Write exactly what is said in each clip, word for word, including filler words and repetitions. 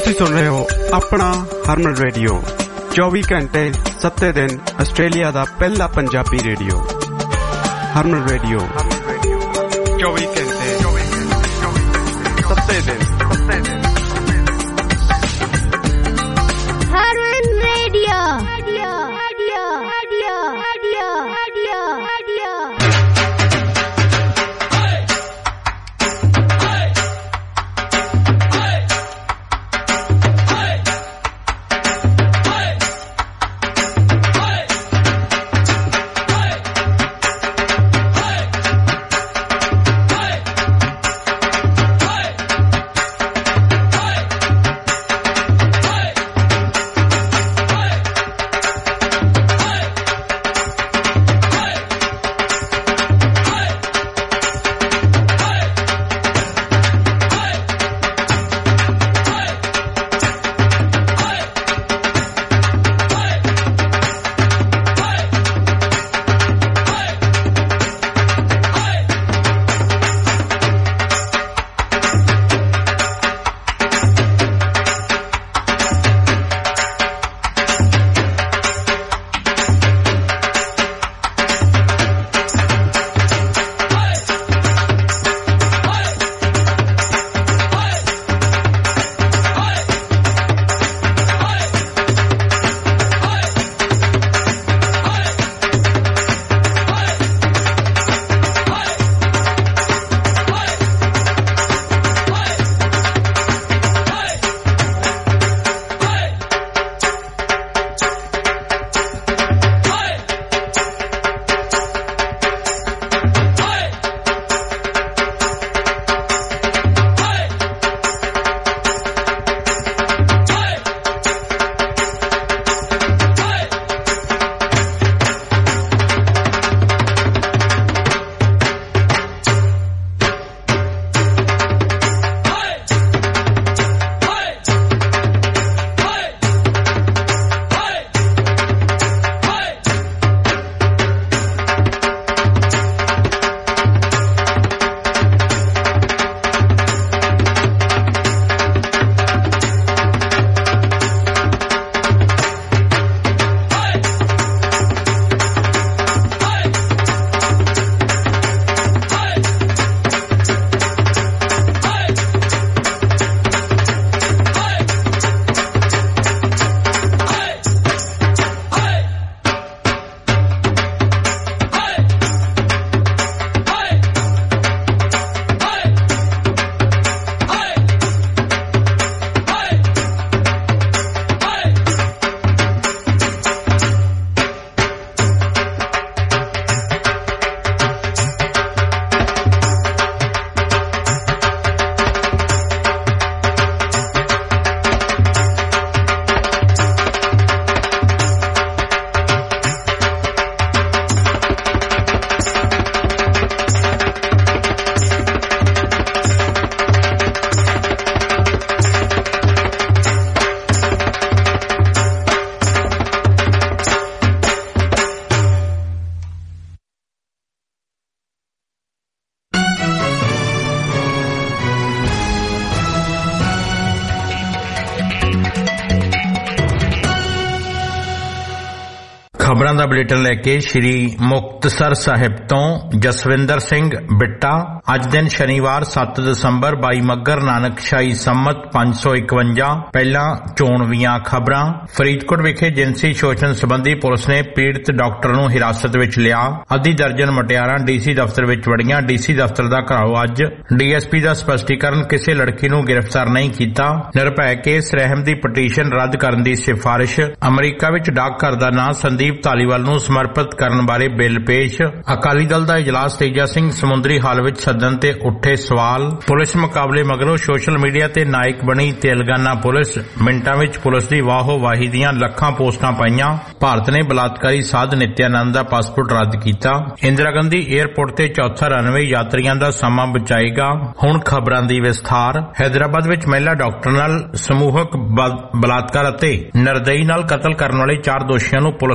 ਤੁਸੀਂ ਸੁਣ ਰਹੇ ਹੋ ਆਪਣਾ ਹਰਮਨ ਰੇਡੀਓ, ਚੌਵੀ ਘੰਟੇ ਸੱਤੇ ਦਿਨ ਆਸਟ੍ਰੇਲੀਆ ਦਾ ਪਹਿਲਾ ਪੰਜਾਬੀ ਰੇਡੀਓ। ਹਰਮਨ ਰੇਡੀਓ ਚੌਵੀ ਘੰਟੇ ਸੱਤੇ ਦਿਨ ਸੱਤੇ ਦਿਨ Harman radio radio radio radio radio radio ਖਬਰਾਂ ਦਾ ਬੁਲੇਟਿਨ ਲੈ ਕੇ ਸ਼੍ਰੀ ਮੁਕਤਸਰ ਸਾਹਿਬ ਤੋਂ ਜਸਵਿੰਦਰ ਸਿੰਘ ਬਿੱਟਾ। ਅੱਜ ਦਿਨ ਸ਼ਨੀਵਾਰ ਸੱਤ ਦਸੰਬਰ ਬਾਈ ਮੱਘਰ ਨਾਨਕਸ਼ਾਹੀ ਸੰਮਤ ਪੰਜ ਸੌ ਇਕਵੰਜਾ। ਪਹਿਲਾਂ ਚੋਣਵੀਆਂ ਖਬਰਾਂ। ਫਰੀਦਕੋਟ ਵਿਖੇ ਜਿਨਸੀ ਸ਼ੋਸ਼ਣ ਸੰਬੰਧੀ ਪੁਲਿਸ ਨੇ ਪੀੜਤ ਡਾਕਟਰ ਨੂੰ ਹਿਰਾਸਤ ਵਿੱਚ ਲਿਆ। ਅੱਧੀ ਦਰਜਨ ਮੁਟਿਆਰਾਂ ਡੀਸੀ ਦਫ਼ਤਰ ਵਿੱਚ ਵੜੀਆਂ। ਡੀਸੀ ਦਫ਼ਤਰ ਦਾ ਘਰਾਓ ਅੱਜ। ਡੀਐਸਪੀ ਦਾ ਸਪਸ਼ਟੀਕਰਨ, ਕਿਸੇ ਲੜਕੀ ਨੂੰ ਗ੍ਰਿਫਤਾਰ ਨਹੀਂ ਕੀਤਾ। ਨਿਰਭੈ ਕੇਸ ਰਹਿਮ ਦੀ ਪਟੀਸ਼ਨ ਰੱਦ ਕਰਨ ਦੀ ਸਿਫਾਰਿਸ਼। ਅਮਰੀਕਾ ਵਿੱਚ ਡਾਕਘਰ ਦਾ ਨਾਂ ਸੰਦੀਪ ਧਾਲੀਵਾਲ ਨੂੰ ਸਮਰਪਿਤ ਕਰਨ ਬਾਰੇ ਬਿੱਲ ਪੇਸ਼। ਅਕਾਲੀ ਦਲ ਦਾ ਇਜਲਾਸ ਤੇਜਾ ਸਿੰਘ ਸਮੁੰਦਰੀ ਹਾਲ ਵਿੱਚ ਸੱਦਣ ਤੇ ਉੱਠੇ ਸਵਾਲ। ਪੁਲਿਸ ਮੁਕਾਬਲੇ ਮਗਰੋਂ ਸੋਸ਼ਲ ਮੀਡੀਆ ਤੇ ਨਾਇਕ ਬਣੀ ਤੇਲੰਗਾਨਾ ਪੁਲਿਸ। ਮਿੰਟਾਂ ਵਿੱਚ ਪੁਲਿਸ ਦੀ ਵਾਹੋ ਵਾਹੀ ਦੀਆਂ ਲੱਖਾਂ ਪੋਸਟਾਂ ਪਾਈਆਂ। ਭਾਰਤ ਨੇ ਬਲਾਤਕਾਰੀ ਸਾਧ ਨਿਤਿਆਨੰਦ ਦਾ ਪਾਸਪੋਰਟ ਰੱਦ ਕੀਤਾ। ਇੰਦਰਾ ਗਾਂਧੀ ਏਅਰਪੋਰਟ ਤੇ ਚੌਥਾ ਰਨਵੇ ਯਾਤਰੀਆਂ ਦਾ ਸਮਾਂ ਬਚਾਏਗਾ। ਹੁਣ ਖਬਰਾਂ ਦੀ ਵਿਸਥਾਰ। ਹੈਦਰਾਬਾਦ ਵਿੱਚ ਮਹਿਲਾ ਡਾਕਟਰ ਨਾਲ ਸਮੂਹਕ ਬਲਾਤਕਾਰ ਅਤੇ ਨਿਰਦਈ ਨਾਲ ਕਤਲ ਕਰਨ ਵਾਲੇ ਚਾਰ ਦੋਸ਼ੀਆਂ ਨੂੰ ਪੁਲਿਸ ਨੇ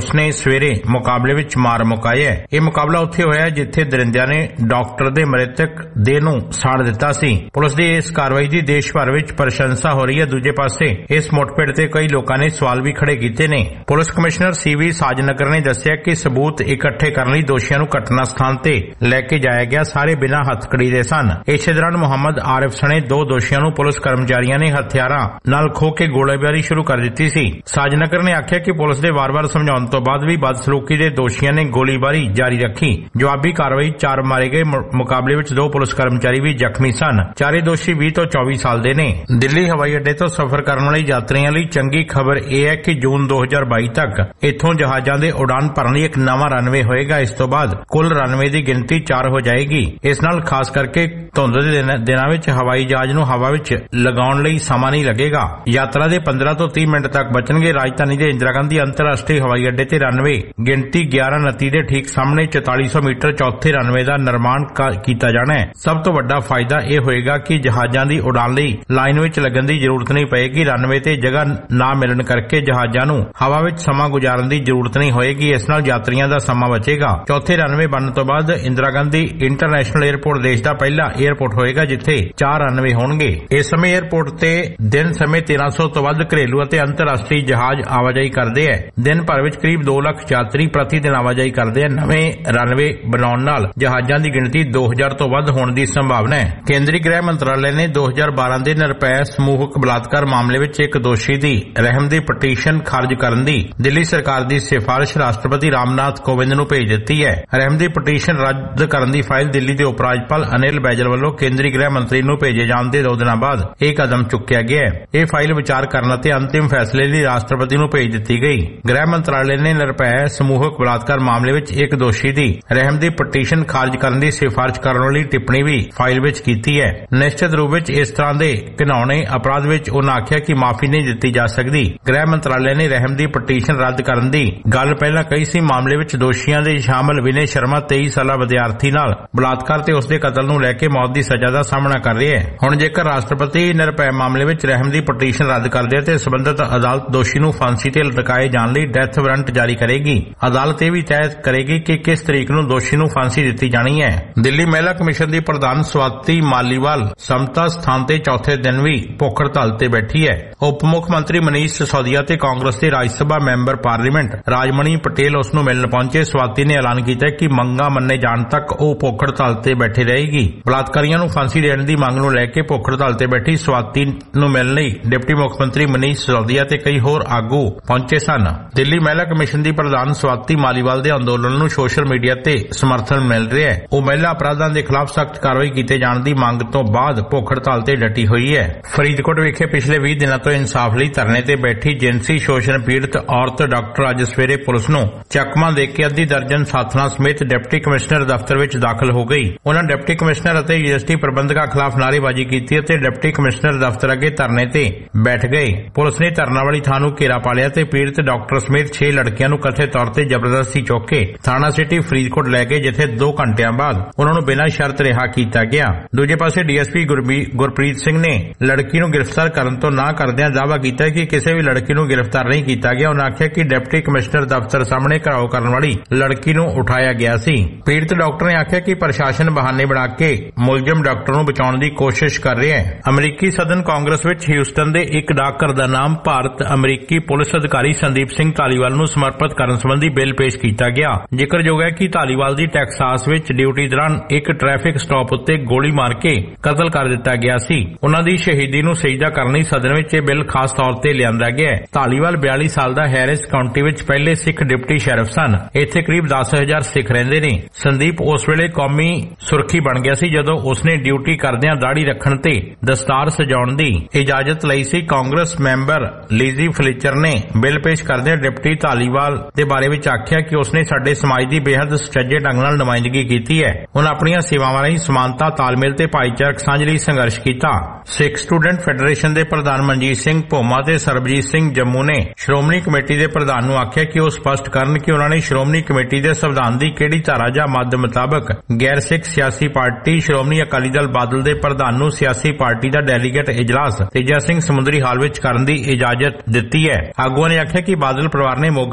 ਸਵੇਰੇ ਮੁਕਾਬਲੇ ਵਿੱਚ ਮਾਰ ਮੁਕਾਇਆ। ਇਹ ਮੁਕਾਬਲਾ ਉੱਥੇ ਹੋਇਆ ਜਿੱਥੇ ਦਰਿੰਦਿਆਂ ਨੇ ਡਾਕਟਰ ਦੇ ਮ੍ਰਿਤਕ ਦੇਹ ਨੂੰ ਸਾੜ ਦਿੱਤਾ ਸੀ। ਪੁਲਿਸ ਦੀ ਇਸ ਕਾਰਵਾਈ ਦੀ ਦੇਸ਼ ਭਰ ਵਿੱਚ ਪ੍ਰਸ਼ੰਸਾ ਹੋ ਰਹੀ ਹੈ। ਦੂਜੇ ਪਾਸੇ ਇਸ ਮੁੱਠਭੇੜ ਤੇ ਕਈ ਲੋਕਾਂ ਨੇ ਸਵਾਲ ਵੀ ਖੜੇ ਕੀਤੇ ਨੇ। ਪੁਲਿਸ ਕਮਿਸ਼ਨਰ ਸੀ ਵੀ ਸਾਜਨਗਰ ਨੇ ਦੱਸਿਆ ਕਿ ਸਬੂਤ ਇਕੱਠੇ ਕਰਨ ਲਈ ਦੋਸ਼ੀਆਂ ਨੂੰ ਘਟਨਾ ਸਥਾਨ ਤੇ ਲੈ ਕੇ ਜਾਇਆ ਗਿਆ। ਸਾਰੇ ਬਿਨਾਂ ਹੱਥਕੜੀ ਦੇ ਸਨ। ਇਸੇ ਦੌਰਾਨ ਮੁਹੰਮਦ ਆਰਿਫ ਸਣੇ ਦੋ ਦੋਸ਼ੀਆਂ ਨੂੰ ਪੁਲਿਸ ਕਰਮਚਾਰੀਆਂ ਨੇ ਹਥਿਆਰਾਂ ਨਾਲ ਖੋਹ ਕੇ ਗੋਲੀਬਾਰੀ ਸ਼ੁਰੂ ਕਰ ਦਿੱਤੀ ਸੀ। ਸਾਜਨਗਰ ਨੇ ਆਖਿਆ ਕਿ ਪੁਲਿਸ ਦੇ ਵਾਰ-ਵਾਰ ਸਮਝਾਉਣ ਤੋਂ ਬਾਅਦ ਵੀ ਬਦਸਲੂਕੀ ਦੇ ਦੋਸ਼ੀਆਂ ਨੇ ਗੋਲੀਬਾਰੀ ਜਾਰੀ ਰੱਖੀ। ਜਵਾਬੀ ਕਾਰਵਾਈ ਚਾਰ ਮਾਰੇ ਗਏ। ਮੁਕਾਬਲੇ ਵਿੱਚ ਦੋ ਪੁਲਿਸ ਕਰਮਚਾਰੀ ਵੀ ਜ਼ਖਮੀ ਸਨ। ਚਾਰੇ ਦੋਸ਼ੀ ਵੀਹ ਤੋਂ ਚੌਵੀ ਸਾਲ ਦੇ ਨੇ। ਦਿੱਲੀ ਹਵਾਈ ਅੱਡੇ ਤੋਂ ਸਫ਼ਰ ਕਰਨ ਵਾਲੇ ਯਾਤਰੀਆਂ ਲਈ ਚੰਗੀ ਖਬਰ ਇਹ ਹੈ ਕਿ ਜੂਨ ਦੋ ਹਜ਼ਾਰ ਬਾਈ ਤੱਕ ਇੱਥੋਂ ਜਹਾਜ਼ਾਂ ਦੇ ਉਡਾਨ ਭਰਨ ਲਈ ਇੱਕ ਨਵਾਂ ਰਨਵੇ ਹੋਏਗਾ। ਇਸ ਤੋਂ ਬਾਅਦ ਕੁੱਲ ਰਨਵੇ ਦੀ ਗਿਣਤੀ ਚਾਰ ਹੋ ਜਾਏਗੀ। ਇਸ ਨਾਲ ਖਾਸ ਕਰਕੇ ਧੁੰਦ ਦੇ ਦਿਨਾਂ ਵਿੱਚ ਹਵਾਈ ਜਹਾਜ਼ ਨੂੰ ਹਵਾ ਵਿੱਚ ਲਗਾਉਣ ਲਈ ਸਮਾਂ ਨਹੀਂ ਲੱਗੇਗਾ। ਯਾਤਰਾ ਦੇ ਪੰਦਰਾਂ ਤੋਂ ਤੀਹ ਮਿੰਟ ਤੱਕ ਬਚਣਗੇ। ਰਾਜਧਾਨੀ ਦੇ ਇੰਦਰਾ ਗਾਂਧੀ ਅੰਤਰਰਾਸ਼ਟਰੀ ਹਵਾਈ ਅੱਡੇ ਤੇ ਰਨਵੇ ਗਿਣਤੀ ਗਿਆਰਾਂ ਉਨੱਤੀ ਦੇ ਠੀਕ ਸਾਹਮਣੇ ਚੁਤਾਲੀ ਸੌ ਮੀਟਰ ਚੌਥੇ ਰਨਵੇ ਦਾ ਨਿਰਮਾਣ ਕੀਤਾ ਜਾਣਾ ਹੈ। ਸਭ ਤੋਂ ਵੱਡਾ ਫਾਇਦਾ ਇਹ ਹੋਏਗਾ ਕਿ ਜਹਾਜ਼ਾਂ ਦੀ ਉਡਾਨ ਲਈ ਲਾਈਨ ਵਿੱਚ ਲੱਗਣ ਦੀ ਜ਼ਰੂਰਤ ਨਹੀਂ ਪਏਗੀ। ਰਨਵੇ ਤੇ ਜਗ੍ਹਾ ਨਾ ਮਿਲਣ ਕਰਕੇ ਜਹਾਜ਼ਾਂ ਨੂੰ ਹਵਾ ਵਿੱਚ ਸਮਾਂ ਗੁਜ਼ਾਰਨ ਦੀ ਜ਼ਰੂਰਤ ਨਹੀਂ ਹੋਏਗੀ। ਇਸ ਨਾਲ ਯਾਤਰੀਆਂ ਦਾ ਸਮਾਂ ਬਚੇਗਾ। ਚੌਥੇ ਰਨਵੇ ਬਣਨ ਤੋਂ ਬਾਅਦ ਇੰਦਰਾ ਗਾਂਧੀ ਇੰਟਰਨੈਸ਼ਨਲ ਏਅਰਪੋਰਟ ਦੇਸ਼ ਦਾ ਪਹਿਲਾ ਏਅਰਪੋਰਟ ਹੋਏਗਾ ਜਿੱਥੇ ਚਾਰ ਰਨਵੇ ਹੋਣਗੇ। ਇਸ ਸਮੇਂ ਏਅਰਪੋਰਟ ਤੇ ਦਿਨ ਸਮੇਂ ਤੇਰਾਂ ਸੌ ਤੋਂ ਵੱਧ ਘਰੇਲੂ ਅਤੇ ਅੰਤਰਰਾਸ਼ਟਰੀ ਜਹਾਜ਼ ਆਵਾਜਾਈ ਕਰਦੇ ਹੈ। ਦਿਨ ਭਰ ਵਿੱਚ ਕਰੀਬ ਦੋ ਲੱਖ ਯਾਤਰੀ ਪ੍ਰਤੀ ਦਿਨ ਆਵਾਜਾਈ ਕਰਦੇ ਹਨ। ਨਵੇਂ ਰਨਵੇ ਬਣਾਉਣ ਨਾਲ ਜਹਾਜ਼ਾਂ ਦੀ ਗਿਣਤੀ ਦੋ ਹਜ਼ਾਰ ਤੋਂ ਵੱਧ ਹੋਣ ਦੀ ਸੰਭਾਵਨਾ ਹੈ। ਕੇਂਦਰੀ ਗ੍ਰਹਿ ਮੰਤਰਾਲੇ ਨੇ ਦੋ ਹਜ਼ਾਰ ਬਾਰਾਂ ਦੇ ਨਿਰਭੈ ਸਮੂਹਕ ਬਲਾਤਕਾਰ ਮਾਮਲੇ ਵਿੱਚ ਇੱਕ ਦੋਸ਼ੀ ਦੀ ਰਹਿਮ ਦੀ ਪਟੀਸ਼ਨ ਖਾਰਜ ਕਰਨ ਦੀ ਦਿੱਲੀ ਸਰਕਾਰ ਦੀ ਸਿਫਾਰਿਸ਼ ਰਾਸ਼ਟਰਪਤੀ ਰਾਮਨਾਥ ਕੋਵਿੰਦ ਨੂੰ ਭੇਜ ਦਿੱਤੀ ਹੈ। ਰਹਿਮ ਦੀ ਪਟੀਸ਼ਨ ਰੱਦ ਕਰਨ ਦੀ ਫਾਈਲ ਦਿੱਲੀ ਦੇ ਉਪ ਰਾਜਪਾਲ ਅਨਿਲ ਬੈਜਲ ਵੱਲੋਂ ਕੇਂਦਰੀ ਗ੍ਰਹਿ ਮੰਤਰੀ ਨੂੰ ਭੇਜੇ ਜਾਣ ਦੇ ਦੋ ਦਿਨਾਂ ਬਾਅਦ ਇਹ ਕਦਮ ਚੁੱਕਿਆ ਗਿਆ ਹੈ। ਇਹ ਫਾਈਲ ਵਿਚਾਰ ਕਰਨ ਅਤੇ ਅੰਤਿਮ ਫੈਸਲੇ ਲਈ ਰਾਸ਼ਟਰਪਤੀ ਨੂੰ ਭੇਜ ਦਿੱਤੀ ਗਈ। ਗ੍ਰਹਿ ਮੰਤਰਾਲੇ ਨੇ ਨਿਰਭੈ ਸਮੂਹਕ ਬਲਾਤਕਾਰ ਮਾਮਲੇ ਵਿੱਚ ਇੱਕ ਦੋਸ਼ੀ ਦੀ ਰਹਿਮ ਦੀ ਪਟੀਸ਼ਨ ਖਾਰਜ ਕਰਨ ਦੀ ਸਿਫਾਰਿਸ਼ ਕਰਨ ਵਾਲੀ ਟਿੱਪਣੀ ਵੀ ਫਾਈਲ ਵਿੱਚ ਕੀਤੀ ਹੈ। ਨਿਸ਼ਚਿਤ ਰੂਪ ਵਿੱਚ ਇਸ ਤਰ੍ਹਾਂ ਦੇ ਘਿਨਾਉਣੇ ਅਪਰਾਧ ਵਿੱਚ ਉਨ੍ਹਾਂ ਆਖਿਆ ਕਿ ਮਾਫੀ ਨਹੀਂ ਦਿੱਤੀ ਜਾ ਸਕਦੀ। ਗ੍ਰਹਿ ਮੰਤਰਾਲੇ ਨੇ ਰਹਿਮ ਦੀ ਪਟੀਸ਼ਨ ਰੱਦ ਕਰਨ ਦੀ ਗੱਲ ਪਹਿਲਾਂ ਕਹੀ ਸੀ। ਮਾਮਲੇ ਵਿੱਚ ਦੋਸ਼ੀਆਂ ਦੇ ਸ਼ਾਮਲ ਵਿਨੇ ਸ਼ਰਮਾ ਤੇਈ ਸਾਲਾ ਵਿਦਿਆਰਥੀ ਨਾਲ ਬਲਾਤਕਾਰ ਤੇ ਉਸਦੇ ਕਤਲ ਨੂੰ ਲੈ ਕੇ ਮੌਤ ਦੀ ਸਜ਼ਾ ਦਾ ਸਾਹਮਣਾ ਕਰ ਰਿਹਾ ਹੈ। ਹੁਣ ਜੇਕਰ ਰਾਸ਼ਟਰਪਤੀ ਨਿਰਭੈ ਮਾਮਲੇ ਵਿੱਚ ਰਹਿਮ ਦੀ ਪਟੀਸ਼ਨ ਰੱਦ ਕਰਦੇ ਤੇ ਸਬੰਧਤ ਅਦਾਲਤ ਦੋਸ਼ੀ ਨੂੰ ਫਾਂਸੀ ਤੇ ਲਟਕਾਏ ਜਾਣ ਲਈ ਡੈਥ ਵਾਰੰਟ ਜਾਰੀ ਕਰੇਗੀ। ਅਦਾਲਤ ਇਹ ਵੀ ਤੈਅ ਕਰੇਗੀ ਕਿ ਕਿਸ ਤਰੀਕ ਨੂੰ ਦੋਸ਼ੀ ਨੂੰ ਫਾਂਸੀ ਦਿੱਤੀ ਜਾਣੀ ਹੈ। ਦਿੱਲੀ ਮਹਿਲਾ ਕਮਿਸ਼ਨ ਦੀ ਪ੍ਰਧਾਨ ਸਵਾਤੀ ਮਾਲੀਵਾਲ ਸਮਤਾ ਸਥਾਨ ਤੇ ਚੌਥੇ ਦਿਨ ਵੀ ਭੁੱਖ ਹੜਤਾਲ ਤੇ ਬੈਠੀ ਹੈ। ਉਪ ਮੁੱਖ ਮੰਤਰੀ ਮਨੀਸ਼ ਸਿਸੋਦੀਆ ਤੇ ਕਾਂਗਰਸ ਦੇ ਰਾਜ ਸਭਾ ਮੈਂਬਰ ਪਾਰਲੀਮੈਂਟ ਰਾਜਮਣੀ ਪਟੇਲ ਉਸ ਨੂੰ ਮਿਲਣ ਪਹੁੰਚੇ। ਸਵਾਤੀ ਨੇ ਐਲਾਨ ਕੀਤਾ ਕਿ ਮੰਗਾਂ ਮੰਨੇ ਜਾਣ ਤੱਕ ਉਹ ਭੁੱਖ ਹੜਤਾਲ ਤੇ ਬੈਠੇ ਰਹੇਗੀ। ਬਲਾਤਕਾਰੀਆਂ ਨੂੰ ਫਾਂਸੀ ਦੇਣ ਦੀ ਮੰਗ ਨੂੰ ਲੈ ਕੇ ਭੁੱਖ ਹੜਤਾਲ ਤੇ ਬੈਠੀ ਸਵਾਤੀ ਨੂੰ ਮਿਲਣ ਲਈ ਡਿਪਟੀ ਮੁੱਖ ਮੰਤਰੀ ਮਨੀਸ਼ ਸਿਸੋਦੀਆ ਤੇ ਕਈ ਹੋਰ ਆਗੂ ਪਹੁੰਚੇ ਸਨ। ਦਿੱਲੀ ਮਹਿਲਾ ਕਮਿਸ਼ਨ ਦੀ ਪ੍ਰਧਾਨ ਸਵਾਤੀ ਮਾਲੀਵਾਲ ਦੇ ਅੰਦੋਲਨ ਨੂੰ ਸੋਸ਼ਲ ਮੀਡੀਆ ਤੇ ਸਮਰਥਨ ਮਿਲ ਰਿਹਾ ਹੈ। ਉਹ ਮਹਿਲਾ ਅਪਰਾਧਾਂ ਦੇ ਖਿਲਾਫ ਸਖਤ ਕਾਰਵਾਈ ਕੀਤੇ ਜਾਣ ਦੀ ਮੰਗ ਤੋਂ ਬਾਅਦ ਭੁੱਖ ਹੜਤਾਲ ਤੇ ਡਟੀ ਹੋਈ ਹੈ। ਫਰੀਦਕੋਟ ਵਿਖੇ ਪਿਛਲੇ ਵੀਹ ਦਿਨਾਂ ਤੋਂ ਇਨਸਾਫ ਲਈ ਧਰਨੇ ਤੇ ਬੈਠੀ ਜਿਨਸੀ ਸ਼ੋਸ਼ਣ ਪੀੜਤ ਔਰਤ ਡਾਕਟਰ ਅੱਜ ਸਵੇਰੇ ਪੁਲਿਸ ਨੂੰ ਚਕਮਾ ਦੇ ਕੇ ਅੱਧੀ ਦਰਜਨ ਸਾਥਣਾਂ ਸਮੇਤ ਡਿਪਟੀ ਕਮਿਸ਼ਨਰ ਦਫ਼ਤਰ ਵਿੱਚ ਦਾਖਲ ਹੋ ਗਈ। ਉਨ੍ਹਾਂ ਡਿਪਟੀ ਕਮਿਸ਼ਨਰ ਅਤੇ ਯੂਨੀਵਰਸਿਟੀ ਪ੍ਰਬੰਧਕਾਂ ਖਿਲਾਫ ਨਾਅਰੇਬਾਜ਼ੀ ਕੀਤੀ ਅਤੇ ਡਿਪਟੀ ਕਮਿਸ਼ਨਰ ਦਫ਼ਤਰ ਅੱਗੇ ਧਰਨੇ ਤੇ ਬੈਠ ਗਏ। ਪੁਲਿਸ ਨੇ ਧਰਨਾ ਵਾਲੀ ਥਾਂ ਨੂੰ ਘੇਰਾ ਪਾ ਲਿਆ ਤੇ ਪੀੜਤ ਡਾਕਟਰ ਸਮੇਤ ਛੇ ਲੜਕੀਆਂ ਨੂੰ ਕਥਿਤ ਤੌਰ ਤੇ ਜ਼ਬਰਦਸਤੀ ਚੁੱਕ ਕੇ ਥਾਣਾ ਸਿਟੀ ਫਰੀਦਕੋਟ ਲੈ ਗਏ, ਜਿੱਥੇ ਦੋ ਘੰਟਿਆਂ ਬਾਅਦ ਉਨ੍ਹਾਂ ਨੂੰ ਬਿਨਾਂ ਸ਼ਰਤ ਰਿਹਾ ਕੀਤਾ ਗਿਆ। ਦੂਜੇ ਪਾਸੇ ਡੀਐਸਪੀ ਗੁਰਪ੍ਰੀਤ ਸਿੰਘ ਨੇ ਲੜਕੀ ਨੂੰ ਗ੍ਰਿਫਤਾਰ ਕਰਨ ਤੋਂ ਨਾ ਕਰਦਿਆਂ ਦਾਅਵਾ ਕੀਤਾ ਕਿ ਕਿਸੇ ਵੀ ਲੜਕੀ ਨੂੰ ਗ੍ਰਿਫਤਾਰ ਨਹੀਂ ਕੀਤਾ ਗਿਆ। ਉਨ੍ਹਾਂ ਆਖਿਆ ਕਿ ਡਿਪਟੀ ਕਮਿਸ਼ਨਰ ਦਫ਼ਤਰ ਸਾਹਮਣੇ ਘਿਰਾਓ ਕਰਨ ਵਾਲੀ ਲੜਕੀ ਨੂੰ ਉਠਾਇਆ ਗਿਆ ਸੀ। ਪੀੜਤ ਡਾਕਟਰ ਨੇ ਆਖਿਆ ਕਿ ਪ੍ਰਸ਼ਾਸਨ ਬਹਾਨੇ ਬਣਾ ਕੇ ਮੁਲਜ਼ਮ ਡਾਕਟਰ ਨੂੰ ਬਚਾਉਣ ਦੀ ਕੋਸ਼ਿਸ਼ ਕਰ ਰਿਹਾ ਹੈ। ਅਮਰੀਕੀ ਸਦਨ ਕਾਂਗਰਸ ਵਿੱਚ ਹਿਊਸਟਨ ਦੇ ਇੱਕ ਡਾਕਘਰ ਦਾ ਨਾਮ ਭਾਰਤ ਅਮਰੀਕੀ ਪੁਲਿਸ ਅਧਿਕਾਰੀ ਸੰਦੀਪ ਸਿੰਘ ਧਾਲੀਵਾਲ ਨੂੰ ਸਮਰਪਿਤ ਕਰਨ ਸੰਬੰਧੀ ਬਿੱਲ ਪੇਸ਼ ਕੀਤਾ ਗਿਆ। ਜ਼ਿਕਰਯੋਗ ਹੈ ਕਿ ਧਾਲੀਵਾਲ ਦੀ ਟੈਕਸਾਸ ਵਿੱਚ ਡਿਊਟੀ ਦੌਰਾਨ ਇੱਕ ਟ੍ਰੈਫਿਕ ਸਟਾਪ ਉੱਤੇ ਗੋਲੀ ਮਾਰ ਕੇ ਕਤਲ ਕਰ ਦਿੱਤਾ ਗਿਆ ਸੀ। ਉਨ੍ਹਾਂ ਦੀ ਸ਼ਹੀਦੀ ਨੂੰ ਸਜਦਾ ਕਰਨ ਲਈ ਸਦਨ ਵਿੱਚ ਇਹ ਬਿੱਲ ਖਾਸ ਤੌਰ ਤੇ ਲਿਆਂਦਾ ਗਿਆ ਹੈ। ਧਾਲੀਵਾਲ ਬਿਆਲੀ ਸਾਲ ਦਾ ਹੈਰਿਸ ਕਾਉਂਟੀ ਵਿੱਚ ਪਹਿਲੇ ਸਿੱਖ ਡਿਪਟੀ ਸ਼ੈਰਿਫ ਸਨ। ਇੱਥੇ ਕਰੀਬ ਦਸ ਹਜ਼ਾਰ ਸਿੱਖ ਰਹਿੰਦੇ ਨੇ। ਸੰਦੀਪ ਉਸ ਵੇਲੇ ਕੌਮੀ ਸੁਰਖੀ ਬਣ ਗਿਆ ਸੀ ਜਦੋਂ ਉਸਨੇ ਡਿਊਟੀ ਕਰਦਿਆਂ ਦਾੜੀ ਰੱਖਣ ਤੇ ਦਸਤਾਰ ਸਜਾਉਣ ਦੀ ਇਜਾਜ਼ਤ ਲਈ ਸੀ। ਕਾਂਗਰਸ ਮੈਂਬਰ ਲੀਜ਼ੀ ਫਲਿਚਰ ਨੇ ਬਿੱਲ ਪੇਸ਼ ਕਰਦਿਆਂ ਡਿਪਟੀ ਧਾਲੀਵਾਲ ਦੇ ਬਾਰੇ ਵਿੱਚ ਆਖਿਆ ਕਿ ਉਸਨੇ ਸਾਡੇ ਸਮਾਜ ਦੀ ਬੇਹੱਦ ਸੁਚੱਜੇ ਢੰਗ ਨਾਲ ਨੁਮਾਇੰਦਗੀ ਕੀਤੀ ਹੈ। ਉਨ੍ਹਾਂ ਆਪਣੀਆਂ ਸੇਵਾਵਾਂ ਰਾਹੀਂ ਸਮਾਨਤਾ, ਤਾਲਮੇਲ ਤੇ ਭਾਈਚਾਰਕ ਸਾਂਝ ਲਈ ਸੰਘਰਸ਼ ਕੀਤਾ। ਸਿੱਖ ਸਟੂਡੈਂਟ ਫੈਡਰੇਸ਼ਨ ਦੇ ਪ੍ਰਧਾਨ ਮਨਜੀਤ ਸਿੰਘ ਭੋਮਾ ਤੇ ਸਰਬਜੀਤ ਸਿੰਘ ਜੰਮੂ ਨੇ ਸ਼੍ਰੋਮਣੀ ਕਮੇਟੀ ਦੇ ਪ੍ਰਧਾਨ ਨੂੰ ਆਖਿਆ ਕਿ ਉਹ ਸਪਸ਼ਟ ਕਰਨ ਕਿ ਉਨ੍ਹਾਂ ਨੇ ਸ਼੍ਰੋਮਣੀ ਕਮੇਟੀ ਦੇ ਸੰਵਿਧਾਨ ਦੀ ਕਿਹੜੀ ਧਾਰਾ ਜਾਂ ਮੱਦ ਮੁਤਾਬਕ ਗੈਰ ਸਿੱਖ ਸਿਆਸੀ ਪਾਰਟੀ ਸ਼੍ਰੋਮਣੀ ਅਕਾਲੀ ਦਲ ਬਾਦਲ ਦੇ ਪ੍ਰਧਾਨ ਨੂੰ ਸਿਆਸੀ ਪਾਰਟੀ ਦਾ ਡੈਲੀਗੇਟ ਇਜਲਾਸ ਤੇਜਾ ਸਿੰਘ ਸਮੁੰਦਰੀ ਹਾਲ ਵਿੱਚ ਕਰਨ ਦੀ ਇਜਾਜ਼ਤ ਦਿੱਤੀ ਹੈ। ਆਗੂਆਂ ਨੇ ਆਖਿਆ ਕਿ ਬਾਦਲ ਪਰਿਵਾਰ ਨੇ ਮੋਗਾ ਵਿੱਚ ਕੀਤੀ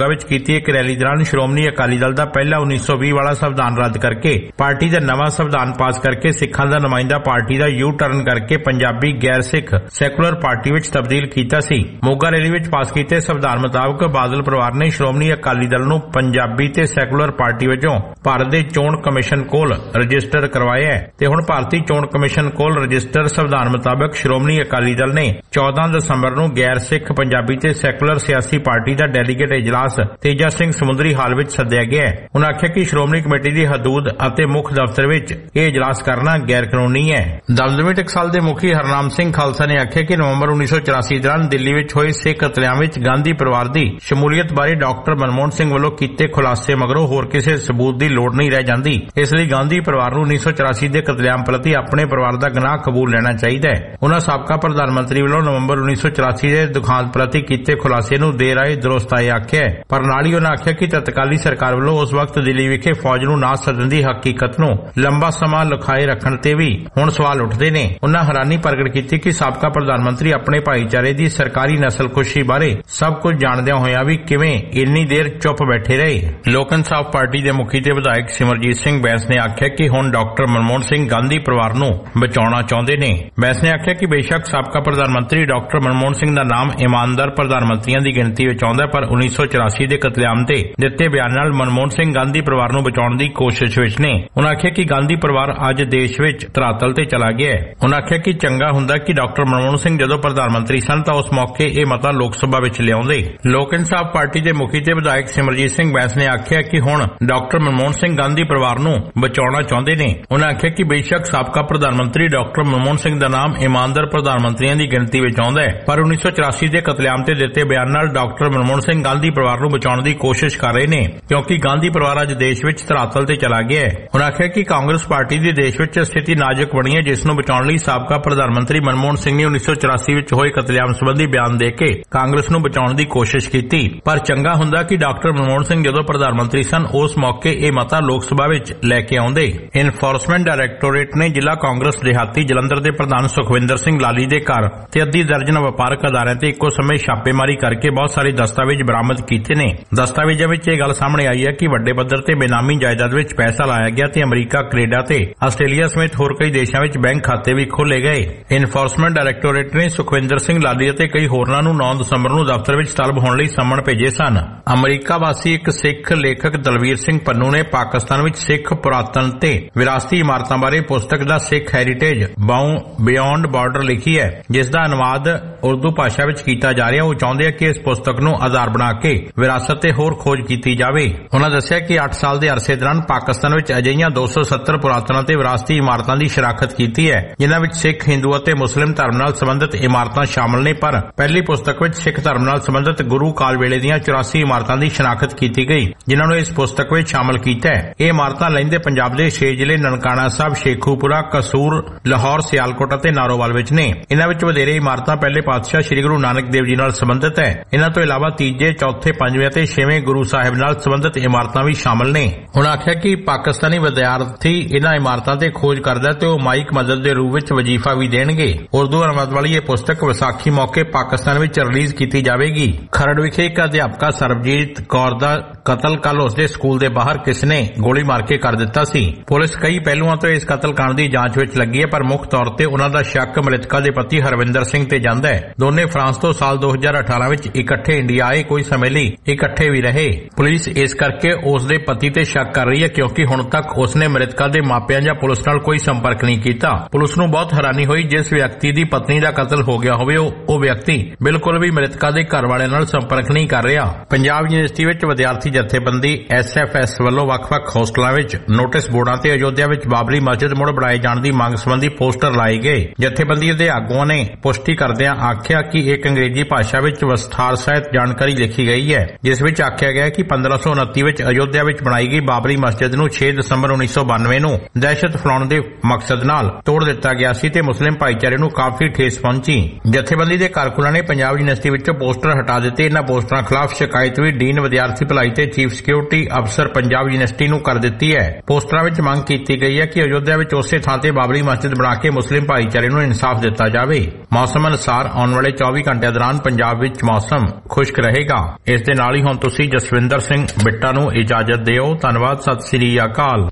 ਕੀਤੀ ਇੱਕ ਰੈਲੀ ਦੌਰਾਨ ਸ਼੍ਰੋਮਣੀ ਅਕਾਲੀ ਦਲ ਦਾ ਪਹਿਲਾ ਉੱਨੀ ਸੌ ਵੀਹ ਵਾਲਾ ਸੰਵਿਧਾਨ ਰੱਦ ਕਰਕੇ ਪਾਰਟੀ ਦਾ ਨਵਾਂ ਸੰਵਿਧਾਨ ਪਾਸ ਕਰਕੇ ਸਿੱਖਾਂ ਦਾ ਨੁਮਾਇੰਦਾ ਪਾਰਟੀ ਦਾ ਯੂ ਟਰਨ ਕਰਕੇ ਪੰਜਾਬੀ ਗੈਰ ਸਿੱਖ ਸੈਕੂਲਰ ਪਾਰਟੀ ਵਿੱਚ ਤਬਦੀਲ ਕੀਤਾ ਸੀ। ਮੋਗਾ ਰੈਲੀ ਵਿੱਚ ਪਾਸ ਕੀਤੇ ਸੰਵਿਧਾਨ ਮੁਤਾਬਕ ਬਾਦਲ ਪਰਿਵਾਰ ਨੇ ਸ਼੍ਰੋਮਣੀ ਅਕਾਲੀ ਦਲ ਨੂੰ ਪੰਜਾਬੀ ਤੇ ਸੈਕੂਲਰ ਪਾਰਟੀ ਵਜੋਂ ਭਾਰਤ ਦੇ ਚੋਣ ਕਮਿਸ਼ਨ ਕੋਲ ਰਜਿਸਟਰ ਕਰਵਾਇਆ ਹੈ ਤੇ ਹੁਣ ਭਾਰਤੀ ਚੋਣ ਕਮਿਸ਼ਨ ਕੋਲ ਰਜਿਸਟਰ ਸੰਵਿਧਾਨ ਮੁਤਾਬਕ ਸ਼੍ਰੋਮਣੀ ਅਕਾਲੀ ਦਲ ਨੇ ਚੌਦਾਂ ਦਸੰਬਰ ਨੂੰ ਗੈਰ ਸਿੱਖ ਪੰਜਾਬੀ ਤੇ ਸੈਕੂਲਰ ਸਿਆਸੀ ਪਾਰਟੀ ਦਾ ਡੈਲੀਗੇਟ ਇਜਲਾਸ ਤੇਜਾ ਸਿੰਘ ਸਮੁੰਦਰੀ ਹਾਲ ਵਿੱਚ ਸੱਦਿਆ ਗਿਆ ਹੈ। ਉਨ੍ਹਾਂ ਆਖਿਆ ਕਿ ਸ਼੍ਰੋਮਣੀ ਕਮੇਟੀ ਦੀ ਹਦੂਦ ਅਤੇ ਮੁੱਖ ਦਫ਼ਤਰ ਵਿੱਚ ਇਹ ਇਜਲਾਸ ਕਰਨਾ ਗੈਰ ਕਾਨੂੰਨੀ ਹੈ। ਦਮਦਮੀ ਟਕਸਾਲ ਦੇ ਮੁਖੀ ਹਰਨਾਮ ਸਿੰਘ ਖਾਲਸਾ ਨੇ ਆਖਿਆ ਕਿ ਨਵੰਬਰ ਉੱਨੀ ਸੌ ਚੁਰਾਸੀ ਦੌਰਾਨ ਦਿੱਲੀ ਵਿੱਚ ਹੋਏ ਸਿੱਖ ਕਤਲੇਆਮ ਵਿੱਚ ਗਾਂਧੀ ਪਰਿਵਾਰ ਦੀ ਸ਼ਮੂਲੀਅਤ ਬਾਰੇ ਡਾਕਟਰ ਮਨਮੋਹਨ ਸਿੰਘ ਵੱਲੋਂ ਕੀਤੇ ਖੁਲਾਸੇ ਮਗਰੋਂ ਹੋਰ ਕਿਸੇ ਸਬੂਤ ਦੀ ਲੋੜ ਨਹੀਂ ਰਹਿ ਜਾਂਦੀ। ਇਸ ਲਈ ਗਾਂਧੀ ਪਰਿਵਾਰ ਨੂੰ ਉੱਨੀ ਸੌ ਚੁਰਾਸੀ ਦੇ ਕਤਲੇਆਮ ਪ੍ਰਤੀ ਆਪਣੇ ਪਰਿਵਾਰ ਦਾ ਗੁਨਾਹ ਕਬੂਲ ਲੈਣਾ ਚਾਹੀਦਾ ਹੈ। ਉਨ੍ਹਾਂ ਸਾਬਕਾ ਪ੍ਰਧਾਨ ਮੰਤਰੀ ਵੱਲੋਂ ਨਵੰਬਰ ਉੱਨੀ ਸੌ ਚੁਰਾਸੀ ਦੇ ਦੁਖਾਂਤ ਪ੍ਰਤੀ ਕੀਤੇ ਖੁਲਾਸੇ ਨੂੰ ਦੇਰ ਆਏ ਦਰੁਸਤ ਆਏ ਆਖਿਆ, ਪਰ ਨਾਲ ਹੀ ਉਨ੍ਹਾਂ ਆਖਿਆ ਕਿ ਤਤਕਾਲੀ ਸਰਕਾਰ ਵੱਲੋਂ ਉਸ ਵਕਤ ਦਿੱਲੀ ਵਿਖੇ ਫੌਜ ਨੂੰ ਨਾ ਸੱਦਣ ਦੀ ਹਕੀਕਤ ਨੂੰ ਲੰਬਾ ਸਮਾਂ ਲੁਕਾਏ ਰੱਖਣ ਤੇ ਵੀ ਹੁਣ ਸਵਾਲ ਉੱਠਦੇ ਨੇ। ਉਨ੍ਹਾਂ ਹੈਰਾਨੀ ਪ੍ਰਗਟ ਕੀਤੀ ਕਿ ਸਾਬਕਾ ਪ੍ਰਧਾਨ ਮੰਤਰੀ ਆਪਣੇ ਭਾਈਚਾਰੇ ਦੀ ਸਰਕਾਰੀ ਨਸਲਕੁਸ਼ੀ ਬਾਰੇ ਸਭ ਕੁਝ ਜਾਣਦਿਆਂ ਹੋਇਆਂ ਵੀ ਕਿਵੇਂ ਇੰਨੀ ਦੇਰ ਚੁੱਪ ਬੈਠੇ ਰਹੇ। ਲੋਕ ਇਨਸਾਫ ਪਾਰਟੀ ਦੇ ਮੁਖੀ ਤੇ ਵਿਧਾਇਕ ਸਿਮਰਜੀਤ ਸਿੰਘ ਬੈਂਸ ਨੇ ਆਖਿਆ ਕਿ ਹੁਣ ਡਾਕਟਰ ਮਨਮੋਹਨ ਸਿੰਘ ਗਾਂਧੀ ਪਰਿਵਾਰ ਨੂੰ ਬਚਾਉਣਾ ਚਾਹੁੰਦੇ ਨੇ। ਬੈਂਸ ਨੇ ਆਖਿਆ ਕਿ ਬੇਸ਼ੱਕ ਸਾਬਕਾ ਪ੍ਰਧਾਨ ਮੰਤਰੀ ਡਾਕਟਰ ਮਨਮੋਹਨ ਸਿੰਘ ਦਾ ਨਾਮ ਇਮਾਨਦਾਰ ਪ੍ਰਧਾਨ ਮੰਤਰੀਆਂ ਦੀ ਗਿਣਤੀ ਵਿੱਚ ਆਉਂਦਾ, ਪਰ ਉੱਨੀ ਸੌ ਚੁਰਾਸੀ ਦੇ ਕਤਲੇਆਮ ਤੇ ਦਿੱਤੇ ਬਿਆਨ ਨਾਲ ਮਨਮੋਹਨ ਸਿੰਘ ਗਾਂਧੀ ਪਰਿਵਾਰ ਨੂੰ ਬਚਾਉਣ ਦੀ ਕੋਸ਼ਿਸ਼ ਵਿੱਚ ਨੇ। ਉਨ੍ਹਾਂ ਆਖਿਆ ਕਿ ਗਾਂਧੀ ਪਰਿਵਾਰ ਅੱਜ ਦੇਸ਼ ਵਿੱਚ ਧਰਾਤਲ ਤੇ ਚਲਾ ਗਿਆ ਹੈ। ਉਨ੍ਹਾਂ ਆਖਿਆ ਕਿ ਚੰਗਾ ਹੁੰਦਾ ਕਿ ਡਾਕਟਰ ਮਨਮੋਹਨ ਸਿੰਘ ਜਦੋਂ ਪ੍ਰਧਾਨ ਮੰਤਰੀ ਸਨ ਤਾਂ ਉਸ ਮੌਕੇ ਇਹ ਮਤਾ ਲੋਕ ਸਭਾ ਵਿੱਚ ਲਿਆਉਂਦੇ। ਲੋਕ ਇਨਸਾਫ ਪਾਰਟੀ ਦੇ ਮੁਖੀ ਤੇ ਵਿਧਾਇਕ ਸਿਮਰਜੀਤ ਸਿੰਘ ਬੈਂਸ ਨੇ ਆਖਿਆ ਕਿ ਹੁਣ ਡਾਕਟਰ ਮਨਮੋਹਨ ਸਿੰਘ ਗਾਂਧੀ ਪਰਿਵਾਰ ਨੂੰ ਬਚਾਉਣਾ ਚਾਹੁੰਦੇ ਨੇ। ਉਨ੍ਹਾਂ ਆਖਿਆ ਕਿ ਬੇਸ਼ੱਕ ਸਾਬਕਾ ਪ੍ਰਧਾਨ ਮੰਤਰੀ ਡਾਕਟਰ ਮਨਮੋਹਨ ਸਿੰਘ ਦਾ ਨਾਮ ਇਮਾਨਦਾਰ ਪ੍ਰਧਾਨ ਮੰਤਰੀਆਂ ਦੀ ਗਿਣਤੀ ਵਿੱਚ ਆਉਂਦਾ ਹੈ, ਪਰ ਉੱਨੀ ਸੌ ਚੁਰਾਸੀ ਦੇ ਕਤਲੇਆਮ ਤੇ ਦਿੱਤੇ ਬਿਆਨ ਨਾਲ ਡਾਕਟਰ ਮਨਮੋਹਨ ਸਿੰਘ ਗਾਂਧੀ ਪਰਿਵਾਰ ਨੂੰ ਬਚਾਉਣ ਦੀ ਕੋਸ਼ਿਸ਼ ਕਰ ਰਹੇ ਨੇ, ਕਿਉਂਕਿ ਗਾਂਧੀ ਪਰਿਵਾਰ ਅੱਜ ਦੇਸ਼ ਵਿੱਚ ਧਰਾਤਲ ਤੇ ਚਲਾ ਗਿਆ ਹੈ। ਉਨ੍ਹਾਂ ਆਖਿਆ ਕਿ ਕਾਂਗਰਸ ਪਾਰਟੀ ਦੀ ਦੇਸ਼ ਵਿੱਚ ਸਥਿਤੀ ਨਾਜ਼ੁਕ ਬਣੀ ਹੈ, ਜਿਸ ਨੂੰ ਬਚਾਉਣ ਲਈ ਸਾਬਕਾ ਪ੍ਰਧਾਨ ਮੰਤਰੀ ਮਨਮੋਹਨ ਸਿੰਘ ਨੇ ਉੱਨੀ ਸੌ ਚੁਰਾਸੀ ਵਿੱਚ ਹੋਏ ਕਤਲੇਆਮ ਸੰਬੰਧੀ ਬਿਆਨ ਦੇ ਕੇ ਕਾਂਗਰਸ ਨੂੰ ਬਚਾਉਣ ਦੀ ਕੋਸ਼ਿਸ਼ ਕੀਤੀ, ਪਰ ਚੰਗਾ ਹੁੰਦਾ ਕਿ ਡਾਕਟਰ ਮਨਮੋਹਨ ਸਿੰਘ ਜਦੋਂ ਪ੍ਰਧਾਨ ਮੰਤਰੀ ਸਨ ਉਸ ਮੌਕੇ ਇਹ ਮਤਾ ਲੋਕ ਸਭਾ ਵਿੱਚ ਲੈ ਕੇ ਆਉਂਦੇ। ਇਨਫੋਰਸਮੈਂਟ ਡਾਇਰੈਕਟੋਰੇਟ ਨੇ ਜ਼ਿਲ੍ਹਾ ਕਾਂਗਰਸ ਦਿਹਾਤੀ ਜਲੰਧਰ ਦੇ ਪ੍ਰਧਾਨ ਸੁਖਵਿੰਦਰ ਸਿੰਘ ਲਾਲੀ ਦੇ ਘਰ ਤੇ ਅੱਧੀ ਦਰਜਨ ਵਪਾਰਕ ਅਦਾਰਿਆਂ ਤੇ ਇੱਕੋ ਸਮੇਂ ਛਾਪੇਮਾਰੀ ਕਰਕੇ ਬਹੁਤ ਸਾਰੇ ਦਸਤਾਵੇਜ਼ ਬਰਾਮਦ ਕੀਤੇ ਨੇ। ਦਸਤਾਵੇਜ਼ਾਂ ਵਿੱਚ ਇਹ ਗੱਲ ਸਾਹਮਣੇ ਆਈ ਹੈ ਕਿ ਵੱਡੇ ਪੱਧਰ ਤੇ ਬੇਨਾਮੀ ਜਾਇਦਾਦ ਵਿੱਚ ਪੈਸਾ ਲਾਇਆ ਗਿਆ ਤੇ ਅਮਰੀਕਾ, ਕੈਨੇਡਾ ਤੇ ਆਸਟ੍ਰੇਲੀਆ ਸਮੇਤ ਹੋਰ ਕਈ ਦੇਸ਼ਾਂ ਵਿੱਚ ਬੈਂਕ ਖਾਤੇ ਵੀ ਖੋਲੇ ਗਏ। ਇਨਫੋਰਸਮੈਂਟ ਡਾਇਰੈਕਟੋਰੇਟ ਨੇ ਸੁਖਵਿੰਦਰ ਸਿੰਘ ਲਾਲੀ ਅਤੇ ਕਈ ਹੋਰਨਾਂ ਨੂੰ ਨੌਂ ਦਸੰਬਰ ਨੂੰ ਦਫ਼ਤਰ ਵਿੱਚ ਤਲਬ ਹੋਣ ਲਈ ਸੰਮਣ ਭੇਜੇ ਸਨ। ਅਮਰੀਕਾ ਵਾਸੀ ਇੱਕ ਸਿੱਖ ਲੇਖਕ ਦਲਵੀਰ ਸਿੰਘ ਪੰਨੂ ਨੇ ਪਾਕਿਸਤਾਨ ਵਿੱਚ ਸਿੱਖ ਪੁਰਾਤਨ ਤੇ ਵਿਰਾਸਤੀ ਇਮਾਰਤਾਂ ਬਾਰੇ ਪੁਸਤਕ ਦਾ ਸਿੱਖ ਹੈਰੀਟੇਜ ਬਿਯੋਂਡ ਬਾਰਡਰ ਲਿਖੀ ਹੈ, ਜਿਸ ਦਾ ਅਨੁਵਾਦ ਉਰਦੂ ਭਾਸ਼ਾ ਵਿੱਚ ਕੀਤਾ ਜਾ ਰਿਹਾ। ਉਹ ਚਾਹੁੰਦੇ ਆ ਕਿ ਇਸ ਪੁਸਤਕ ਨੂੰ ਆਧਾਰ ਬਣਾ ਕੇ ਵਿਰਾਸਤ ਤੇ ਹੋਰ ਖੋਜ ਕੀਤੀ ਜਾਵੇ। ਉਨ੍ਹਾਂ ਦੱਸਿਆ ਕਿ ਅੱਠ ਸਾਲ ਦੇ ਅਰਸੇ ਦੌਰਾਨ ਪਾਕਿਸਤਾਨ ਵਿੱਚ ਅਜਿਹੀਆਂ ਦੋ ਸੌ ਸੱਤਰ ਪੁਰਾਤਨ ਅਤੇ ਵਿਰਾਸਤੀ ਇਮਾਰਤਾਂ ਦੀ ਸ਼ਨਾਖਤ ਕੀਤੀ ਹੈ, ਜਿਨ੍ਹਾਂ ਵਿੱਚ ਸਿੱਖ, ਹਿੰਦੂ ਅਤੇ ਮੁਸਲਿਮ ਧਰਮ ਨਾਲ ਸੰਬੰਧਿਤ ਇਮਾਰਤਾਂ ਸ਼ਾਮਲ ਨੇ, ਪਰ ਪਹਿਲੀ ਪੁਸਤਕ ਵਿੱਚ ਸਿੱਖ ਧਰਮ ਨਾਲ ਸੰਬੰਧਿਤ ਗੁਰੂ ਕਾਲ ਵੇਲੇ ਦੀਆਂ ਚੁਰਾਸੀ ਇਮਾਰਤਾਂ ਦੀ ਸ਼ਨਾਖਤ ਕੀਤੀ ਗਈ, ਜਿਨ੍ਹਾਂ ਨੂੰ ਇਸ ਪੁਸਤਕ ਵਿੱਚ ਸ਼ਾਮਲ ਕੀਤਾ ਹੈ। ਇਹ ਇਮਾਰਤਾਂ ਲਹਿੰਦੇ ਪੰਜਾਬ ਦੇ ਛੇ ਜ਼ਿਲ੍ਹੇ ਨਨਕਾਣਾ ਸਾਹਿਬ, ਸ਼ੇਖੂਪੁਰਾ, ਕਸੂਰ, ਲਾਹੌਰ, ਸਿਆਲਕੋਟ ਅਤੇ ਨਾਰੋਵਾਲ ਵਿੱਚ ਨੇ। ਇਨ੍ਹਾਂ ਵਿੱਚ ਵਧੇਰੇ ਇਮਾਰਤਾਂ ਪਹਿਲੇ ਪਾਤਸ਼ਾਹ ਸ੍ਰੀ ਗੁਰੂ ਨਾਨਕ ਦੇਵ ਜੀ ਨਾਲ ਸੰਬੰਧਿਤ ਹੈ। ਇਨ੍ਹਾਂ ਤੋਂ ਇਲਾਵਾ ਤੀਜੇ, ਚੌਥੇ, ਪੰਜਵੇਂ ਅਤੇ ਛੇਵੇਂ ਗੁਰੂ ਸਾਹਿਬ ਨਾਲ ਸੰਬੰਧਿਤ ਇਮਾਰਤਾਂ ਵੀ ਸ਼ਾਮਲ ਨੇ। ਉਨ੍ਹਾਂ ਆਖਿਆ ਕਿ ਪਾਕਿਸਤਾਨੀ ਵਿਦਿਆਰਥੀ ਇਨ੍ਹਾਂ ਇਮਾਰਤਾਂ ਤੇ ਖੋਜ ਕਰਦਾ ਤੇ ਉਹ ਮਾਈਕ ਮਦਦ ਦੇ ਰੂਪ ਵਿੱਚ ਵਜੀਫਾ ਵੀ ਦੇਣਗੇ। ਉਰਦੂ ਅਨੁਵਾਦ ਵਾਲੀ ਇਹ ਪੁਸਤਕ ਵਿਸਾਖੀ ਮੌਕੇ ਪਾਕਿਸਤਾਨ ਵਿੱਚ ਰਿਲੀਜ਼ ਕੀਤੀ ਜਾਵੇਗੀ। ਖਰੜ ਵਿਖੇ ਇੱਕ ਅਧਿਆਪਕਾ ਸਰਬਜੀਤ ਕੌਰ ਦਾ ਕਤਲ ਕੱਲ ਉਸਦੇ ਸਕੂਲ ਦੇ ਬਾਹਰ ਕਿਸ ਨੇ ਗੋਲੀ ਮਾਰ ਕੇ ਕਰ ਦਿੱਤਾ ਸੀ। ਪੁਲਿਸ ਕਈ ਪਹਿਲੂਆਂ ਤੋਂ ਇਸ ਕਤਲकांड ਦੀ ਜਾਂਚ ਵਿੱਚ ਲੱਗੀ ਹੈ, ਪਰ ਮੁੱਖ ਤੌਰ ਤੇ ਉਨ੍ਹਾਂ ਦਾ ਸ਼ੱਕ ਮ੍ਰਿਤਕਾ ਦੇ ਪਤੀ ਹਰਵਿੰਦਰ ਸਿੰਘ ਤੇ ਜਾਂਦਾ ਹੈ। ਦੋਨੇ ਫਰਾਂਸ ਤੋਂ ਸਾਲ ਦੋ ਹਜ਼ਾਰ ਅਠਾਰਾਂ ਵਿੱਚ ਇਕੱਠੇ ਇੰਡੀਆ ਆਏ, ਕੋਈ ਸਮੇਂ ਲਈ ਇਕੱਠੇ ਵੀ ਰਹੇ। ਪੁਲਿਸ ਇਸ ਕਰਕੇ ਉਸ ਦੇ ਪਤੀ ਤੇ ਸ਼ੱਕ ਕਰ ਰਹੀ ਹੈ, ਕਿਉਂਕਿ ਹੁਣ ਤੱਕ ਉਸਨੇ ਮ੍ਰਿਤਕਾ ਦੇ ਮਾਪਿਆਂ ਜਾਂ ਪੁਲਿਸ ਨਾਲ ਕੋਈ ਸੰਪਰਕ ਨਹੀਂ ਕੀਤਾ। ਪੁਲਿਸ ਨੂੰ ਬਹੁਤ ਹੈਰਾਨੀ ਹੋਈ ਜਿਸ ਵਿਅਕਤੀ ਦੀ ਪਤਨੀ ਦਾ ਕਤਲ ਹੋ ਗਿਆ ਹੋਵੇ ਉਹ ਵਿਅਕਤੀ ਬਿਲਕੁਲ ਵੀ ਮ੍ਰਿਤਕਾ ਦੇ ਘਰ ਵਾਲਿਆਂ ਨਾਲ ਸੰਪਰਕ ਨਹੀਂ ਕਰ ਰਿਹਾ। ਪੰਜਾਬ ਯੂਨੀਵਰਸਿਟੀ ਵਿੱਚ ਵਿਦਿਆਰਥੀ ਜਥੇਬੰਦੀ ਐਸ ਐਫ ਐਸ ਵੱਲੋਂ ਵੱਖ-ਵੱਖ ਹੋਸਟਲਾਂ ਵਿੱਚ ਨੋਟਿਸ ਬੋਰਡਾਂ ਤੇ ਅਯੋਧਿਆ ਵਿੱਚ ਬਾਬਰੀ ਮਸਜਿਦ ਮੁੜ ਬਣਾਏ ਜਾਣ ਦੀ ਮੰਗ ਸੰਬੰਧੀ ਪੋਸਟਰ ਲਾਏ ਗਏ। ਜਥੇਬੰਦੀ ਦੇ ਆਗੂਆਂ ਨੇ ਪੁਸ਼ਟੀ ਕਰਦਿਆਂ ਆਖਿਆ ਕਿ ਇੱਕ ਅੰਗਰੇਜ਼ੀ ਭਾਸ਼ਾ ਵਿੱਚ ਵਿਸਥਾਰ ਸਹਿਤ ਜਾਣਕਾਰੀ ਲਿਖੀ ਗਈ ਹੈ, ਜਿਸ ਵਿੱਚ ਆਖਿਆ ਗਿਆ ਕਿ ਪੰਦਰਾਂ ਸੌ ਉਨੱਤੀ ਵਿੱਚ ਅਯੋਧਿਆ ਵਿੱਚ ਬਣਾਈ ਗਈ ਬਾਬਰੀ ਮਸਜਿਦ ਨੂੰ ਛੇ ਦਸੰਬਰ ਉੱਨੀ ਸੌ ਬਾਨਵੇਂ ਨੂੰ ਦਹਿਸ਼ਤ ਫੈਲਾਉਣ ਦੇ ਮਕਸਦ ਨਾਲ ਤੋੜ ਦਿੱਤਾ ਗਿਆ ਸੀ ਤੇ ਮੁਸਲਿਮ ਭਾਈਚਾਰੇ ਨੂੰ ਕਾਫੀ ਠੇਸ ਪਹੁੰਚੀ। ਜਥੇਬੰਦੀ ਦੇ ਕਾਰਕੁਨਾਂ ਨੇ ਪੰਜਾਬ ਯੂਨੀਵਰਸਿਟੀ ਵਿੱਚੋਂ ਪੋਸਟਰ ਹਟਾ ਦਿੱਤੇ। ਇਹਨਾਂ ਪੋਸਟਰਾਂ ਖਿਲਾਫ ਸ਼ਿਕਾਇਤ ਵੀ ਡੀਨ ਵਿਦਿਆਰਥੀ ਭਲਾਈ ਤੇ ਚੀਫ ਸਿਕਿਉਰਿਟੀ ਅਫਸਰ ਪੰਜਾਬ ਯੂਨੀਵਰਸਿਟੀ ਨੂੰ ਕਰ ਦਿੱਤੀ ਹੈ। ਪੋਸਟਰਾਂ ਵਿੱਚ ਮੰਗ ਕੀਤੀ ਗਈ ਹੈ ਕਿ ਅਯੋਧਿਆ ਵਿੱਚ ਉਸੇ ਥਾਂ ਤੇ ਬਾਬਰੀ ਮਸਜਿਦ ਬਣਾ ਕੇ ਮੁਸਲਿਮ ਭਾਈਚਾਰੇ ਨੂੰ ਇਨਸਾਫ ਦਿੱਤਾ ਜਾਵੇ। ਮੌਸਮ ਅਨੁਸਾਰ ਆਉਣ ਵਾਲੇ ਚੌਵੀ ਘੰਟਿਆਂ ਦੌਰਾਨ ਪੰਜਾਬ ਵਿੱਚ ਮੌਸਮ ਖੁਸ਼ਕ ਰਹੇਗਾ। ਇਸ ਦੇ ਨਾਲ ਹੀ ਲਈ ਹੁਣ ਤੁਸੀਂ ਜਸਵਿੰਦਰ ਸਿੰਘ ਬਿੱਟਾ ਨੂੰ ਇਜਾਜ਼ਤ ਦਿਓ। ਧੰਨਵਾਦ। ਸਤਿ ਸ੍ਰੀ ਅਕਾਲ।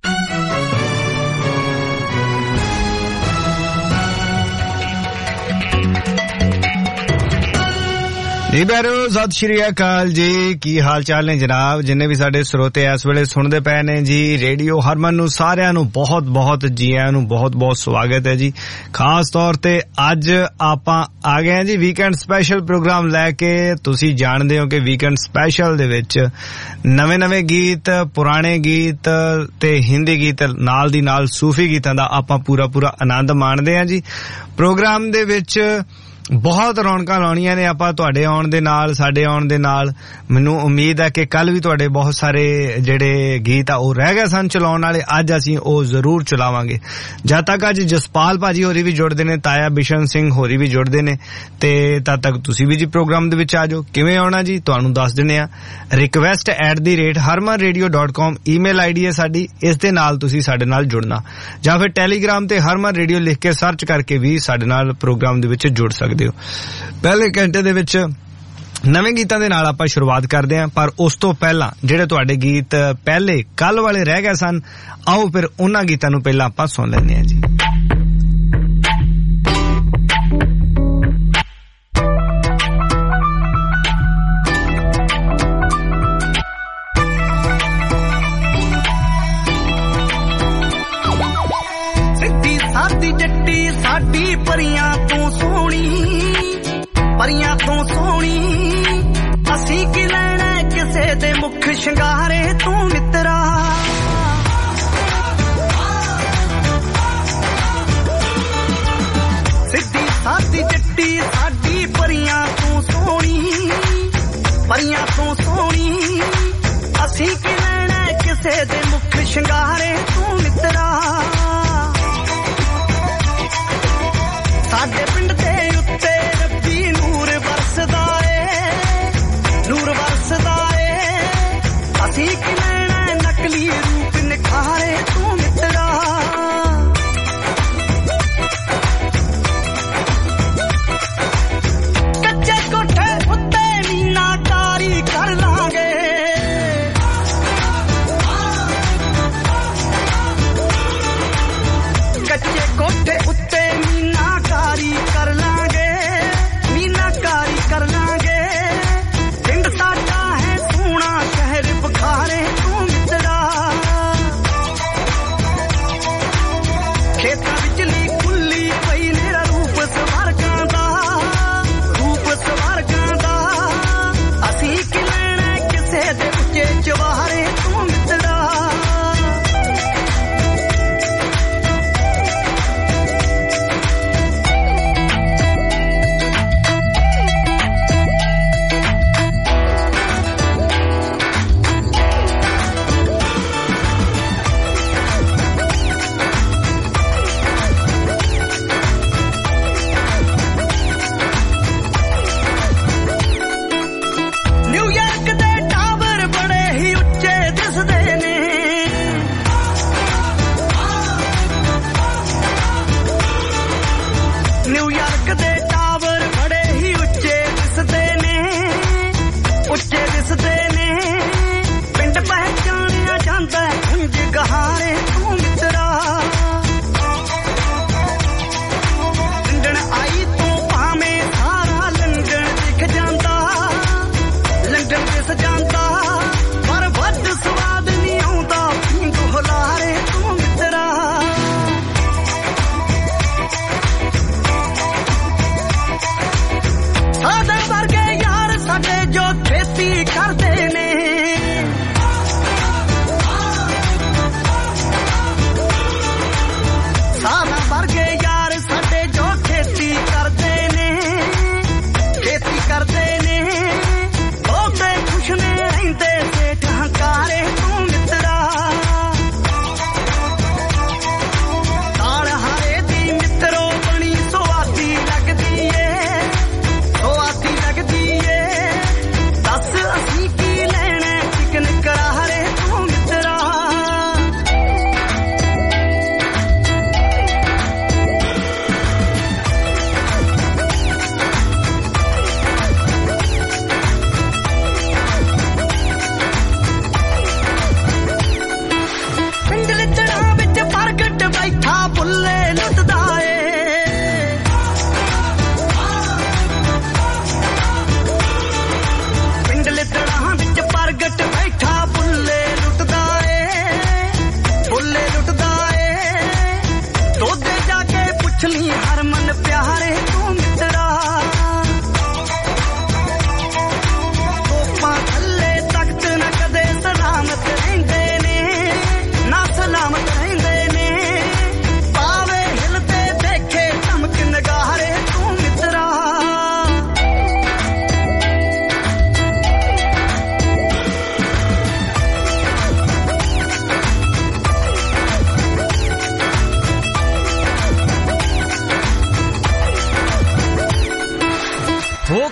ਜੀ ਬੈਰੋ ਸਤਿ ਸ਼੍ਰੀ ਅਕਾਲ ਜੀ। ਕੀ ਹਾਲ ਚਾਲ ਨੇ ਜਨਾਬ? ਜਿੰਨੇ ਵੀ ਸਾਡੇ ਸਰੋਤੇ ਇਸ ਵੇਲੇ ਸੁਣਦੇ ਪਏ ਨੇ ਜੀ ਰੇਡੀਓ ਹਰਮਨ ਨੂੰ, ਸਾਰਿਆਂ ਨੂੰ ਬਹੁਤ ਬਹੁਤ ਜੀ ਆਇਆਂ ਨੂੰ, ਬਹੁਤ ਬਹੁਤ ਸਵਾਗਤ ਹੈ ਜੀ। ਖਾਸ ਤੌਰ ਤੇ ਅੱਜ ਆਪਾਂ ਆ ਗਏ ਹਾਂ ਜੀ ਵੀਕਐਂਡ ਸਪੈਸ਼ਲ ਪ੍ਰੋਗਰਾਮ ਲੈ ਕੇ। ਤੁਸੀਂ ਜਾਣਦੇ ਹੋ ਕਿ ਵੀਕਐਂਡ ਸਪੈਸ਼ਲ ਦੇ ਵਿੱਚ ਨਵੇਂ ਨਵੇਂ ਗੀਤ, ਪੁਰਾਣੇ ਗੀਤ ਤੇ ਹਿੰਦੀ ਗੀਤ ਨਾਲ ਦੀ ਨਾਲ ਸੂਫੀ ਗੀਤਾਂ ਦਾ ਆਪਾਂ ਪੂਰਾ ਪੂਰਾ ਆਨੰਦ ਮਾਣਦੇ ਹਾਂ ਜੀ। ਪ੍ਰੋਗਰਾਮ ਦੇ ਵਿੱਚ ਬਹੁਤ ਰੌਣਕਾਂ ਲਾਉਣੀਆਂ ਨੇ ਆਪਾਂ ਤੁਹਾਡੇ ਆਉਣ ਦੇ ਨਾਲ, ਸਾਡੇ ਆਉਣ ਦੇ ਨਾਲ। ਮੈਨੂੰ ਉਮੀਦ ਹੈ ਕਿ ਕੱਲ ਵੀ ਤੁਹਾਡੇ ਬਹੁਤ ਸਾਰੇ ਜਿਹੜੇ ਗੀਤ ਆ ਉਹ ਰਹਿ ਗਏ ਸਨ ਚਲਾਉਣ ਵਾਲੇ, ਅੱਜ ਅਸੀਂ ਉਹ ਜ਼ਰੂਰ ਚਲਾਵਾਂਗੇ। ਜਦ ਤੱਕ ਅੱਜ ਜਸਪਾਲ ਭਾਜੀ ਹੋਰੀ ਵੀ ਜੁੜਦੇ ਨੇ, ਤਾਇਆ ਬਿਸ਼ਨ ਸਿੰਘ ਹੋਰੀ ਵੀ ਜੁੜਦੇ ਨੇ, ਤੇ ਤਦ ਤੱਕ ਤੁਸੀਂ ਵੀ ਜੀ ਪ੍ਰੋਗਰਾਮ ਦੇ ਵਿੱਚ ਆ ਜਾਓ। ਕਿਵੇਂ ਆਉਣਾ ਜੀ ਤੁਹਾਨੂੰ ਦੱਸ ਦਿੰਦੇ ਆ। Request at the rate Harman radio dot com email I D ਹੈ ਸਾਡੀ, ਇਸ ਦੇ ਨਾਲ ਤੁਸੀਂ ਸਾਡੇ ਨਾਲ ਜੁੜਨਾ, ਜਾਂ ਫਿਰ ਟੈਲੀਗ੍ਰਾਮ ਤੇ ਹਰਮਨ ਰੇਡੀਓ ਲਿਖ ਕੇ ਸਰਚ ਕਰਕੇ ਵੀ ਸਾਡੇ ਨਾਲ ਪ੍ਰੋਗਰਾਮ ਦੇ ਵਿੱਚ ਜੁੜ ਸਕਦੇ। ਪਹਿਲੇ ਘੰਟੇ ਦੇ ਵਿੱਚ ਨਵੇਂ ਗੀਤਾਂ ਦੇ ਨਾਲ ਆਪਾਂ ਸ਼ੁਰੂਆਤ ਕਰਦੇ ਹਾਂ, ਪਰ ਉਸ ਤੋਂ ਪਹਿਲਾਂ ਜਿਹੜੇ ਤੁਹਾਡੇ ਗੀਤ ਪਹਿਲੇ ਕੱਲ ਵਾਲੇ ਰਹਿ ਗਏ ਸਨ, ਆਓ ਫਿਰ ਉਹਨਾਂ ਗੀਤਾਂ ਨੂੰ ਪਹਿਲਾਂ ਆਪਾਂ ਸੁਣ ਲੈਂਦੇ ਹਾਂ ਜੀ। ਸਿੱਧੀ ਸਾਦੀ ਜੱਟੀ ਸਾਡੀ ਪਰੀਆਂ ਤੋਂ ਸੋਹਣੀ, ਪਰੀਆਂ ਤੋਂ ਸੋਹਣੀ, ਅਸੀਂ ਕੀ ਲੈਣਾ ਕਿਸੇ ਦੇ ਮੁੱਖ ਸ਼ਿੰਗਾਰੇ ਤੂੰ ਮਿੱਤਰਾ। ਸਿੱਧੀ ਸਾਦੀ ਜੱਟੀ ਸਾਡੀ ਪਰੀਆਂ ਤੋਂ ਸੋਹਣੀ, ਪਰੀਆਂ ਤੋਂ ਸੋਹਣੀ, ਅਸੀਂ ਕੀ ਲੈਣਾ ਕਿਸੇ ਦੇ ਮੁੱਖ ਸ਼ਿੰਗਾਰੇ ਤੂੰ ਮਿੱਤਰਾ। ਸਾਡੇ ਪਿੰਡ ਦੇ ਉੱਤੇ ਰੱਬੀ ਨੂਰ ਵਰਸਦਾ ਏ, ਨੂਰ ਵਰਸਦਾ ਏ, ਅਸੀਂ ਕੀ ਲੈਣਾ ਨਕਲੀ ਰੂਪ ਨਿਖਾਰੇ ਤੂੰ ਮਿੱਤਰਾ। ਕੱਚੇ ਕੋਠੇ ਉੱਤੇ ਮੀਨਾਕਾਰੀ ਕਰ ਲਾਂਗੇ,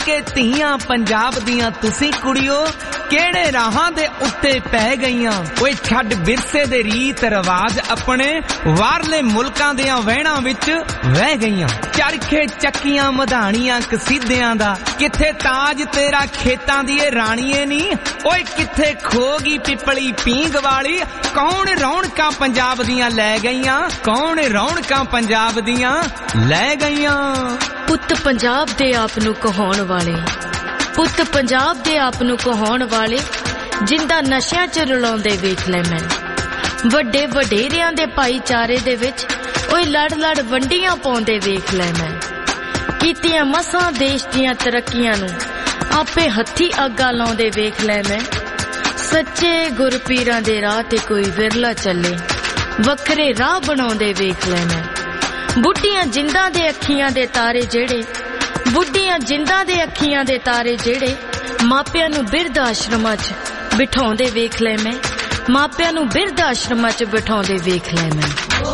ਕੇ ਧੀਆਂ ਪੰਜਾਬ ਦੀਆਂ ਤੁਸੀਂ ਕੁੜੀਓ ਕਿਹੜੇ ਰਾਹਾਂ ਦੇ ਉੱਤੇ ਪੈ ਗਈਆਂ ਓਏ ਛੱਡ ਵਿਰਸੇ ਦੇ ਰੀਤ ਰਿਵਾਜ ਆਪਣੇ ਬਾਹਰਲੇ ਮੁਲਕਾਂ ਦੀਆਂ ਵਹਿਣਾਂ ਵਿੱਚ ਵਹਿ ਗਈਆਂ ਚਰਖੇ ਚੱਕੀਆਂ ਮਧਾਣੀਆਂ ਕਸੀਦਿਆਂ ਦਾ ਕਿੱਥੇ ਤਾਜ ਤੇਰਾ ਖੇਤਾਂ ਦੀ ਇਹ ਰਾਣੀਏ ਨੀ ਓਏ ਕਿੱਥੇ ਖੋਗੀ ਪਿੱਪਲੀ ਪੀਂਗ ਵਾਲੀ ਕੌਣ ਰੌਣਕਾਂ ਪੰਜਾਬ ਦੀਆਂ ਲੈ ਗਈਆਂ ਕੌਣ ਰੌਣਕਾਂ ਪੰਜਾਬ ਦੀਆਂ ਲੈ ਗਈਆਂ ਪੁੱਤ ਪੰਜਾਬ ਦੇ ਆਪ ਨੂੰ ਕਹਾਉਣ ਵਾਲੇ ਪੁੱਤ ਪੰਜਾਬ ਦੇ ਆਪ ਨੂੰ ਕਹਾਉਣ ਵਾਲੇ ਜਿੰਦਾ ਨਸ਼ਿਆਂ 'ਚ ਰਲਾਉਂਦੇ ਵੇਖ ਲੈ ਮੈਂ ਵੱਡੇ ਵਡੇਰਿਆਂ ਦੇ ਭਾਈਚਾਰੇ ਦੇ ਵਿੱਚ ਓਏ ਲੜ ਲੜ ਵੰਡੀਆਂ ਪਾਉਂਦੇ ਵੇਖ ਲੈ ਮੈਂ ਕੀਤੀਆਂ ਮਸਾਂ ਦੇਸ਼ ਦੀਆਂ ਤਰੱਕੀਆਂ ਨੂੰ ਆਪੇ ਹੱਥੀ ਅੱਗਾ ਲਾਉਂਦੇ ਵੇਖ ਲੈ ਮੈਂ ਸੱਚੇ ਗੁਰਪੀਰਾਂ ਦੇ ਰਾਹ ਤੇ ਕੋਈ ਵਿਰਲਾ ਚੱਲੇ ਵੱਖਰੇ ਰਾਹ ਬਣਾਉਂਦੇ ਵੇਖ ਲੈ ਮੈਂ ਬੁੱਢੀਆਂ ਜਿੰਦਾਂ ਦੇ ਅੱਖੀਆਂ ਦੇ ਤਾਰੇ ਜਿਹੜੇ ਬੁੱਢੀਆਂ ਜਿੰਦਾਂ ਦੇ ਅੱਖੀਆਂ ਦੇ ਤਾਰੇ ਜਿਹੜੇ ਮਾਪਿਆਂ ਨੂੰ ਬਿਰਧ ਆਸ਼ਰਮਾਂ 'ਚ ਬਿਠਾਉਂਦੇ ਵੇਖ ਲੈ ਮੈਂ ਮਾਪਿਆਂ ਨੂੰ ਬਿਰਧ ਆਸ਼ਰਮਾਂ 'ਚ ਬਿਠਾਉਂਦੇ ਵੇਖ ਲੈ ਮੈਂ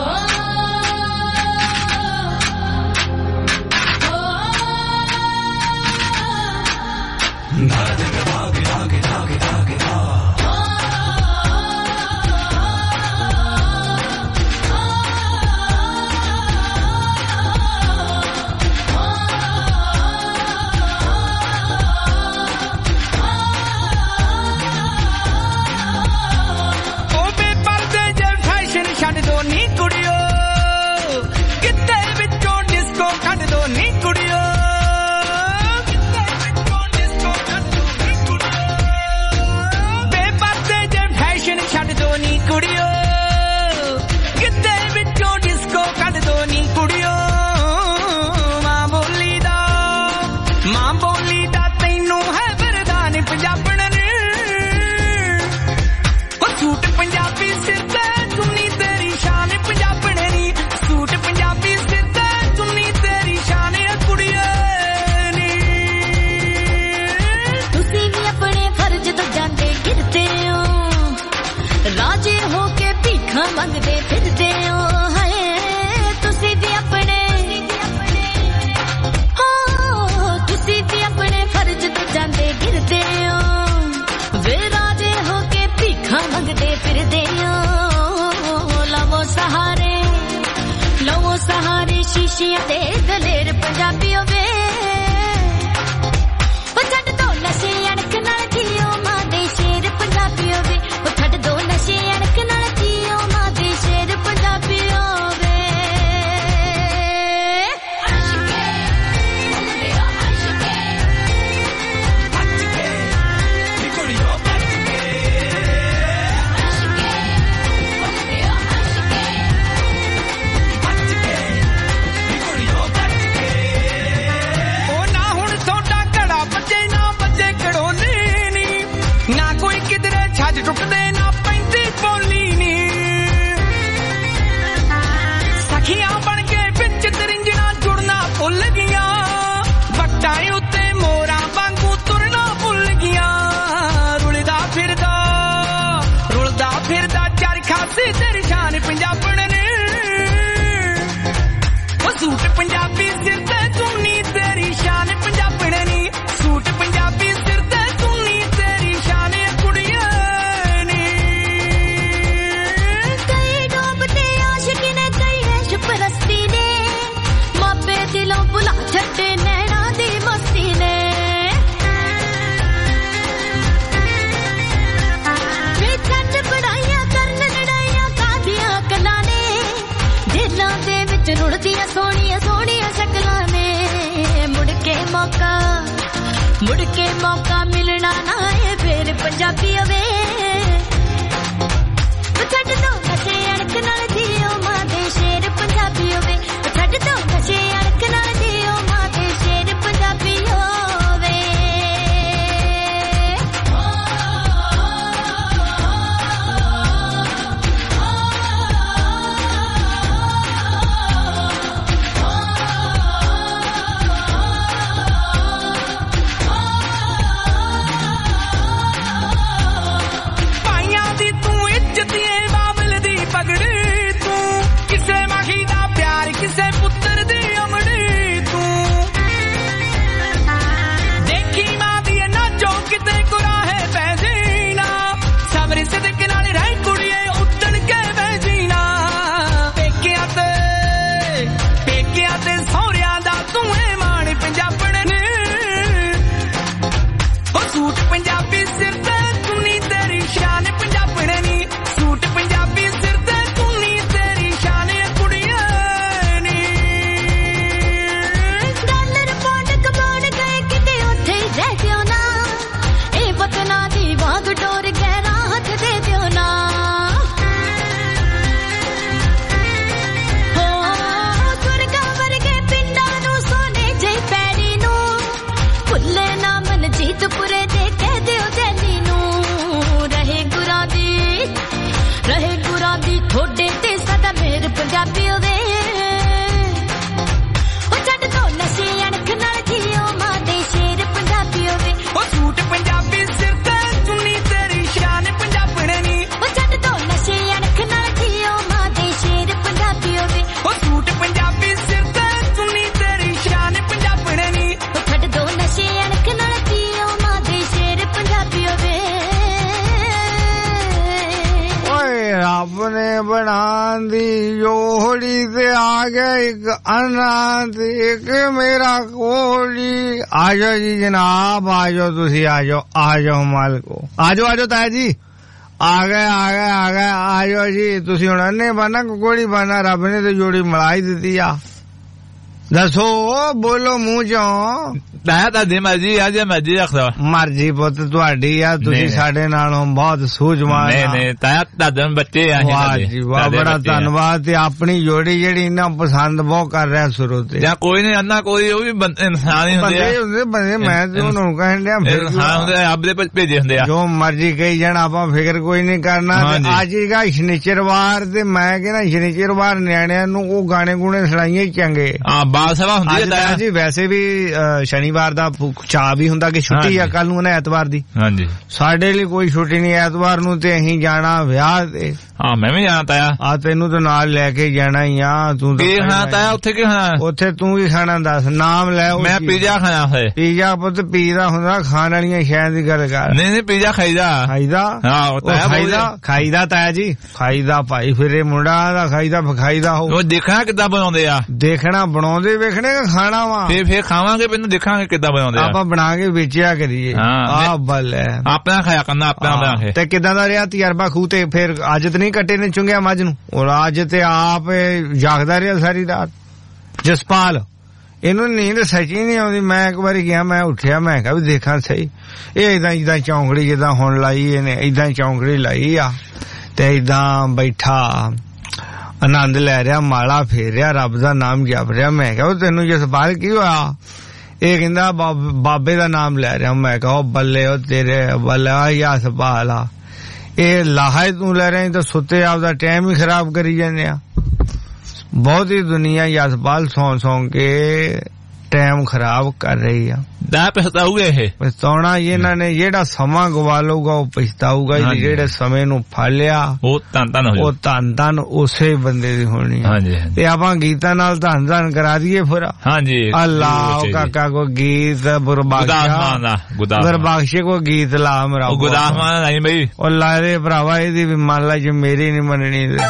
ਮੰਗਦੇ ਫਿਰਦੇ ਹੋ ਹਾਏ ਤੁਸੀਂ ਵੀ ਆਪਣੇ ਹੋ ਤੁਸੀਂ ਵੀ ਆਪਣੇ ਫਰਜ਼ ਤੋਂ ਜਾਂਦੇ ਗਿਰਦੇ ਹੋ ਵੇ ਰਾਜੇ ਹੋ ਕੇ ਭੀਖਾਂ ਮੰਗਦੇ ਫਿਰਦੇ ਹੋ ਲਵੋ ਸਹਾਰੇ ਲਵੋ ਸਹਾਰੇ ਸ਼ੀਸ਼ੀਆਂ ਦੇ ਦਲੇਰ ਪੰਜਾਬੀ ਹੋਵੇ ਉਹ ਛੱਡ ਦੋ ਨਸ਼ੇ ਅਣਖ ਨਾਲ ਜੀਓ ਮਾਂ ਦੇ ਸ਼ੇਰ ਪੰਜਾਬੀ ਹੋਵੇ ਉਹ ਛੱਡ ਦੋ ਨਸ਼ੇ ਅਣਖ ਨਾਲ ਟੁੱਟਦੇ ਨਾ ਪੈਂਦੀ ਬੋਲੀ ਨੀ ਸਖੀਆਂ ਬਣ ਕੇ ਵਿੱਚ ਤਰਿੰਜਣਾ ਜੁੜਨਾ ਭੁੱਲ ਗਈਆਂ ਵੱਟਾਂ ਉੱਤੇ ਮੋਰਾਂ ਵਾਂਗੂ ਤੁਰਨਾ ਭੁੱਲ ਗਈਆਂ ਰੁਲਦਾ ਫਿਰਦਾ ਰੁਲਦਾ ਫਿਰਦਾ ਚਰਖਾ ਸੀ ਤੇਰੀ ਸ਼ਾਨ ਪੰਜਾਬਣ ਨੇ ਉਹ ਸੂਟ ਪੰਜਾਬੀ ਸਿਰ ਤੇ ਚੁੰਨੀ ਤੇਰੀ ਸ਼ਾਨ ਪੰਜਾਬਣ ਨੀ ਸੂਟ ਪੰਜਾਬੀ ਸਿਰ ਤੇ ਚੁੰਨੀ ਤੇਰੀ ਸ਼ਾਨ ਦਿਲੋਂ ਭੁਲਾ ਛੱਡੇ ਨੈਣਾ ਦੀ ਮਸਤੀ ਨੇ ਵੇ ਛੱਡ ਬੜਾਈਆਂ ਕਰਨ ਲੜਾਈਆਂ ਕਾਦੀਆਂ ਕਲਾਂ ਨੇ ਦਿਲਾਂ ਦੇ ਵਿੱਚ ਰੁੜਦੀਆਂ ਸੋਹਣੀਆਂ ਸੋਹਣੀਆਂ ਸ਼ਕਲਾਂ ਨੇ ਮੁੜ ਕੇ ਮੌਕਾ ਮੁੜ ਕੇ ਮੌਕਾ ਮਿਲਣਾ ਨਾ ਏ ਫੇਰ ਪੰਜਾਬੀ ਹੋਵੇ ਛੱਡ ਦੋ ਨਸ਼ੇ ਅਣਖ ਨਾਲ ਜੀਓ ਮਾਂ ਦੇ ਸ਼ੇਰ ਪੰਜਾਬੀ ਹੋਵੇ ਛੱਡ ਦੋ ਨਸ਼ੇ ਅਣਖ ਨਾਲ ਜੀਓ ਮਾਂ ਦੇ ਸ਼ੇਰ ਪੰਜਾਬੀ ਹੋਵੇ आ गया एक अनाथ एक मेरा कोली। आ जाओ जी जनाब, आ जाओ तुसी, आ जाओ आ जाओ मालको, आ जाओ आ जाओ ताया जी, आ गए आ गए आ गए आ जाओ जी। तुसी हुण अन्ने बना कोली बना, रब ने तो जोड़ी मलाई दित्ती आ। दसो बोलो मूंह चों ताया तादी मर्जी आ जे मर्जी रखदा मर्जी पुੱਤ ਤੁਹਾਡੀ ਆ। ਤੁਸੀਂ ਸਾਡੇ ਨਾਲੋਂ ਬਹੁਤ ਸੂਝਵਾਨ। ਨਹੀਂ ਨਹੀਂ ਤਾਇਆ ਤਾਦੇ ਬੱਚੇ ਆ। ਵਾਹ ਜੀ ਵਾਹ, ਬੜਾ ਧੰਨਵਾਦ। ਤੇ ਆਪਣੀ ਜੋੜੀ ਜਿਹੜੀ ਨਾ ਪਸੰਦ ਬਹੁਤ ਕਰ ਰਿਹਾ ਸ਼ੁਰੂ ਤੇ। ਜਾਂ ਕੋਈ ਨਹੀਂ ਅੰਨਾ ਕੋਈ, ਉਹ ਵੀ ਇਨਸਾਨ ਹੀ ਹੁੰਦੇ ਆ। ਬੰਦੇ ਹੁੰਦੇ ਬੰਦੇ, ਮੈਂ ਤੇ ਉਹਨੂੰ ਕਹਿਣ ਡਿਆ ਹਾਂ ਹੁੰਦੇ ਆ, ਰੱਬ ਦੇ ਭੇਜੇ ਹੁੰਦੇ ਆ। ਜੋ ਮਰਜੀ ਕਹੀ ਜਾਣ, ਆਪਾਂ ਫਿਕਰ ਕੋਈ ਨਹੀਂ ਕਰਨਾ। ਅੱਜ ਹੀਗਾ ਸ਼ਨੀਚਰਵਾਰ ਤੇ ਮੈਂ ਕਹਿੰਦਾ ਸ਼ਨੀਚਰਵਾਰ ਨਿਆਣਿਆਂ ਨੂੰ ਉਹ ਗਾਣੇ ਗੁਣੇ ਸੁਣਾਈਏ ਹੀ ਚੰਗੇ। ਹਾਂ ਬਾਲ ਸਭਾ ਹੁੰਦੀ ਹੈ ਤਾਇਆ ਜੀ। ਵੈਸੇ ਵੀ ਸ਼ਨੀਵਾਰ ਦਾ ਚਾਅ ਵੀ ਹੁੰਦਾ ਕਿ ਛੁੱਟੀ ਆ ਕੱਲ ਨੂੰ ਨਾ ਐਤਵਾਰ ਦੀ। ਹਾਂਜੀ ਸਾਡੇ ਲਈ ਕੋਈ ਛੁੱਟੀ ਨਹੀਂ ਐਤਵਾਰ ਨੂੰ, ਤੇ ਅਸੀਂ ਜਾਣਾ ਵਿਆਹ ਤੇ। ਹਾਂ ਮੈਂ ਵੀ ਜਾਣਾ ਤਾਇਆ। ਆ ਤੈਨੂੰ ਤਾਂ ਨਾਲ ਲੈ ਕੇ ਜਾਣਾ ਹੀ ਆ। ਤੂੰ ਕੀ ਖਾਣਾ ਤਾਇਆ ਉੱਥੇ? ਕੀ ਖਾਣਾ ਉੱਥੇ? ਤੂੰ ਕੀ ਖਾਣਾ ਦੱਸ, ਨਾਮ ਲੈ। ਮੈਂ ਪੀਜ਼ਾ ਖਾਣਾ ਹੈ। ਪੀਜ਼ਾ ਪੁੱਤ ਪੀਜ਼ਾ ਹੁੰਦਾ, ਖਾਣ ਵਾਲੀਆਂ ਸ਼ਾਇਦ ਦੀ ਗੱਲ ਕਰ। ਨਹੀਂ ਨਹੀਂ ਪੀਜ਼ਾ ਖਾਈਦਾ। ਖਾਈਦਾ? ਹਾਂ ਖਾਈਦਾ ਖਾਈਦਾ ਤਾਇਆ ਜੀ, ਖਾਈਦਾ ਭਾਈ। ਫਿਰ ਇਹ ਮੁੰਡਾ ਦਾ ਖਾਈਦਾ ਖਾਈਦਾ ਹੋ। ਉਹ ਦੇਖਣਾ ਕਿੱਦਾਂ ਬਣਾਉਂਦੇ ਆ। ਦੇਖਣਾ ਬਣਾਉਂਦੇ ਵੇਖਣੇ ਕਿ ਖਾਣਾ ਵਾ। ਫੇਰ ਫੇਰ ਖਾਵਾਂਗੇ, ਪਹਿਲਾਂ ਦੇਖਾਂਗੇ ਕਿੱਦਾਂ ਬਣਾਉਂਦੇ ਆ। ਆਪਾਂ ਬਣਾ ਕੇ ਵੇਚਿਆ ਕਰੀਏ। ਆ ਬੱਲ ਹੈ, ਆਪਣਾ ਖਾਇਆ ਕਰਨਾ ਆਪਣਾ ਬਣਾ ਕੇ। ਤੇ ਕਿੱਦਾਂ ਦਾ ਰਿਹਾ ਤਜਰਬਾ ਖੂਹ ਤੇ? ਫਿਰ ਅੱਜ ਤੇ ਨਹੀਂ ਕੱਟੇ ਨੇ ਚੁੰਗਿਆ ਮੱਝ ਨੂੰ? ਔਰ ਅੱਜ ਤੇ ਆਪ ਜਾਗਦਾ ਰਿਹਾ ਸਾਰੀ ਰਾਤ। ਜਸਪਾਲ ਇਹਨੂੰ ਨੀਂਦ ਸੱਚੀ ਨਹੀਂ ਆਉਂਦੀ। ਮੈਂ ਇੱਕ ਵਾਰੀ ਗਿਆ, ਮੈਂ ਉੱਠਿਆ, ਮੈਂ ਕਿਹਾ ਵੀ ਦੇਖਾਂ ਸਹੀ, ਇਹ ਏਦਾਂ ਜਿੱਦਾਂ ਚੌਂਕੜੀ ਜਿੱਦਾਂ ਹੁਣ ਲਾਈ ਇਹਨੇ, ਏਦਾਂ ਚੌਂਕੜੀ ਲਾਈ ਆ ਤੇ ਏਦਾਂ ਬੈਠਾ ਆਨੰਦ ਲੈ ਰਿਹਾ, ਮਾਲਾ ਫੇਰ ਰਿਹਾ, ਰੱਬ ਦਾ ਨਾਮ ਜਪ ਰਿਹਾ। ਮੈਂ ਕਿਹਾ ਉਹ ਤੈਨੂੰ ਜਸਪਾਲ ਕੀ ਹੋਇਆ? ਇਹ ਕਹਿੰਦਾ ਬਾਬੇ ਦਾ ਨਾਮ ਲੈ ਰਿਹਾ। ਮੈਂ ਕਿਹਾ ਬੱਲੇ ਉਹ ਤੇਰੇ ਬੱਲਾ ਯਾ ਸਪਾਲ ਆ, ਇਹ ਲਾਹਾ ਤੂੰ ਲੈ ਰਿਹਾ ਤਾਂ ਸੁੱਤੇ ਆਪਦਾ ਟਾਈਮ ਹੀ ਖਰਾਬ ਕਰੀ ਜਾਂਦੇ ਆ। ਬਹੁਤ ਹੀ ਦੁਨੀਆ ਯਸਪਾਲ ਸੌਂ ਸੌਂ ਕੇ ਟਾਈਮ ਖਰਾਬ ਕਰ ਰਹੀ ਆ। ਦਾ ਪਛਤਾਊਗਾ ਇਹ। ਪਛਤਾਉਣਾ ਇਹਨਾਂ ਨੇ, ਜਿਹੜਾ ਸਮਾਂ ਗਵਾ ਲਊਗਾ ਉਹ ਪਛਤਾਊਗਾ। ਜਿਹੜੇ ਸਮੇਂ ਨੂੰ ਫਾਲਿਆ ਉਹ ਧੰਨ ਧੰਨ ਹੋ, ਉਹ ਧੰਨ ਧੰਨ ਉਸੇ ਬੰਦੇ ਦੀ ਹੋਣੀ ਆ। ਤੇ ਆਪਾਂ ਗੀਤਾਂ ਨਾਲ ਧੰਨ ਧੰਨ ਕਰਾ ਦਈਏ ਫਿਰ। ਹਾਂਜੀ ਅੱਲਾਹ ਕਾਕਾ ਕੋ ਗੀਤ ਗੁਰਬਖਸ਼ਾ ਗੁਰਬਖਸ਼ੇ ਕੋ ਗੀਤ ਲਾ ਮੇਰਾ ਗੁਰਦਾਸਮਾਨ ਨਹੀਂ ਬਈ। ਉਹ ਲਾ ਦੇ ਭਰਾਵਾ, ਇਹਦੀ ਵੀ ਮੰਨ ਲਾ ਜੇ ਮੇਰੀ ਨੀ ਮੰਨਣੀ ਤੇ।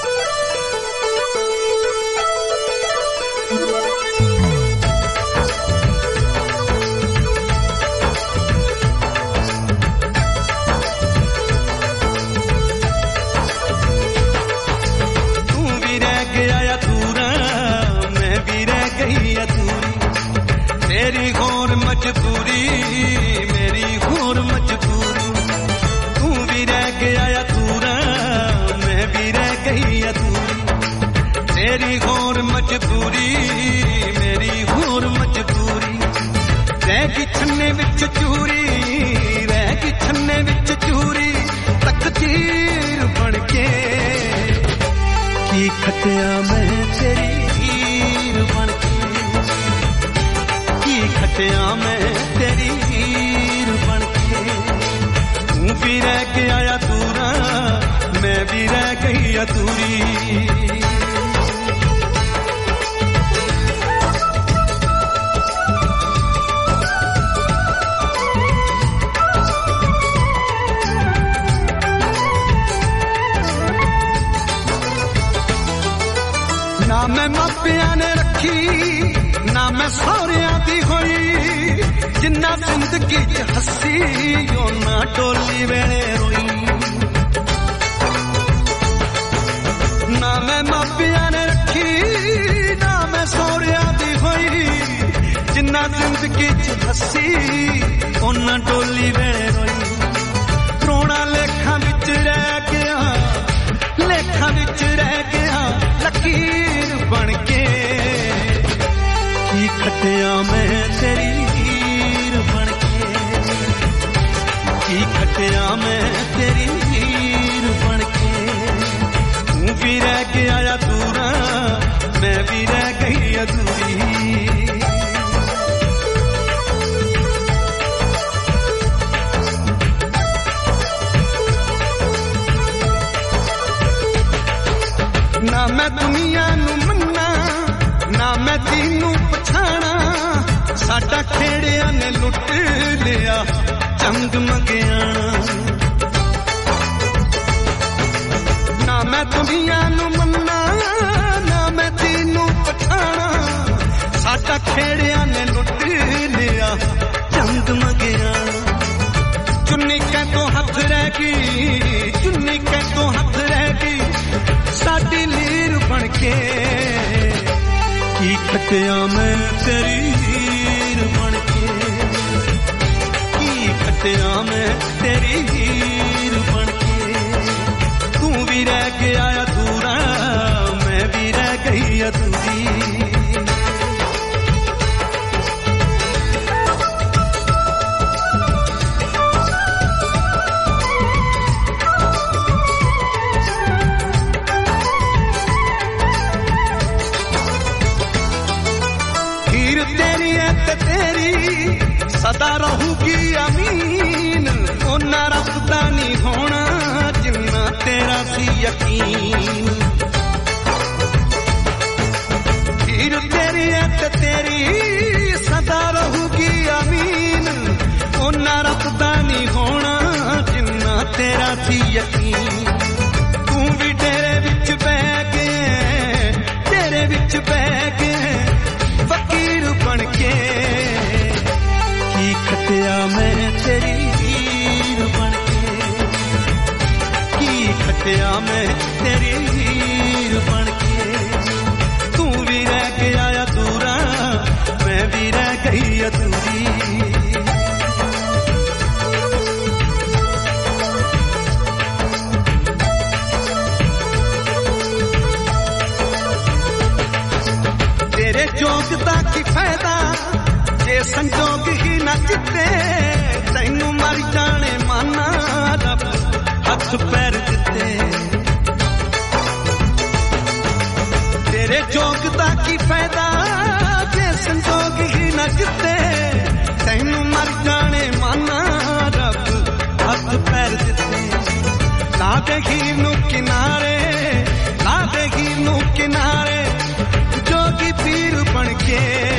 मेरी घोर मजबूरी मेरी घोर मजबूरी, तू भी रह गया अधूरा मैं भी रह गई अधूरी। तेरी घोर मजबूरी मेरी घोर मजबूरी, रह गई छन्ने विच चूरी रह गई छन्ने विच चूरी, तकदीर बन के की खटिया मैं तेरी हीर बन के, खटिया मैं तेरी हीर बन के। तू भी रह गया अधूरा मैं भी रह गई अधूरी। ना मैं मापिया ने रखी ना मैं सौरिया दी होई, जिन्ना जिंदगी च हसी ना टोली वेले रोई। ना मैं मापिया ने रखी ना मैं सौरिया दी होई, जिन्ना जिंदगी च हसी ना टोली वेले रोई। रोना लेखा विच रह गया लेखा विच रह गया लकीर बन के, की खटिया मैं तेरी हीर बन के, की खटिया मैं तेरी हीर बन के। तू भी रह गया अधूरा मैं भी रह गई अधूरी। ना मैं दुनिया नू मन्ना ना मैं तीनू पछाणा, साडा खेड़िया ने लुट लिया चंग मंगियाना। ना मैं दुनिया नू मन्ना ना मैं तीनू ਕੇ ਕੀ ਖੱਟਿਆ ਮੈਂ ਤੇਰੀ ਹੀਰ ਬਣ ਕੇ ਕੀ ਖੱਟਿਆ ਮੈਂ ਤੇਰੀ ਹੀਰ ਬਣ ਕੇ ਤੂੰ ਵੀ ਰਹਿ ਕੇ ਆਇਆ ਦੂਰਾ ਮੈਂ ਵੀ ਰਹਿ ਗਈ ਅਧੂਰੀ सदा रहूगी अमीन ओना रब दा नहीं होना जिन्ना तेरा सी यकीन हीर तेरी है ते तेरी सदा रहूगी अमीन ओना रब दा नहीं होना जिन्ना तेरा सी यकीन तू भी तेरे विच बह के तेरे विच बह के फकीर बन के खटिया मैं तेरी हीर बन के की खटिया मैं तेरी हीर बन के तू भी रह के आया दूरा मैं भी रह गई अधूरी तेरे जोगता की फायदा जे संजोग ही न जिते तैनू मर जाने माना रब हथ पैर दिते तेरे जोगता की फायदा जे संजोग ही न जिते तैनू मर जाने माना रब हथ पैर दिते ला दे हीर नू किनारे ला दे हीर नू किनारे जोगी पीर बन के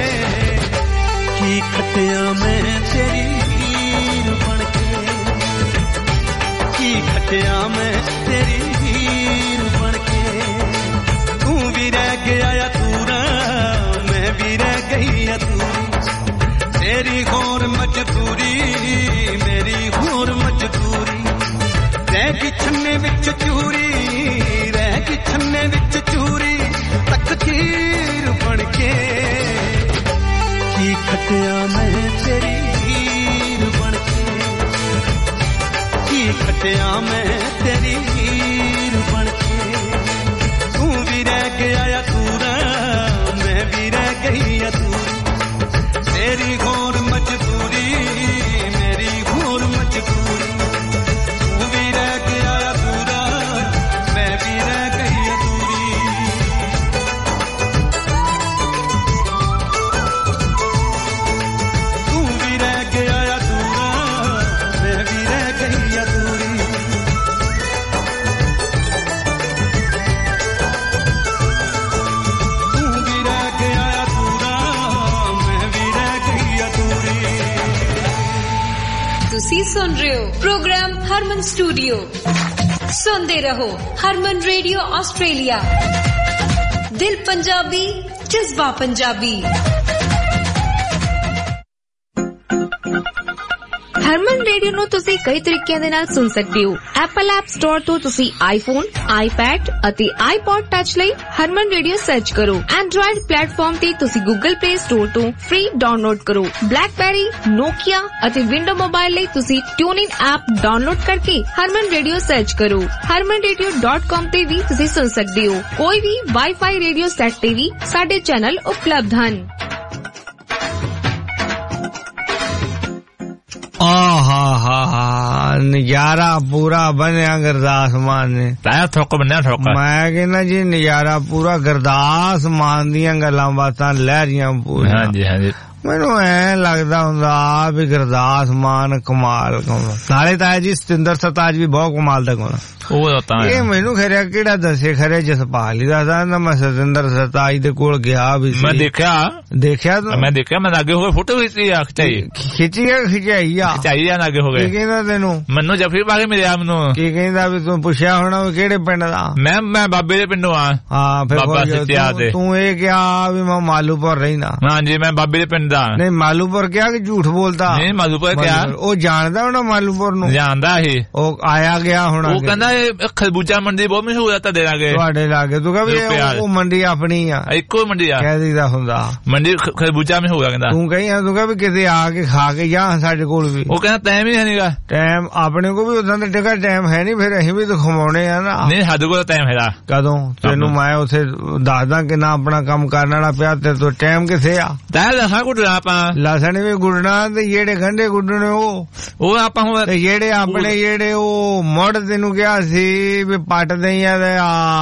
की खटिया मैं तेरी हीर बन के की खटिया मैं तेरी हीर बन के तू भी रह गया या दूरा मैं भी रह गई अधूरी तेरी घोर मजबूरी मेरी घोर मजबूरी रह गई छन्ने विच चूरी रह गई छन्ने विच चूरी तकदीर बन के की खटिया मैं तेरी हीर बन के की खटिया मैं तेरी हीर बन के तू भी रह गया या दूरा मैं भी रह गई अधूरी तेरी घोर मजबूरी मेरी घोर मजबूरी तू भी रह गया या दूरा मैं भी रह गई अधूरी ਤੁਸੀਂ ਸੁਣ ਰਹੇ ਹੋ ਪ੍ਰੋਗਰਾਮ ਹਰਮਨ ਸਟੂਡੀਓ ਸੁਣਦੇ ਰਹੋ ਹਰਮਨ ਰੇਡੀਓ ਆਸਟ੍ਰੇਲੀਆ ਦਿਲ ਪੰਜਾਬੀ ਜਜ਼ਬਾ ਪੰਜਾਬੀ ਹਰਮਨ ਰੇਡੀਓ ਨੂੰ ਤੁਸੀਂ ਕਈ ਤਰੀਕਿਆਂ ਦੇ ਨਾਲ ਸੁਣ ਸਕਦੇ ਹੋ ਐਪਲ ਐਪ ਸਟੋਰ ਤੋਂ ਤੁਸੀਂ ਆਈਫੋਨ ਆਈਪੈਡ ਅਤੇ ਆਈਪੌਡ ਟੱਚ ਲਈ ਹਰਮਨ ਰੇਡੀਓ ਸਰਚ ਕਰੋ ਐਂਡਰੋਇਡ ਪਲੇਟਫਾਰਮ ਤੇ ਤੁਸੀਂ ਗੂਗਲ ਪਲੇ ਸਟੋਰ ਤੋਂ ਫ੍ਰੀ ਡਾਊਨਲੋਡ ਕਰੋ ਬਲੈਕਬੈਰੀ ਨੋਕੀਆ ਅਤੇ ਵਿੰਡੋ ਮੋਬਾਈਲ ਲਈ ਤੁਸੀਂ ਟਿਊਨ ਇਨ ਐਪ ਡਾਊਨਲੋਡ ਕਰਕੇ ਹਰਮਨ ਰੇਡੀਓ ਸਰਚ ਕਰੋ ਹਰਮਨ ਰੇਡੀਓ ਡਾਟ ਕਾਮ ਤੇ ਵੀ ਤੁਸੀਂ ਸੁਣ ਸਕਦੇ ਹੋ ਕੋਈ ਵੀ ਵਾਈਫਾਈ ਰੇਡੀਓ ਸੈੱਟ ਤੇ ਵੀ ਸਾਡੇ ਚੈਨਲ ਉਪਲਬਧ ਹਨ ਆਹਾ ਹਾ ਹਾ ਨਜ਼ਾਰਾ ਪੂਰਾ ਬਣਿਆ ਗੁਰਦਾਸ ਮਾਨ ਨੇ ਤਾਇਆ ਠੋਕ ਬਣਿਆ ਠੋਕ ਮੈਂ ਕਹਿੰਦਾ ਜੀ ਨਜ਼ਾਰਾ ਪੂਰਾ ਗੁਰਦਾਸ ਮਾਨ ਦੀਆਂ ਗੱਲਾਂ ਬਾਤਾਂ ਲਹਿਰੀਆਂ ਪੂਰੀਆਂ ਹਾਂਜੀ ਹਾਂਜੀ ਮੈਨੂੰ ਐ ਲੱਗਦਾ ਹੁੰਦਾ ਵੀ ਗੁਰਦਾਸ ਮਾਨ ਕਮਾਲ ਗਾਉਂਦਾ ਨਾਲੇ ਤਾਂ ਜੀ ਸਤਿੰਦਰ ਸਰਤਾਜ ਵੀ ਬਹੁਤ ਕਮਾਲ ਦਾ ਗਾਉਂਦਾ ਉਹ ਤਾਂ ਇਹ ਮੈਨੂੰ ਖਰਿਆ ਕਿਹੜਾ ਦੱਸੇ ਖਰੇ ਜਸਪਾਲ ਹੀ ਦੱਸਦਾ ਨਾ ਮੈਂ ਸਤਿੰਦਰ ਸਰਤਾਜ ਦੇ ਕੋਲ ਗਿਆ ਵੀ ਮੈਂ ਦੇਖਿਆ ਦੇਖਿਆ ਤੂੰ ਮੈਂ ਦੇਖਿਆ ਮੈਂ ਅੱਗੇ ਹੋ ਕੇ ਫੋਟੋ ਖਿੱਚੀ ਆ ਖਿਚਾਈ ਖਿੱਚੀ ਆ ਖਿਚਾਈ ਆ ਖਿਚਾਈ ਆ ਅੱਗੇ ਹੋ ਗਏ ਕੀ ਕਹਿੰਦਾ ਤੈਨੂੰ ਮੈਨੂੰ ਜਫਰੀ ਪਾ ਕੇ ਮਿਲਿਆ ਮੈਨੂੰ ਕੀ ਕਹਿੰਦਾ ਵੀ ਤੂੰ ਪੁੱਛਿਆ ਹੋਣਾ ਵੀ ਕਿਹੜੇ ਪਿੰਡ ਦਾ ਮੈਂ ਮੈਂ ਬਾਬੇ ਦੇ ਪਿੰਡੋਂ ਆ ਹਾਂ ਫਿਰ ਬਾਬਾ ਸੱਤਿਆ ਦੇ ਤੂੰ ਇਹ ਕਿਹਾ ਵੀ ਮੈਂ ਮਾਲੂਪੁਰ ਰਹਿੰਦਾ ਹਾਂਜੀ ਮੈਂ ਬਾਬੇ ਦੇ ਪਿੰਡ ਦਿੰਦਾ ਨਹੀਂ ਮਾਲੂਪੁਰ ਕਿਹਾ ਕਿ ਝੂਠ ਬੋਲਦਾ ਨਹੀਂ ਮਾਲੂਪੁਰ ਕਿਹਾ ਉਹ ਜਾਣਦਾ ਹੋਣਾ ਮਾਲੂਪੁਰ ਨੂੰ ਜਾਣਦਾ ਇਹ ਉਹ ਆਇਆ ਗਿਆ ਹੋਣਾ ਉਹ ਕਹਿੰਦਾ ਇਹ ਖਰਬੂਜਾ ਮੰਡੀ ਬਹੁਤ ਮਸ਼ਹੂਰ ਆ ਤੁਹਾਡੇ ਲਾਗੇ ਤੁਹਾਡੇ ਲਾਗੇ ਤੂੰ ਕਹ ਉਹ ਮੰਡੀ ਆਪਣੀ ਆ ਇੱਕੋ ਮੰਡੀ ਆ ਕਹਿ ਦੀਦਾ ਹੁੰਦਾ ਮੰਡੀ ਖਰਬੂਜਾ ਮਸ਼ਹੂਰ ਆ ਕਹਿੰਦਾ ਤੂੰ ਕਹੀ ਤੂੰ ਕਹ ਵੀ ਕਿਤੇ ਆ ਕੇ ਖਾ ਕੇ ਜਾ ਸਾਡੇ ਕੋਲ ਵੀ ਉਹ ਕਹਿੰਦਾ ਟਾਈਮ ਹੀ ਹੈ ਨਹੀਂਗਾ ਟਾਈਮ ਆਪਣੇ ਕੋਲ ਵੀ ਉਦਾਂ ਦਾ ਟਿਕਾ ਟਾਈਮ ਹੈ ਨਹੀਂ ਫਿਰ ਅਸੀਂ ਵੀ ਤਾਂ ਖਵਾਉਣੇ ਆ ਨਾ ਨਹੀਂ ਸਾਡੇ ਕੋਲ ਟਾਈਮ ਹੈਗਾ ਕਦੋਂ ਤੈਨੂੰ ਮੈਂ ਉੱਥੇ ਦੱਸਦਾ ਕਿ ਨਾ ਆਪਣਾ ਕੰਮ ਕਰਨ ਵਾਲਾ ਪਿਆ ਤੇ ਤੂੰ ਟਾਈਮ ਕਿੱਥੇ ਆ ਤਾਂ ਲਸਣ ਗੁੱਡਣਾ ਆਪਾਂ ਲਸਣ ਵੀ ਗੁੱਡਣਾ ਤੇ ਜਿਹੜੇ ਗੰਢੇ ਗੁੱਡਣੇ ਉਹ ਉਹ ਆਪਾਂ ਹੁਣ ਤੇ ਜਿਹੜੇ ਆਪਣੇ ਜਿਹੜੇ ਉਹ ਮੁੜ ਤੈਨੂੰ ਕਿਹਾ ਸੀ ਵੀ ਪੱਟਦੇ ਆ ਤੇ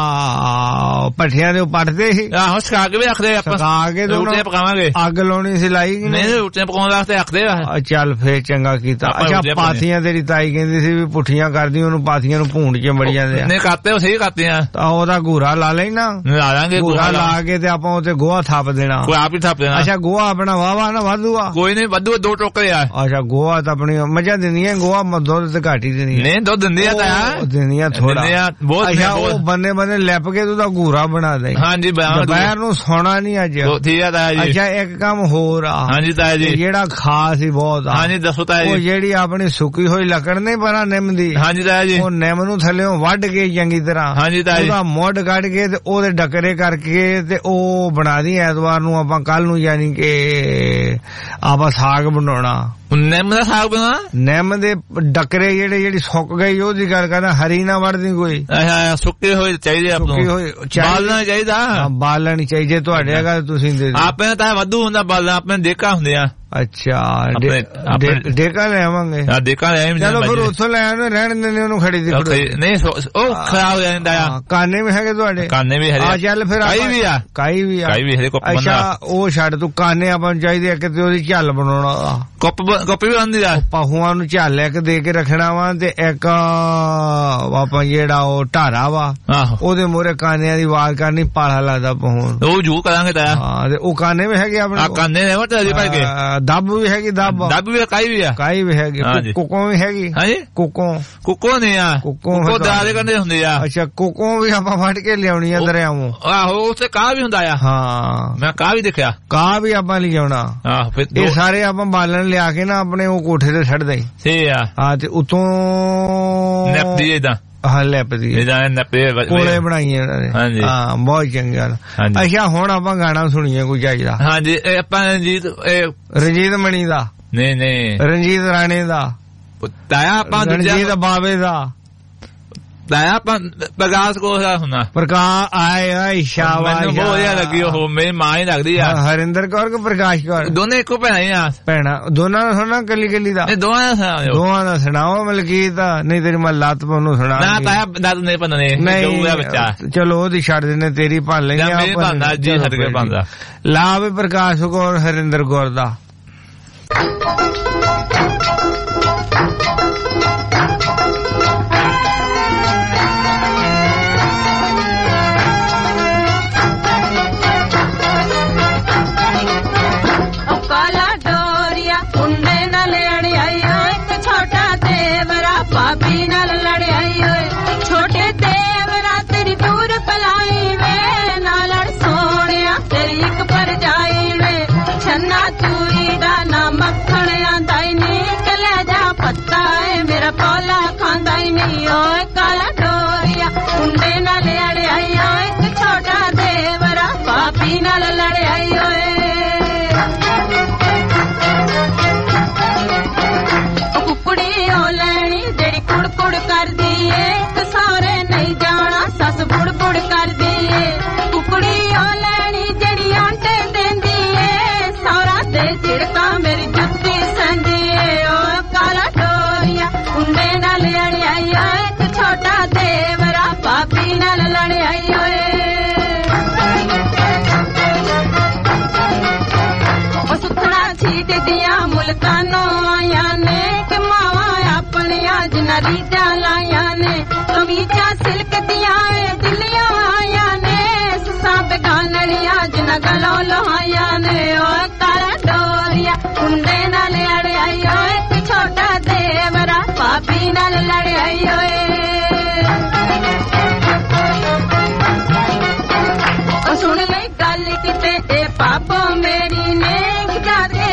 ਆ ਪੱਠਿਆਂ ਦੇ ਪੱਟਦੇ ਸੀ ਆਹੋ ਸਕਾ ਕੇ ਵੀ ਰੱਖਦੇ ਆਪਾਂ ਸਕਾ ਕੇ ਰੋਟੀਆਂ ਪਕਾਵਾਂਗੇ ਅੱਗ ਲਾਉਣੀ ਸੀ ਲਾਈ ਨਹੀਂ ਰੋਟੀਆਂ ਪਕਾਉਣ ਵਾਸਤੇ ਰੱਖਦੇ ਆ ਚੱਲ ਫੇਰ ਚੰਗਾ ਕੀਤਾ ਅੱਛਾ ਪਾਥੀਆਂ ਤੇਰੀ ਤਾਈ ਕਹਿੰਦੀ ਸੀ ਵੀ ਪੁੱਠੀਆਂ ਕਰਦੀ ਉਹਨੂੰ ਪਾਥੀਆਂ ਨੂੰ ਭੂੰਡ ਕੇ ਮੜੀ ਜਾਂਦੇ ਆ ਨਹੀਂ ਕਰਤੇ ਉਹ ਸਹੀ ਕਰਦੇ ਆ ਤਾਂ ਉਹਦਾ ਗੂਰਾ ਲਾ ਲੈਣਾ ਲਾ ਲਾਂਗੇ ਗੂਰਾ ਲਾ ਕੇ ਤੇ ਆਪਾਂ ਉੱਤੇ ਗੋਹਾ ਥੱਪ ਦੇਣਾ ਕੋਈ ਆਪ ਹੀ ਥੱਪ ਦੇਣਾ ਅੱਛਾ ਗੋਹਾ ਆਪਣਾ ਵਾਵਾ ਨਾ ਵਾਧੂ ਆ ਕੋਈ ਨਹੀਂ ਵਾਧੂ ਦੋ ਟੋਕਰੇ ਆ ਅੱਛਾ ਗੋਹਾ ਤਾਂ ਆਪਣੀ ਮੱਝਾਂ ਦਿੰਦੀਆਂ ਗੋਹਾ ਦੁੱਧ ਤੇ ਘੱਟ ਹੀ ਦਿੰਦੀਆਂ ਨਹੀਂ ਦੁੱਧ ਦਿੰਦੀਆਂ ਤਾਂ ਦਿੰਦੀਆਂ ਥੋੜਾ ਅੱਛਾ ਉਹ ਬੰਨੇ ਬੰਨੇ ਲਿਪ ਕੇ ਤੂੰ ਤਾਂ ਗੂਰਾ ਬਣਾ ਦੇ ਹਾਂਜੀ ਦੁਪਹਿਰ ਨੂੰ ਸੌਣਾ ਨਹੀਂ ਅੱਜ ਠੀਕ ਆ ਤਾਇਆ ਜੀ ਅੱਛਾ ਇੱਕ ਕੰਮ ਹੋਰ ਆ ਹਾਂਜੀ ਤਾਇਆ ਜੀ ਜਿਹੜਾ ਖਾਸ ਹੀ ਬਹੁਤ ਆ ਹਾਂਜੀ ਦੱਸੋ ਤਾਇਆ ਜੀ ਉਹ ਜਿਹੜੀ ਆਪਣੀ ਸੁੱਕੀ ਹੋਈ ਲੱਕੜ ਨਹੀਂ ਪਰਾਂ ਨਿੰਮ ਦੀ ਹਾਂਜੀ ਤਾਇਆ ਜੀ ਉਹ ਨਿੰਮ ਨੂੰ ਥੱਲੇੋਂ ਵੱਢ ਕੇ ਚੰਗੀ ਤਰ੍ਹਾਂ ਹਾਂਜੀ ਤਾਇਆ ਜੀ ਉਹਦਾ ਮੁੱਢ ਕੱਢ ਕੇ ਤੇ ਉਹਦੇ ਡੱਕਰੇ ਕਰਕੇ ਤੇ ਉਹ ਬਣਾ ਦੀ ਐਤਵਾਰ ਨੂੰ ਆਪਾਂ ਕੱਲ ਨੂੰ ਯਾਨੀ ਕਿ ਆਪਾਂ ਸਾਗ ਬਣਾਉਣਾ ਨਿੰਮ ਦਾ ਸਾਗ ਬਣਾ ਨਿੰਮ ਦੇ ਡੱਕਰੇ ਜਿਹੜੇ ਜਿਹੜੀ ਸੁੱਕ ਗਈ ਉਹਦੀ ਗੱਲ ਕਰਦਾ ਹਰੀ ਨਾ ਵੜਦੀ ਕੋਈ ਸੁੱਕੇ ਹੋਏ ਚਾਹੀਦੇ ਆਪ ਨੂੰ ਬਾਲਣਾ ਚਾਹੀਦਾ ਬਾਲਣਾ ਨਹੀਂ ਚਾਹੀਦੇ ਤੁਹਾਡੇ ਹੈਗਾ ਤੁਸੀਂ ਆਪਣੇ ਤਾਂ ਵਾਧੂ ਹੁੰਦਾ ਬਾਲਣਾ ਆਪਣੇ ਦੇਖਾ ਹੁੰਦੇ ਆ ਅੱਛਾ ਡੇਕਾ ਲੈ ਆਵਾਂਗੇ ਡੇਕਾ ਲੈ ਚਲੋ ਫਿਰ ਉੱਥੋਂ ਲੈ ਆਉਣੇ ਰਹਿਣ ਦਿੰਦੇ ਉਹਨੂੰ ਖੜੀ ਦੀ ਨਹੀਂ ਉਹ ਖਰਾਬ ਹੋ ਜਾਂਦਾ ਆ ਕਾਨੇ ਵੀ ਹੈਗੇ ਤੁਹਾਡੇ ਕਾਨੇ ਵੀ ਹੈਗੇ ਆ ਚੱਲ ਫਿਰ ਕਾਈ ਵੀ ਆ ਕਾਈ ਵੀ ਆ ਕਾਈ ਵੀ ਹੈਗੇ ਅੱਛਾ ਉਹ ਛੱਡ ਤੂੰ ਕਾਨੇ ਆਪਾਂ ਨੂੰ ਚਾਹੀਦੇ ਇੱਕ ਤੇ ਉਹਦੀ ਝੱਲ ਬਣਾਉਣਾ ਕੱਪ ਕੱਪ ਵੀ ਆਉਂਦੀ ਆ ਪਾਹੂਆਂ ਨੂੰ ਝੱਲ ਇੱਕ ਦੇ ਕੇ ਰੱਖਣਾ ਵਾ ਤੇ ਇੱਕ ਆਪਾਂ ਜਿਹੜਾ ਉਹ ਢਾਰਾ ਵਾ ਉਹਦੇ ਮੋਰੇ ਕਾਨਿਆਂ ਦੀ ਆਵਾਜ਼ ਕਰਨੀ ਪਾਲਾ ਲੱਗਦਾ ਪਹੂਣ ਉਹ ਜੂ ਕਰਾਂਗੇ ਤਾਂ ਹਾਂ ਤੇ ਉਹ ਕਾਨੇ ਵੀ ਹੈਗੇ ਆਪਣੇ ਕਾਨੇ ਨੇ ਵਟਾ ਜੀ ਭਾਈ ਕੇ ਦੱਬ ਵੀ ਹੈਗੀ ਦੱਬ ਦੱਬ ਵੀ ਕਾਈ ਵੀ ਆ ਕਾਈ ਵੀ ਹੈਗੀ ਕੁੱਕੋਂ ਵੀ ਹੈਗੀ ਹਾਂਜੀ ਕੁੱਕੋਂ ਕੁੱਕੋਂ ਨਹੀਂ ਆ ਕੁੱਕੋਂ ਦਰਿਆ ਦੇ ਕੰਢੇ ਹੁੰਦੇ ਆ ਅੱਛਾ ਕੁੱਕੋਂ ਵੀ ਆਪਾਂ ਫੜ ਕੇ ਲਿਆਉਣੀ ਆ ਦਰਿਆਵੋਂ ਆਹੋ ਉੱਥੇ ਕਾਹ ਵੀ ਹੁੰਦਾ ਆ ਹਾਂ ਮੈਂ ਕਾਹ ਵੀ ਦੇਖਿਆ ਕਾਹ ਵੀ ਆਪਾਂ ਲਿਆਉਣਾ ਆਹ ਫਿਰ ਇਹ ਸਾਰੇ ਆਪਾਂ ਬਾਲਣ ਲਿਆ ਕੇ ਨਾ ਆਪਣੇ ਉਹ ਕੋਠੇ ਤੇ ਛੱਡ ਦੇ ਸਹੀ ਆ ਹਾਂ ਤੇ ਉਤੋਂ ਨੱਪਦੀ ਏਦਾਂ ਹਾਂ ਲੈਪਦੀ ਕੋਲੇ ਬਣਾਈਆਂ ਇਹਨਾਂ ਨੇ ਹਾਂ ਬਹੁਤ ਚੰਗਾ ਅੱਛਾ ਹੁਣ ਆਪਾਂ ਗਾਣਾ ਸੁਣੀਏ ਕੋਈ ਚਾਹੀਦਾ ਹਾਂਜੀ ਆਪਾਂ ਰਣਜੀਤ ਰਣਜੀਤ ਮਣੀ ਦਾ ਨਹੀਂ ਨਹੀਂ ਰਣਜੀਤ ਰਾਣੇ ਦਾ ਤਾਇਆ ਆਪਾਂ ਰਣਜੀਤ ਬਾਵੇ ਦਾ ਤਾਇਆ ਆਪਾਂ ਪ੍ਰਕਾਸ਼ ਕੋਲ ਦਾ ਹੁੰਦਾ ਪ੍ਰਕਾਸ਼ ਆਏ ਆਏ ਸ਼ਾਬਾਸ਼ ਮੈਨੂੰ ਬਹੁਤ ਵਧੀਆ ਲੱਗੀ ਉਹ ਮੇਰੀ ਮਾਂ ਹੀ ਲੱਗਦੀ ਆ ਹਰਿੰਦਰ ਕੌਰ ਕਿ ਪ੍ਰਕਾਸ਼ ਕੌਰ ਦੋਨੇ ਇੱਕੋ ਭੈਣਾਂ ਹੀ ਆ ਭੈਣਾਂ ਦੋਨਾਂ ਦਾ ਸੁਣਾ ਕੱਲੀ ਕੱਲੀ ਦਾ ਦੋਵਾਂ ਦਾ ਸੁਣਾਓ ਦੋਵਾਂ ਦਾ ਸੁਣਾਓ ਮਲਕੀਤ ਨਹੀਂ ਤੇਰੀ ਮੈਂ ਲੱਤ ਨੂੰ ਸੁਣਾ ਨਾ ਤਾਇਆ ਦੱਸ ਨਹੀਂ ਪੰਨੇ ਨਹੀਂ ਬੱਚਾ ਚਲੋ ਉਹਦੀ ਛੱਡ ਦਿੰਦੇ ਤੇਰੀ ਭੰਨ ਲੈਂਗੇ ਆਪਾਂ ਜੀ ਛੱਡ ਕੇ ਭੰਦਾ ਲਾ ਵੀ ਪ੍ਰਕਾਸ਼ ਕੌਰ ਹਰਿੰਦਰ ਕੌਰ ਦਾ ਭਾਬੀ ਨਾਲ ਲੜਾਈ ਓਏ ਛੋਟੇ ਦੇਵਰਾ ਤੇਰੀ ਦੂਰ ਪਲਾਈ ਵੇ ਨਾ ਲੜ ਸੋਹਣਿਆ ਤੇਰੀ ਇੱਕ ਪਰਜਾਈ ਵੇ ਛੰਨਾ ਚੂਰੀ ਦਾ ਨਾ ਮੱਖਣ ਆਂਦਾ ਈ ਨੀ ਕਲੇ ਜਾ ਪੱਤਾ ਏ ਮੇਰਾ ਪੋਲਾ ਖਾਂਦਾ ਈ ਨੀ ਓਏ ਕਾਲਾ ਡੋਰੀਆ ਮੁੰਡੇ ਨਾਲ ਲੜਾਈ ਓਏ ਇੱਕ ਛੋਟਾ ਦੇਵਰਾ ਭਾਬੀ ਨਾਲ ਲੜਾਈ ਓਏ ਕੁਕੜੀ ਓ ਲੈਣੀ ਜਿਹੜੀ ਕੁੜ ਕੁੜ ਕਰਦੀ ਏ ਤੇ ਸਾਰੇ ਨਹੀਂ ਜਾਣਾ ਸੱਸ ਬੁੜ ਬੁੜ ਕਰਦੀ ਏ ਕੁਕੜੀ ਓ ਲੈਣੀ ਜਿਹੜੀ ਆਂਟੇ ਦਿੰਦੀ ਏ ਸਾਰਾ ਦੇ ਝਿੜਕਾਂ ਮੇਰੀ ਜੁੱਤੀ ਸੰਦੀ ਏ ਓ ਕਾਲਾ ਡੋਰੀਆ ਮੁੰਡੇ ਨਾਲ ਲੜਾਈ ਓਏ ਇੱਕ ਛੋਟਾ ਦੇਵਰਾ ਭਾਬੀ ਨਾਲ ਲੜਾਈ ਓਏ ਉਹ ਸੁੱਖਣਾ ਛੀਟ ਦੀਆਂ ਮੁਲਤਾਨੋਂ ਆਈਆਂ ਨੇ ਕਿ ਮਾਵਾਂ ਆਪਣੀਆਂ ਜਿਨ੍ਹਾਂ ਰੀਝਾਂ ਲਾਈਆਂ ਨੇ ਕਮੀਜ਼ਾਂ ਸਿਲਕ ਦੀਆਂ ਏ ਦਿੱਲੀਆਂ ਆਈਆਂ ਨੇ ਸੱਸਾਂ ਬੇਗਾਨੜੀਆਂ ਜਿਨ੍ਹਾਂ ਗਲੋਂ ਲੋਹਾਈਆਂ ਨੇ ਓ ਕਾਲਾ ਡੋਰੀਆ ਮੁੰਡੇ ਨਾਲ ਲੜਾਈ ਓਏ ਤੇ ਛੋਟਾ ਦੇਵਰਾ ਭਾਬੀ ਨਾਲ ਲੜਾਈ ਓਏ ਉਹ ਸੁਣ ਲੈ ਗੱਲ ਕਿਤੇ ਇਹ ਪਾਪੋ ਮੇਰੀ ਨੇ ਜਾਦੇ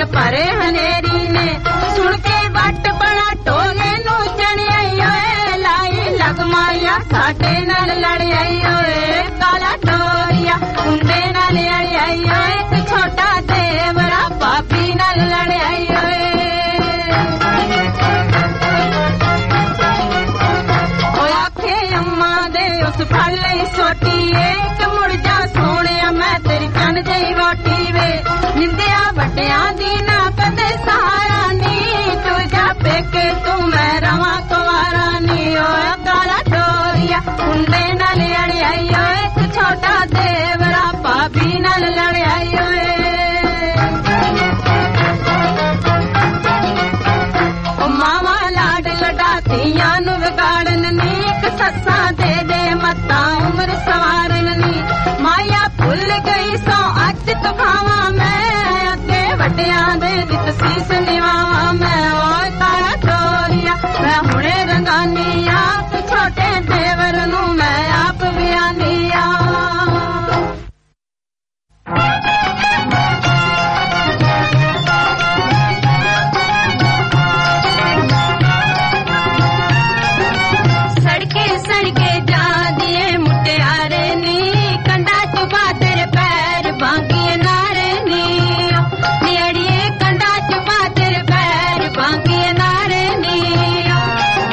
ਭਰੇ ਹਨੇਰੀ ਨੇ ਸੁਣ ਕੇ ਵੱਟ ਬਣਾ ਟੋਲੇ ਨੂੰ ਚੜਿਆਈ ਓਏ ਲਾਈ ਲਗਮਾਇਆ ਸਾਡੇ ਨਾਲ ਲੜਿਆਈ ਓਏ ਕਾਲਾ ਟੋਰੀਆ ਮੁੰਡੇ ਨਾਲ ਲੜਿਆਈ ਓਏ ਤੇ ਛੋਟਾ ਦੇਵਰਾ ਪਾਪੀ ਨਾਲ ਲੜਿਆਈ ਓਏ ਓਏ ਆਖੇ ਅੰਮਾ ਦੇ ਉਸ ਫੜ ਲਈ ਸੋਟੀ ਏ ਮੁੜ ਜਾ ਸੋਹਣਿਆ ਮੈਂ ਤੇਰੀ ਚੰਨ ਜਈ ਵੋਟੀ ਵੇ ਨਿੰਦਿਆ ਵੱਡਿਆਂ ਦੀ ਨਾ ਕਦੇ ਸਹਾਰਾ ਨੀ ਤੂੰ ਜਾ ਪੇਕੇ ਤੂੰ ਮੈਂ ਰਵਾਂ ਕੁਵਾਰਾ ਨੀ ਓਏ ਕਾਲਾ ਟੋਰੀਆ ਮੁੰਡੇ ਨਾਲ ਲੜਿਆਈ ਓਏ ਤੇ ਛੋਟਾ ਦੇਵਰਾ ਭਾਬੀ ਨਾਲ ਲੜਿਆਈ ਓਏ ਓ ਮਾਵਾ ਲਾਡ ਲਡਾਤੀਆਂ ਨੂੰ ਵਿਗਾੜਨ ਨੀ ਇੱਕ ਸੱਸਾਂ ਦੇ ਦੇ ਮੱਤਾਂ ਉਮਰ ਸਵਾਰਨ ਨੀ ਮਾਇਆ ਭੁੱਲ ਗਈ ਸੋ ਅੱਜ ਤੋਂ ਖਾਵਾਂ ਮੈਂ ਅੱਗੇ ਵੱਡਿਆਂ ਦੇ ਵਿੱਚ ਸੀਸ ਨਿਵਾਵਾਂ ਮੈਂ ਓਏ ਕਾਲਾ ਟੋਰੀਆ ਮੈਂ ਹੁਣੇ ਰੰਗਾਨੀ ਆ ਤੇ ਛੋਟੇ ਦੇਵਰ ਨੂੰ ਮੈਂ ਆਪ ਵਿਆਹਨੀ ਆ ਸੜਕੇ ਸੜਕੇ ਜਾਂਦੀਏ ਮੁਟਿਆਰੇ ਨੀ ਕੰਡਾ ਚੁਬਾ ਤੇਰੇ ਪੈਰ ਬਾਂਗੀਏ ਨਾਰੇ ਨੀ ਨਿਆੜੀਏ ਕੰਡਾ ਚੁਬਾ ਤੇਰੇ ਪੈਰ ਬਾਂਗੀਏ ਨਾਰੇ ਨੀ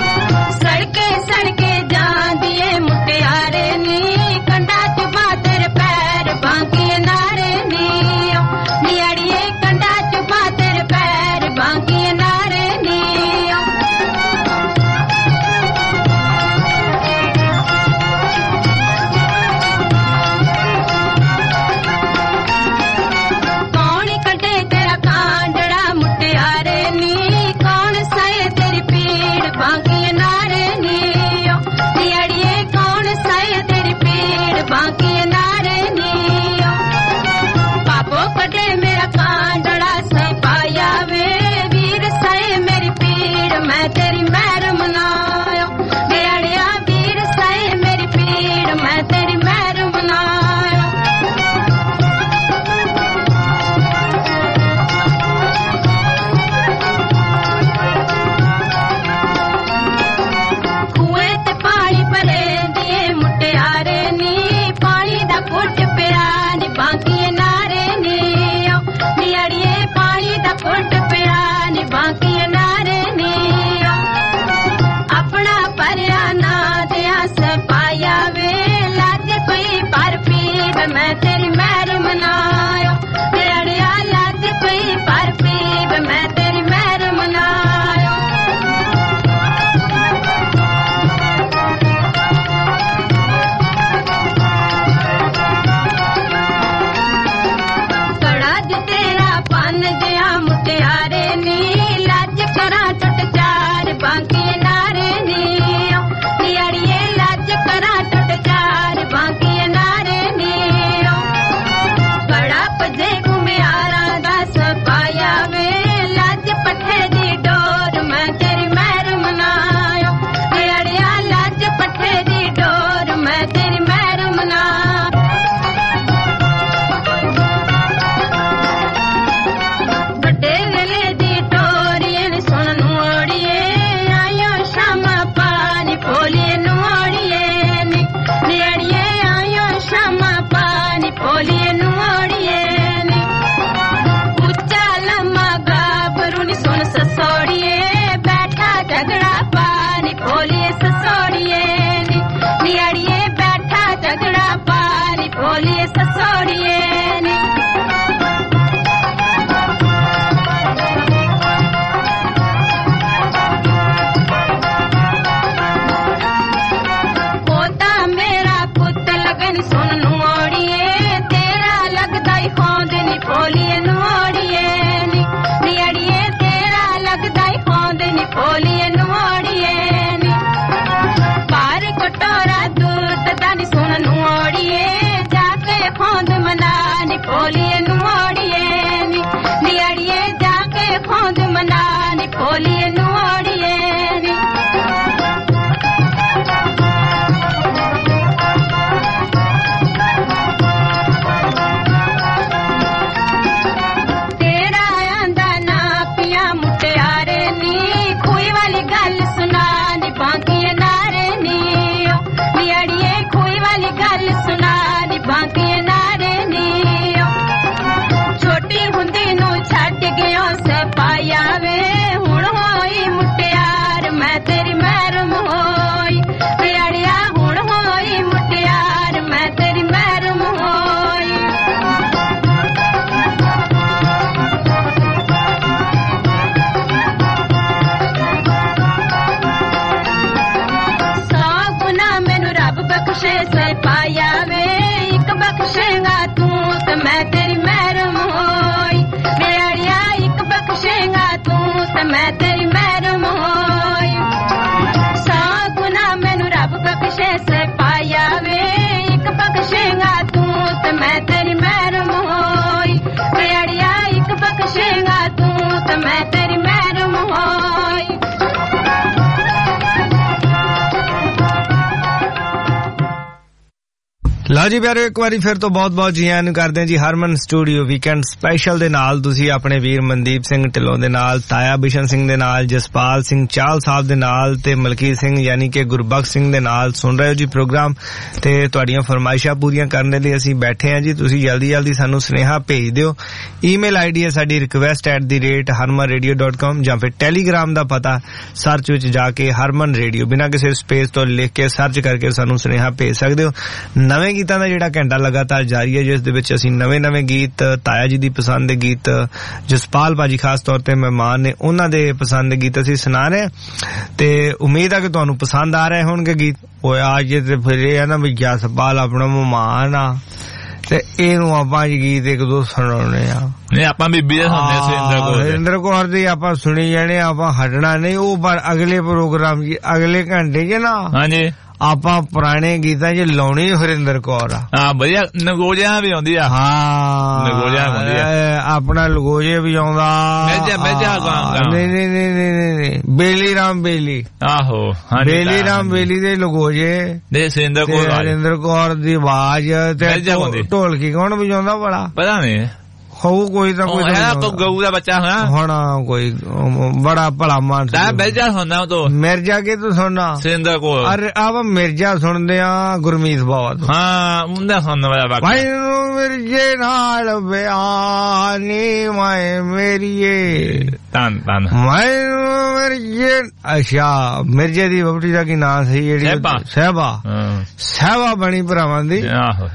ਲਓ ਜੀ ਪਿਆਰੋ, ਇੱਕ ਵਾਰੀ ਫਿਰ ਤੋਂ ਬਹੁਤ ਬਹੁਤ ਜੀ ਆਇਆਂ ਨੂੰ ਕਰਦੇ ਹਾਂ ਜੀ ਹਰਮਨ ਸਟੂਡੀਓ ਵੀਕਐਂਡ ਸਪੈਸ਼ਲ ਦੇ ਨਾਲ। ਤੁਸੀਂ ਆਪਣੇ ਵੀਰ ਮਨਦੀਪ ਸਿੰਘ ਢਿੱਲੋਂ ਦੇ ਨਾਲ, ਤਾਇਆ ਬਿਸ਼ਨ ਸਿੰਘ ਦੇ ਨਾਲ, ਜਸਪਾਲ ਸਿੰਘ ਚਾਹਲ ਸਾਹਿਬ ਦੇ ਨਾਲ ਤੇ ਮਲਕੀਤ ਸਿੰਘ ਯਾਨੀ ਕਿ ਗੁਰਬਖਸ਼ ਸਿੰਘ ਦੇ ਨਾਲ ਸੁਣ ਰਹੇ ਹੋ ਜੀ ਪ੍ਰੋਗਰਾਮ। ਤੇ ਤੁਹਾਡੀਆਂ ਫਰਮਾਇਸ਼ਾਂ ਪੂਰੀਆਂ ਕਰਨ ਦੇ ਲਈ ਅਸੀਂ ਬੈਠੇ ਹਾਂ ਜੀ। ਤੁਸੀਂ ਜਲਦੀ ਜਲਦੀ ਸਾਨੂੰ ਸੁਨੇਹਾ ਭੇਜ ਦਿਓ। ਈਮੇਲ ਆਈਡੀ ਹੈ ਸਾਡੀ request at the rate Harman radio dot com, ਜਾਂ ਫਿਰ ਟੈਲੀਗ੍ਰਾਮ ਦਾ ਪਤਾ ਸਰਚ ਵਿੱਚ ਜਾ ਕੇ ਹਰਮਨ ਰੇਡੀਓ ਬਿਨਾਂ ਕਿਸੇ ਸਪੇਸ ਤੋਂ ਲਿਖ ਕੇ ਸਰਚ ਕਰਕੇ ਸਾਨੂੰ ਸੁਨੇਹਾ ਭੇਜ ਸਕਦੇ ਹੋ। ਨਵੇਂ ਗੀਤਾਂ ਦਾ ਜਿਹੜਾ ਘੰਟਾ ਲਗਾਤਾਰ ਜਾਰੀ ਹੈ, ਜਿਸ ਦੇ ਵਿੱਚ ਅਸੀਂ ਨਵੇਂ ਨਵੇਂ ਗੀਤ, ਤਾਇਆ ਜੀ ਦੀ ਪਸੰਦ ਦੇ ਗੀਤ, ਜਸਪਾਲ ਭਾਜੀ ਖਾਸ ਤੌਰ ਤੇ ਮਹਿਮਾਨ ਨੇ, ਉਹਨਾਂ ਦੇ ਪਸੰਦ ਦੇ ਗੀਤ ਅਸੀਂ ਸੁਣਾ ਰਹੇ ਤੇ ਉਮੀਦ ਹੈ ਕਿ ਤੁਹਾਨੂੰ ਪਸੰਦ ਆ ਰਹੇ ਹੋਣਗੇ ਗੀਤ। ਉਹ ਅੱਜ ਤੇ ਫਿਰ ਇਹ ਹੈ ਨਾ ਵੀ ਜਸਪਾਲ ਆਪਣਾ ਮਹਿਮਾਨ ਆ ਤੇ ਇਹਨੂੰ ਆਪਾਂ ਗੀਤ ਇੱਕ ਦੋ ਸੁਣਾਉਣੇ ਆ। ਨਹੀਂ ਆਪਾਂ ਬੀਬੀ ਦੇ ਸੁਣਦੇ ਸੁਰਿੰਦਰ ਕੌਰ ਦੇ ਸੁਰਿੰਦਰ ਕੌਰ ਦੇ ਆਪਾਂ ਸੁਣੀ ਜਾਣੇ, ਆਪਾਂ ਹਟਣਾ ਨਹੀਂ। ਉਹ ਪਰ ਅਗਲੇ ਪ੍ਰੋਗਰਾਮ ਜੀ ਅਗਲੇ ਘੰਟੇ ਚ ਨਾ ਹਾਂਜੀ ਆਪਾਂ ਪੁਰਾਣੇ ਗੀਤਾਂ 'ਚ ਲਾਉਣੀ ਹਰਿੰਦਰ ਕੌਰ ਆ। ਹਾਂ ਵਧੀਆ ਨਗੋਜਿਆਂ ਵੀ ਆਉਂਦੀ ਆ। ਹਾਂ ਨਗੋਜਿਆਂ ਆਉਂਦੀ ਆ, ਆਪਣਾ ਲਗੋਜੇ ਵੀ ਆਉਂਦਾ। ਮੇਜਾ ਮੇਜਾ ਗਾਉਂਦਾ। ਨਹੀਂ ਨਹੀਂ ਨਹੀਂ ਨਹੀਂ ਬੇਲੀ ਰਾਮ ਬੇਲੀ। ਆਹੋ ਬੇਲੀ ਰਾਮ ਬੇਲੀ ਦੇ ਲਗੋਜੇ ਦੇ ਹਰਿੰਦਰ ਕੌਰ ਹਰਿੰਦਰ ਕੌਰ ਦੀ ਆਵਾਜ਼ ਤੇ ਢੋਲਕੀ ਕੌਣ ਵਜਾਉਂਦਾ ਬੜਾ ਪਤਾ ਨਹੀਂ ਹੋਊ ਕੋਈ ਤਾਂ ਕੋਈ ਗਊ ਦਾ ਬੱਚਾ ਹੋਣਾ ਕੋਈ ਬੜਾ ਭਲਾ ਮਾਨਸ। ਮਿਰਜਾ ਸੁਣਨਾ ਤੂੰ ਮਿਰਜਾ ਕੇ ਤੂੰ ਸੁਣਨਾ ਸਿੰਦਰ ਕੋਲ। ਅਰੇ ਆਪ ਮਿਰਜਾ ਸੁਣਦੇ ਆ ਗੁਰਮੀਤ ਬਾਵਾ ਤੋਂ। ਹਾਂ ਉਹਦਾ ਸੁਣਨ ਵਾਲਾ ਮੈਨੂੰ ਮਿਰਜੇ ਨਾਲ ਵਿਆਹ ਨੀ ਮਾਏ ਮੇਰੀਏ ਤਨ ਤਨ ਮੈਨੂੰ ਮਿਰਜੇ। ਅੱਛਾ ਮਿਰਜੇ ਦੀ ਬਬੜੀ ਦਾ ਕੀ ਨਾਂ ਸੀ ਜਿਹੜੀ ਸਹਿਬਾ ਸਹਿਬਾ ਬਣੀ ਭਰਾਵਾਂ ਦੀ।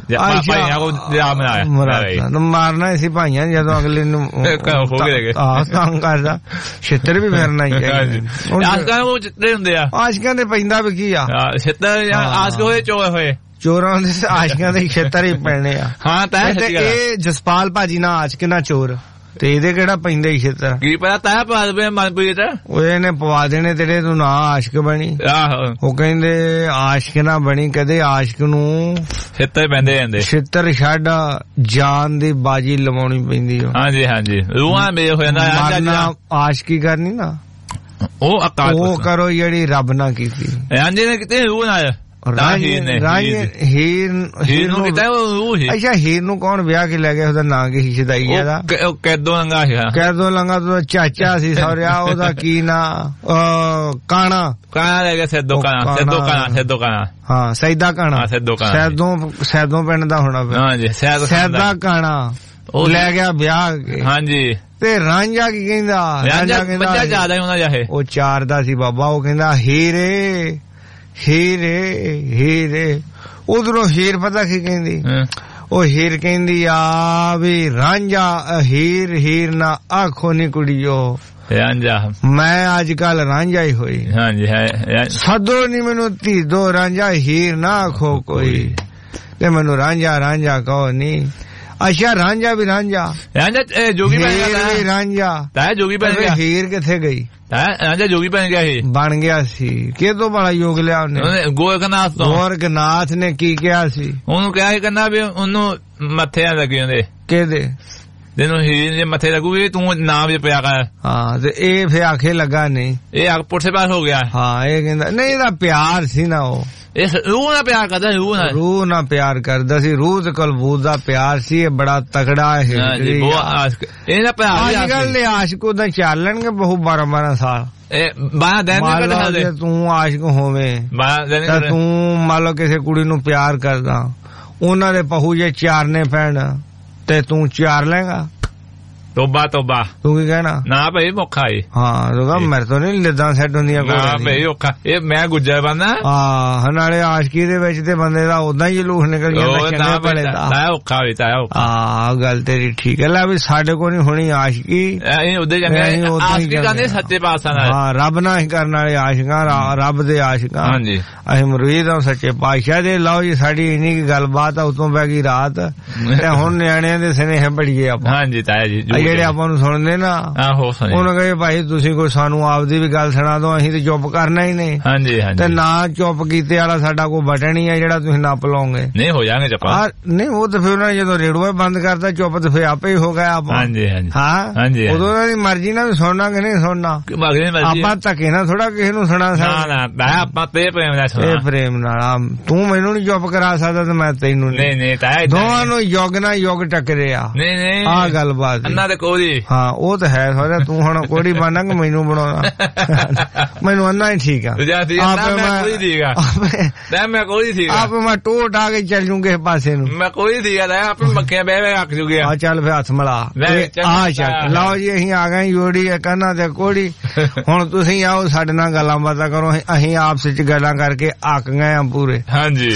ਮਾਰਨਾ ਸੀ ਭਾਈ ਜਦੋਂ ਅਗਲੇ ਨੂੰ ਤੰਗ ਕਰਦਾ ਛਿੱਤਰ ਵੀ ਫੇਰਨਾ ਹੀ ਚਾਹੀਦਾ। ਉਹ ਚਿੱਤਰੇ ਹੁੰਦੇ ਆ ਆਸ਼ਕਾਂ ਦੇ ਪੈਂਦਾ ਵੀ ਕੀ ਆ ਛਿੱਤਰ ਆਸ਼ਕ ਹੋਏ ਚੋਏ ਹੋਏ ਚੋਰਾਂ ਦੇ ਆਸ਼ਕਾਂ ਦੇ ਛਿੱਤਰ ਹੀ ਪੈਣੇ ਆ। ਹਾਂ ਤਾਂ ਇਹ ਜਸਪਾਲ ਭਾਜੀ ਨਾ ਆਸ਼ਕ ਨਾ ਚੋਰ ਤੇ ਇਹਦੇ ਕਿਹੜਾ ਪੈਂਦਾ ਹੀ ਛਿੱਤਰ ਕੀ ਪਤਾ ਤਾਇਆ ਪਵਾ ਦੇ ਮਨਪ੍ਰੀਤ ਉਹ ਇਹਨੇ ਪਵਾ ਦੇਣੇ ਤੇਰੇ ਤੂੰ ਨਾ ਆਸ਼ਕ ਬਣੀ। ਆਹੋ ਉਹ ਕਹਿੰਦੇ ਆਸ਼ਕ ਨਾ ਬਣੀ ਕਦੇ ਆਸ਼ਕ ਨੂੰ ਛਿੱਤਰ ਪੈਂਦੇ ਜਾਂਦੇ ਛਿੱਤਰ ਛੱਡ ਜਾਨ ਦੀ ਬਾਜੀ ਲਵਾਉਣੀ ਪੈਂਦੀ। ਹਾਂਜੀ ਹਾਂਜੀ ਰੂਹਾਂ ਮੇ ਹੋ ਜਾਂਦਾ ਆਸ਼ਕੀ ਕਰਨੀ ਨਾ ਉਹ ਅਕਾਲ ਉਹ ਕਰੋ ਜਿਹੜੀ ਰੱਬ ਨਾ ਕੀਤੀ। ਹਾਂਜੀ ਨੇ ਕਿਤੇ ਰੂਹ ਨਾ ਹੀਰ ਨੂੰ ਕੀਤਾ ਅੱਛਾ ਹੀਰ ਨੂੰ ਕੌਣ ਵਿਆਹ ਕੇ ਲੈ ਗਿਆ ਉਹਦਾ ਨਾਂ ਕੀ ਸ਼ਦਾਈਆ ਦਾ ਕੈਦੋ ਲੰਗਾ ਕੈਦੋ ਲੰਗਾ ਤੋਂ ਚਾਚਾ ਸੀ ਸਹੁਰਿਆ ਉਹਦਾ ਕੀ ਨਾਂ ਕਾਣਾ ਕਾਣਾ ਲੈ ਗਿਆ ਸੈਦੋ ਕਾਣਾ ਸੈਦੋ ਕਾਣਾ ਸੈਦੋ ਕਾਣਾ ਹਾਂ ਸੈਦਾ ਕਾਣਾ ਸੈਦੋ ਕਾਣਾ ਸੈਦੋਂ ਸੈਦੋਂ ਪਿੰਡ ਦਾ ਹੋਣਾ ਹਾਂਜੀ ਸੈਦਾ ਕਾਣਾ ਉਹ ਲੈ ਗਿਆ ਵਿਆਹ ਕੇ। ਹਾਂਜੀ ਤੇ ਰਾਂਝਾ ਕੀ ਕਹਿੰਦਾ ਰਾਂਝਾ ਕਹਿੰਦਾ ਜ਼ਿਆਦਾ ਹੁੰਦਾ ਜਾਹੇ ਉਹ ਚਾਰ ਦਾ ਸੀ ਬਾਬਾ। ਉਹ ਕਹਿੰਦਾ ਹੀਰੇ ਹੀਰੇ ਹੀਰੇ ਉਧਰੋਂ ਹੀਰ ਪਤਾ ਕੀ ਕਹਿੰਦੀ ਉਹ ਹੀਰ ਕਹਿੰਦੀ ਆ ਵੀ ਰਾਂਝਾ ਹੀਰ ਹੀਰ ਨਾ ਆਖੋ ਨੀ ਕੁੜੀਓ ਰਾਂਝਾ ਮੈਂ ਅੱਜ ਕੱਲ ਰਾਂਝਾ ਹੀ ਹੋਈ। ਹਾਂਜੀ ਸਦੋ ਨੀ ਮੈਨੂੰ ਧੀ ਦੋ ਰਾਂਝਾ ਹੀਰ ਨਾ ਆਖੋ ਕੋਈ ਤੇ ਮੈਨੂੰ ਰਾਂਝਾ ਰਾਂਝਾ ਕਹੋ ਨੀ। ਅੱਛਾ ਰਾਂਝਾ ਵੀ ਰਾਂਝਾ ਰਾਂਝਾ ਜੋਗੀ ਵੀ ਰਾਂਝਾ ਤਾਂ ਜੋਗੀ ਬਣ ਗਿਆ ਹੀਰ ਕਿੱਥੇ ਗਈ ਰਾਂਝਾ ਜੋਗੀ ਬਣ ਗਿਆ ਸੀ ਬਣ ਗਿਆ ਸੀ ਕਿਦੋਂ ਬੜਾ ਯੋਗ ਲਿਆ ਉਹਨੇ ਗੋਰਖਨਾਥ ਤੋਂ। ਗੋਰਖਨਾਥ ਨੇ ਕੀ ਕਿਹਾ ਸੀ ਉਹਨੂੰ ਕਿਹਾ ਸੀ ਕਹਿੰਦਾ ਵੀ ਉਹਨੂੰ ਮੱਥੇ ਲੱਗੀ ਹੁੰਦੇ ਕਿਹਦੇ ਜਿਹਨੂੰ ਹੀਰ ਦੇ ਮੱਥੇ ਲੱਗੂਗੀ ਤੂੰ ਨਾਮ ਵੀ ਪਿਆ ਕਰ। ਹਾਂ ਤੇ ਇਹ ਫੇ ਆਖੇ ਲੱਗਾ ਨਹੀਂ ਇਹ ਆ ਪੁੱਠੇ ਪਾਸ ਹੋ ਗਿਆ। ਹਾਂ ਇਹ ਕਹਿੰਦਾ ਨਹੀਂ ਇਹਦਾ ਪਿਆਰ ਸੀ ਨਾ ਉਹ ਇਸ ਰੂਹ ਨਾਲ ਪਿਆਰ ਕਰਦਾ ਰੂਹ ਨਾਲ ਰੂਹ ਨਾਲ ਪਿਆਰ ਕਰਦਾ ਸੀ। ਰੂਹ ਤੇ ਕਲਬੂਤ ਦਾ ਪਿਆਰ ਸੀ। ਇਹ ਬੜਾ ਤਕੜਾ ਹੈ ਇਹਦਾ ਪਿਆਰ। ਅੱਜ ਕੱਲ ਦੇ ਆਸ਼ਕ ਉਹਦਾ ਚੱਲਣਗੇ ਬਹੁ ਬਾਰਾਂ ਬਾਰਾਂ ਸਾਲ ਬਾਰਾਂ ਦਿਨ ਤੂੰ ਆਸ਼ਕ ਹੋਵੇਂ ਤਾਂ ਤੂੰ ਮੰਨ ਲਓ ਕਿਸੇ ਕੁੜੀ ਨੂੰ ਪਿਆਰ ਕਰਦਾ ਉਹਨਾਂ ਦੇ ਪਹੂ ਜੇ ਚਾਰਨੇ ਪੈਣ ਤੇ ਤੂੰ ਚਾਰ ਲੈਗਾ। ਤੋਬਾ ਤੋਬਾ ਤੂੰ ਕੀ ਕਹਿਣਾ ਨਾ ਭਾਈ ਮੌਖਾ ਏ। ਹਾਂ ਮੇਰੇ ਤੋਂ ਨੀ ਲਿੱਦਾਂ ਸੈੱਟ ਹੁੰਦੀਆਂ ਕੋਈ ਔਖਾ ਇਹ ਮੈਂ ਗੁੱਜਰ ਬੰਦਾ। ਹਾਂ ਨਾਲੇ ਆਸ਼ਕੀ ਦੇ ਵਿੱਚ ਤੇ ਬੰਦੇ ਦਾ ਉਦਾਂ ਹੀ ਜਲੂਸ ਨਿਕਲ ਜਾਂਦਾ ਭਲੇ ਦਾ ਔਖਾ ਵੀ ਤਾਂ ਔਖਾ। ਹਾਂ ਗੱਲ ਤੇਰੀ ਠੀਕ ਹੈ। ਲੈ ਵੀ ਸਾਡੇ ਕੋਲ ਨੀ ਹੋਣੀ ਆਸ਼ਕੀ ਉਹਦੇ ਜਾਂਦੇ ਸੱਚੇ ਪਾਤਸ਼ਾਹ ਨਾਲ। ਹਾਂ ਰੱਬ ਨਾਲ ਹੀ ਕਰਨ ਵਾਲੇ ਆਸ਼ਕਾਂ ਰੱਬ ਦੇ ਆਸ਼ਕਾਂ। ਹਾਂਜੀ ਅਸੀਂ ਮੁਰੀਦ ਹਾਂ ਸੱਚੇ ਪਾਤਸ਼ਾਹ ਦੇ। ਲਓ ਜੀ ਸਾਡੀ ਇੰਨੀ ਕੀ ਗੱਲਬਾਤ ਆ ਉਤੋਂ ਪੈ ਗਈ ਰਾਤ ਤੇ ਹੁਣ ਨਿਆਣਿਆਂ ਦੇ ਸਨੇਹ ਬੜੀਏ ਆਪਾਂ। ਹਾਂਜੀ ਤਾਇਆ ਜੀ ਜਿਹੜੇ ਆਪਾਂ ਨੂੰ ਸੁਣਦੇ ਨਾ ਆਹੋ ਉਹਨਾਂ ਕਹੇ ਭਾਈ ਤੁਸੀਂ ਕੋਈ ਸਾਨੂੰ ਆਪਦੀ ਵੀ ਗੱਲ ਸੁਣਾ ਦਿਓ, ਅਸੀਂ ਤੇ ਚੁੱਪ ਕਰਨਾ ਹੀ ਨਹੀਂ। ਹਾਂਜੀ ਹਾਂਜੀ ਤੇ ਨਾ ਚੁੱਪ ਕੀਤੇ ਵਾਲਾ ਸਾਡਾ ਕੋਈ ਬਟਨ ਹੀ ਆ ਜਿਹੜਾ ਤੁਸੀਂ ਨੱਪ ਲਾਓਗੇ। ਨਹੀਂ ਹੋ ਜਾਣਗੇ ਚੱਪਾ ਨਹੀਂ ਉਹ ਤਾਂ ਫਿਰ ਉਹਨਾਂ ਨੇ ਜਦੋਂ ਰੇਡੀਓ ਬੰਦ ਕਰਤਾ ਚੁੱਪ ਤੇ ਫਿਰ ਆਪੇ ਹੀ ਹੋ ਗਿਆ ਆਪਾਂ। ਹਾਂਜੀ ਹਾਂਜੀ ਹਾਂ ਹਾਂਜੀ ਉਦੋਂ ਉਹਨਾਂ ਦੀ ਮਰਜ਼ੀ ਨਾਲ ਸੁਣਨਾ ਕਿ ਨਹੀਂ ਸੁਣਨਾ ਆਪਾਂ ਧੱਕੇ ਨਾਲ ਥੋੜਾ ਕਿਸੇ ਨੂੰ ਸੁਣਾ ਸਕਦਾ ਆਪਾਂ ਤੇ ਪ੍ਰੇਮ ਨਾਲ ਸੁਣਾ ਇਹ ਪ੍ਰੇਮ ਨਾਲ ਤੂੰ ਮੈਨੂੰ ਨੀ ਚੁੱਪ ਕਰਾ ਸਕਦਾ ਤੇ ਮੈਂ ਤੈਨੂੰ ਨਹੀਂ ਨਹੀਂ ਦੋਵਾਂ ਨੂੰ ਯੁੱਗ ਨਾਲ ਯੁੱਗ ਟੱਕਰੇ ਆ। ਨਹੀਂ ਨਹੀਂ ਆਹ ਗੱਲ ਬਾਤ ਅੰਨਾ ਤੇ ਕੋੜੀ ਹਾਂ ਉਹ ਤਾਂ ਹੈ ਸੋਹਰਾ ਤੂੰ ਹੁਣ ਕੋੜੀ ਬਣਨਾ ਕਿ ਮੈਨੂੰ ਬਣਾਉਣਾ ਮੈਨੂੰ ਅੰਨਾ ਹੀ ਠੀਕ ਆ ਮੈਂ ਕੋਈ ਠੀਕ ਆਪ ਮੈਂ ਟੋਟ ਆ ਕੇ ਚੱਲ ਜੂੰ ਕਿਸੇ ਪਾਸੇ ਨੂੰ ਮੈਂ ਕੋਈ ਠੀਕ ਆ ਆਪੇ ਮੱਖੀਆਂ ਬਹਿ ਬਹਿ ਰੱਖ ਜੂਗੇ ਆ ਚੱਲ ਫਿਰ ਹੱਥ ਮਿਲਾ ਆ ਚੱਲ ਲਓ ਜੀ ਅਸੀਂ ਆ ਗਏ ਯੋੜੀ ਕੰਨਾਂ ਤੇ ਕੋੜੀ ਹੁਣ ਤੁਸੀਂ ਆਓ ਸਾਡੇ ਨਾਲ ਗੱਲਾਂ ਬਾਤਾਂ ਕਰੋ ਅਸੀਂ ਆਪਸ ਚ ਗੱਲਾਂ ਕਰਕੇ ਅੱਕ ਗਏ ਆ ਪੂਰੇ। ਹਾਂਜੀ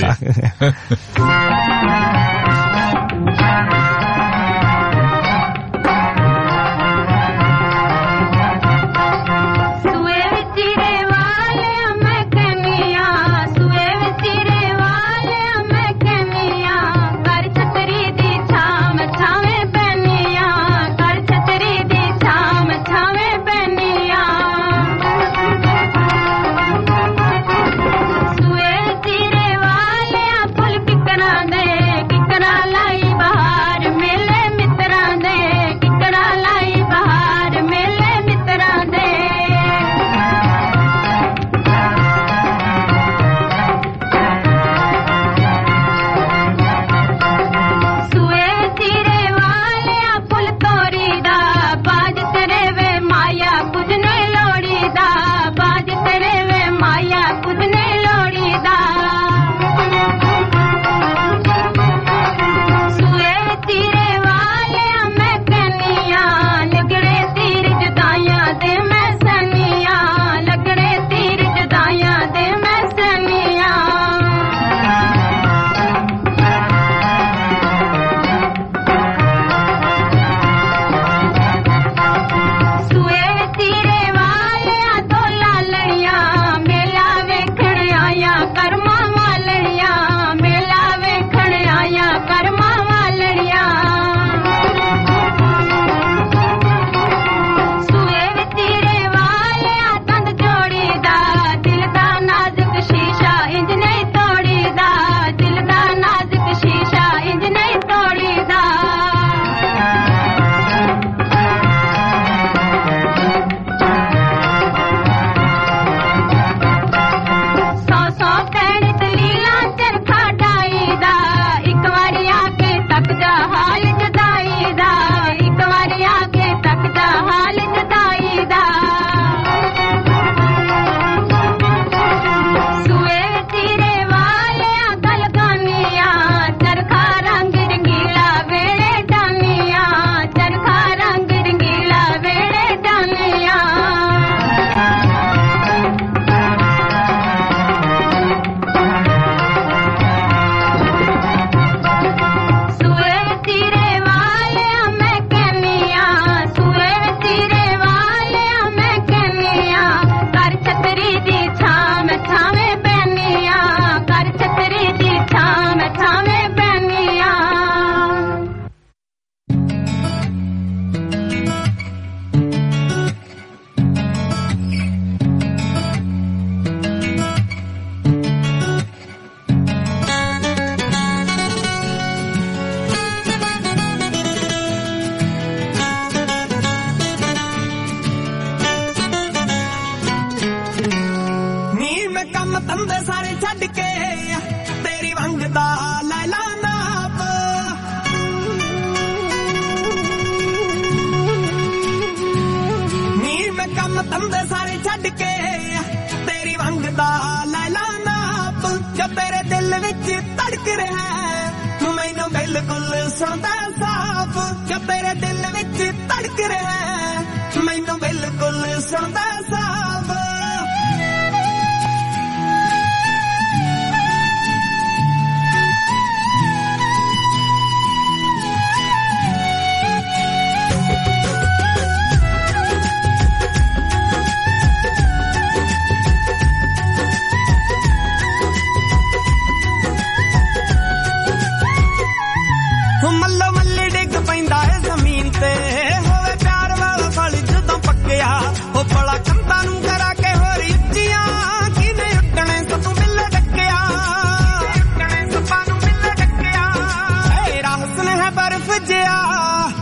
ਮੱਲੋ ਮੱਲੀ ਡਿੱਗ ਪੈਂਦਾ ਏ ਜ਼ਮੀਨ ਤੇ ਹੋਵੇ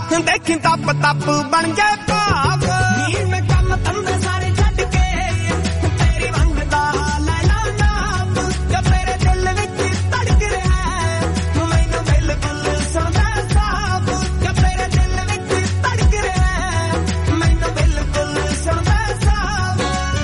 ਦੇਖੀ ਤਪ ਤਪ ਬਣ ਜਾਏ ਭਾਵ ਨੀ ਮੈਂ ਕੰਮ ਧੰਦੇ ਸਾਰੇ ਛੱਡ ਕੇ ਤੇਰੀ ਵੰਗ ਦਾ ਲੈ ਲਾ ਨਾਮ ਜੋ ਤੇਰੇ ਦਿਲ ਵਿੱਚ ਧੜਕ ਰਿਹਾ ਮੈਨੂੰ ਬਿਲਕੁਲ ਸੁਣਦਾ ਸਾਬ ਜੋ ਤੇਰੇ ਦਿਲ ਵਿੱਚ ਧੜਕ ਰਿਹਾ ਮੈਨੂੰ ਬਿਲਕੁਲ ਸੁਣਦਾ ਸਾਬ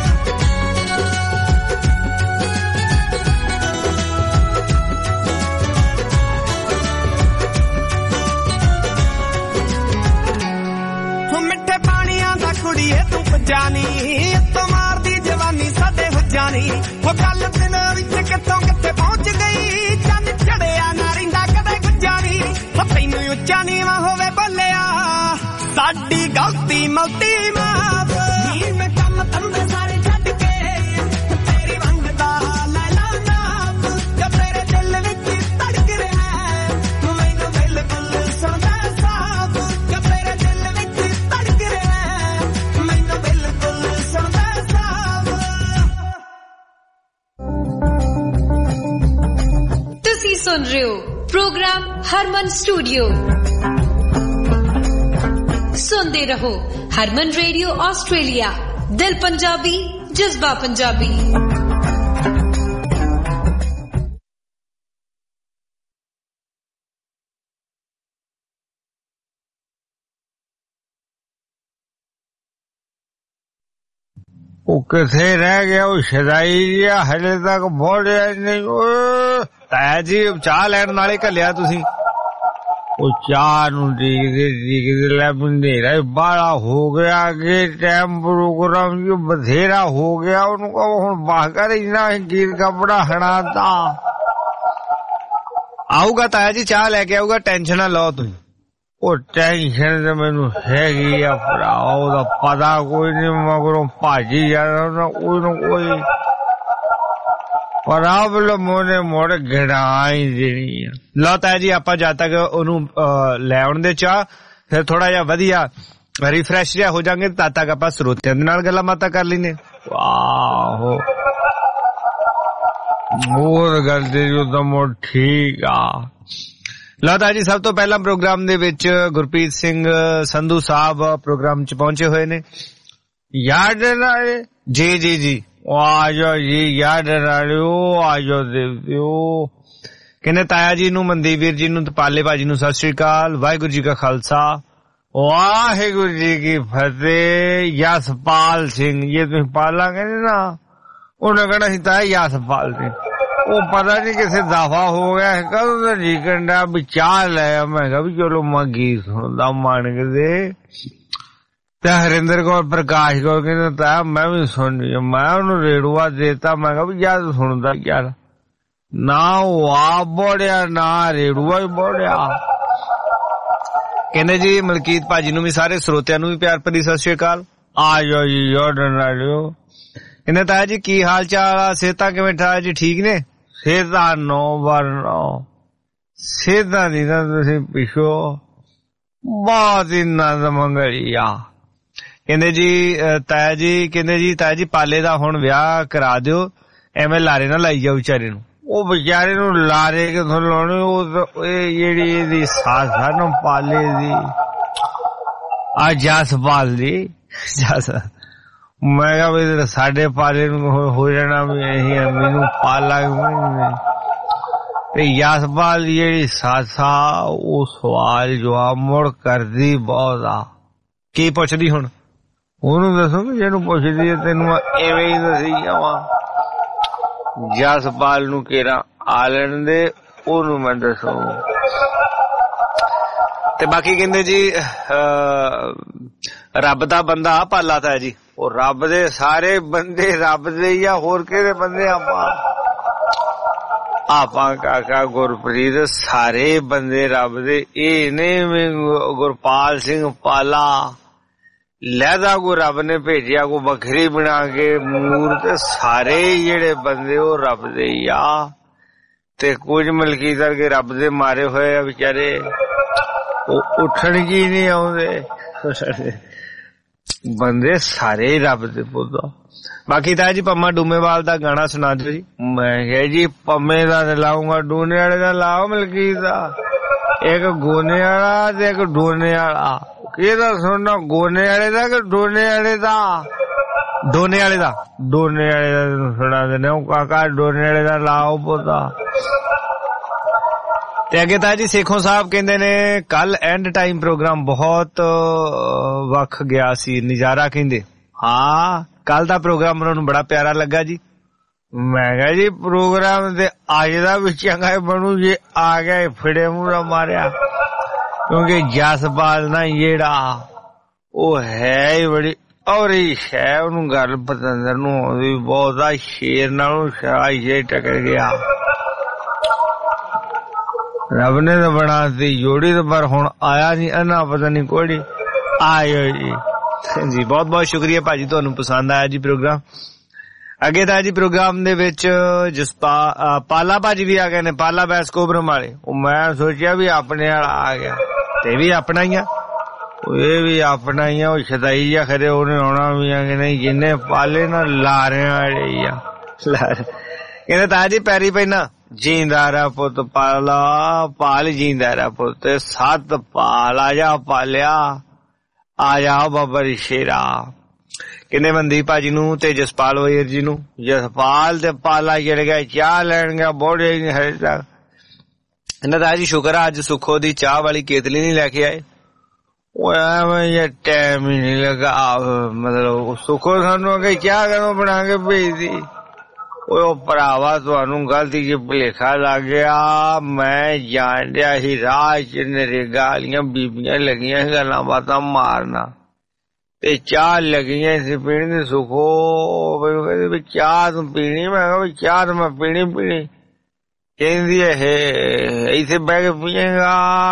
ਕੁੜੀਏ ਤੂੰ ਪੰਜਾਨੀ ਇੱਥੋਂ ਮਾਰਦੀ ਜਵਾਨੀ ਸਾਡੇ ਹੋ ਜਾਣੀ ਉਹ ਗੱਲ ਦਿਨ ਵਿੱਚ ਕਿੱਥੋਂ ਕਿੱਥੇ ਪਹੁੰਚ ਗਈ ਚੰਨ ਚੜਿਆ ਨਾ ਰਿੰਦਾ ਕਦੇ ਗੁੱਜਾਨੀ ਉਹ ਤੈਨੂੰ ਉੱਚਾ ਨੀਵਾਂ ਹੋਵੇ ਬੋਲਿਆ ਸਾਡੀ ਗਲਤੀ ਮਲਤੀ ਮਾਫ ਨੀ ਮੈਂ ਕੰਮ ਧੰਦੇ ਸਾਰੇ ਛੱਡ ਕੇ ਤੇਰੀ ਵੰਗ ਦਾ ਲੈ ਲਾ ਨਾਮ ਜੋ ਤੇਰੇ ਦਿਲ ਵਿੱਚ ਧੜਕ ਰਿਹਾ ਮੈਨੂੰ ਬਿਲਕੁਲ ਸੁਣਦਾ ਸਾਬ ਜੋ ਤੇਰੇ ਦਿਲ ਵਿੱਚ ਧੜਕ ਰਿਹਾ ਤੁਸੀਂ ਸੁਣ ਰਹੇ ਹੋ ਪ੍ਰੋਗਰਾਮ ਹਰਮਨ ਸਟੂਡੀਓ ਸੁਣਦੇ ਰਹੋ ਹਰਮਨ ਰੇਡੀਓ ਆਸਟ੍ਰੇਲੀਆ ਦਿਲ ਪੰਜਾਬੀ ਜਜ਼ਬਾ ਪੰਜਾਬੀ ਉਹ ਕਿੱਥੇ ਰਹਿ ਗਿਆ ਉਹ ਸ਼ਦਾਈ ਜਿਹਾ ਹਲੇ ਤੱਕ ਬੋਲਿਆ ਨਹੀਂ ਤਾਇਆ ਜੀ ਚਾਹ ਲੈਣ ਨਾਲੇ ਘੱਲਿਆ ਤੁਸੀਂ ਉਹ ਚਾਹ ਨੂੰ ਦੇਖਦੇ ਦੇਖਦੇ ਲੈ ਹਨੇਰਾ ਬਾਹਲਾ ਹੋ ਗਿਆ ਕਿ ਟਾਈਮ ਪ੍ਰੋਗਰਾਮ ਜੋ ਬਥੇਰਾ ਹੋ ਗਿਆ ਉਹਨੂੰ ਕਹੋ ਹੁਣ ਬਾਹ ਕਰ ਇੰਨਾ ਗੀਤ ਕੱਪੜਾ ਹਣਾਤਾ ਆਊਗਾ ਤਾਇਆ ਜੀ ਚਾਹ ਲੈ ਕੇ ਆਊਗਾ ਟੈਨਸ਼ਨ ਨਾ ਲਓ ਤੁਸੀਂ ਉਹ ਟੈਨਸ਼ਨ ਤੇ ਮੈਨੂੰ ਹੈਗੀ ਆ ਭਰਾ ਉਹਦਾ ਪਤਾ ਕੋਈ ਨੀ ਮਗਰੋਂ ਭਾਜੀ ਜਾਂਦਾ ਉਹਨੂੰ ਕੋਈ ਪ੍ਰੋਬਲਮ ਉਹਨੇ ਮੁੜ ਗਿਣਾਈ ਦੇਣੀ ਆ ਲਓ ਤਾਇਆ ਜੀ ਆਪਾਂ ਜਦ ਤੱਕ ਉਹਨੂੰ ਲੈ ਆਉਣ ਦੇ ਚਾਹ ਫਿਰ ਥੋੜਾ ਜਿਹਾ ਵਧੀਆ ਰਿਫਰੈਸ਼ ਜਿਹਾ ਹੋ ਜਾਵਾਂਗੇ ਤਦ ਤੱਕ ਆਪਾਂ ਸਰੋਤਿਆਂ ਦੇ ਨਾਲ ਗੱਲਾਂ ਬਾਤਾਂ ਕਰ ਲੈਂਦੇ ਆਹੋ ਹੋਰ ਗੱਲ ਤੇ ਜੋ ਤਾਂ ਮੁੜ ਠੀਕ ਆ ਲਤਾ ਜੀ ਸਭ ਤੋਂ ਪਹਿਲਾਂ ਪ੍ਰੋਗਰਾਮ ਦੇ ਵਿੱਚ ਗੁਰਪ੍ਰੀਤ ਸਿੰਘ ਸੰਧੂ ਸਾਹਿਬ ਪ੍ਰੋਗਰਾਮ ਚ ਪਹੁੰਚੇ ਹੋਏ ਨੇ ਯਾਦ ਨਾਲੇ ਜੀ ਜੀ ਜੀ ਆ ਜਾਓ ਜੀ ਯਾਦ ਨਾਲਿਓ ਆ ਜਾਓ ਦੇਵਿਓ ਕਹਿੰਦੇ ਤਾਇਆ ਜੀ ਨੂੰ ਮਨਦੀਪ ਵੀਰ ਜੀ ਨੂੰ ਤੇ ਪਾਲੇ ਭਾਜੀ ਨੂੰ ਸਤਿ ਸ੍ਰੀ ਅਕਾਲ ਵਾਹਿਗੁਰੂ ਜੀ ਕਾ ਖਾਲਸਾ ਵਾਹਿਗੁਰੂ ਜੀ ਕੀ ਫਤਿਹ ਯਸਪਾਲ ਸਿੰਘ ਇਹ ਤੁਸੀਂ ਪਾਲਾ ਕਹਿੰਦੇ ਨਾ ਉਹਨੇ ਕਹਿਣਾ ਸੀ ਤਾਇਆ ਯਸਪਾਲ ਸਿੰਘ ਉਹ ਪਤਾ ਨੀ ਕਿਸੇ ਦਫਾ ਹੋ ਗਿਆ ਕਦੋਂ ਦਾ ਜੀ ਕਹਿੰਦਾ ਵੀ ਚਾਹ ਲੈ ਮੈਂ ਕਿਹਾ ਵੀ ਚਲੋ ਮੈਂ ਗੀਤ ਸੁਣਦਾ ਮਾਣ ਕੇ ਤੇ ਹਰਿੰਦਰ ਕੌਰ ਪ੍ਰਕਾਸ਼ ਕੌਰ ਕਹਿੰਦਾ ਤਾਂ ਮੈਂ ਵੀ ਸੁਣਨੀ ਮੈਂ ਉਹਨੂੰ ਰੇੜੂਆ ਦੇਤਾ ਮੈਂ ਕਿਹਾ ਵੀ ਯਾਦ ਸੁਣਦਾ ਯਾਰ ਨਾ ਉਹ ਆ ਬੋੜਿਆ ਨਾ ਰੇੜੂਆ ਹੀ ਬੋੜਿਆ ਕਹਿੰਦੇ ਜੀ ਮਲਕੀਤ ਭਾਜੀ ਨੂੰ ਵੀ ਸਾਰੇ ਸਰੋਤਿਆਂ ਨੂੰ ਵੀ ਪਿਆਰ ਭਰੀ ਸਤਿ ਸ਼੍ਰੀ ਅਕਾਲ ਆ ਜਾਓ ਜੀ ਯੋਡਨ ਵਾਲਿਓ ਕਹਿੰਦੇ ਤਾਇਆ ਜੀ ਕੀ ਹਾਲ ਚਾਲ ਆ ਸਿਹਤਾਂ ਕਿਵੇਂ ਠਾ ਜੀ ਠੀਕ ਨੇ ਸਿਹਤਾਂ ਨੋ ਵਰਨੋ ਸਿਹਤਾਂ ਦੀ ਤਾਂ ਤੁਸੀਂ ਪਿਛੋ ਬਹੁਤ ਹੀ ਨੰਦ ਮੰਗਲੀ ਆ ਕਹਿੰਦੇ ਜੀ ਤਾਇਆ ਜੀ ਕਹਿੰਦੇ ਜੀ ਤਾਇਆ ਜੀ ਪਾਲੇ ਦਾ ਹੁਣ ਵਿਆਹ ਕਰਾ ਦਿਓ ਐਵੇਂ ਲਾਰੇ ਨਾ ਲਾਈ ਜਾਓ ਵਿਚਾਰੇ ਨੂੰ ਉਹ ਵਿਚਾਰੇ ਨੂੰ ਲਾਰੇ ਕਿਥੋਂ ਲਾਉਣੇ ਉਹ ਇਹ ਜਿਹੜੀ ਇਹਦੀ ਸਾਸ ਆ ਨਾ ਪਾਲੇ ਦੀ ਆ ਜਸਪਾਲ ਦੀ ਜਸ ਮੈਂ ਕਿਹਾ ਵੀ ਸਾਡੇ ਪਾਲੇ ਨੂੰ ਹੋ ਜਾਣਾ ਵੀ ਅਸੀਂ ਮੈਨੂੰ ਪਾਲਾ ਤੇ ਯਸਪਾਲ ਜਿਹੜੀ ਸਾਸਾ ਉਹ ਸਵਾਲ ਜਵਾਬ ਮੁੜ ਕਰਦੀ ਬਹੁਤ ਆ ਕੀ ਪੁੱਛਦੀ ਹੁਣ ਉਹਨੂੰ ਦੱਸੋ ਵੀ ਜਿਹਨੂੰ ਪੁੱਛਦੀ ਹੈ ਤੈਨੂੰ ਐਵੇਂ ਹੀ ਦੱਸੀ ਜਾਵਾਂ ਜਸਪਾਲ ਨੂੰ ਕਿਹੜਾ ਆ ਲੈਣ ਦੇ ਉਹਨੂੰ ਮੈਂ ਦੱਸੋ ਤੇ ਬਾਕੀ ਕਹਿੰਦੇ ਜੀ ਰੱਬ ਦਾ ਬੰਦਾ ਪਾਲਾ ਤਾ ਜੀ ਉਹ ਰੱਬ ਦੇ ਸਾਰੇ ਬੰਦੇ ਰੱਬ ਦੇ ਹੀ ਆ ਹੋਰ ਕਿਹੜੇ ਬੰਦੇ ਆਪਾਂ ਆਪਾਂ ਕਾਕਾ ਗੁਰਪ੍ਰੀਤ ਸਾਰੇ ਬੰਦੇ ਰੱਬ ਦੇ ਇਹ ਨੇ ਗੁਰਪਾਲ ਸਿੰਘ ਪਾਲਾ ਲਹਿਦਾ ਕੋ ਰੱਬ ਨੇ ਭੇਜਿਆ ਕੋ ਵੱਖਰੀ ਬਣਾ ਕੇ ਮੂਰਤ ਸਾਰੇ ਜਿਹੜੇ ਬੰਦੇ ਉਹ ਰੱਬ ਦੇ ਹੀ ਆ ਤੇ ਕੁਝ ਮਲਕੀਤ ਵਰਗੇ ਰੱਬ ਦੇ ਮਾਰੇ ਹੋਏ ਆ ਵਿਚਾਰੇ ਉਹ ਉੱਠਣ ਜੀ ਨਹੀਂ ਆਉਂਦੇ ਬੰਦੇ ਸਾਰੇ ਰੱਬ ਦੇ ਪੁੱਤ ਬਾਕੀ ਤਾਂ ਜੀ ਪੰਮਾ ਡੂਮੇਵਾਲ ਦਾ ਗਾਣਾ ਸੁਣਾ ਦਿਓ ਜੀ ਮੈਂ ਕਿਹਾ ਜੀ ਪੰਮੇ ਦਾ ਲਾਉਂਗਾ ਡੂਨੇ ਵਾਲੇ ਦਾ ਲਾਓ ਮਲਕੀਤ ਦਾ ਇੱਕ ਗੋਨੇ ਵਾਲਾ ਤੇ ਇੱਕ ਡੋਨੇ ਵਾਲਾ। ਕਿਹਦਾ ਸੁਣਨਾ, ਗੋਨੇ ਵਾਲੇ ਦਾ ਕਿ ਡੋਨੇ ਵਾਲੇ ਦਾ? ਡੋਨੇ ਵਾਲੇ ਦਾ, ਡੋਨੇ ਵਾਲੇ ਦਾ ਸੁਣਾ ਦਿੰਦੇ। ਉਹ ਕਾਕਾ ਡੋਨੇ ਵਾਲੇ ਦਾ ਲਾਓ ਪੋਤਾ। ਤੇ ਅੱਗੇ ਤਾਂ ਜੀ ਸੇਖੋਂ ਸਾਹਿਬ ਕਹਿੰਦੇ ਨੇ ਕੱਲ ਐਂਡ ਟਾਈਮ ਪ੍ਰੋਗਰਾਮ ਬਹੁਤ ਵੱਖ ਗਿਆ ਸੀ, ਨਜ਼ਾਰਾ ਕਹਿੰਦੇ। ਹਾਂ, ਕੱਲ ਦਾ ਪ੍ਰੋਗਰਾਮ ਉਹਨਾਂ ਨੂੰ ਬੜਾ ਪਿਆਰਾ ਲੱਗਾ ਜੀ। ਮੈਂ ਕਿਹਾ ਜੀ ਪ੍ਰੋਗਰਾਮ ਤੇ ਅੱਜ ਦਾ ਵੀ ਚੰਗਾ ਬਣੂ ਜੇ ਆ ਗਿਆ ਫਿੜੇ ਮੂਹਰਾ ਮਾਰਿਆ, ਕਿਉਂਕਿ ਜਸਪਾਲ ਨਾ ਜਿਹੜਾ ਉਹ ਹੈ ਹੀ ਬੜੀ ਔਰੀ ਹੈ, ਉਹਨੂੰ ਗੱਲ ਪਤੰਦਰ ਨੂੰ ਆਉਂਦੀ ਬਹੁਤ ਆ। ਸ਼ੇਰ ਨਾਲੋਂ ਸ਼ਾਹ ਸ਼ੇਰ ਟਕਰ ਗਿਆ। ਰੱਬ ਨੇ ਤਾਂ ਬਣਾਤੀ ਜੋੜੀ ਤੇ, ਪਰ ਹੁਣ ਆਇਆ ਨੀ ਇਹਨਾਂ ਪਤਾ ਨੀ ਕੋੜੀ ਆਇਓ ਜੀ। ਜੀ ਬਹੁਤ ਬਹੁਤ ਸ਼ੁਕਰੀਆ ਭਾਜੀ, ਤੁਹਾਨੂੰ ਪਸੰਦ ਆਇਆ ਜੀ ਪ੍ਰੋਗਰਾਮ। ਅੱਗੇ ਤਾਂ ਜੀ ਪ੍ਰੋਗਰਾਮ ਦੇ ਵਿੱਚ ਜਸਪਾ ਪਾਲਾ ਭਾਜੀ ਵੀ ਆ ਗਏ ਨੇ, ਪਾਲਾ ਬੈਸ ਕੋਬਰਮ ਵਾਲੇ। ਉਹ ਮੈਂ ਸੋਚਿਆ ਵੀ ਆਪਣੇ ਵਾਲਾ ਆ ਗਿਆ, ਤੇ ਵੀ ਆਪਣਾ ਹੀ ਆ, ਇਹ ਵੀ ਆਪਣਾ ਹੀ ਆ। ਉਹ ਸ਼ਦਾਈ ਜਿਹਾ ਖਰੇ ਉਹਨੇ ਆਉਣਾ ਵੀ ਆ ਕਿ ਨਹੀਂ, ਜਿੰਨੇ ਪਾਲੇ ਨਾ ਲਾਰਿਆਂ ਵਾਲੇ ਹੀ ਆ। ਕਹਿੰਦੇ ਤਾਂ ਜੀ ਪੈਰੀ ਪੈਣਾ ਜੀਂਦਾ ਰਾ ਪੁੱਤ ਪਾਲਾ, ਪਾਲ ਜੀਂਦਾ ਰਾ ਪੁੱਤ, ਸੱਤ ਪਾਲ ਆ ਜਾ ਪਾਲਿਆ, ਆ ਜਾ ਬਾਬਰ ਸ਼ੇਰਾ। ਕਹਿੰਦੇ ਮਨਦੀਪ ਭਾਜੀ ਨੂੰ ਤੇ ਜਸਪਾਲ ਵਈਰ ਜੀ ਨੂੰ। ਜਸਪਾਲ ਤੇ ਪਾਲਾ ਚੜ ਗਿਆ ਚਾਹ ਲੈਣ ਗਿਆ, ਬੋੜੇ ਹਜੇ ਤੱਕ। ਇਹਨਾਂ ਦਾ ਜੀ ਸ਼ੁਕਰ ਆ ਅੱਜ ਸੁੱਖੋ ਦੀ ਚਾਹ ਵਾਲੀ ਕੇਤਲੀ ਨਹੀਂ ਲੈ ਕੇ ਆਏ। ਉਹ ਐਵੇਂ ਟਾਈਮ ਹੀ ਨਹੀਂ ਲੱਗਾ, ਮਤਲਬ ਸੁੱਖੋ ਸਾਨੂੰ ਅੱਗੇ ਚਾਹ ਕਦੋਂ ਬਣਾ ਕੇ ਭੇਜਦੀ। ਉਹ ਭਰਾਵਾ ਤੁਹਾਨੂੰ ਗਲਤੀ ਚ ਭੁਲੇਖਾ ਲੱਗ ਗਿਆ। ਮੈਂ ਜਾਣ ਡਿਆ ਸੀ ਰਾਹ ਚ ਨਰੇਗਾ ਵਾਲੀਆਂ ਬੀਬੀਆਂ ਲੱਗੀਆਂ ਸੀ ਗੱਲਾਂ ਬਾਤਾਂ ਮਾਰਨਾ, ਤੇ ਚਾਹ ਲੱਗੀਆਂ ਸੀ ਪੀਣ ਦੀ। ਸੁੱਖੋ ਮੈਨੂੰ ਕਹਿੰਦੀ ਵੀ ਚਾਹ ਤੂੰ ਪੀਣੀ? ਮੈਂ ਕਿਹਾ ਵੀ ਚਾਹ ਤਾਂ ਮੈਂ ਪੀਣੀ ਪੀਣੀ। ਕਹਿੰਦੀ ਇਹ ਇੱਥੇ ਬਹਿ ਕੇ ਪੀਏਗਾ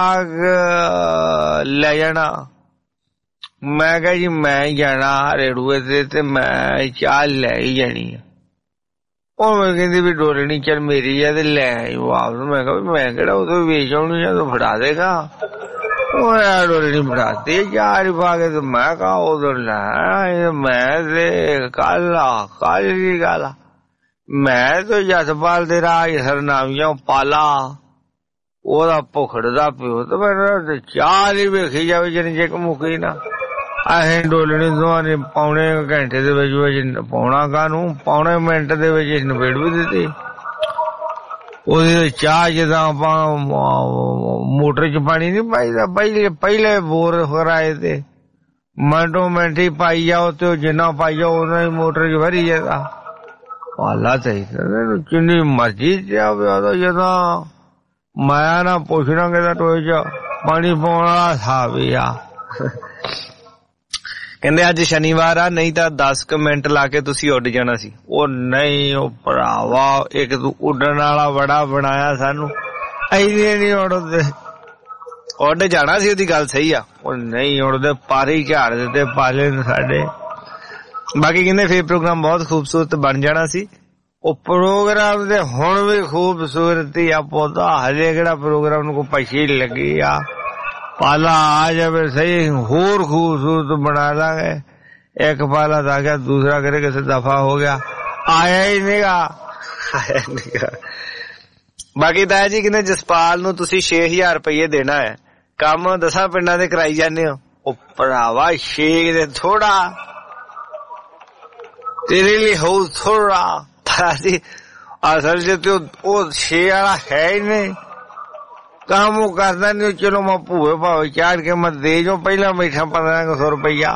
ਲੈ ਜਾਣਾ? ਮੈਂ ਕਿਹਾ ਜੀ ਮੈਂ ਜਾਣਾ ਰੇੜੂਏ ਤੇ, ਤੇ ਮੈਂ ਚਾਹ ਲੈ ਹੀ ਜਾਣੀ ਆ। ਉਹ ਮੈਂ ਕਹਿੰਦੀ ਵੀ ਡੋਲਣੀ ਚੱਲ ਮੇਰੀ ਆ ਤੇ ਲੈ ਆਈ ਵਾਪਸ। ਮੈਂ ਕਿਹਾ ਮੈਂ ਕਿਹੜਾ ਉਦੋਂ ਵੇਚ ਆਉਣੀ ਆ, ਤੂੰ ਫੜਾ ਦੇਗਾ? ਉਹ ਯਾਰ ਡੋਲਣੀ ਫੜਾਤੀ ਚਾਰ ਪਾ ਕੇ। ਤੇ ਮੈਂ ਕਿਹਾ ਉਦੋਂ ਲੈ ਮੈਂ ਤੇ ਕੱਲ ਆ ਕੱਲ ਦੀ ਗੱਲ ਆ, ਮੈਂ ਤੇ ਜਸਪਾਲ ਦੇ ਰਾਜ ਹਰਨਾਮੀਆਂ ਪਾਲਾ ਉਹਦਾ ਭੁਖੜ ਦਾ ਪਿਓ, ਤੇ ਮੈਂ ਚਾਹ ਨਹੀਂ ਵੇਖੀ ਜਾਵੇ ਜਿੰਨੀ ਚਿਕ ਮੁੱਕੀ ਨਾ। ਅਸੀਂ ਡੋਲਣੀ ਦੋਵਾਂ ਨੇ ਪੌਣੇ ਘੰਟੇ ਦੇ ਵਿੱਚ ਵਿੱਚ ਪੌਣਾ ਕਾਹਨੂੰ ਪੌਣੇ ਮਿੰਟ ਦੇ ਵਿੱਚ ਨਿਬੇੜ ਵੀ ਦਿੱਤੀ। ਉਹਦੀ ਚਾਹ ਜਿੱਦਾਂ ਆਪਾਂ ਮੋਟਰ ਚ ਪਾਣੀ ਨੀ ਪਾਈਦਾ, ਪਹਿਲੇ ਪਹਿਲੇ ਬੋਰ ਕਰਾਏ ਤੇ ਮਿੰਟੋ ਮਿੰਟ ਹੀ ਪਾਈ ਜਾਓ, ਤੇ ਉਹ ਜਿੰਨਾ ਪਾਈ ਜਾਓ ਉਹਨਾਂ ਹੀ ਮੋਟਰ ਚ ਭਰੀ ਜਾਂਦਾ। ਪਾਲਾ ਚਾਹੀਦਾ ਜਿੰਨੀ ਮਰਜ਼ੀ ਜਾਵੇ, ਜਦੋਂ ਮੈਂ ਨਾ ਪੁੱਛਣਾ ਕਿ ਟੋਏ ਚ ਪਾਣੀ ਪਾਉਣ ਵਾਲਾ ਹਿਸਾਬ ਹੀ ਆ। ਕਹਿੰਦੇ ਅੱਜ ਸ਼ਨੀਵਾਰ ਆ, ਨਹੀਂ ਤਾਂ ਦਸ ਕੁ ਮਿੰਟ ਲਾ ਕੇ ਤੁਸੀਂ ਉੱਡ ਜਾਣਾ ਸੀ। ਉਹ ਨਹੀਂ ਉਹ ਭਰਾਵਾ, ਇੱਕ ਤੂੰ ਉੱਡਣ ਵਾਲਾ ਬੜਾ ਬਣਾਇਆ ਸਾਨੂੰ, ਐਨੇ ਨੀ ਉੱਡਦੇ। ਉੱਡ ਜਾਣਾ ਸੀ, ਉਹਦੀ ਗੱਲ ਸਹੀ ਆ। ਉਹ ਨਹੀਂ ਉੱਡਦੇ, ਪਾਰੀ ਝਾੜ ਦਿੱਤੇ ਪਾਲੇ ਨੇ ਸਾਡੇ। ਬਾਕੀ ਕਹਿੰਦੇ ਫੇਰ ਪ੍ਰੋਗਰਾਮ ਬਹੁਤ ਖੂਬਸੂਰਤ ਬਣ ਜਾਣਾ ਸੀ। ਉਹ ਪ੍ਰੋਗਰਾਮ ਦੇ ਹੁਣ ਵੀ ਖੂਬਸੂਰਤੀ ਆ ਪੌਦਾ, ਹਜੇ ਕਿਹੜਾ ਪ੍ਰੋਗਰਾਮ ਨੂੰ ਕੋਈ ਪਛੀ ਲੱਗੀ ਆ। ਪਾਲਾ ਆ ਜਾਵੇ ਸਹੀ, ਹੋਰ ਖੂਬਸੂਰਤ ਬਣਾ ਲਾਂਗੇ। ਇੱਕ ਪਾਲਾ ਤਾਂ ਆ ਗਿਆ, ਦੂਸਰਾ ਕਰੇ ਕਿਸੇ ਦਫਾ ਹੋ ਗਿਆ, ਆਇਆ ਹੀ ਨੀਗਾ ਆਇਆ ਨੀਗਾ। ਬਾਕੀ ਤਾਂ ਜੀ ਕਹਿੰਦੇ ਜਸਪਾਲ ਨੂੰ ਤੁਸੀਂ ਛੇ ਹਜ਼ਾਰ ਰੁਪਈਏ ਦੇਣਾ ਹੈ, ਕੰਮ ਦਸਾਂ ਪਿੰਡਾਂ ਦੇ ਕਰਾਈ ਜਾਂਦੇ ਹੋ। ਉਹ ਭਰਾਵਾ ਛੇ ਦੇ ਥੋੜਾ, ਤੇਰੇ ਲਈ ਹੋ ਥੋੜਾ। ਅਸਲ ਚ ਉਹ ਛੇ ਵਾਲਾ ਹੈ ਹੀ ਨਹੀਂ, ਕੰਮ ਉਹ ਕਰਦਾ ਨੀ। ਚਲੋ ਮੈਂ ਭੂਏ ਭਾਵੇਂ ਚਾੜ ਕੇ ਮੈਂ ਦੇ ਜਾਓ, ਪਹਿਲਾਂ ਬੈਠਾ ਪੰਦਰਾਂ ਸੌ ਰੁਪਈਆ।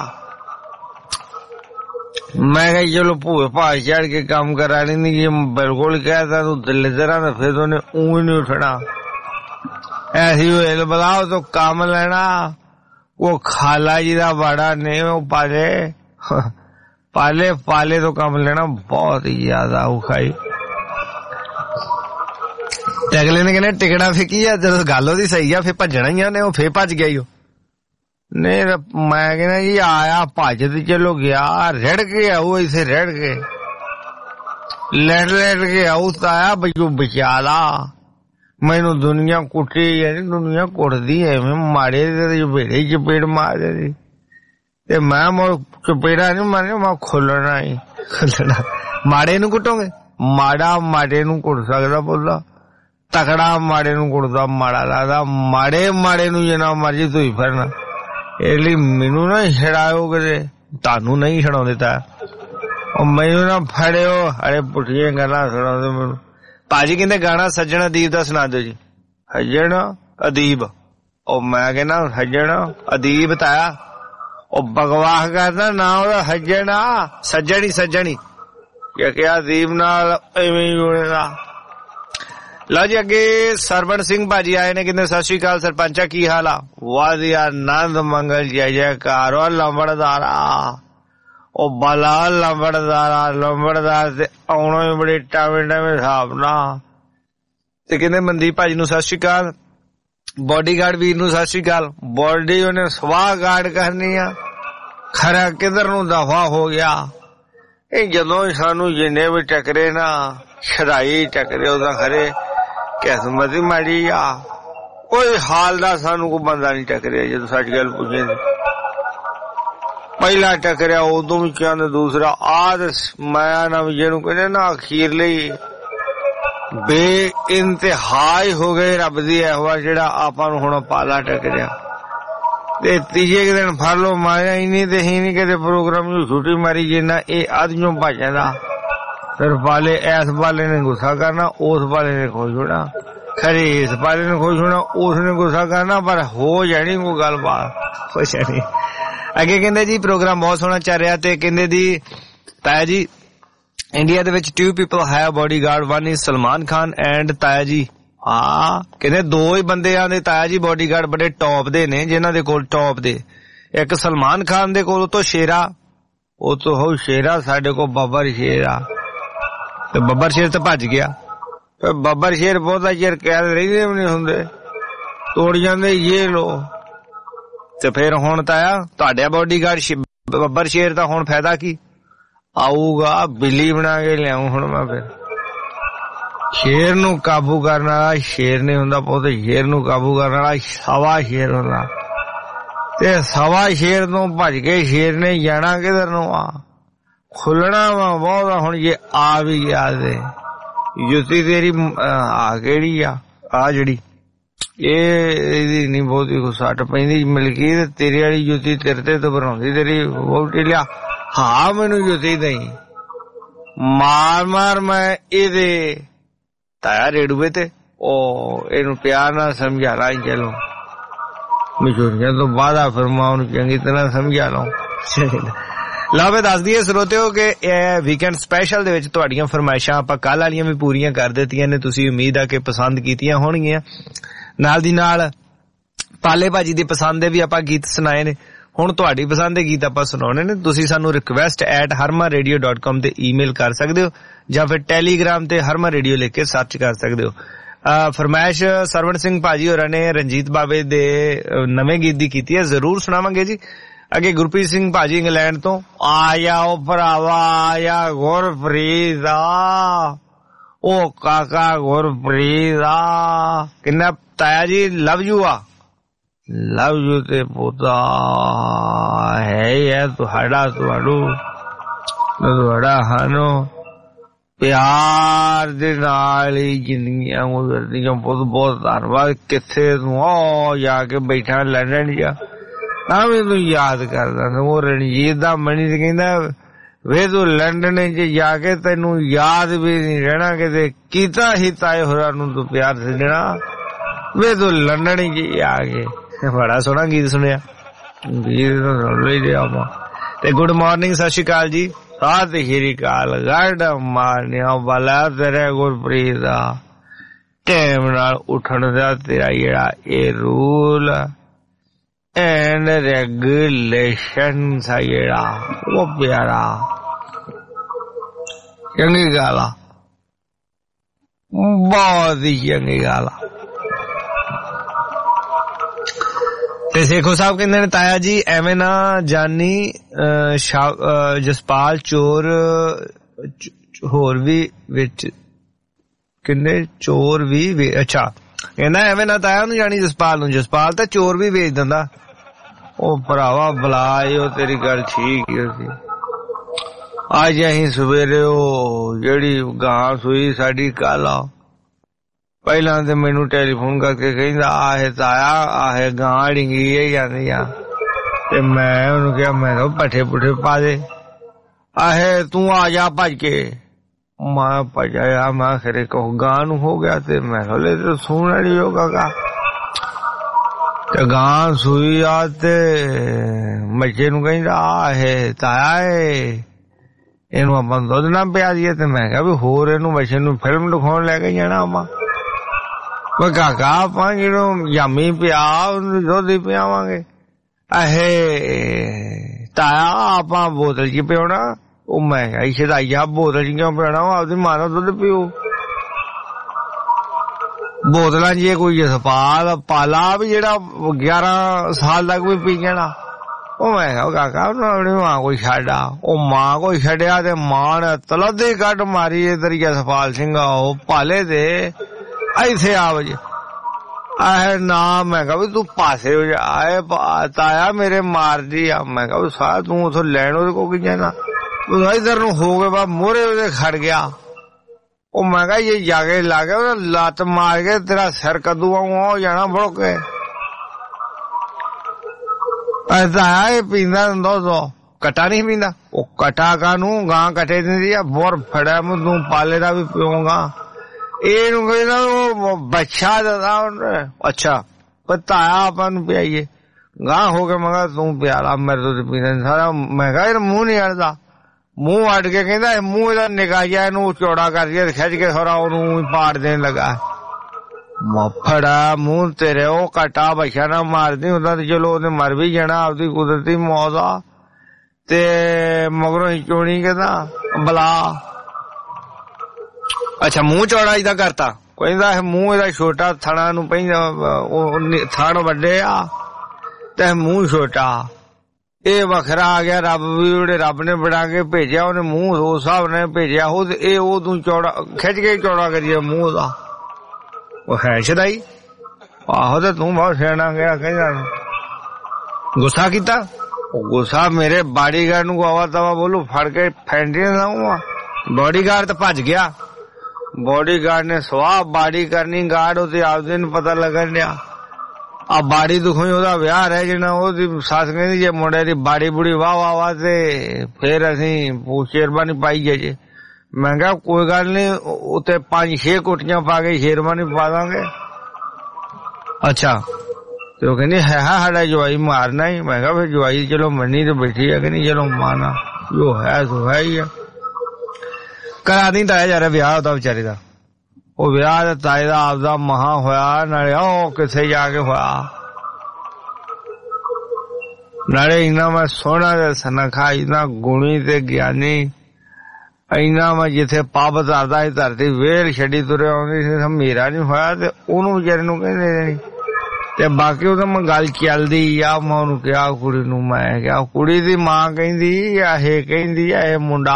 ਮੈਂ ਕਿਹਾ ਚਲੋ ਭੂਏ ਭਾਵੇਂ ਚਾੜ ਕੇ ਕੰਮ ਕਰਾ ਲੈਂਦੀ। ਜੇ ਬਿਲਕੁਲ ਕਹਿਤਾ ਤੂੰ ਦਲਿਦਰਾਂ ਦਾ, ਫਿਰ ਉਹਨੇ ਊਂ ਹੀ ਨੀ ਉੱਠਣਾ। ਐਸੀ ਵੇਲ ਬਲਾਓ ਤੋਂ ਕੰਮ ਲੈਣਾ। ਉਹ ਖਾਲਾ ਜੀ ਦਾ ਬਾੜਾ ਨੇ, ਉਹ ਪਾਲੇ ਪਾਲੇ ਪਾਲੇ ਤੋਂ ਕੰਮ ਲੈਣਾ ਬਹੁਤ ਹੀ ਜ਼ਿਆਦਾ ਔਖਾ ਹੀ। ਤੇ ਅਗਲੇ ਨੇ ਕਹਿੰਦੇ ਟਿਕਣਾ ਫੇਕੀ ਆ, ਜਦੋਂ ਗੱਲ ਉਹਦੀ ਸਹੀ ਆ ਫੇਰ ਭੱਜਣਾ ਹੀ ਆ ਨੇ। ਉਹ ਫੇਰ ਭੱਜ ਗਿਆ ਹੀ। ਉਹ ਨਹੀਂ ਮੈਂ ਕਹਿੰਦਾ ਜੀ ਆਇਆ ਭੱਜ ਤੇ ਚਲੋ ਗਿਆ, ਰੜ ਕੇ ਆਊ ਇਥੇ ਰੜ ਕੇ ਲੜ ਲੜ ਕੇ ਆਊ ਤਾਂ ਆਇਆ ਬਈ ਬਚਾ ਲਾ ਮੈਨੂੰ। ਦੁਨੀਆ ਕੁੱਟੀ ਯਾਨੀ ਦੁਨੀਆ ਕੁੱਟਦੀ ਐਵੇਂ ਮਾੜੇ ਦੇ ਵੇੜੇ ਚਪੇੜ ਮਾਰਦੇ ਸੀ, ਤੇ ਮੈਂ ਮੋ ਚਪੇੜਾ ਨੀ ਮਾਰਿਆ, ਮੈਂ ਖੋਲਣਾ ਹੀ ਖੋਲਣਾ। ਮਾੜੇ ਨੂੰ ਕੁੱਟੋਗੇ? ਮਾੜਾ ਮਾੜੇ ਨੂੰ ਕੁੱਟ ਸਕਦਾ ਬੋਲਾ, ਤਕੜਾ ਮਾੜੇ ਨੂੰ ਕੁੜਦਾ ਮਾੜਾ ਲੱਗਦਾ, ਮਾੜੇ ਮਾੜੇ ਨੂੰ ਜਿੰਨਾ ਮਰਜੀ ਧੋਈ ਫਿਰਨਾ। ਇਸ ਲਈ ਮੈਨੂੰ ਨਾ ਛੜਾਓ ਕਿਤੇ, ਤੁਹਾਨੂੰ ਨਹੀਂ ਛਡਾਉਂਦੇ ਤਾਂ ਉਹ ਮੈਨੂੰ ਨਾ ਫੜਿਓ। ਅਰੇ ਪੁੱਠੀਆਂ ਗੱਲਾਂ ਸੁਣਾਉਂਦੇ ਮੈਨੂੰ। ਭਾਜੀ ਕਹਿੰਦੇ ਗਾਣਾ ਸੱਜਣ ਅਦੀਬ ਦਾ ਸੁਣਾ ਦਿਓ ਜੀ। ਸੱਜਣ ਅਦੀਬ, ਉਹ ਮੈਂ ਕਹਿੰਦਾ ਸੱਜਣ ਅਦੀਬ ਤਾਇਆ ਉਹ ਬਕਵਾਸ ਕਰਦਾ, ਨਾ ਉਹਦਾ ਸੱਜਣ ਆ, ਸੱਜਣ ਹੀ ਸੱਜਣ ਹੀ ਕਿਹਾ ਅਦੀਬ ਨਾਲ ਐਵੇਂ ਹੀ ਹੋਣੇਗਾ। ਲਓ ਜੀ ਅੱਗੇ ਸਰਵਣ ਸਿੰਘ ਭਾਜੀ ਆਏ ਨੇ, ਕਹਿੰਦੇ ਸਤਿ ਸ੍ਰੀ ਅਕਾਲ ਸਰਪੰਚਾ, ਕੀ ਹਾਲ ਆ? ਵਧੀਆ, ਆਨੰਦ ਮੰਗਲ, ਜੈ ਜੈਕਾਰ। ਉਹ ਲੰਬੜਦਾਰਾ, ਉਹ ਬਲਾ ਲੰਬੜਦਾਰਾ, ਲੰਬੜਦਾਰ ਤੇ ਆਉਣਾ ਵੀ ਬੜੇ ਟਾਵੇਂ ਟਾਵੇਂ ਹਿਸਾਬ ਨਾਲ। ਤੇ ਕਹਿੰਦੇ ਮਨਦੀਪ ਭਾਜੀ ਨੂੰ ਸਤਿ ਸ੍ਰੀ ਅਕਾਲ, ਬੋਡੀਗਾਰਡ ਵੀਰ ਨੂੰ ਸਤਿ ਸ੍ਰੀ ਅਕਾਲ। ਬੋਡੀ ਉਹਨੇ ਸਵਾਹ ਗਾਰਡ ਕਰਨੀ ਆ, ਖਰਾ ਕਿਧਰ ਨੂੰ ਦਫਾ ਹੋ ਗਿਆ। ਇਹ ਜਦੋਂ ਸਾਨੂੰ ਜਿੰਨੇ ਵੀ ਟਕਰੇ ਨਾ ਛੜਾਈ ਟਕਰੇ, ਉਹਦਾ ਖਰੇ ਕਿਸਮਤ ਹੀ ਮਾੜੀ ਆ। ਕੋਈ ਹਾਲ ਦਾ ਸਾਨੂੰ ਕੋਈ ਬੰਦਾ ਨੀ ਟਕਰਿਆ। ਜਦੋਂ ਸਾਡੀ ਗੱਲ ਪੁੱਛੇ ਪਹਿਲਾ ਟਕਰਿਆ ਉਦੋਂ ਵੀ ਕਹਿੰਦੇ ਦੂਸਰਾ ਆਦ ਮਾਇਆ ਨਾ ਜਿਹਨੂੰ ਕਹਿੰਦੇ ਨਾ ਅਖੀਰ ਲਈ ਬੇ ਇੰਤਹਾਈ ਹੋ ਗਏ ਰੱਬ ਦੀ ਇਹੋ ਜਿਹੜਾ ਆਪਾਂ ਨੂੰ ਹੁਣ ਪਾਲਾ ਟਕਰਿਆ। ਤੇ ਤੀਜੇ ਦਿਨ ਫੜ ਲੋ ਮਾਰਿਆ ਹੀ ਨਹੀਂ ਤੇ ਹੀ ਨੀ ਕਿਤੇ ਪ੍ਰੋਗਰਾਮ ਨੂੰ ਛੁੱਟੀ ਮਾਰੀ ਜਿੰਨਾ ਇਹ ਅੱਧਿਓਂ ਭੱਜਦਾ। ਫਿਰ ਪਾਲੇ ਇਸ ਪਾਲੇ ਨੇ ਗੁੱਸਾ ਕਰਨਾ, ਉਸ ਪਾਲੇ ਨੇ ਖੁਸ਼ ਹੋਣਾ, ਖਰੇ ਇਸ ਪਾਲੇ ਨੇ ਖੁਸ਼ ਹੋਣਾ, ਉਸ ਨੇ ਗੁੱਸਾ ਕਰਨਾ, ਪਰ ਹੋ ਜਾਣੀ ਕੋਈ ਗੱਲਬਾਤ ਕੁਛ ਨਹੀਂ। ਅੱਗੇ ਕਹਿੰਦੇ ਜੀ ਪ੍ਰੋਗਰਾਮ ਬਹੁਤ ਸੋਹਣਾ ਚੱਲ ਰਿਹਾ ਤੇ ਕਹਿੰਦੇ ਦੀ ਤਾਇਆ ਜੀ ਇੰਡੀਆ ਦੇ ਵਿੱਚ ਟੂ ਪੀਪਲ ਹੈ bodyguard, one is Salman Khan and ਤਾਇਆ ਜੀ। ਹਾਂ ਕਹਿੰਦੇ ਦੋ ਹੀ ਬੰਦੇ ਆ ਦੇ ਤਾਇਆ ਜੀ ਬੋਡੀਗਾਰਡ ਬੜੇ ਟੌਪ ਦੇ ਨੇ, ਜਿਨ੍ਹਾਂ ਦੇ ਕੋਲ ਟੌਪ ਦੇ। ਇੱਕ ਸਲਮਾਨ ਖਾਨ ਦੇ ਕੋਲ ਤੋਂ ਸ਼ੇਰਾ, ਉਹ ਤੋਂ ਹੋ ਸ਼ੇਰਾ, ਸਾਡੇ ਕੋਲ ਬੱਬਰ ਸ਼ੇਰ ਆ। ਤੇ ਬੱਬਰ ਸ਼ੇਰ ਤਾਂ ਭੱਜ ਗਿਆ। ਬੱਬਰ ਸ਼ੇਰ ਬਹੁਤਾ ਚਿਰ ਕੈਦ ਰਹਿੰਦੇ ਵੀ ਨਹੀਂ ਹੁੰਦੇ, ਤੋੜ ਜਾਂਦੇ ਇਹ ਲੋ। ਤੇ ਫਿਰ ਹੁਣ ਤਾਇਆ ਤੁਹਾਡਾ ਬੋਡੀਗਾਰਡ ਬੱਬਰ ਸ਼ੇਰ ਦਾ ਹੁਣ ਫਾਇਦਾ ਕੀ? ਆਊਗਾ ਬਿੱਲੀ ਬਣਾ ਕੇ ਲਿਆਉ ਹੁਣ ਮੈਂ। ਫਿਰ ਸ਼ੇਰ ਨੂੰ ਕਾਬੂ ਕਰਨ ਵਾਲਾ ਸ਼ੇਰ ਨਹੀਂ ਹੁੰਦਾ, ਪੁੱਤ ਸ਼ੇਰ ਨੂੰ ਕਾਬੂ ਕਰਨ ਵਾਲਾ ਸਵਾ ਸ਼ੇਰ ਹੁੰਦਾ। ਤੇ ਸਵਾ ਸ਼ੇਰ ਤੋਂ ਭੱਜ ਕੇ ਸ਼ੇਰ ਨੇ ਜਾਣਾ ਕਿਧਰ ਨੂੰ ਆ? ਖੁੱਲਣਾ ਵਾ ਬਹੁਤ। ਹੁਣ ਜੇ ਆ ਵੀ ਗਿਆ ਤੇ ਜੁੱਤੀ ਤੇਰੀ ਆ ਕਿਹੜੀ ਆ? ਆ ਜਿਹੜੀ ਇਹ ਇਹਦੀ ਨੀ ਬਹੁਤੀ ਕੁ ਸੱਟ ਪੈਂਦੀ ਮਿਲਕੀ, ਤੇ ਤੇਰੀ ਵਾਲੀ ਜੁੱਤੀ ਤੇਰੇ ਤੇ ਤਾਂ ਬਣਾਉਂਦੀ ਤੇਰੀ ਵਹੁਟੀ। ਲਿਆ ਹਾਂ ਮੈਨੂੰ ਜੁੱਤੀ ਦਈ, ਮਾਰ ਮਾਰ ਮੈਂ ਇਹਦੇ ਤਾਇਆ ਰੇੜੂਏ ਤੇ। ਉਹ ਇਹਨੂੰ ਪਿਆਰ ਨਾਲ ਸਮਝਾ ਲਾ, ਚਲੋ ਮਸ਼ਹੂਰੀਆਂ ਤੋਂ ਬਾਅਦ ਆ ਫਿਰ ਮੈਂ ਉਹਨੂੰ ਚੰਗੀ ਤਰ੍ਹਾਂ ਸਮਝਾ ਲਵਾਂ। ਲਓ ਵੀ ਦੱਸ ਦਈਏ ਸਰੋਤਿਓ ਕਿ ਇਹ ਵੀਕਐਂਡ ਸਪੈਸ਼ਲ ਦੇ ਵਿੱਚ ਤੁਹਾਡੀਆਂ ਫਰਮਾਇਸ਼ਾਂ ਆਪਾਂ ਕੱਲ ਵਾਲੀਆਂ ਵੀ ਪੂਰੀਆਂ ਕਰ ਦਿੱਤੀਆਂ ਨੇ। ਤੁਸੀਂ ਉਮੀਦ ਆ ਕਿ ਪਸੰਦ ਕੀਤੀਆਂ ਹੋਣਗੀਆਂ। ਨਾਲ ਦੀ ਨਾਲ ਪਾਲੇ ਭਾਜੀ ਦੀ ਪਸੰਦ ਦੇ ਵੀ ਆਪਾਂ ਗੀਤ ਸੁਣਾਏ ਨੇ। ਹੁਣ ਤੁਹਾਡੀ ਪਸੰਦ ਦੇ ਗੀਤ ਆਪਾਂ ਸੁਣਾਉਣੇ ਨੇ। ਤੁਸੀਂ ਸਾਨੂੰ request at Harman radio dot com ਤੇ ਈਮੇਲ ਕਰ ਸਕਦੇ ਹੋ, ਜਾਂ ਫਿਰ ਟੈਲੀਗ੍ਰਾਮ ਤੇ ਹਰਮਨ ਰੇਡੀਓ ਲਿਖ ਕੇ ਸਰਚ ਕਰ ਸਕਦੇ ਹੋ। ਫਰਮਾਇਸ਼ ਸਰਵਣ ਸਿੰਘ ਭਾਜੀ ਹੋਰਾਂ ਨੇ ਰਣਜੀਤ ਬਾਵੇ ਦੇ ਨਵੇਂ ਗੀਤ ਦੀ ਕੀਤੀ ਹੈ, ਜ਼ਰੂਰ ਸੁਣਾਵਾਂਗੇ ਜੀ। ਅੱਗੇ ਗੁਰਪ੍ਰੀਤ ਸਿੰਘ ਭਾਜੀ ਇੰਗਲੈਂਡ ਤੋਂ, ਆ ਜਾਓ ਭਰਾਵਾ ਆ ਜਾ ਗੁਰਪ੍ਰੀਤ ਆ, ਉਹ ਕਾਕਾ ਗੁਰਪ੍ਰੀਤ ਆ। ਕਿੰਨਾ ਤਾਇਆ ਜੀ ਲਵ ਯੂ ਆ। ਲਵ ਯੂ ਤੇ ਪੋਤਾ ਹੈ ਯਾਰ ਤੁਹਾਡਾ, ਤੁਹਾਨੂੰ ਤੁਹਾਡਾ ਸਾਨੂੰ ਪਿਆਰ ਦੇ ਨਾਲ ਹੀ ਜ਼ਿੰਦਗੀਆਂ ਗੁਜ਼ਰਦੀਆਂ। ਬਹੁਤ ਬਹੁਤ ਧੰਨਵਾਦ। ਕਿੱਥੇ ਤੂੰ? ਉਹ ਜਾ ਕੇ ਬੈਠਾ ਲੰਡਨ ਜਾ, ਤਾਂ ਵੀ ਤੂੰ ਯਾਦ ਕਰਦਾ। ਉਹ ਰਣਜੀਤ ਦਾ ਮਣੀ ਤੇ ਕਹਿੰਦਾ ਵੇ ਤੂੰ ਲੰਡਨ ਚ ਜਾ ਕੇ ਤੈਨੂੰ ਯਾਦ ਵੀ ਨਹੀਂ ਰਹਿਣਾ ਕਿਤੇ ਕੀਤਾ ਹੀ ਤਾਏ ਹੋਰਾਂ ਨੂੰ ਤੂੰ ਪਿਆਰ ਦੇਣਾ। ਵੇ ਤੂੰ ਲੰਡਨ ਚ ਆ ਕੇ। ਬੜਾ ਸੋਹਣਾ ਗੀਤ ਸੁਣਿਆ, ਗੀਤ ਸੁਣ ਲਈ ਆਪਾਂ। ਤੇ ਗੁੱਡ ਮਾਰਨਿੰਗ, ਸਤਿ ਸ਼੍ਰੀ ਅਕਾਲ ਜੀ। ਸਤਿ ਸ਼੍ਰੀ ਅਕਾਲ। ਗੱਡ ਮਾਰਨਿਆ ਵਾਲਾ ਤੇਰੇ ਗੁਰਪ੍ਰੀਤ ਦਾ ਟਾਈਮ ਨਾਲ ਉੱਠਣ ਦਾ ਤੇਰਾ ਜਿਹੜਾ ਇਹ ਰੂਲ ਐਂਡ ਰੈਗੂਲੇਸ਼ਨ ਆ ਜਿਹੜਾ ਉਹ ਪਿਆਰਾ ਚੰਗੀ ਗੱਲ ਆ, ਬਹੁਤ ਹੀ ਚੰਗੀ ਗੱਲ ਆ। ਤੇ ਸੇਖੋ ਸਾਹਿਬ ਕਹਿੰਦੇ ਨੇ ਤਾਇਆ ਜੀ ਐਵੇਂ ਨਾ ਜਾਨੀ ਜਸਪਾਲ ਚੋਰ ਹੋਰ ਵੀ ਵਿੱਚ ਕਿੰਨੇ ਚੋਰ ਵੀ। ਅੱਛਾ ਕਹਿੰਦਾ ਐਵੇਂ ਨਾ ਤਾਇਆ ਨੂੰ ਜਾਣੀ ਜਸਪਾਲ ਨੂੰ, ਜਸਪਾਲ ਤਾਂ ਚੋਰ ਵੀ ਵੇਚ ਦਿੰਦਾ। ਉਹ ਭਰਾਵਾ ਬੁਲਾਏ, ਉਹ ਤੇਰੀ ਗੱਲ ਠੀਕ ਹੀ ਸੀ। ਅੱਜ ਅਸੀਂ ਸਵੇਰੇ ਉਹ ਜਿਹੜੀ ਗਾਂ ਸੂਈ ਸਾਡੀ ਕੱਲ ਆ, ਪਹਿਲਾਂ ਤੇ ਮੈਨੂੰ ਟੈਲੀਫੋਨ ਕਰਕੇ ਕਹਿੰਦਾ ਆਹੇ ਤਾਇਆ ਆਹੇ ਗਾਂ ਡਿੰਗੀ ਹੈ ਜਾਂਦੀ ਆ ਤੇ ਮੈਂ ਉਹਨੂੰ ਕਿਹਾ ਮੈਂ ਕਿਹਾ ਪੱਠੇ ਪੁੱਠੇ ਪਾ ਦੇ ਆਹੇ ਤੂੰ ਆ ਜਾ ਭੱਜ ਕੇ ਮੈਂ ਭਜਾਇਆ ਮੈਂ ਖਰੇ ਕਹੋ ਗਾਂ ਨੂੰ ਹੋ ਗਿਆ ਤੇ ਮੈਂ ਹਲੇ ਤੇ ਸੁਣਨਾ ਨਹੀਂ ਹੋਗਾ ਗਾ ਤੇ ਗਾਂ ਸੂਈ ਆ ਤੇ ਬੱਚੇ ਨੂੰ ਕਹਿੰਦਾ ਆਹੇ ਤਾਇਆ ਇਹਨੂੰ ਆਪਾਂ ਦੁੱਧ ਨਾ ਪਿਆ ਦੀਏ ਤੇ ਮੈਂ ਕਿਹਾ ਵੀ ਹੋਰ ਇਹਨੂੰ ਬੱਚੇ ਨੂੰ ਫਿਲਮ ਦਿਖਾਉਣ ਲੈ ਕੇ ਜਾਣਾ ਆਪਾਂ ਮੈਂ ਕਾਕਾ ਆਪਾਂ ਜਿਹਨੂੰ ਯਾਮੀ ਪਿਆ ਉਹਨੂੰ ਦੁੱਧ ਹੀ ਪਿਆਵਾਂਗੇ ਆਹੇ ਤਾਇਆ ਆਪਾਂ ਬੋਤਲ ਚ ਪਿਉਣਾ ਉਹ ਮੈਂ ਕਿਹਾ ਸ਼ਦਾਈਆ ਬੋਤਲ ਚ ਕਿਉਂ ਪਿਆਣਾ ਆਪਦੀ ਮਾਂ ਦਾ ਦੁੱਧ ਪੀਓ ਬੋਤਲਾਂ ਚ ਕੋਈ ਜਸਪਾਲ ਪਾਲਾ ਵੀ ਜਿਹੜਾ ਗਿਆਰਾਂ ਸਾਲ ਤੱਕ ਵੀ ਪੀ ਜਾਣਾ ਉਹ ਮੈਂ ਕਿਹਾ ਕਾਕਾ ਆਪਣੀ ਮਾਂ ਕੋਈ ਛੱਡਾ ਉਹ ਮਾਂ ਕੋਈ ਛੱਡਿਆ ਤੇ ਮਾਂ ਨੇ ਤਲਦੀ ਕੱਢ ਮਾਰੀ ਇਧਰ ਜਸਪਾਲ ਸਿੰਘ ਉਹ ਪਾਲੇ ਦੇ ਇੱਥੇ ਆ ਵਜੇ ਆਹ ਨਾ ਮੈਂ ਕਿਹਾ ਵੀ ਤੂੰ ਪਾਸੇ ਹੋ ਜਾ ਆਏ ਤਾਇਆ ਮੇਰੇ ਮਾਰਦੀ ਆ ਮੈਂ ਕਿਹਾ ਸਾਰਾ ਤੂੰ ਉਥੋਂ ਲੈਣ ਉਹਦੇ ਕੋਲ ਕੀ ਜਾਣਾ ਇਧਰ ਨੂੰ ਹੋ ਗਏ ਬਾ ਮੋਹਰੇ ਉਹਦੇ ਖੜ ਗਿਆ ਉਹ ਮੈਂ ਕਿਹਾ ਇਹ ਜਾ ਕੇ ਲਾ ਕੇ ਉਹ ਲੱਤ ਮਾਰ ਕੇ ਤੇਰਾ ਸਿਰ ਕੱਦੂ ਹੋ ਜਾਣਾ ਬੜੋ ਕੇ ਤਾਇਆ ਇਹ ਪੀਂਦਾ ਦੋ ਕਟਾ ਨਹੀਂ ਪੀਂਦਾ ਉਹ ਕਟਾ ਕਾਨੂੰ ਗਾਂ ਕਟੇ ਦਿੰਦੀ ਆ ਬੋਰ ਫੜਿਆ ਮੈਂ ਤੂੰ ਪਾਲੇ ਦਾ ਵੀ ਪੀਊਂਗਾ ਇਹਨੂੰ ਕਹਿੰਦਾ ਉਹ ਬੱਚਾ ਦਾ ਅੱਛਾ ਤਾਇਆ ਆਪਾਂ ਨੂੰ ਪਿਆਈਏ ਗਾਂ ਹੋ ਕੇ ਮੈਂ ਕਿਹਾ ਤੂੰ ਪਿਆਲਾ ਮੇਰੇ ਤੋਂ ਪੀਂਦਾ ਸਾਰਾ ਮੈਂ ਕਿਹਾ ਇਹ ਮੂੰਹ ਨਹੀਂ ਅੜਦਾ ਮੂੰਹ ਅੱਡ ਕੇ ਕਹਿੰਦਾ ਮੂੰਹ ਇਹਦਾ ਨਿਗਾਹ ਜਿਹਾ ਇਹਨੂੰ ਚੌੜਾ ਕਰ ਦਿਆ ਖਿੱਚ ਕੇ ਸਾਰਾ ਉਹਨੂੰ ਪਾੜ ਦੇਣ ਲੱਗਾ ਮਫੜਾ ਮੂੰਹ ਤੇਰੇ ਉਹ ਕਟਾ ਬੱਚਾ ਨਾ ਮਾਰਦੀ ਹੁੰਦਾ ਤੇ ਚਲੋ ਉਹਨੇ ਮਰ ਵੀ ਜਾਣਾ ਆਪਦੀ ਕੁਦਰਤੀ ਮੌਤ ਆ ਤੇ ਮਗਰੋਂ ਹੀ ਚੋਣੀ ਕਹਿੰਦਾ ਬਲਾ ਅੱਛਾ ਮੂੰਹ ਚੌੜਾ ਇਹਦਾ ਕਰਤਾ ਕਹਿੰਦਾ ਮੂੰਹ ਇਹਦਾ ਛੋਟਾ ਥਣਾ ਨੂੰ ਪੈਂਦਾ ਥਣ ਵੱਡੇ ਆ ਤੇ ਮੂੰਹ ਛੋਟਾ ਇਹ ਵੱਖਰਾ ਆ ਗਿਆ ਰੱਬ ਵੀ ਉਹਦੇ ਰੱਬ ਨੇ ਬਣਾ ਕੇ ਭੇਜਿਆ ਉਹਨੇ ਮੂੰਹ ਉਸ ਹਿਸਾਬ ਨਾਲ ਭੇਜਿਆ ਉਹ ਇਹ ਉਹ ਤੂੰ ਚੌੜਾ ਖਿੱਚ ਕੇ ਚੌੜਾ ਕਰੀਏ ਮੂੰਹ ਦਾ ਉਹ ਹੈ ਸ਼ਦਾਈ ਆਹੋ ਤੇ ਤੂੰ ਬਹੁਤ ਸਿਆਣਾ ਗਿਆ ਕਹਿੰਦਾ ਗੁੱਸਾ ਕੀਤਾ ਉਹ ਗੁੱਸਾ ਮੇਰੇ ਬਾਡੀਗਾਰਡ ਨੂੰ ਆਵਾ ਤਵਾ ਬੋਲੂ ਫੜ ਕੇ ਫੈਂਡੇ ਨਾ ਬਾਡੀਗਾਰਡ ਤਾਂ ਭੱਜ ਗਿਆ ਬਾਡੀਗਾਰਡ ਨੇ ਸਵਾਹ ਬਾਡੀ ਕਰਨੀ ਗਾਰਡ ਉਹਦੇ ਆਪਦੇ ਨੂੰ ਪਤਾ ਲੱਗਣ ਡਿਆ ਆ ਬਾੜੀ ਦੁਖੋਂ ਉਹਦਾ ਵਿਆਹ ਰਹਿ ਜਾਣਾ ਉਹਦੀ ਸੱਸ ਕਹਿੰਦੀ ਜੇ ਮੁੰਡੇ ਦੀ ਬਾੜੀ ਬੁੜੀ ਵਾਹ ਵਾਹ ਵਾਹ ਤੇ ਫੇਰ ਅਸੀਂ ਸ਼ੇਰਵਾਨੀ ਪਾਈ ਜੇ ਮੈਂ ਕਿਹਾ ਕੋਈ ਗੱਲ ਨੀ ਉੱਤੇ ਪੰਜ ਛੇ ਕੋਟੀਆਂ ਪਾ ਕੇ ਸ਼ੇਰਵਾਨੀ ਪਾ ਦਾਂਗੇ ਅੱਛਾ ਤੇ ਉਹ ਕਹਿੰਦੀ ਹੈ ਸਾਡਾ ਜਵਾਈ ਮਾਰਨਾ ਹੀ ਮੈਂ ਕਿਹਾ ਫਿਰ ਜਵਾਈ ਚਲੋ ਮੰਨੀ ਤੇ ਬੈਠੀ ਆ ਕਿ ਨਹੀਂ ਚਲੋ ਮਾਨਾ ਜੋ ਹੈ ਸੋ ਹੈ ਹੀ ਆ ਕਰਾ ਦੀ ਤਾਇਆ ਜਾ ਰਿਹਾ ਵਿਆਹ ਉਹਦਾ ਵਿਚਾਰੇ ਦਾ ਉਹ ਵਿਆਹ ਦਾ ਤਾਏ ਦਾ ਆਪਦਾ ਮਹਾ ਹੋਇਆ ਨਾਲੇ ਉਹ ਕਿੱਥੇ ਜਾ ਕੇ ਹੋਇਆ ਨਾਲੇ ਇੰਨਾ ਮੈਂ ਸੋਹਣਾ ਤੇ ਸਨਖਾ ਇੰਨਾ ਗੁਣੀ ਤੇ ਗਿਆਨੀ ਇੰਨਾ ਮੈਂ ਜਿੱਥੇ ਪੱਬ ਧਰਦਾ ਸੀ ਧਰਤੀ ਵੇਲ ਛੱਡੀ ਤੁਰਿਆ ਆਉਂਦੀ ਸੀ ਮੇਰਾ ਨੀ ਹੋਇਆ ਤੇ ਉਹਨੂੰ ਵਿਚਾਰੇ ਨੂੰ ਕਹਿੰਦੇ ਨਹੀਂ ਤੇ ਬਾਕੀ ਉਹਦਾ ਮੈਂ ਗੱਲ ਚੱਲਦੀ ਆ ਮੈਂ ਉਹਨੂੰ ਕਿਹਾ ਕੁੜੀ ਨੂੰ ਮੈਂ ਕਿਹਾ ਕੁੜੀ ਦੀ ਮਾਂ ਕਹਿੰਦੀ ਇਹ ਕਹਿੰਦੀ ਆ ਇਹ ਮੁੰਡਾ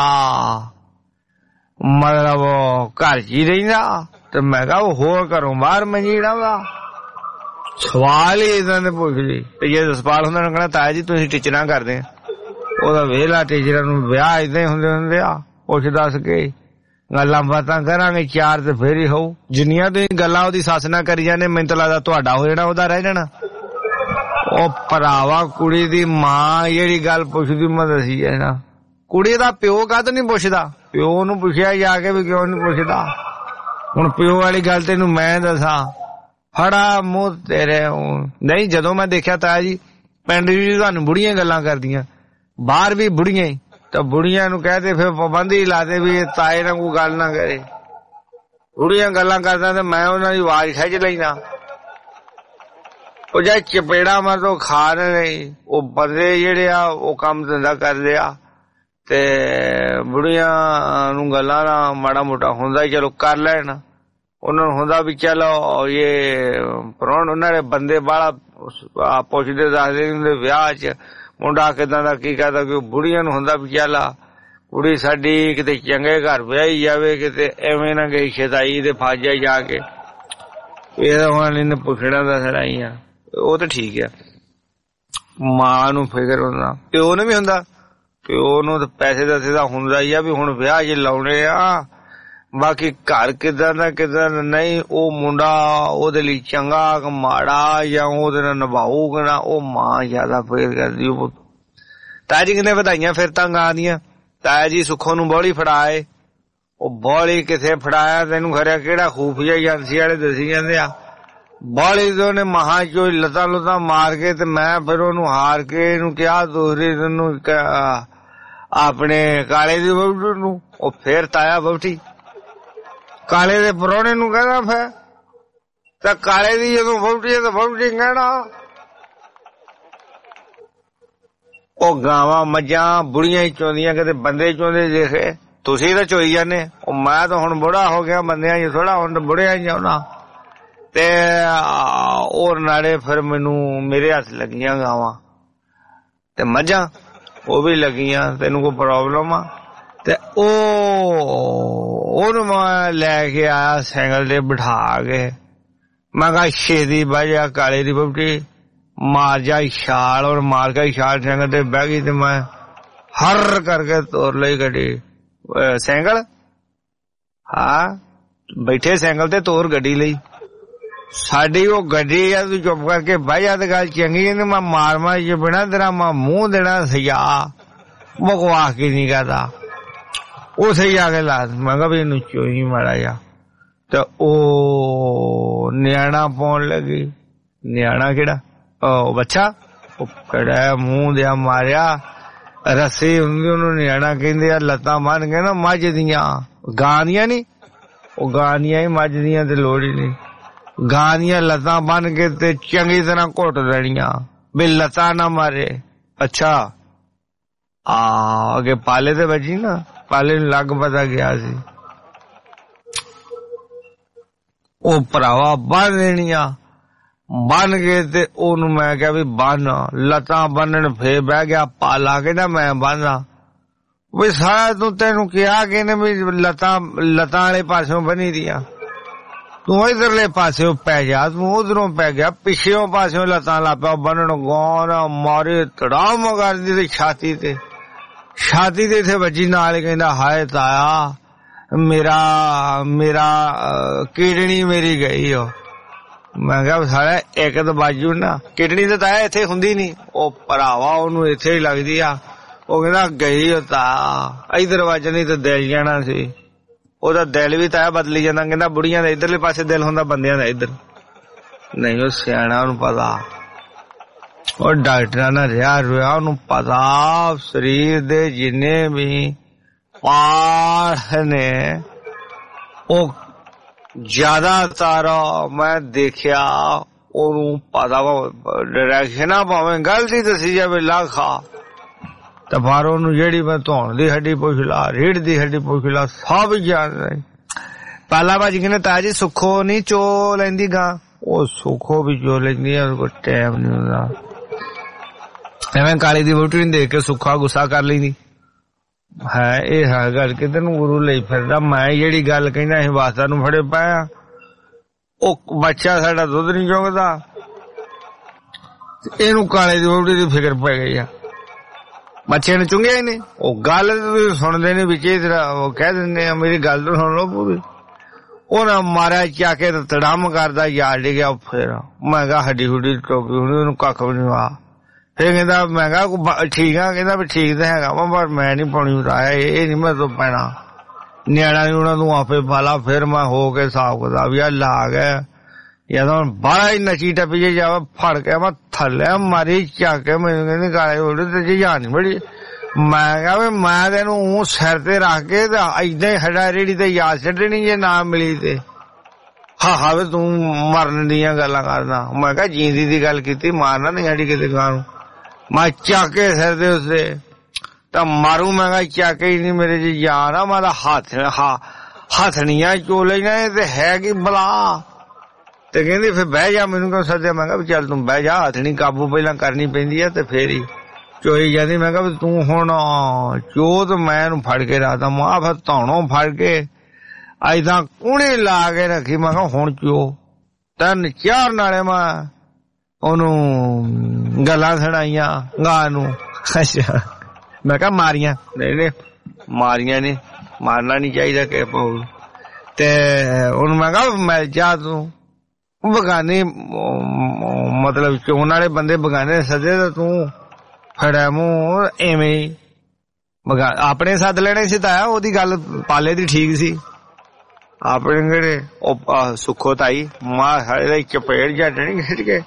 ਮਤਲਬ ਘਰ ਚ ਹੀ ਰਹਿੰਦਾ ਤੇ ਮੈਂ ਕਿਹਾ ਉਹ ਹੋਰ ਘਰੋਂ ਬਾਹਰ ਮੰਜੀੜਾ ਵਾ ਸਵਾਲ ਹੀ ਏਦਾਂ ਦੇ ਪੁੱਛ ਲਈ ਤੇ ਜੇ ਜਸਪਾਲ ਹੁੰਦਾ ਨੂੰ ਕਹਿਣਾ ਤਾਇਆ ਜੀ ਤੁਸੀਂ ਟੀਚਰਾਂ ਕਰਦੇ ਆ ਉਹਦਾ ਵੇਲਾ ਟੀਚਰਾਂ ਨੂੰ ਵਿਆਹ ਏਦਾਂ ਹੀ ਹੁੰਦੇ ਹੁੰਦੇ ਆ ਪੁੱਛ ਦੱਸ ਕੇ ਗੱਲਾਂ ਬਾਤਾਂ ਕਰਾਂਗੇ ਚਾਰ ਤੇ ਫੇਰ ਹੀ ਹੋਊ ਜਿੰਨੀਆਂ ਤੁਸੀਂ ਗੱਲਾਂ ਉਹਦੀ ਸੱਸ ਨਾਲ ਕਰੀ ਜਾਂਦੇ ਮੈਨੂੰ ਤਾਂ ਲੱਗਦਾ ਤੁਹਾਡਾ ਹੋ ਜਾਣਾ ਉਹਦਾ ਰਹਿ ਜਾਣਾ ਉਹ ਭਰਾਵਾ ਕੁੜੀ ਦੀ ਮਾਂ ਜਿਹੜੀ ਗੱਲ ਪੁੱਛਦੀ ਮੈਂ ਦੱਸੀ ਜਾਣਾ ਕੁੜੀ ਦਾ ਪਿਓ ਕਾਹਤ ਨੀ ਪੁੱਛਦਾ ਪਿਓ ਨੂੰ ਪੁੱਛਿਆ ਜਾ ਕੇ ਵੀ ਕਿਉਂ ਨੀ ਪੁੱਛਦਾ ਹੁਣ ਪਿਓ ਵਾਲੀ ਗੱਲ ਤੈਨੂੰ ਮੈਂ ਦੱਸਾਂ ਫੜਾ ਮੂੰਹ ਤੇਰੇ ਨਹੀਂ ਜਦੋਂ ਮੈਂ ਦੇਖਿਆ ਤਾਇਆ ਜੀ ਪਿੰਡ ਵੀ ਤੁਹਾਨੂੰ ਬੁੜੀਆਂ ਗੱਲਾਂ ਕਰਦੀਆਂ ਬਾਹਰ ਵੀ ਬੁੜੀਆਂ ਹੀ ਤਾਂ ਬੁੜੀਆਂ ਨੂੰ ਕਹਦੇ ਫਿਰ ਪਾਬੰਦੀ ਲਾ ਦੇ ਵੀ ਤਾਏ ਨਾਲ ਕੋਈ ਗੱਲ ਨਾ ਕਰੇ ਬੁੜੀਆਂ ਗੱਲਾਂ ਕਰਦਾ ਤੇ ਮੈਂ ਉਹਨਾਂ ਦੀ ਆਵਾਜ਼ ਖਿੱਚ ਲੈਣਾ ਉਹ ਜਾਂ ਚਪੇੜਾ ਮਾਰ ਤੋਂ ਖਾ ਰਹੇ ਉਹ ਬੰਦੇ ਜਿਹੜੇ ਆ ਉਹ ਕੰਮ ਧੰਦਾ ਕਰਦੇ ਆ ਤੇ ਬੁੜੀਆਂ ਨੂੰ ਗੱਲਾਂ ਨਾ ਮਾੜਾ ਮੋਟਾ ਹੁੰਦਾ ਚਲੋ ਕਰ ਲੈਣ ਉਹਨਾਂ ਨੂੰ ਹੁੰਦਾ ਵੀ ਚਲੋ ਇਹ ਪ੍ਰਾਹੁਣ ਉਹਨਾਂ ਦੇ ਬੰਦੇ ਬਾਹਲਾ ਪੁੱਛਦੇ ਦੱਸਦੇ ਹੁੰਦੇ ਵਿਆਹ ਚ ਮੁੰਡਾ ਕਿਦਾਂ ਦਾ ਕੀ ਕਰਦਾ ਕਿ ਬੁੜੀਆਂ ਨੂੰ ਹੁੰਦਾ ਵੀ ਚੱਲ ਕੁੜੀ ਸਾਡੀ ਕਿਤੇ ਚੰਗੇ ਘਰ ਵਿਆਹੀ ਜਾਵੇ ਕਿਤੇ ਐਵੇਂ ਨਾ ਗਈ ਸ਼ਦਾਈ ਦੇ ਫਾਜਾ ਜਾ ਕੇ ਇਹਦਾ ਹੁਣ ਇਹਨੇ ਪੁੱਛਣਾ ਦਾ ਸੜਾਈਆਂ ਉਹ ਤਾਂ ਠੀਕ ਆ ਮਾਂ ਨੂੰ ਫਿਕਰ ਹੁੰਦਾ ਪਿਓ ਨੂੰ ਵੀ ਹੁੰਦਾ ਪਿਓ ਨੂੰ ਤਾਂ ਪੈਸੇ ਦਾ ਸਿੱਧਾ ਹੁੰਦਾ ਹੀ ਆ ਵੀ ਹੁਣ ਵਿਆਹ ਜੇ ਲਾਉਣੇ ਆ ਬਾਕੀ ਘਰ ਕਿੱਦਾਂ ਦਾ ਕਿੱਦਾਂ ਨਹੀਂ, ਉਹ ਮੁੰਡਾ ਉਹਦੇ ਲਈ ਚੰਗਾ ਕਿ ਮਾੜਾ ਜਾਂ ਉਹਦੇ ਨਾਲ ਨਿਭਾਊਗਾ ਨਾ, ਉਹ ਮਾਂ ਜ਼ਿਆਦਾ ਫੇਰ ਕਰਦੀ। ਉਹ ਤਾਇਆ ਜੀ ਕਿੰਨੇ ਵਧਾਈਆਂ ਫਿਰ ਤਾਂ ਗਾਂ ਦੀਆਂ। ਤਾਇਆ ਜੀ ਸੁੱਖੋ ਨੂੰ ਬੋਲੀ ਫੜਾਏ, ਉਹ ਬੋਲੀ ਕਿਥੇ ਫੜਾਇਆ ਤੈਨੂੰ ਖਰਿਆ ਕਿਹੜਾ ਖੂਫੀਆ ਏਜੰਸੀ ਵਾਲੇ ਦੱਸੀ ਜਾਂਦੇ ਆ। ਬੋਲੀ ਤੇ ਉਹਨੇ ਮਹਾਂ ਚੋ ਲੱਤਾਂ ਲੁੱਤਾਂ ਮਾਰ ਕੇ ਤੇ ਮੈਂ ਫਿਰ ਉਹਨੂੰ ਹਾਰ ਕੇ ਇਹਨੂੰ ਕਿਹਾ ਦੋਹਰੇ ਤੈਨੂੰ ਆਪਣੇ ਕਾਲੇ ਦੀ ਵਹੁਟੀ ਨੂੰ। ਉਹ ਫੇਰ ਤਾਇਆ ਵਹੁਟੀ ਕਾਲੇ ਦੇ ਪ੍ਰਾਹੁਣੇ ਨੂੰ ਕਹਿੰਦਾ ਫਿਰ ਤਾਂ ਕਾਲੇ ਦੀ ਜਦੋਂ ਵਹੁਟੀ ਹੈ ਤਾਂ ਵਹੁਟੀ ਕਹਿਣਾ। ਉਹ ਗਾਵਾਂ ਮੱਝਾਂ ਬੁੜੀਆਂ ਹੀ ਚੋਂਦੀਆਂ, ਕਿਤੇ ਬੰਦੇ ਚੋਂਦੇ ਦੇਖੇ। ਤੁਸੀਂ ਤਾਂ ਚੋਈ ਜਾਂਦੇ, ਉਹ ਮੈਂ ਤਾਂ ਹੁਣ ਬੁੜਾ ਹੋ ਗਿਆ, ਬੰਦਿਆਂ ਹੀ ਥੋੜਾ ਹੁਣ ਬੁੜਿਆ ਹੀ ਆਉਣਾ। ਤੇ ਉਹ ਨਾਲੇ ਫਿਰ ਮੈਨੂੰ ਮੇਰੇ ਹੱਥ ਲੱਗੀਆਂ ਗਾਵਾਂ ਤੇ ਮੱਝਾਂ, ਉਹ ਵੀ ਲੱਗੀਆਂ। ਤੈਨੂੰ ਕੋਈ ਪ੍ਰੋਬਲਮ ਆ? ਤੇ ਉਹ ਉਹਨੂੰ ਮੈਂ ਲੈ ਕੇ ਆਇਆ ਸਾਈਕਲ ਤੇ ਬਿਠਾ ਕੇ। ਮੈਂ ਕਿਹਾ ਛੇਤੀ ਬਹਿ ਜਾ ਕਾਲੇ ਦੀ ਵਹੁਟੀ, ਮਾਰ ਜਾ ਛਾਲ। ਔਰ ਮਾਰ ਕੇ ਛਾਲ ਸਾਈਕਲ ਤੇ ਬਹਿ ਗਈ ਤੇ ਮੈਂ ਹਰ ਕਰਕੇ ਤੋਰ ਲਈ ਗੱਡੀ ਸਾਈਕਲ। ਹਾਂ ਬੈਠੇ ਸਾਈਕਲ ਤੇ ਤੋਰ ਗੱਡੀ ਲਈ। ਸਾਡੀ ਉਹ ਗੱਡੀ ਆ, ਤੂੰ ਚੁੱਪ ਕਰਕੇ ਬਹਿ ਜਾ ਤੇ ਗੱਲ ਚੰਗੀ। ਇਹਨੇ ਮੈਂ ਮਾਰ ਮਾਰ ਜੇ ਬਿਨਾ ਤੇਰਾ ਮੈਂ ਮੂੰਹ ਦੇਣਾ ਸਜਾ ਬਕਵਾਸ ਕੀ ਨਹੀਂ ਕਰਦਾ। ਉਹ ਸਹੀ ਆ ਕੇ ਲਾ। ਮੈਂ ਕਿਹਾ ਵੀ ਇਹਨੂੰ ਚੋਈ ਮਾੜਾ ਜਾ। ਤੇ ਉਹ ਨਿਆਣਾ ਪਾਉਣ ਲੱਗੀ। ਨਿਆਣਾ ਕਿਹੜਾ? ਉਹ ਬੱਚਾ। ਉਹ ਕਿਹੜਾ ਮੂੰਹ ਦਿਆ ਮਾਰਿਆ। ਰੱਸੀ ਹੁੰਦੀ ਉਹਨੂੰ ਨਿਆਣਾ ਕਹਿੰਦੇ ਆ। ਲੱਤਾਂ ਬੰਨ ਕੇ ਨਾ ਮੱਝ ਦੀਆਂ, ਗਾਂ ਦੀਆਂ ਨੀ, ਉਹ ਗਾਂ ਦੀਆਂ ਹੀ ਮੱਝ ਦੀਆਂ ਤੇ ਲੋੜ ਹੀ ਨਹੀਂ। ਗਾਂ ਦੀਆਂ ਲੱਤਾਂ ਬੰਨ ਕੇ ਤੇ ਚੰਗੀ ਤਰ੍ਹਾਂ ਘੁੱਟ ਦੇਣੀਆਂ ਵੀ ਲੱਤਾਂ ਨਾ ਮਾਰੇ। ਅੱਛਾ ਆ ਅੱਗੇ ਪਾਲੇ ਤੇ ਵੱਜੀ ਨਾ, ਪਾਲੇ ਨੂੰ ਲੱਗ ਪਤਾ ਗਿਆ ਸੀ। ਉਹ ਭਰਾਵਾ ਬੰਨ ਦੇਣੀਆਂ। ਬੰਨ ਕੇ ਤੇ ਉਹਨੂੰ ਮੈਂ ਕਿਹਾ ਵੀ ਬੰਨ ਲੱਤਾਂ ਬੰਨਣ। ਫੇਰ ਬਹਿ ਗਿਆ ਪਾਲਾ ਕਹਿੰਦਾ ਮੈਂ ਬੰਨਦਾ। ਵੀ ਸਾਰਾ ਤੂੰ ਤੈਨੂੰ ਕਿਹਾ ਕਿ ਨੇ ਵੀ ਲੱਤਾਂ ਲੱਤਾਂ ਵਾਲੇ ਪਾਸਿਓਂ ਬੰਨੀ ਦੀਆਂ, ਤੂੰ ਇਧਰਲੇ ਪਾਸਿਓਂ ਪੈ ਜਾ। ਤੂੰ ਉਧਰੋਂ ਪੈ ਗਿਆ, ਪਿੱਛੇੋਂ ਪਾਸਿਓਂ ਲੱਤਾਂ ਲਾ ਪਿਆ ਬੰਨਣ। ਗੌਰ ਮਾਰੇ ਤੜਾਮ ਕਰਦੀ ਤੇ ਛਾਤੀ ਤੇ ਛਾਤੀ ਤੇ ਇੱਥੇ ਵੱਜੀ। ਨਾਲ ਕਹਿੰਦਾ ਹਾਏ ਤਾਇਆ ਮੇਰਾ ਮੇਰਾ ਕਿਡਨੀ ਮੇਰੀ ਗਈ। ਉਹ ਮੈਂ ਕਿਹਾ ਸਾਰਾ ਇੱਕ ਤਾਂ ਬਾਜੂ ਨਾ ਕਿਡਨੀ ਤਾਂ ਤਾਇਆ ਇੱਥੇ ਹੁੰਦੀ ਨੀ। ਉਹ ਭਰਾਵਾ ਉਹਨੂੰ ਇੱਥੇ ਹੀ ਲੱਗਦੀ ਆ। ਉਹ ਕਹਿੰਦਾ ਗਈ ਉਹ ਤਾਂ ਇਧਰ ਵੱਜਣੀ ਤੇ ਦਿਲ ਜਾਣਾ ਸੀ। ਉਹਦਾ ਦਿਲ ਵੀ ਤਾਇਆ ਬਦਲੀ ਜਾਂਦਾ। ਕਹਿੰਦਾ ਬੁੜੀਆਂ ਦਾ ਇੱਧਰਲੇ ਪਾਸੇ ਦਿਲ ਹੁੰਦਾ, ਬੰਦਿਆਂ ਦਾ ਇੱਧਰ ਨਹੀਂ। ਉਹ ਸਿਆਣਾ ਉਹਨੂੰ ਪਤਾ। ਉਹ ਡਾਕਟਰਾਂ ਨਾਲ ਰਿਹਾ ਰਿਹਾ ਉਹਨੂੰ ਪਤਾ ਸਰੀਰ ਦੇ ਜਿੰਨੇ ਵੀ ਪਾਰਟ ਨੇ ਉਹ ਜ਼ਿਆਦਾਤਰ ਮੈਂ ਦੇਖਿਆ ਉਹਨੂੰ ਪਤਾ ਡਾਇਰੈਕਸ਼ਨਾਂ ਭਾਵੇਂ ਗਲਤੀ ਦੱਸੀ ਜਾਵੇ ਲੱਖਾ ਤੇ ਪਰ ਉਹਨੂੰ ਜਿਹੜੀ ਮੈਂ ਧੌਣ ਦੀ ਹੱਡੀ ਪੁੱਛ ਲਾ, ਰੀੜ ਦੀ ਹੱਡੀ ਪੁੱਛ ਲਾ, ਸਭ ਜਾਣਦਾ। ਪਾਲਾ ਬਾਜੀ ਕਹਿੰਦੇ ਤਾਇਆ ਜੀ ਸੁੱਖੋ ਨੀ ਚੋ ਲੈਂਦੀ ਗਾਂ। ਉਹ ਸੁੱਖੋ ਵੀ ਚੋ ਲੈਂਦੀ ਆ, ਕੋਈ ਟਾਈਮ ਨੀ ਹੁੰਦਾ। ਐਵੇਂ ਕਾਲੀ ਦੀ ਵਹੁਟੀ ਨੂੰ ਦੇਖ ਕੇ ਸੁੱਖਾ ਗੁੱਸਾ ਕਰ ਲੈਂਦੀ ਹੈ। ਇਹ ਹੈ ਗੱਲ ਕਿਤੇ ਨੂੰ ਗੁਰੂ ਲਈ ਫਿਰਦਾ। ਮੈਂ ਜਿਹੜੀ ਗੱਲ ਕਹਿੰਦਾ ਅਸੀਂ ਵਾਸਤਾ ਨੂੰ ਫੜੇ ਪਾਇਆ। ਉਹ ਬੱਚਾ ਸਾਡਾ ਦੁੱਧ ਨੀ ਚੁੰਗਦਾ, ਇਹਨੂੰ ਕਾਲੇ ਦੀ ਵਹੁਟੀ ਦੀ ਫਿਕਰ ਪੈ ਗਈ ਆ। ਬੱਚੇ ਨੇ ਚੁੰਗਿਆ ਹੀ ਨਹੀਂ। ਉਹ ਗੱਲ ਤੁਸੀਂ ਸੁਣਦੇ ਨੇ ਵਿੱਚ ਉਹ ਕਹਿ ਦਿੰਦੇ ਆ ਮੇਰੀ ਗੱਲ ਤਾਂ ਸੁਣ ਲਓ ਪੂਰੀ। ਉਹਨਾਂ ਮਾਰਿਆ ਚਾ ਕੇ ਤੜਾਮ ਕਰਦਾ ਯਾਰ ਡਿੱਗਿਆ। ਫਿਰ ਮੈਂ ਕਿਹਾ ਹੱਡੀ ਹੁੱਡੀ ਟੋਕੀ ਹੁਣੀ, ਉਹਨੂੰ ਕੱਖ ਵੀ ਨੀ ਆ। ਫਿਰ ਕਹਿੰਦਾ ਮੈਂ ਕਿਹਾ ਠੀਕ ਆ। ਕਹਿੰਦਾ ਵੀ ਠੀਕ ਤਾਂ ਹੈਗਾ ਵਾ ਪਰ ਮੈਂ ਨੀ ਪਾਉਣੀ ਉਤਾਇਆ, ਇਹ ਨੀ ਮੈਂ ਤੋਂ ਪੈਣਾ। ਨਿਆਣਾ ਨੀ ਉਹਨਾਂ ਨੂੰ ਆਪੇ ਪਾਲਾ। ਫਿਰ ਮੈਂ ਹੋ ਕੇ ਹਿਸਾਬ ਕਿਤਾਬ ਯਾਰ ਲਾ ਗਿਆ। ਜਦੋਂ ਬਾਹਲਾ ਹੀ ਨੱਚੀ ਟੱਪੀ ਜੇ ਜਾਵਾ ਫੜ ਕੇ ਮੈਂ ਥੱਲੇ ਮਾਰੀ ਚੱਕ ਕੇ ਮੈਨੂੰ ਕਹਿੰਦੀ ਕਾਲੇ ਹੋੜੇ ਤੇ ਜਾਨ ਬੜੀ। ਮੈਂ ਕਿਹਾ ਵੀ ਮੈਂ ਤੈਨੂੰ ਸਿਰ ਤੇ ਰੱਖ ਕੇ ਤੇ ਏਦਾਂ ਹੀ ਹੱਡਾ ਰੇੜੀ ਤੇ ਯਾਦ ਛੱਡਣੀ ਜੇ ਨਾ ਮਿਲੀ ਤੇ। ਹਾਂ ਹਾਂ ਵੀ ਤੂੰ ਮਰਨ ਦੀਆਂ ਗੱਲਾਂ ਕਰਦਾ। ਮੈਂ ਕਿਹਾ ਜੀਂਦੀ ਦੀ ਗੱਲ ਕੀਤੀ, ਮਾਰਨਾ ਨਹੀਂ ਸਾਡੀ ਕਿਤੇ ਗਾਂ ਨੂੰ। ਮੈਂ ਚੱਕ ਕੇ ਸਿਰ ਦੇ ਉਸਦੇ ਤਾਂ ਮਾਰੂ। ਮੈਂ ਕਿਹਾ ਚੱਕ ਹੀ ਨਹੀਂ ਮੇਰੇ ਚ ਜਾਨ ਆ। ਮੈਂ ਤਾਂ ਹੱਥ ਹੱਥਣੀਆਂ ਚੋ ਲੈਣਾ ਤੇ ਹੈ ਕੀ ਬਲਾ। ਤੇ ਕਹਿੰਦੀ ਫਿਰ ਬਹਿ ਜਾ। ਮੈਨੂੰ ਕਿਉਂ ਸੱਦਿਆ? ਮੈਂ ਕਿਹਾ ਵੀ ਚੱਲ ਤੂੰ ਬਹਿ ਜਾ, ਹੱਥਣੀ ਕਾਬੂ ਪਹਿਲਾਂ ਕਰਨੀ ਪੈਂਦੀ ਆ ਤੇ ਫੇਰ ਹੀ ਚੋਈ ਜਾਂਦੀ। ਮੈਂ ਕਿਹਾ ਵੀ ਤੂੰ ਹੁਣ ਚੋ ਤੇ ਮੈਂ ਇਹਨੂੰ ਫੜ ਕੇ ਰੱਖਦਾ। ਮਾਂ ਫਿਰ ਧੌਣੋਂ ਫੜ ਕੇ ਏਦਾਂ ਕੂਹਣੀ ਲਾ ਕੇ ਰੱਖੀ। ਮੈਂ ਕਿਹਾ ਹੁਣ ਚੋ। ਤਿੰਨ ਚਾਰ ਨਾਲੇ ਮੈਂ ਉਹਨੂੰ ਗੱਲਾਂ ਸੁਣਾਈਆਂ ਗਾਂ ਨੂੰ। ਅੱਛਾ ਮੈਂ ਕਿਹਾ ਮਾਰੀਆਂ? ਨਹੀਂ ਨਹੀਂ ਮਾਰੀਆਂ ਨੇ, ਮਾਰਨਾ ਨੀ ਚਾਹੀਦਾ ਕਿ ਤੇ ਉਹਨੂੰ ਮੈਂ ਕਿਹਾ ਮਿਲ ਜਾ ਤੂੰ ਬਗਾਨੀ ਮਤਲਬ ਚੋਣ ਵਾਲੇ ਬੰਦੇ ਬਗਾਨੇ ਸੱਦੇ ਤਾਂ ਤੂੰ ਫੜਿਆ ਮੂੰਹ ਐਵੇਂ ਹੀ ਬਗਾ ਆਪਣੇ ਸੱਦ ਲੈਣੇ ਸੀ ਤਾਂ ਉਹਦੀ ਗੱਲ ਪਾਲੇ ਦੀ ਠੀਕ ਸੀ ਆਪਣੇ ਕਿਹੜੇ ਉਹ ਸੁੱਖੋ ਤਾਈ ਮਾਂ ਸਾਡੇ ਚਪੇੜ ਜੱਟਣੀ ਖਿੱਚ ਕੇ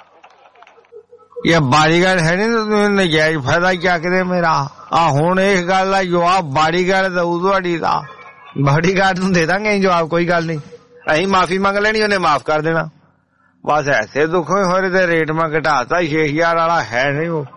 ਇਹ ਬਾੜੀਗੜ ਹੈ ਨੀ ਨਜਾਇਜ਼ ਫਾਇਦਾ ਚੱਕਦੇ ਮੇਰਾ ਆ ਹੁਣ ਇਸ ਗੱਲ ਦਾ ਜਵਾਬ ਬਾੜੀਗੜ ਦਊ ਤੁਹਾਡੀ ਦਾ ਬਾੜੀਗਾਰਡ ਨੂੰ ਦੇ ਦਾਂਗੇ ਜਵਾਬ ਕੋਈ ਗੱਲ ਨਹੀਂ ਅਸੀਂ ਮਾਫੀ ਮੰਗ ਲੈਣੀ ਉਹਨੇ ਮਾਫ ਕਰ ਦੇਣਾ ਬਸ ਐਸੇ ਦੁੱਖ ਹੋਏ ਤੇ ਰੇਟ ਮੈਂ ਘਟਾਤਾ ਛੇ ਹਜ਼ਾਰ ਵਾਲਾ ਹੈ ਨਹੀਂ ਉਹ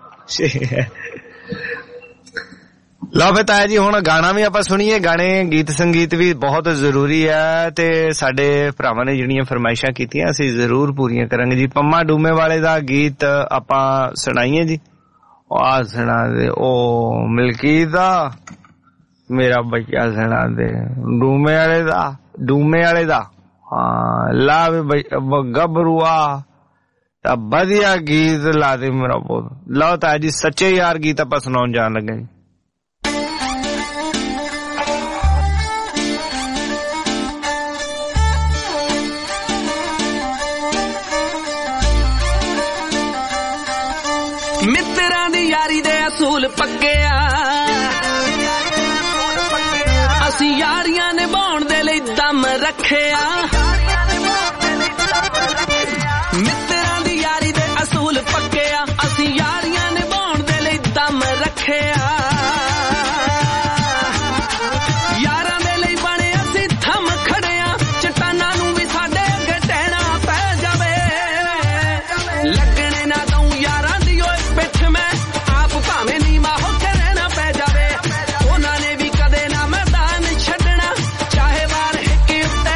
ਲਓ ਫਿਰ ਤਾਇਆ ਜੀ ਹੁਣ ਗਾਣਾ ਵੀ ਆਪਾਂ ਸੁਣੀਏ ਗਾਣੇ ਗੀਤ ਸੰਗੀਤ ਵੀ ਬਹੁਤ ਜ਼ਰੂਰੀ ਹੈ ਤੇ ਸਾਡੇ ਭਰਾਵਾਂ ਨੇ ਜਿਹੜੀਆਂ ਫਰਮਾਇਸ਼ਾਂ ਕੀਤੀਆਂ ਅਸੀਂ ਜ਼ਰੂਰ ਪੂਰੀਆਂ ਕਰਾਂਗੇ ਜੀ ਪੰਮਾ ਡੂਮੇ ਵਾਲੇ ਦਾ ਗੀਤ ਆਪਾਂ ਸੁਣਾਈਏ ਜੀ ਆ ਸੁਣਾ ਦੇ ਉਹ ਮਲਕੀ ਦਾ ਮੇਰਾ ਬੱਚਾ ਸੁਣਾ ਦੇ ਡੂਮੇ ਵਾਲੇ ਦਾ ਡੂਮੇ ਵਾਲੇ ਦਾ ਹਾਂ ਲਾ ਵੀ ਗੱਭਰੂਆ ਤਾਂ ਵਧੀਆ ਗੀਤ ਲਾ ਦੇ ਮੇਰਾ ਬਹੁਤ ਲਓ ਤਾਇਆ ਜੀ ਸੱਚੇ ਯਾਰ ਗੀਤ ਆਪਾਂ ਸੁਣਾਉਣ ਜਾਣ ਲੱਗੇ ਜੀ ਮਿੱਤਰਾਂ ਦੀ ਯਾਰੀ ਦੇ ਅਸੂਲ ਪੱਕੇ ਆ ਅਸੀਂ ਯਾਰੀਆਂ ਨਿਭਾਉਣ ਦੇ ਲਈ ਦਮ ਰੱਖਿਆ ਮਿੱਤਰਾਂ ਦੀ ਯਾਰੀ ਦੇ ਅਸੂਲ ਪੱਕੇ ਆ ਅਸੀਂ ਯਾਰੀਆਂ ਨਿਭਾਉਣ ਦੇ ਲਈ ਦਮ ਰੱਖਿਆ ਯਾਰਾਂ ਦੇ ਲਈ ਬਣੇ ਅਸੀਂ ਥੰਮ ਖੜਿਆ ਚਟਾਨਾਂ ਨੂੰ ਵੀ ਸਾਡੇ ਅੱਗੇ ਟਹਿਣਾ ਪੈ ਜਾਵੇ ਲੱਗਣੇ ਨਾ ਦਊ ਯਾਰਾਂ ਦੀ ਓਏ ਪਿੱਠ ਮੈਂ ਆਪ ਭਾਵੇਂ ਨੀਵਾਂ ਹੋ ਕੇ ਰਹਿਣਾ ਪੈ ਜਾਵੇ ਉਹਨਾਂ ਨੇ ਵੀ ਕਦੇ ਨਾ ਮੈਦਾਨ ਛੱਡਣਾ ਚਾਹੇ ਵਾਰ ਹਿੱਕ ਉੱਤੇ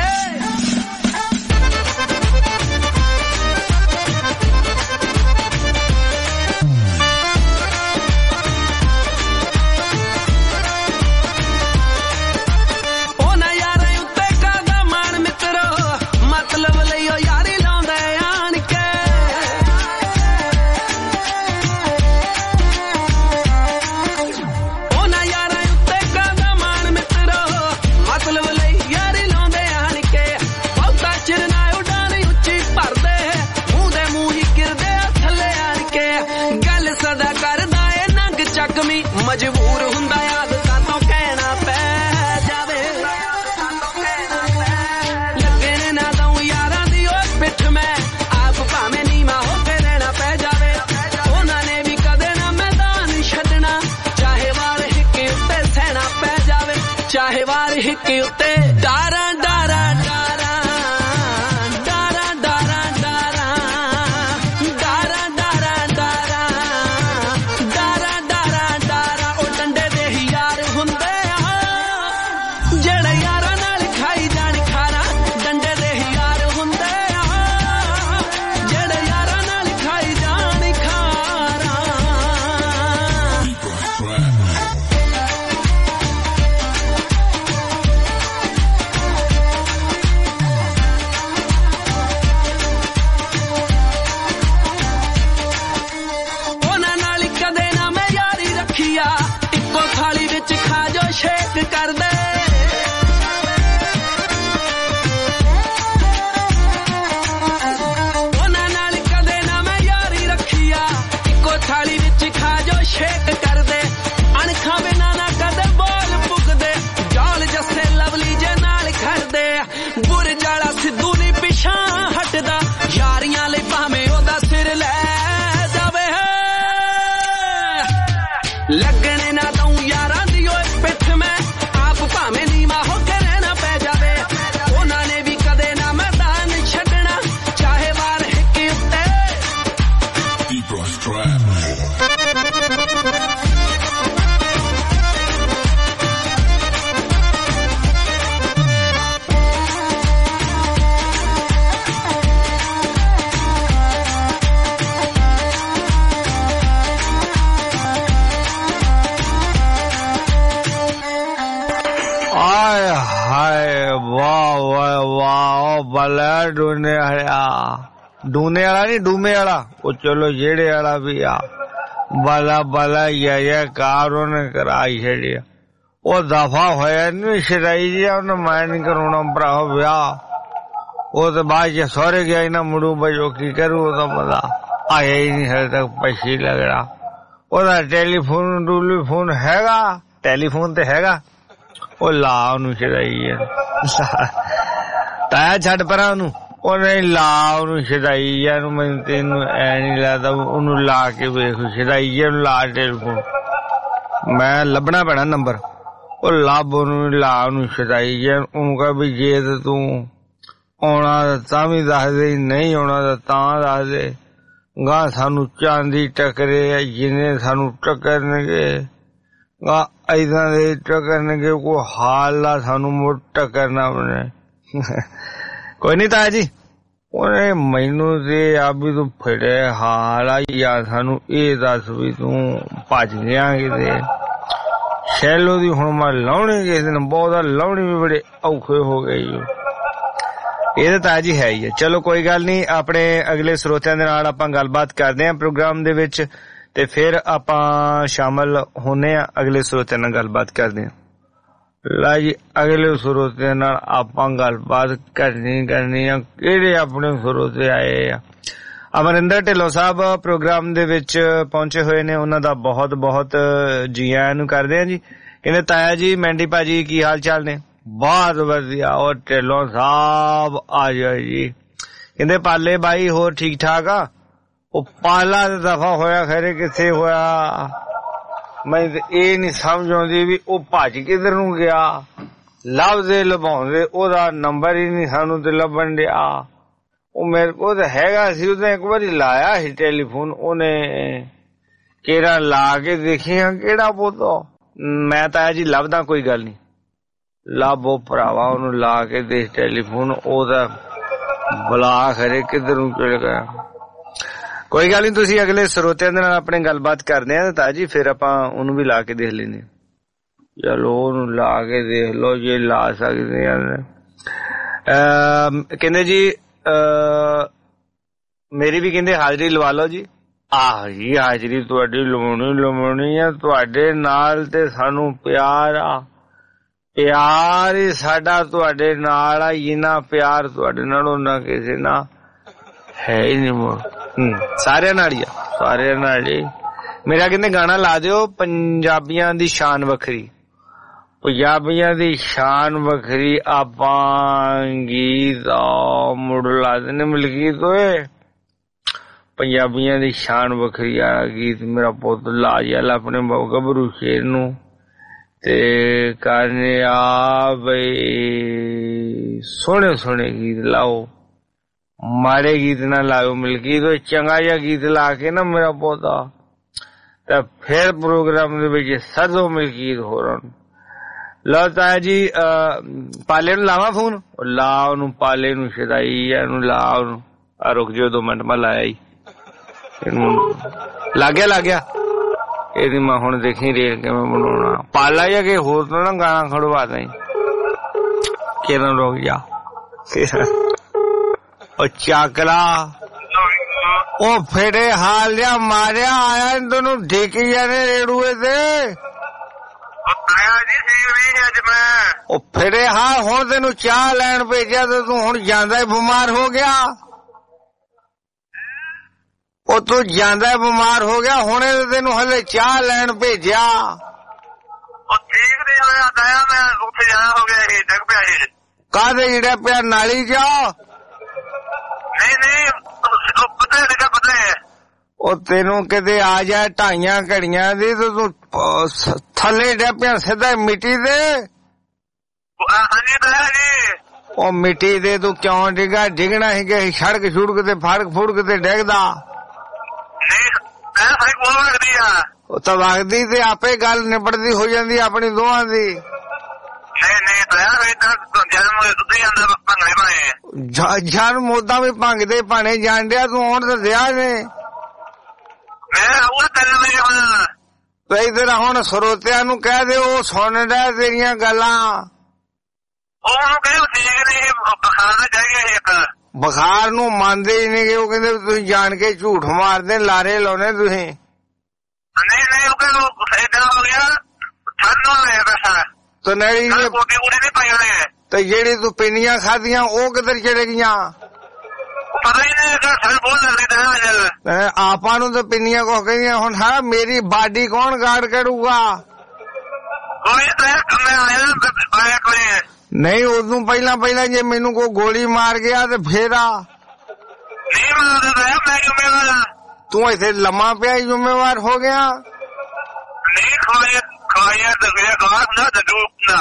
ਉਹਨਾਂ ਯਾਰਾਂ ਉੱਤੇ ਕਾਹਦਾ ਮਾਣ ਮਿੱਤਰੋ ਮਤਲਬ ਲਈ ਉਹ ਯਾਰੀ ਲਾਉਂਦੇ ਆਣ ਕੇ ਉਹਨਾਂ ਯਾਰਾਂ ਉੱਤੇ ਕਾਹਦਾ ਮਾਣ ਮਿੱਤਰੋ ਮਤਲਬ ਲਈ ਯਾਰੀ ਲਾਉਂਦੇ ਆਣ ਕੇ ਬਹੁਤਾ ਚਿਰ ਨਾ ਉਡਾਣ ਉੱਚੀ ਭਰਦੇ ਮੂੰਹ ਦੇ ਮੂੰਹ ਹੀ ਗਿਰਦੇ ਆ ਥੱਲੇ ਆਣ ਕੇ ਗੱਲ ਸਦਾ ਕਰਦਾ ਏ ਨੰਗ ਚੱਕਵੀਂ ਮਜਬੂਰ ਹੁੰਦਾ ਆਦਤਾਂ ਤੋਂ ਕਹਿਣਾ ਪੈ ਜਾਵੇ ਲੱਗਣੇ ਨਾ ਦਊ ਯਾਰਾਂ ਦੀ ਓਏ ਪਿੱਠ ਮੈਂ ਆਪ ਭਾਵੇਂ ਨੀਵਾਂ ਹੋ ਕੇ ਰਹਿਣਾ ਪੈ ਜਾਵੇ ਉਹਨਾਂ ਨੇ ਵੀ ਕਦੇ ਨਾ ਮੈਦਾਨ ਛੱਡਣਾ ਚਾਹੇ ਵਾਰ ਹਿੱਕ ਉੱਤੇ ਸਹਿਣਾ ਪੈ ਜਾਵੇ ਚਾਹੇ ਵਾਰ ਹਿੱਕ ਉੱਤੇ ਡਾਰਾਂ ਡਾਰਾਂ ਡਾਰਾਂ ਡਾਰਾਂ ਡਾਰਾਂ ਡਾਰਾਂ ਡਾਰਾਂ ਡਾਰਾਂ ਡਾਰਾਂ ਡਾਰਾਂ ਡਾਰਾਂ ਡਾਰਾਂ ਉਹ ਡੰਡੇ ਦੇ ਹੀ ਯਾਰ ਹੁੰਦੇ ਆ ਜਿਹੜੇ ਯਾਰਾਂ ਨਾਲ ਖਾਈ ਜਾਣ ਖਾਣਾ ਡੰਡੇ ਦੇ ਹੀ ਯਾਰ ਹੁੰਦੇ ਆ ਜਿਹੜੇ ਯਾਰਾਂ ਨਾਲ ਖਾਈ ਜਾਣ ਖਾਣਾ ਉਹਨਾਂ ਨਾਲ ਕਦੇ ਨਾ ਮੈਂ ਯਾਰੀ ਰੱਖੀ ਆ ਇੱਕੋ ਥਾਲੀ ਵਿੱਚ ਖਾ ਜੋ ਸ਼ੇਕ ਕਰਦੇ ਉਹਨਾਂ ਨਾਲ ਕਦੇ ਨਾ ਮੈਂ ਯਾਰੀ ਰੱਖੀ ਆ ਇੱਕੋ ਥਾਲੀ ਵਿੱਚ ਖਾ ਜੋ ਸ਼ੇਕ ਕਰਦੇ ਅਣਖਾਂ ਬਿਨਾਂ ਨਾ ਕਦੇ ਬੋਲ ਪੁੱਗਦੇ ਜੌਲ ਜੱਸੇ ਲਵਲੀ ਜੇ ਨਾਲ ਖੜਦੇ ਬੁਰਜ ਵਾਲਾ ਸਿੱਧੂ ਨੀ ਪਿਛਾਂ ਹਟਦਾ ਯਾਰੀਆਂ ਲਈ ਭਾਵੇਂ ਉਹਦਾ ਸਿਰ ਲੈ ਜਾਵੇ ਲੱਗਣੇ ਨਾ ਦਊ ਯਾਰਾਂ ਦੀ ਓਏ ਪਿੱਠ ਮੈਂ ਆਪ ਭਾਵੇਂ ਨੀਵਾਂ ਹੋ ਕੇ ਰਹਿਣਾ ਪੈ ਜਾਵੇ ਉਹਨਾਂ ਨੇ ਵੀ ਕਦੇ ਨਾ ਮੈਦਾਨ ਛੱਡਣਾ ਚਾਹੇ ਵਾਰ ਹਿੱਕ ਉੱਤੇ ਆਏ ਹਾਏ ਵਾਹ ਵਾਹ ਵਾਹ ਬਲਾ ਡੂਨੇ ਵਾਲਾ ਡੂਨੇ ਵਾਲਾ ਨਹੀਂ ਡੂਮੇ ਵਾਲਾ ਉਹ ਚਲੋ ਜਿਹੜੇ ਵਾਲਾ ਵੀ ਆ ਬਲਾ ਬਲਾ ਯਾ ਯਾ ਕਾਰ ਉਹਨੇ ਕਰਾਈ ਛੜਿਆ ਉਹ ਦਫਾ ਹੋਇਆ ਨੀ ਸ਼ਰਾਈ ਜੀ ਉਹਨੇ ਮੈਂ ਨਹੀਂ ਕਰਾਉਣਾ ਭਰਾ ਵਿਆਹ ਉਹ ਤੇ ਬਾਅਦ ਚ ਸਹੁਰੇ ਗਿਆ ਨਾ ਮੁੜੂ ਬਜੋ ਕੀ ਕਰੂ ਉਹਦਾ ਪਤਾ ਆਇਆ ਹੀ ਨਹੀਂ ਹਲੇ ਤੱਕ ਪੈਸੇ ਲੱਗਣਾ ਉਹਦਾ ਟੈਲੀਫੋਨ ਟੂਲੀਫੋਨ ਹੈਗਾ ਟੈਲੀਫੋਨ ਤੇ ਹੈਗਾ ਉਹ ਲਾ ਉਹਨੂੰ ਸ਼ਰਾਈ ਤਾਇਆ ਛੱਡ ਪਰਾਂ ਉਹਨੂੰ ਉਹਨੇ ਲਾ ਉਹਨੂੰ ਸ਼ਰਾਈ ਨੂੰ ਮੈਨੂੰ ਤੈਨੂੰ ਐ ਨੀ ਲੱਗਦਾ ਉਹਨੂੰ ਲਾ ਕੇ ਵੇਖ ਸ਼ਰਾਈ ਨੂੰ ਲਾ ਟੈਲੀਫੋਨ ਮੈਂ ਲੱਭਣਾ ਪੈਣਾ ਨੰਬਰ ਉਹ ਲੱਭ ਉਹਨੂੰ ਲਾ ਉਹਨੂੰ ਸ਼ਰਾਈ ਉਹਨੂੰ ਕਹ ਵੀ ਜੇ ਤੇ ਤੂੰ ਆਉਣਾ ਤਾਂ ਵੀ ਦੱਸ ਦੇ ਨਹੀਂ ਆਉਣਾ ਤਾਂ ਤਾਂ ਦੱਸ ਦੇ ਗਾਂ ਸਾਨੂੰ ਚਾਂਦੀ ਟੱਕਰੇ ਜਿਹਨੇ ਸਾਨੂੰ ਟੱਕਰਨਗੇ ਗਾਂ ਏਦਾਂ ਦੇ ਟੱਕਰਨਗੇ ਕੋਈ ਹਾਲ ਨਾ ਸਾਨੂੰ ਮੁੜ ਟੱਕਰਨਾ ਬਣੇ ਕੋਈ ਨੀ ਤਾਇਆ ਜੀ ਉਹਨੇ ਮੈਨੂੰ ਤੇ ਆ ਵੀ ਤੂੰ ਫੜੇ ਹਾਲ ਆ ਜਾਂ ਸਾਨੂੰ ਇਹ ਦੱਸ ਵੀ ਤੂੰ ਭੱਜ ਗਿਆ ਕਿਤੇ ਸ਼ੈਲੋ ਦੀ ਹੁਣ ਮੈਂ ਲਾਉਣੀ ਕਿਸੇ ਦਿਨ ਬਹੁਤ ਲਾਉਣੀ ਵੀ ਬੜੇ ਔਖੇ ਹੋ ਗਏ ਇਹ ਤਾਂ ਤਾਇਆ ਜੀ ਹੈ ਹੀ ਹੈ ਚਲੋ ਕੋਈ ਗੱਲ ਨਹੀਂ ਆਪਣੇ ਅਗਲੇ ਸਰੋਤਿਆਂ ਦੇ ਨਾਲ ਆਪਾਂ ਗੱਲਬਾਤ ਕਰਦੇ ਹਾਂ ਪ੍ਰੋਗਰਾਮ ਦੇ ਵਿੱਚ ਤੇ ਫਿਰ ਆਪਾਂ ਸ਼ਾਮਲ ਹੁੰਨੇ ਆ ਅਗਲੇ ਸਰੋਤਿਆਂ ਨਾਲ ਗੱਲਬਾਤ ਕਰਦੇ ਹਾਂ ਲਾ ਜੀ ਅਗਲੇ ਸਰੋਤਿਆਂ ਨਾਲ ਆਪਾਂ ਗੱਲਬਾਤ ਕਰਨੀ ਕਰਨੀ ਆ ਕਿਹੜੇ ਆਪਣੇ ਸਰੋਤੇ ਆਏ ਆ ਅਮਰਿੰਦਰ ਢਿੱਲੋਂ ਸਾਹਿਬ ਪ੍ਰੋਗਰਾਮ ਦੇ ਵਿੱਚ ਪਹੁੰਚੇ ਹੋਏ ਨੇ ਉਹਨਾਂ ਦਾ ਬਹੁਤ ਬਹੁਤ ਜੀ ਆਇਆਂ ਨੂੰ ਕਰਦੇ ਆ ਜੀ ਕਹਿੰਦੇ ਤਾਇਆ ਜੀ ਮੈਂਡੀ ਭਾਜੀ ਕੀ ਹਾਲ ਚਾਲ ਨੇ ਬਹੁਤ ਵਧੀਆ ਉਹ ਢਿੱਲੋਂ ਸਾਹਿਬ ਆ ਜਾਓ ਜੀ ਕਹਿੰਦੇ ਪਾਲੇ ਬਾਈ ਹੋਰ ਠੀਕ ਠਾਕ ਆ ਉਹ ਪਾਲਾ ਦਾ ਦਫਾ ਹੋਇਆ ਖਰੇ ਕਿੱਥੇ ਹੋਇਆ ਮੈਂ ਇਹ ਨੀ ਸਮਝ ਆਉਂਦੀ ਵੀ ਉਹ ਭੱਜ ਕਿੱਧਰ ਨੂੰ ਗਿਆ ਲੱਭਦੇ ਲਭਾਉਂਦੇ ਉਹਦਾ ਨੰਬਰ ਹੀ ਨੀ ਸਾਨੂੰ ਤੇ ਲੱਭਣ ਡਿਆ ਉਹ ਮੇਰੇ ਕੋਲ ਤਾਂ ਹੈਗਾ ਸੀ ਉਹਨੇ ਇੱਕ ਵਾਰੀ ਲਾਇਆ ਸੀ ਟੈਲੀਫੋਨ ਉਹਨੇ ਕਿਹੜਾ ਲਾ ਕੇ ਦੇਖਿਆ ਕਿਹੜਾ ਪੁੱਤੋ ਮੈਂ ਤਾਂ ਜੀ ਲੱਭਦਾ ਕੋਈ ਗੱਲ ਨੀ ਲੱਭੋ ਭਰਾਵਾ ਉਹਨੂੰ ਲਾ ਕੇ ਦੇਖ ਟੈਲੀਫੋਨ ਉਹਦਾ ਬਲਾ ਖਰੇ ਕਿੱਧਰ ਨੂੰ ਚਲ ਗਿਆ ਕੋਈ ਗੱਲ ਨੀ ਤੁਸੀਂ ਅਗਲੇ ਸਰੋਤਿਆਂ ਦੇ ਨਾਲ ਆਪਣੇ ਗੱਲਬਾਤ ਕਰਦੇ ਆ ਤਾਂ ਜੀ ਫਿਰ ਆਪਾਂ ਉਹਨੂੰ ਵੀ ਲਾ ਕੇ ਦੇਖ ਲੈਂਦੇ ਚਲੋ ਉਹਨੂੰ ਲਾ ਕੇ ਦੇਖ ਲਓ ਜੇ ਲਾ ਸਕਦੇ ਆ ਕਹਿੰਦੇ ਜੀ ਮੇਰੀ ਵੀ ਕਹਿੰਦੇ ਹਾਜ਼ਰੀ ਲਵਾ ਲਓ ਜੀ ਆਹ ਜੀ ਹਾਜ਼ਰੀ ਤੁਹਾਡੀ ਲਵਾਉਣੀ ਲਵਾਉਣੀ ਆ ਤੁਹਾਡੇ ਨਾਲ ਤੇ ਸਾਨੂੰ ਪਿਆਰ ਆ ਪਿਆਰ ਹੀ ਸਾਡਾ ਤੁਹਾਡੇ ਨਾਲ ਆ ਇੰਨਾ ਪਿਆਰ ਤੁਹਾਡੇ ਨਾਲ ਉਹਨਾਂ ਕਿਸੇ ਨਾਲ ਹੈ ਹੀ ਨਹੀਂ ਮੋੜ ਹਮ ਸਾਰਿਆਂ ਨਾਲ ਹੀ ਆ ਸਾਰਿਆਂ ਨਾਲ ਹੀ ਮੇਰਾ ਕਹਿੰਦੇ ਗਾਣਾ ਲਾ ਦਿਓ ਪੰਜਾਬੀਆਂ ਦੀ ਸ਼ਾਨ ਵੱਖਰੀ ਪੰਜਾਬੀਆਂ ਦੀ ਸ਼ਾਨ ਵੱਖਰੀ ਆਪਾਂ ਗੀਤ ਮੁੜ ਲਾ ਦਿੰਦੇ ਮਲਕੀਤ ਓਏ ਪੰਜਾਬੀਆਂ ਦੀ ਸ਼ਾਨ ਵੱਖਰੀ ਆ ਗੀਤ ਮੇਰਾ ਪੁੱਤ ਲਾ ਜਾਲ ਆਪਣੇ ਗੱਭਰੂ ਸ਼ੇਰ ਨੂੰ ਤੇ ਕਰਨੇ ਆ ਬਈ ਸੋਹਣੇ ਸੋਹਣੇ ਗੀਤ ਲਾਓ ਮਾੜੇ ਗੀਤ ਨਾ ਲਾਓ ਮਲਕੀਤ ਓਏ ਚੰਗਾ ਜਿਹਾ ਗੀਤ ਲਾ ਕੇ ਨਾ ਮੇਰਾ ਪੌਦਾ ਤਾਂ ਫਿਰ ਪ੍ਰੋਗਰਾਮ ਦੇ ਵਿੱਚ ਸਦੋ ਮਲਕੀਤ ਹੋ ਰਹਾ ਲਓ ਤਾਇਆ ਜੀ ਪਾਲੇ ਨੂੰ ਲਾਵਾਂ ਫੋਨ ਲਾ ਉਹਨੂੰ ਪਾਲੇ ਨੂੰ ਸ਼ਦਾਈ ਇਹਨੂੰ ਲਾ ਉਹਨੂੰ ਆ ਰੁਕ ਜਾਓ ਦੋ ਮਿੰਟ ਮੈਂ ਲਾਇਆ ਹੀ ਇਹਨੂੰ ਲੱਗ ਗਿਆ ਲੱਗ ਗਿਆ ਇਹਦੀ ਮੈਂ ਹੁਣ ਦੇਖੀ ਰੇਲ ਕਿਵੇਂ ਬਣਾਉਣਾ ਪਾਲਾ ਜਾਂ ਕਿ ਹੋਰ ਤੋਂ ਨਾ ਗਾਣਾ ਖੜਵਾ ਦੇ ਕਿਰਨ ਰੁਕ ਜਾ ਉਹ ਚਾਕਲਾ ਉਹ ਫੇੜੇ ਹਾਲ ਜਿਹਾ ਮਾਰਿਆ ਆਇਆ ਤੈਨੂੰ ਢੇਕੀ ਜਾਣੇ ਰੇੜੂਏ ਤੇ ਉਹ ਫੇੜੇ ਹਾਲ ਹੁਣ ਤੈਨੂੰ ਚਾਹ ਲੈਣ ਭੇਜਿਆ ਤੇ ਤੂੰ ਹੁਣ ਜਾਂਦਾ ਹੀ ਬਿਮਾਰ ਹੋ ਗਿਆ ਉਹ ਤੂੰ ਜਾਂਦਾ ਬਿਮਾਰ ਹੋ ਗਿਆ ਹੁਣੇ ਤੈਨੂੰ ਹਲੇ ਚਾਹ ਲੈਣ ਭੇਜਿਆ ਉਹ ਠੀਕ ਨਹੀਂ ਹੋਇਆ ਦਇਆ ਮੈਂ ਉੱਥੇ ਜਾਣਾ ਹੋ ਗਿਆ ਇਹ ਡਿੱਗ ਪਿਆ ਇਹ ਕਾਹਦੇ ਜਿਹੜਾ ਪਿਆ ਨਾਲੀ ਚ ਨਹੀਂ ਨਹੀਂ ਪਤਾ ਡਿੱਗਾ ਪਤਾ ਉਹ ਤੈਨੂੰ ਕਿਤੇ ਆ ਜਾ ਢਾਈਆਂ ਘੜੀਆਂ ਦੀ ਤੇ ਤੂੰ ਥੱਲੇ ਡਿੱਗ ਪਿਆ ਸਿੱਧਾ ਮਿੱਟੀ ਦੇ ਹਾਂਜੀ ਦਇਆ ਜੀ ਉਹ ਮਿੱਟੀ ਦੇ ਤੂੰ ਕਿਉਂ ਡਿੱਗਾ ਡਿੱਗਣਾ ਸੀ ਕਿ ਸੜਕ ਛੁੜਕ ਤੇ ਫੜਕ ਫੁੜਕ ਤੇ ਡਿੱਗਦਾ ਉਹ ਤਾਂ ਵਗਦੀ ਤੇ ਆਪੇ ਗੱਲ ਨਿਬੜਦੀ ਹੋ ਜਾਂਦੀ ਆਪਣੀ ਦੋਹਾਂ ਦੀ ਜਨਮ ਉਦਾਂ ਵੀ ਭੰਗਦੇ ਭਾਣੇ ਜਾਣ ਡਿਆ ਤੂੰ ਹੁਣ ਤਾਂ ਦਿਆ ਨੇ ਇਧਰ ਹੁਣ ਸਰੋਤਿਆਂ ਨੂੰ ਕਹਿ ਦੇ ਉਹ ਸੁਣ ਡਿਆ ਤੇਰੀਆਂ ਗੱਲਾਂ ਬੁਖਾਰ ਨੂੰ ਮੰਨਦੇ ਹੀ ਨਹੀਂ ਉਹ ਕਹਿੰਦੇ ਤੁਸੀਂ ਜਾਣ ਕੇ ਝੂਠ ਮਾਰਦੇ ਲਾਰੇ ਲਾਉਣੇ ਤੁਸੀਂ ਨਹੀਂ ਨਹੀਂ ਉਹ ਕਹਿੰਦਾ ਏਦਾਂ ਹੋ ਗਿਆ ਠੰਡ ਹੋ ਗਿਆ ਬਸ ਤਨੇੜੀ ਗੋਡੇ ਗੋਡੇ ਨਹੀਂ ਪਾਏ ਹੋਣੇ ਤੇ ਜਿਹੜੀ ਤੂੰ ਪਿੰਨੀਆਂ ਖਾਧੀਆਂ ਉਹ ਕਿੱਧਰ ਚਲੇ ਗਈਆਂ? ਪਤਾ ਹੀ ਨਹੀਂ ਸਰ ਬਹੁਤ ਲੱਗਦਾ ਆਪਾਂ ਨੂੰ ਤਾਂ ਪਿੰਨੀਆਂ ਕੋ ਕਹਿੰਦੀਆਂ ਹੁਣ ਹਾਂ ਮੇਰੀ ਬਾਡੀ ਕੌਣ ਗਾਰਡ ਕਰੂਗਾ? ਕੋਈ ਮੈਂ ਆਇਆ ਆਇਆ ਕੋਈ ਨਹੀਂ ਉਦੋਂ ਪਹਿਲਾਂ ਪਹਿਲਾਂ ਜੇ ਮੈਨੂੰ ਕੋਈ ਗੋਲੀ ਮਾਰ ਗਿਆ ਤੇ ਫੇਰ ਆ ਨਹੀਂ ਮਾਰਦਾ ਮੈਂ ਜ਼ਿੰਮੇਵਾਰ ਹਾਂ। ਤੂੰ ਇੱਥੇ ਲੰਮਾ ਪਿਆ ਜ਼ਿੰਮੇਵਾਰ ਹੋ ਗਿਆ? ਨਹੀਂ ਖਾਇਆ ਖਾਇਆ ਦਗਿਆ ਗਾਸ ਨਾ ਦੂਪ ਨਾ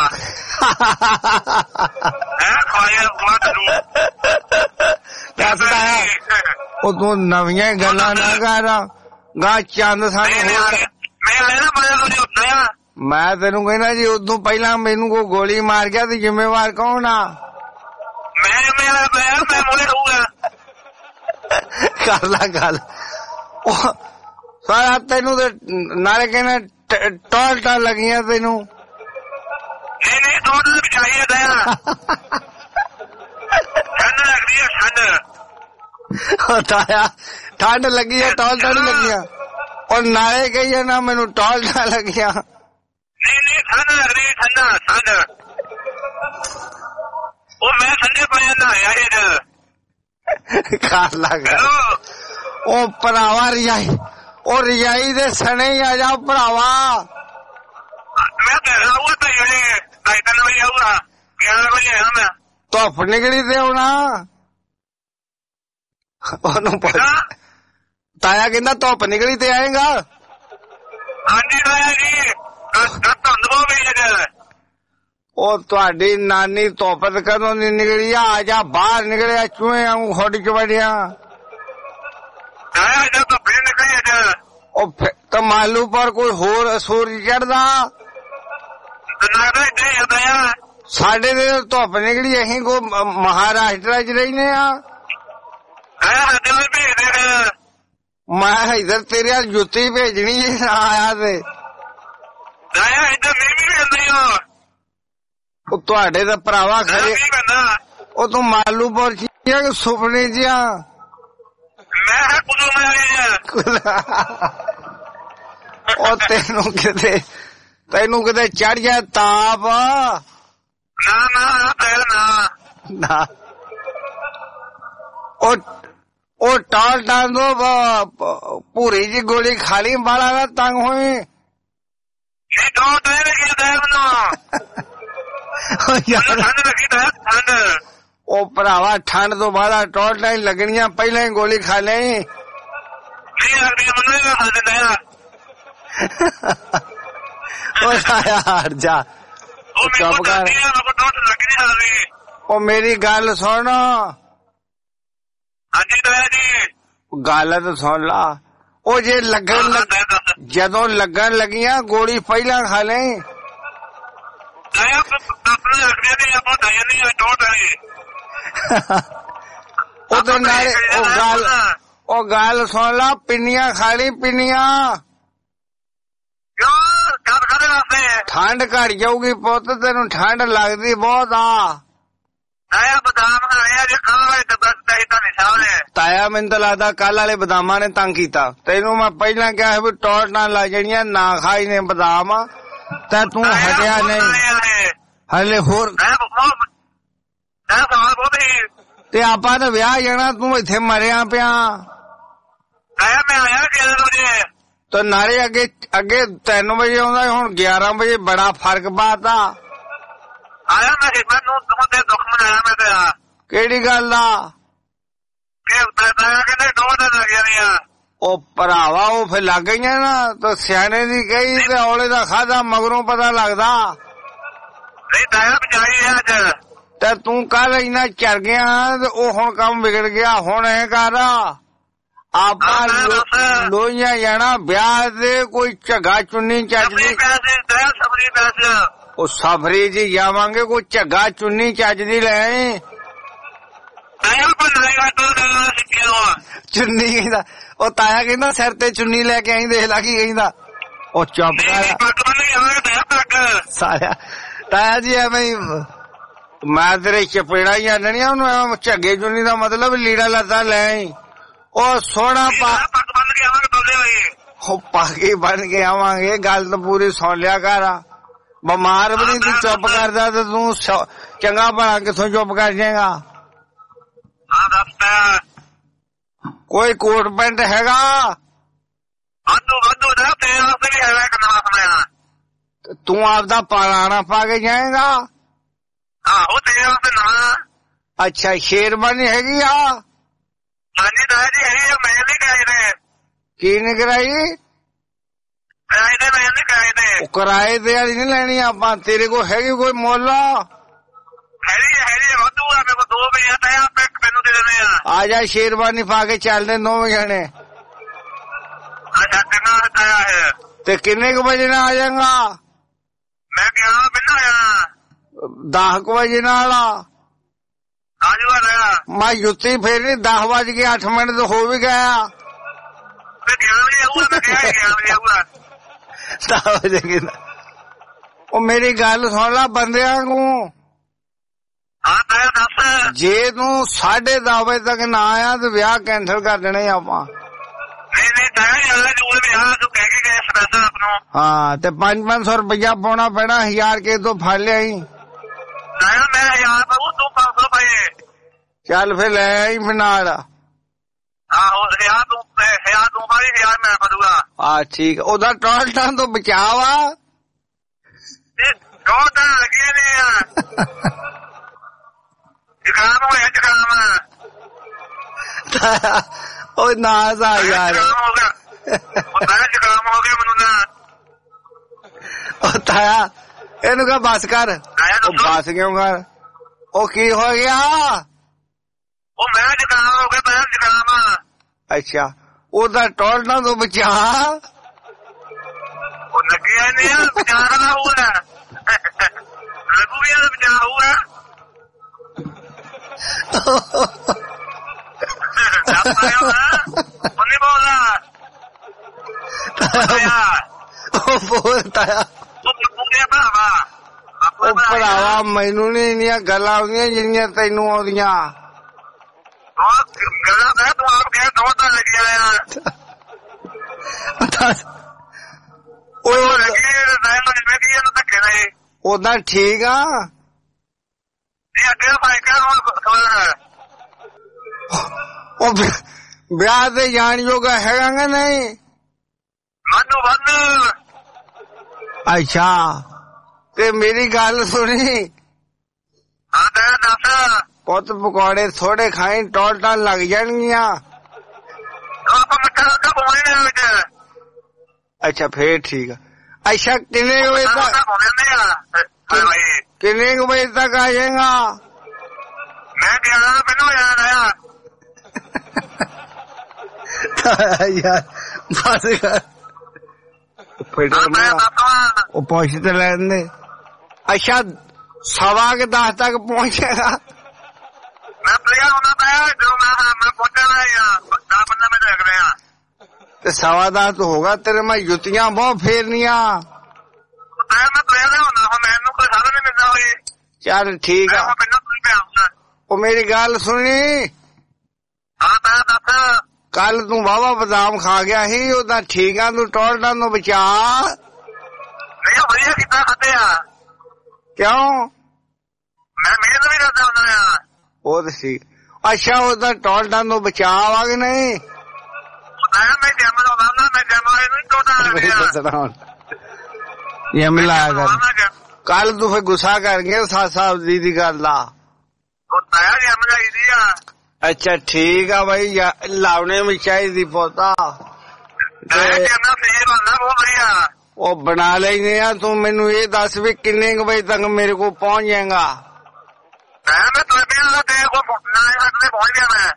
ਹੈ ਖਾਇਆ ਬਾਤ ਦੂਪ ਦੱਸਦਾ ਉਹ ਤੂੰ ਨਵੀਆਂ ਗੱਲਾਂ ਨਾ ਕਰ ਗਾ ਚੰਦ ਸਾਨੂੰ ਮੈਂ ਆਇਆ ਨਾ ਮੈਂ ਕੋਈ ਹੁੰਦਾ ਆ ਮੈਂ ਤੈਨੂੰ ਕਹਿੰਦਾ ਜੀ ਉਦੋਂ ਪਹਿਲਾਂ ਮੈਨੂੰ ਕੋਈ ਗੋਲੀ ਮਾਰ ਗਿਆ ਤੇ ਜ਼ਿੰਮੇਵਾਰ ਕੌਣ ਆ? ਮੈਂ ਮੇਰਾ ਮੈਂ ਮੈਂ ਮੋੜੇ ਰਹੂਗਾ ਕਰ ਲਾ ਗੱਲ ਉਹ ਸਾਰਾ ਤੈਨੂੰ ਤੇ ਨਾਲੇ ਕਹਿੰਦਾ ਟੋਲ ਟਾਲ ਲੱਗੀਆਂ ਤੈਨੂੰ। ਨਹੀਂ ਨਹੀਂ ਟੋਲ ਚਾਹੀਏ ਦਇਆ ਠੰਡ ਲੱਗਦੀ ਹੈ ਠੰਡ ਤਾਇਆ ਠੰਡ ਲੱਗੀ ਹੈ ਟੋਲ ਟਾਲ ਲੱਗੀਆਂ ਔਰ ਨਾਲੇ ਕਹੀਏ ਨਾ ਮੈਨੂੰ ਟੋਲ ਟਾਲ ਲੱਗੀਆਂ। ਨਹੀਂ ਨਹੀਂ ਠੰਡ ਲੱਗਦੀ ਠੰਡਾ ਠੰਡ ਉਹ ਮੈਂ ਠੰਡੇ ਪੈ ਜਾਂਦਾ ਯਾਰ ਇਹ ਕਰ ਲਾ ਗੱਲ ਉਹ ਭਰਾਵਾ ਰਜਾਈ ਉਹ ਰਜਾਈ ਦੇ ਸਣੇ ਆ ਜਾ ਭਰਾਵਾ। ਮੈਂ ਕਹਿ ਰਿਹਾ ਉਹ ਤਾਂ ਇਹ ਢਾਈ ਤਿੰਨ ਵਜੇ ਆਊਗਾ ਗਿਆਰਾਂ ਵਜੇ ਆਇਆ ਮੈਂ। ਧੁੱਪ ਨਿਕਲੀ ਤੇ ਆਉਣਾ ਉਹਨੂੰ ਤਾਇਆ ਕਹਿੰਦਾ ਧੁੱਪ ਨਿਕਲੀ ਤੇ ਆਏਗਾ। ਹਾਂਜੀ ਤਾਇਆ ਜੀ ਧੁੰਦ ਬਹੁਤ ਪਈ ਹੈ। ਉਹ ਤੁਹਾਡੀ ਨਾਨੀ ਧੁੱਪ ਕਦੋਂ ਦੀ ਨਿਕਲੀ ਆ? ਆ ਜਾ ਬਾਹਰ ਨਿਕਲਿਆ ਚੂਹੇ ਆਉਂ ਖੁੱਡ ਚ ਵੜਿਆ। ਉਹ ਤਾਂ ਮਾਲੂ ਪਰ ਕੋਈ ਹੋਰ ਸੂਰਜ ਚੜਦਾ ਸਾਡੇ ਦੇ ਧੁੱਪ ਨਿਕਲੀ ਅਸੀਂ ਕੋ ਮਹਾਰਾਸ਼ਟਰ ਚ ਰਹਿੰਦੇ ਆ। ਮੈਂ ਇਧਰ ਤੇਰੇ ਜੁੱਤੀ ਭੇਜਣੀ ਆਇਆ ਤੇ ਉਹ ਤੁਹਾਡੇ ਤਾਂ ਭਰਾਵਾ ਖੜੇ ਉਹ ਤੂੰ ਮਾਲੂਪੁਰ ਚ ਸੁਪਨੇ ਜਿਹਾ ਉਹ ਤੈਨੂੰ ਕਿਤੇ ਤੈਨੂੰ ਕਿਤੇ ਚੜ ਜਾ ਤਾਪ ਨਾ ਨਾ ਨਾ ਉਹ ਉਹ ਟਾਲ ਟਾਲ ਦੋ ਪੂਰੀ ਜੀ ਗੋਲੀ ਖਾਲੀ ਬਾਲਾ ਦਾ ਤੰਗ ਹੋਈ ਉਹ ਭਰਾਵਾ ਠੰਡ ਤੋਂ ਬਾਅਦ ਟੋਲ ਟਾਈਮ ਲੱਗਣੀਆਂ ਪਹਿਲਾਂ ਹੀ ਗੋਲੀ ਖਾ ਲਈ। ਉਹ ਹਟ ਜਾ ਚੁੱਪ ਕਰ। ਉਹ ਮੇਰੀ ਗੱਲ ਸੁਣ ਗੱਲ ਤਾਂ ਸੁਣ ਲਾ। ਉਹ ਜੇ ਲੱਗਣ ਜਦੋਂ ਲੱਗਣ ਲੱਗੀਆਂ ਗੋਲੀ ਪਹਿਲਾਂ ਖਾ ਲਈ। ਉਹ ਤਾਂ ਨਾਲੇ ਉਹ ਗੱਲ ਉਹ ਗੱਲ ਸੁਣ ਲਾ ਪਿੰਨੀਆਂ ਖਾ ਲਈ ਪਿੰਨੀਆਂ ਠੰਡ ਘੜ ਜਾਊਗੀ ਪੁੱਤ ਤੈਨੂੰ ਠੰਡ ਲੱਗਦੀ ਬਹੁਤ ਆ। ਤਾਇਆ ਮੈਨੂੰ ਤਾਂ ਲੱਗਦਾ ਕੱਲ ਵਾਲੇ ਬਦਾਮਾਂ ਨੇ ਤੰਗ ਕੀਤਾ ਤੈਨੂੰ। ਮੈਂ ਪਹਿਲਾਂ ਕਿਹਾ ਵੀ ਟੋਟ ਨਾਲ ਲੱਗ ਜਾਣੀਆਂ ਨਾ ਖਾਈ ਨੇ ਬਦਾਮ ਤਾਂ ਤੂੰ ਹਟਿਆ ਨਹੀਂ ਹਲੇ ਹੋਰ ਤੇ ਆਪਾਂ ਤਾਂ ਵਿਆਹ ਜਾਣਾ ਤੂੰ ਇੱਥੇ ਮਰਿਆ ਪਿਆ। ਤੇ ਨਾਲੇ ਅੱਗੇ ਅੱਗੇ ਤਿੰਨ ਵਜੇ ਆਉਂਦਾ ਹੁਣ ਗਿਆਰਾਂ ਵਜੇ ਬੜਾ ਫਰਕ ਪਾਤਾ। ਕਿਹੜੀ ਗੱਲ ਦਾ? ਉਹ ਭਰਾਵਾ ਉਹ ਫਿਰ ਲੱਗ ਗਈਆਂ ਨਾ ਤਾਂ ਸਿਆਣੇ ਦੀ ਕਹੀ ਤੇ ਔਲੇ ਦਾ ਖਾਦਾ ਮਗਰੋਂ ਪਤਾ ਲੱਗਦਾ। ਤੇ ਤੂੰ ਕੱਲ ਇੰਨਾ ਚਰ ਗਿਆ ਤੇ ਉਹ ਹੁਣ ਕੰਮ ਵਿਗੜ ਗਿਆ। ਹੁਣ ਇਹ ਕਰ ਆਪਾਂ ਲੋਹੀਆਂ ਜਾਣਾ ਵਿਆਹ ਦੇ ਕੋਈ ਝੱਗਾ ਚੁੰਨੀ ਚੱਜਦੀ ਉਹ ਸਫਰੀ ਜੀ ਜਾਵਾਂਗੇ ਕੋਈ ਝੱਗਾ ਚੁੰਨੀ ਚੱਜਦੀ ਲੈ ਚੁੰਨੀ ਕਹਿੰਦਾ ਉਹ ਤਾਇਆ ਕਹਿੰਦਾ ਸਿਰ ਤੇ ਚੁੰਨੀ ਲੈ ਕੇ ਆਈ ਦੇਖ ਲਾ ਕੀ ਕਹਿੰਦਾ। ਉਹ ਚੁੱਪ ਕਰ ਸਾਰਿਆ ਤਾਇਆ ਜੀ ਐਵੇਂ ਮੈਂ ਤੇਰੇ ਚਪੇੜਾ ਹੀ ਆਣੀਆਂ ਉਹਨੂੰ ਝੱਗੇ ਚੁੰਨੀ ਦਾ ਮਤਲਬ ਲੀੜਾ ਲੱਤਾ ਲੈ ਉਹ ਸੋਹਣਾ ਪਾ ਉਹ ਪਾ ਕੇ ਬਣ ਕੇ ਆਵਾਂਗੇ। ਗੱਲ ਤਾਂ ਪੂਰੀ ਸੁਣ ਲਿਆ ਕਰ। ਬਿਮਾਰ ਵੀ ਨਹੀਂ ਤੂੰ ਚੁੱਪ ਕਰਦਾ ਤੇ ਤੂੰ ਚੰਗਾ ਭਲਾ ਕਿੱਥੋਂ ਚੁੱਪ ਕਰ ਜਾਏਗਾ? ਹਾਂ ਦੱਸ। ਕੋਈ ਕੋਟ ਪੈਂਟ ਹੈਗਾ? ਵਾਧੂ ਵਾਧੂ ਦਾ ਤੇਰੇ ਵਾਸਤੇ ਵੀ ਹੈਗਾ ਇੱਕ ਨਵਾਂ ਸਮਾਇਆ। ਤੂੰ ਆਪਦਾ ਪੁਰਾਣਾ ਪਾ ਕੇ ਜਾਏਗਾ? ਆਹੋ ਤੇਰੇ ਵਾਸਤੇ ਨਵਾਂ। ਅੱਛਾ ਸ਼ੇਰਵਾਨੀ ਹੈਗੀ ਆ? ਹਾਂਜੀ ਤਾਂ ਜੀ ਹੈਗੀ ਆ। ਮੈਂ ਨਹੀਂ ਕਰਾਈ ਨੇ। ਕੀ ਨੀ ਕਰਾਈ? ਕਿਰਾਏ ਦੇ ਮੈਂ ਨਹੀਂ ਕਿਰਾਏ ਦੇ। ਉਹ ਕਿਰਾਏ ਦੇ ਵਾਲੀ ਨਹੀਂ ਲੈਣੀ ਆਪਾਂ। ਤੇਰੇ ਕੋਲ ਹੈਗੀ ਕੋਈ ਮੁੱਲ? ਹੈਗੀ ਹੈਗੀ ਵਾਧੂ ਆ ਮੇਰੇ ਕੋਲ ਦੋ ਵਜੇ ਤਾਂ ਆਪੇ ਮੈਨੂੰ ਦੇ ਦੇਣੇ ਆ। ਆ ਜਾ ਸ਼ੇਰਵਾਨੀ ਪਾ ਕੇ ਚੱਲਦੇ ਦੋਵੇਂ ਜਣੇ। ਅੱਛਾ ਕਿੰਨਾ ਹਟਾਇਆ ਹੈ? ਤੇ ਕਿੰਨੇ ਕੁ ਵਜੇ ਨਾਲ ਆ ਜਾਏਗਾ? ਮੈਂ ਗਿਆ ਬਿਨਾ ਆਇਆ ਦਸ ਕੁ ਵਜੇ ਨਾਲ ਆ ਆਜੂਗਾ ਰਿਹਾ। ਮੈਂ ਜੁੱਤੀ ਫੇਰਨੀ ਦਸ ਵੱਜ ਕੇ ਅੱਠ ਮਿੰਟ ਤੋਂ ਹੋ ਵੀ ਗਿਆ। ਦਸ ਵਜੇ ਕਿ ਉਹ ਮੇਰੀ ਗੱਲ ਸੁਣ ਲਾ ਬੰਦਿਆਂ ਨੂੰ। ਹਾਂ ਤਾਇਆ ਦੱਸ। ਜੇ ਤੂੰ ਸਾਢੇ ਦਸ ਵਜੇ ਤੱਕ ਨਾ ਆਇਆ ਤੇ ਵਿਆਹ ਕੈਂਸਲ ਕਰ ਦੇਣੇ ਆਪਾਂ। ਨਹੀਂ ਨਹੀਂ ਤਾਇਆ ਯਾਰ ਜੂਲ ਵਿਆਹ ਤੂੰ ਕਹਿ ਕੇ ਗਏ ਸਪੈਸ਼ਲ ਆਪ ਨੂੰ। ਹਾਂ ਤੇ ਪੰਜ ਪੰਜ ਸੌ ਰੁਪਇਆ ਪਾਉਣਾ ਪੈਣਾ। ਹਜ਼ਾਰ ਕੇ ਤੋਂ ਫੜ ਲਿਆਈ। ਤਾਇਆ ਮੈਂ ਹਜ਼ਾਰ ਪਾਉ ਤੂੰ ਪੰਜ ਸੌ ਪਾਏ। ਚੱਲ ਫਿਰ ਲੈ ਆਈ ਫਿਰ ਨਾਲ। ਆਹੋ ਹਜ਼ਾਰ ਤੂੰ ਹਜ਼ਾਰ ਤੂੰ ਪਾਈ ਹਜ਼ਾਰ ਮੈਂ ਪਾਦੂਗਾ। ਹਾਂ ਠੀਕ। ਉਹਦਾ ਟੋਲਟਾਂ ਤੋਂ ਬਚਾਅ ਵਾ। ਟੋਲਟਾਂ ਲੱਗੇ ਨੇ ਆ। ਜ਼ੁਕਾਮ ਹੋਇਆ ਜ਼ੁਕਾਮ। ਉਹ ਨਾ ਸਾ ਯਾਰ। ਉਹ ਤਾਇਆ ਜ਼ੁਕਾਮ ਹੋ ਗਿਆ ਮੈਨੂੰ ਨਾ। ਉਹ ਤਾਇਆ ਇਹਨੂੰ ਕਹ ਬਸ ਕਰ। ਉਹ ਬਸ ਕਿਉਂ ਕਰ? ਉਹ ਕੀ ਹੋ ਗਿਆ? ਉਹ ਮੈਂ ਜ਼ੁਕਾਮ ਹੋ ਗਿਆ ਤਾਇਆ ਜ਼ੁਕਾਮ। ਅੱਛਾ ਉਹਦਾ ਟੋਲਣਾ ਤੋਂ ਬਚਾ। ਉਹ ਲੱਗਿਆ ਨਹੀਂ ਆ ਬਚਾ ਦਾ ਹੋਊਗਾ। ਲੱਗੂਗਾ ਤਾਂ ਬਚਾ ਹੋਊਗਾ। ਉਹਨੇ ਬੋਲਾ ਉਹ ਬੋਲਦਾ ਆ। ਉਹ ਭਰਾਵਾ ਮੈਨੂੰ ਨੀ ਇੰਨੀਆਂ ਗੱਲਾਂ ਆਉਂਦੀਆਂ ਜਿਹੜੀਆਂ ਤੈਨੂੰ ਆਉਂਦੀਆਂ। ਗੱਲਾਂ ਤਾਂ ਤੂੰ ਆਪ ਕਹਿ ਦੋ ਤਾਂ ਲੱਗਿਆ ਯਾਰ। ਉਹ ਲੱਗੀ ਇਹਨੂੰ ਧੱਕੇ ਨਹੀਂ। ਉਦਾਂ ਠੀਕ ਆ। ਇਹ ਅੱਗੇ ਭਾਈਕਾ ਹੁਣ ਉਹ ਵਿਆਹ ਤੇ ਜਾਣ ਜੋਗਾ ਹੈਗਾ ਕਿ ਨਹੀਂ? ਵਾਧੂ ਵਾਧੂ। ਅੱਛਾ ਤੇ ਮੇਰੀ ਗੱਲ ਸੁਣੀ। ਹਾਂ ਤੇ ਦੱਸ। ਪੁੱਤ ਪਕੌੜੇ ਥੋੜੇ ਖਾਈ ਟੋਲਟਾਂ ਲੱਗ ਜਾਣਗੀਆਂ। ਆਪਾਂ ਮਿੱਠਾ ਲੱਗਾ ਪਾਉਣੇ ਨੇ ਵਿੱਚ। ਅੱਛਾ ਫੇਰ ਠੀਕ ਆ। ਅੱਛਾ ਕਿੰਨੇ ਵਜੇ ਤੱਕ? ਕਿੰਨੇ ਕੁ ਵਜੇ ਤੱਕ ਆ ਜਾਏਗਾ? ਮੈਂ ਗਿਆ ਮੈਨੂੰ ਯਾਦ ਆਇਆ। ਯਾਰ ਬਸ ਕਰ। ਉਹ ਪਹੁੰਚ ਤੇ ਲੈਂਦੇ। ਅੱਛਾ ਸਵਾ ਕੇ ਦਸ ਤੱਕ ਪਹੁੰਚੇਗਾ। ਮੈਂ ਪ੍ਰਿਆ ਹੋਣਾ ਪਿਆ ਜਦੋਂ ਮੈਂ ਮੈਂ ਪਹੁੰਚਣਾ ਯਾਰ ਦਸ ਪੰਦਰਾਂ ਮਿੰਟ ਲੱਗ ਰਹੇ ਆ। ਤੇ ਸਵਾ ਦਸ ਤੋਂ ਹੋਗਾ ਤੇਰੇ ਮੈਂ ਜੁੱਤੀਆਂ ਬਹੁਤ ਫੇਰਨੀਆਂ। ਮੈਂ ਪ੍ਰਿਆ ਦਾ ਹੋਣਾ ਹੁਣ ਮੈਨੂੰ ਕੋਈ ਸਾਧਨ ਨਹੀਂ ਮਿਲਦਾ ਹੋਈ। ਚੱਲ ਠੀਕ ਆ। ਉਹ ਮੇਰੀ ਗੱਲ ਸੁਣੀ। ਹਾਂ ਤਾਂ ਦੱਸ। ਕੱਲ ਤੂੰ ਵਾਹਵਾ ਬਦਾਮ ਖਾ ਗਿਆ ਸੀ। ਉਹਦਾ ਠੀਕ ਆ ਤੂੰ ਟੋਲਟਾਂ ਤੋਂ ਬਚਾ। ਨਹੀਂ ਵਧੀਆ ਕੀਤਾ ਖਾਤੇ ਆ। ਕਿਉਂ? ਮੈਂ ਮਿਹਨਤ ਵੀ ਕਰਦਾ ਹੁੰਦਾ ਆ। ਉਹ ਤੇ ਸੀ। ਅੱਛਾ ਉਹਦਾ ਟੋਲਟਾਂ ਤੋਂ ਬਚਾ ਵਾ ਕਿ ਨਹੀਂ? ਮੈਂ ਜੰਮ ਲਾਉਂਦਾ ਮੈਂ ਜੰਮ ਵਾਲੇ ਨੂੰ ਟੋਟਾ ਜੰਮ ਲਾਇਆ ਕਰ। ਕੱਲ ਤੂੰ ਫਿਰ ਗੁੱਸਾ ਕਰ ਗਿਆ ਸੱਸ ਸਾਹਿਬ ਦੀ ਗੱਲ ਦਾ। ਉਹ ਤਾਇਆ ਜੰਮ ਜਾਈਦੀ ਆ। ਅੱਛਾ ਠੀਕ ਆ ਬਾਈ ਲਾਉਣੇ ਵੀ ਚਾਹੀਦੀ ਪੋਤਾ। ਉਹ ਬਣਾ ਲੈਨੇ ਆ। ਤੂੰ ਮੈਨੂੰ ਇਹ ਦੱਸ ਵੀ ਕਿੰਨੇ ਕੁ ਵਜੇ ਤੱਕ ਮੇਰੇ ਕੋਲ ਪਹੁੰਚ ਜਾਏਗਾ? ਪਹੁੰਚ ਗਿਆ ਮੈਂ।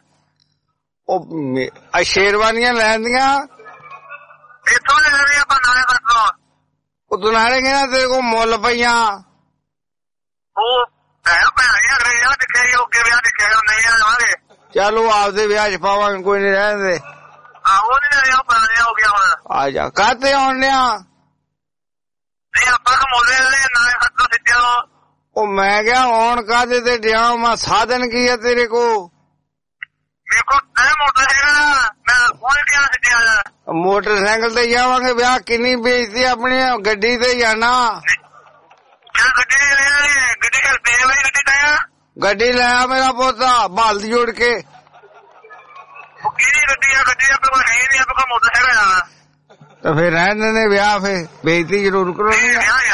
ਉਹ ਸ਼ੇਰਵਾਨੀਆਂ ਲੈਂਦੀਆਂ ਇੱਥੋਂ ਲੈ ਲੈਣੀ ਆਪਾਂ ਨਾਲੇ ਤੋਂ। ਉਹ ਤੂੰ ਨਾਲੇ ਕਹਿੰਦਾ ਤੇਰੇ ਕੋਲ ਮੁੱਲ ਪਈਆਂ। ਉਹ ਭੈਣ ਰਿਹਾ ਦੇਖਿਆ ਅੱਗੇ ਵਿਆਹ ਦੇਖਿਆ ਨਹੀਂ ਆਵਾਂਗੇ। ਚੱਲ ਉਹ ਆਪਦੇ ਵਿਆਹ ਚ ਪਾਵਾਂਗੇ ਕੋਈ ਨੀ ਰਹਿਣ ਦੇ। ਆਹੋ ਨੀ ਰਿਹਾ ਪੁਰਾਣਾ ਹੋ ਗਿਆ ਹੁਣ। ਆ ਜਾ ਕਾਹਤੇ ਆਉਣ ਡਿਆ? ਨਹੀਂ ਆਪਾਂ ਤਾਂ ਮੋਲੇ ਨਾਲੇ ਹੱਥੋਂ ਸਿੱਟਿਆ। ਉਹ ਮੈਂ ਕਿਹਾ ਆਉਣ ਕਾਹਦੇ ਤੇ ਡਿਆ ਮੈਂ ਸਾਧਨ ਕੀ ਆ ਤੇਰੇ ਕੋ? ਮੇਰੇ ਕੋਲ ਇਹ ਮੋਟਰ ਹੈਗਾ ਮੈਂ ਪਹੁੰਚ ਗਿਆ ਸਿੱਟਿਆ। ਮੋਟਰਸਾਈਕਲ ਤੇ ਜਾਵਾਂਗੇ ਵਿਆਹ ਕਿੰਨੀ ਬੇਇੱਜ਼ਤੀ ਆਪਣੀ ਗੱਡੀ ਤੇ ਜਾਣਾ। ਗੱਡੀ ਲਿਆ ਮੇਰਾ ਪੋਤਾ ਬਲਦ ਜੋੜ ਕੇ ਤੇ ਫਿਰ ਰਹਿਣ ਨੇ ਵਿਆਹ ਫੇ ਬੇਇੱਜ਼ਤੀ ਜ਼ਰੂਰ ਕਰਾਉਣੀ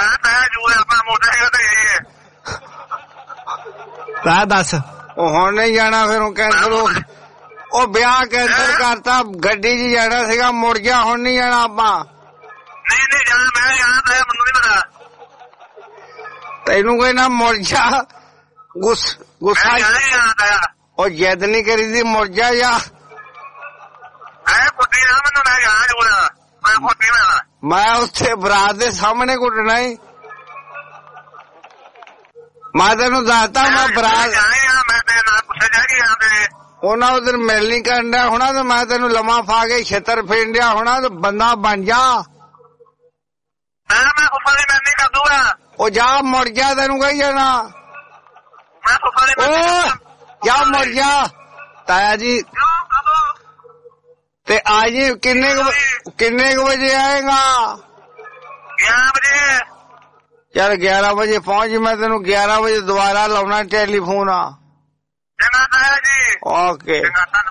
ਤਾਂ ਦੱਸ ਉਹ ਹੁਣ ਨਹੀਂ ਜਾਣਾ ਫਿਰ ਉਹ ਕੈਂਸਲ ਹੋ ਉਹ ਵਿਆਹ ਕੈਂਸਲ ਕਰਤਾ ਗੱਡੀ 'ਚ ਜਾਣਾ ਸੀਗਾ ਮੁੜ ਗਿਆ ਹੁਣ ਨਹੀਂ ਜਾਣਾ ਆਪਾਂ ਨਹੀਂ ਨਹੀਂ ਜਾਣਾ ਮੈਂ ਜਾਣਾ ਤਾਂ ਮੈਨੂੰ ਨਹੀਂ ਪਤਾ ਤੈਨੂੰ ਕੋਈ ਨਾ ਮੁੜ ਜਾ ਗੁੱਸ ਗੁੱਸਾ ਉਹ ਜਿੱਦ ਨਹੀਂ ਕਰੀਦੀ ਮੁੜ ਜਾ ਜਾ ਮੈਂ ਉੱਥੇ ਬਰਾਤ ਦੇ ਸਾਹਮਣੇ ਕੁੱਟਣਾ ਹੀ ਮੈਂ ਤੈਨੂੰ ਦੱਸਦਾ ਮੈਂ ਬਰਾਤ ਉਹਨਾਂ ਉਧਰ ਮਿਲ ਨਹੀਂ ਕਰਨ ਡਿਆ ਹੋਣਾ ਤੇ ਮੈਂ ਤੈਨੂੰ ਲੰਮਾ ਫਾ ਕੇ ਛੇਤਰ ਫੇਰਨ ਡਿਆ ਹੋਣਾ ਤੇ ਬੰਦਾ ਬਣ ਜਾ ਉਹ ਜਾ ਮੁੜ ਜਾ ਤੈਨੂੰ ਕਹੀ ਜਾਣਾ ਉਹ ਜਾ ਮੁੜ ਜਾ ਤਾਇਆ ਜੀ ਤੇ ਅੱਜ ਕਿੰਨੇ ਕਿੰਨੇ ਕੁ ਵਜੇ ਆਏਗਾ ਗਿਆਰਾਂ ਵਜੇ ਚੱਲ ਗਿਆਰਾਂ ਵਜੇ ਪਹੁੰਚ ਮੈਂ ਤੈਨੂੰ ਗਿਆਰਾਂ ਵਜੇ ਦੁਬਾਰਾ ਲਾਉਣਾ ਟੈਲੀਫੋਨ ਆ ਚੰਗਾ ਤਾਇਆ ਜੀ ਓਕੇ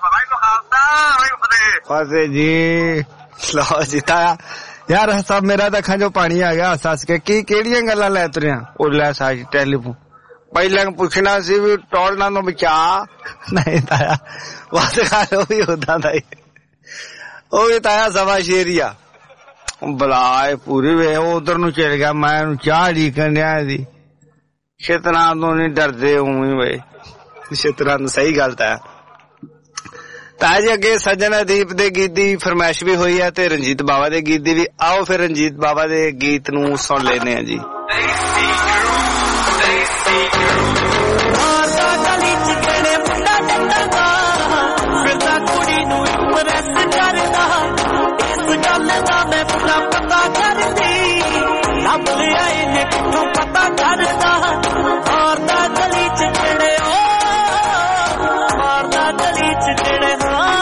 ਫਤਿਹ ਜੀ ਲਓ ਜੀ ਤਾਇਆ ਯਾਰ ਸਭ ਮੇਰਾ ਤਾਂ ਅੱਖਾਂ ਚੋਂ ਪਾਣੀ ਆ ਗਿਆ ਹੱਸ ਹੱਸ ਕੇ ਕੀ ਕਿਹੜੀਆਂ ਗੱਲਾਂ ਲੈ ਤੁਰਿਆ ਉਹ ਲੈ ਸਾਜ ਟੈਲੀਫੋਨ ਪਹਿਲਾਂ ਪੁੱਛਣਾ ਸੀ ਵੀ ਟੋਲਣਾ ਨੂੰ ਬਚਾ ਨਹੀਂ ਤਾਇਆ ਬਾਤ ਕਰ ਉਹ ਵੀ ਉਦਾਂ ਦਾ ਹੀ ਉਹ ਵੀ ਤਾਇਆ ਸਵਾ ਸ਼ੇਰੀਆ ਬਲਾਏ ਪੂਰੀ ਵੇ ਉਹ ਉਧਰ ਨੂੰ ਚਲ ਗਿਆ ਮੈਂ ਉਹਨੂੰ ਚਾਹ ਢੀਕਣ ਡਿਆ ਇਹਦੀ ਸ਼ੈਤਾਨਾਂ ਤੋਂ ਨਹੀਂ ਡਰਦੇ ਉਵੇਂ ਵੇ ਸ਼ੈਤਾਨਾਂ ਨੂੰ ਸਹੀ ਗੱਲ ਤਾਇਆ ਤਾਂ ਜੀ ਅੱਗੇ ਸੱਜਣ ਅਦੀਪ ਦੇ ਗੀਤ ਦੀ ਫਰਮਾਇਸ਼ ਵੀ ਹੋਈ ਹੈ ਤੇ ਰਣਜੀਤ ਬਾਵਾ ਦੇ ਗੀਤ ਦੀ ਵੀ ਆਓ ਫਿਰ ਰਣਜੀਤ ਬਾਵਾ ਦੇ ਗੀਤ ਨੂੰ ਸੁਣ ਲੈਨੇ ਆ ਜੀ ਕੁੜੀ ਨੂੰ ਇੰਪ੍ਰੈਸ ਕਰਦਾ ਇਸ ਗੱਲ ਦਾ ਮੈਂ ਪੂਰਾ ਪਤਾ ਕਰਦੀ ਲੱਭ ਲਿਆ ਇਹਨੇ ਕਿੱਥੋਂ ਪਤਾ ਕਰਦਾ ਮਾਰਦਾ ਗਲੀ ਚ ਜਿਹੜੇ ਉਹ ਮਾਰਦਾ ਗਲੀ ਚ ਜਿਹੜੇ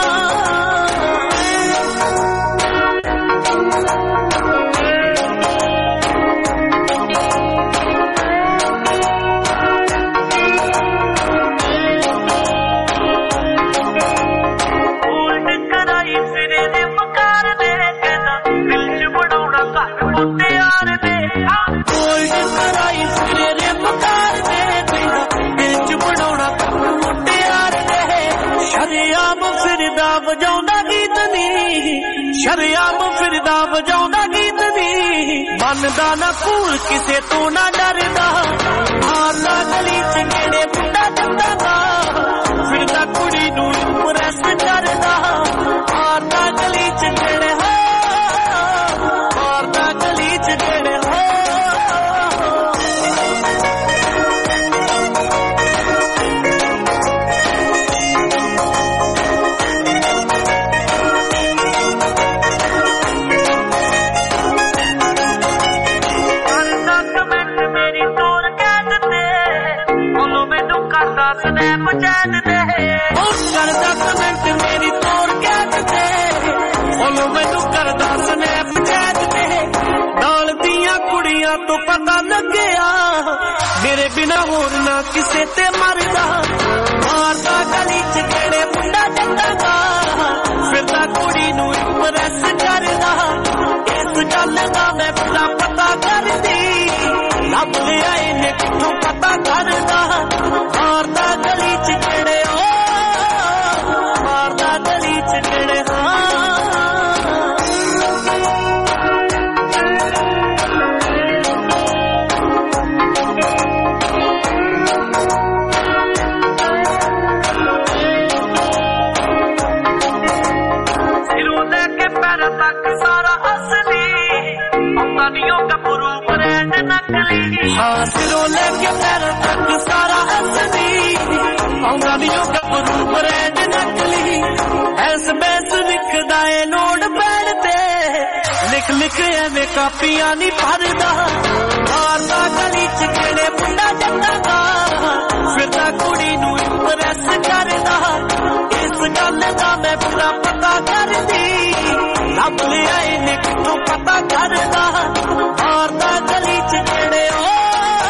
ਸ਼ਰਿਆਮ ਫਿਰਦਾ ਵਜਾਉਂਦਾ ਗੀਤ ਨੀ ਮੰਨਦਾ ਨਾ ਭੂਲ ਕਿਸੇ ਤੋਂ ਨਾ ਡਰਦਾ ਮਾਰਦਾ ਗਲੀ ਚ ਕਿਹੜੇ ਮੁੰਡਾ ਜਾਂਦਾ ਦਾ ਫਿਰਦਾ ਕੁੜੀ ਨੂੰ ਇੰਪ੍ਰੈਸ ਕਰਦਾ ਮਾਰਦਾ ਗਲੀ ਚ ਕਿਹੜੇ ਹੋ ਮਾਰਦਾ ਗਲੀ ਚ ਕਿਹੜੇ ਹੋ ਸਨੈਪਚੈਟ ਤੇ ਉਹ ਕਰਦਾ ਕਮੈਂਟ ਮੇਰੀ ਤੋਰ ਕੈਟ ਤੇ ਉਹਨੂੰ ਮੈਨੂੰ ਕਰਦਾ ਸਨੈਪਚੈਟ ਤੇ ਨਾਲ ਦੀਆਂ ਕੁੜੀਆਂ ਤੋਂ ਪਤਾ ਲੱਗਿਆ ਮੇਰੇ ਬਿਨਾ ਹੋਰ ਨਾ ਕਿਸੇ ਤੇ ਮਰਦਾ ਮਾਰਦਾ ਗਲੀ ਚ ਕਿਹੜੇ ਮੁੰਡਾ ਜਾਂਦਾ ਗਾ ਫਿਰਦਾ ਕੁੜੀ ਨੂੰ ਇੰਪ੍ਰੈਸ ਕਰਦਾ ਇਸ ਗੱਲ ਦਾ ਮੈਂ ਪੂਰਾ ਪਤਾ ਕਰਦੀ ਲੱਭ ਲਿਆ ਇਹਨੇ ਕਿੱਥੋਂ ਪਤਾ ਕਰਦਾ ਮਾਰਦਾ ਗਲੀ ਚ ਜਿਹੜੇ ਉਹ ਮਾਰਦਾ ਗਲੀ ਚ ਜਿਹੜੇ ਸਿਰੋਂ ਲੈ ਕੇ ਪੈਰਾਂ ਤੱਕ ਸਾਰਾ ਅਸਲੀ ਆਉਂਦਾ ਨੀ ਉਹ ਗੱਭਰੂ ਬ੍ਰੈਂਡ ਨਕਲੀ ਹਾਂ ਸਿਰੋਂ ਲੈ ਕੇ ਪੈਰਾਂ ਤੱਕ ਸਾਰਾ ਅਸਲੀ ਆਉਂਦਾ ਨੀ ਉਹ ਗੱਭਰੂ ਬ੍ਰੈਂਡ ਨਕਲੀ ਐਸ ਬੈਸ ਵਿਕਦਾ ਏ ਨੋਟ ਪੈਣ ਤੇ ਲਿਖ ਲਿਖ ਐਵੇਂ ਕਾਪੀਆਂ ਨੀ ਭਰਦਾ ਮਾਰਦਾ ਗਲੀ ਚ ਕਿਹੜੇ ਮੁੰਡਾ ਜਾਂਦਾ ਗਾ ਫਿਰਦਾ ਕੁੜੀ ਨੂੰ ਇੰਪ੍ਰੈਸ ਕਰਦਾ ਇਸ ਗੱਲ ਦਾ ਮੈਂ ਪੂਰਾ ਪਤਾ ਕਰਦੀ ਲੱਭ ਲਿਆ ਇਹਨੇ ਕਿੱਥੋਂ ਪਤਾ ਕਰਦਾ ਮਾਰਦਾ ਗਲੀ ਚ ਜਿਹੜੇ ਉਹ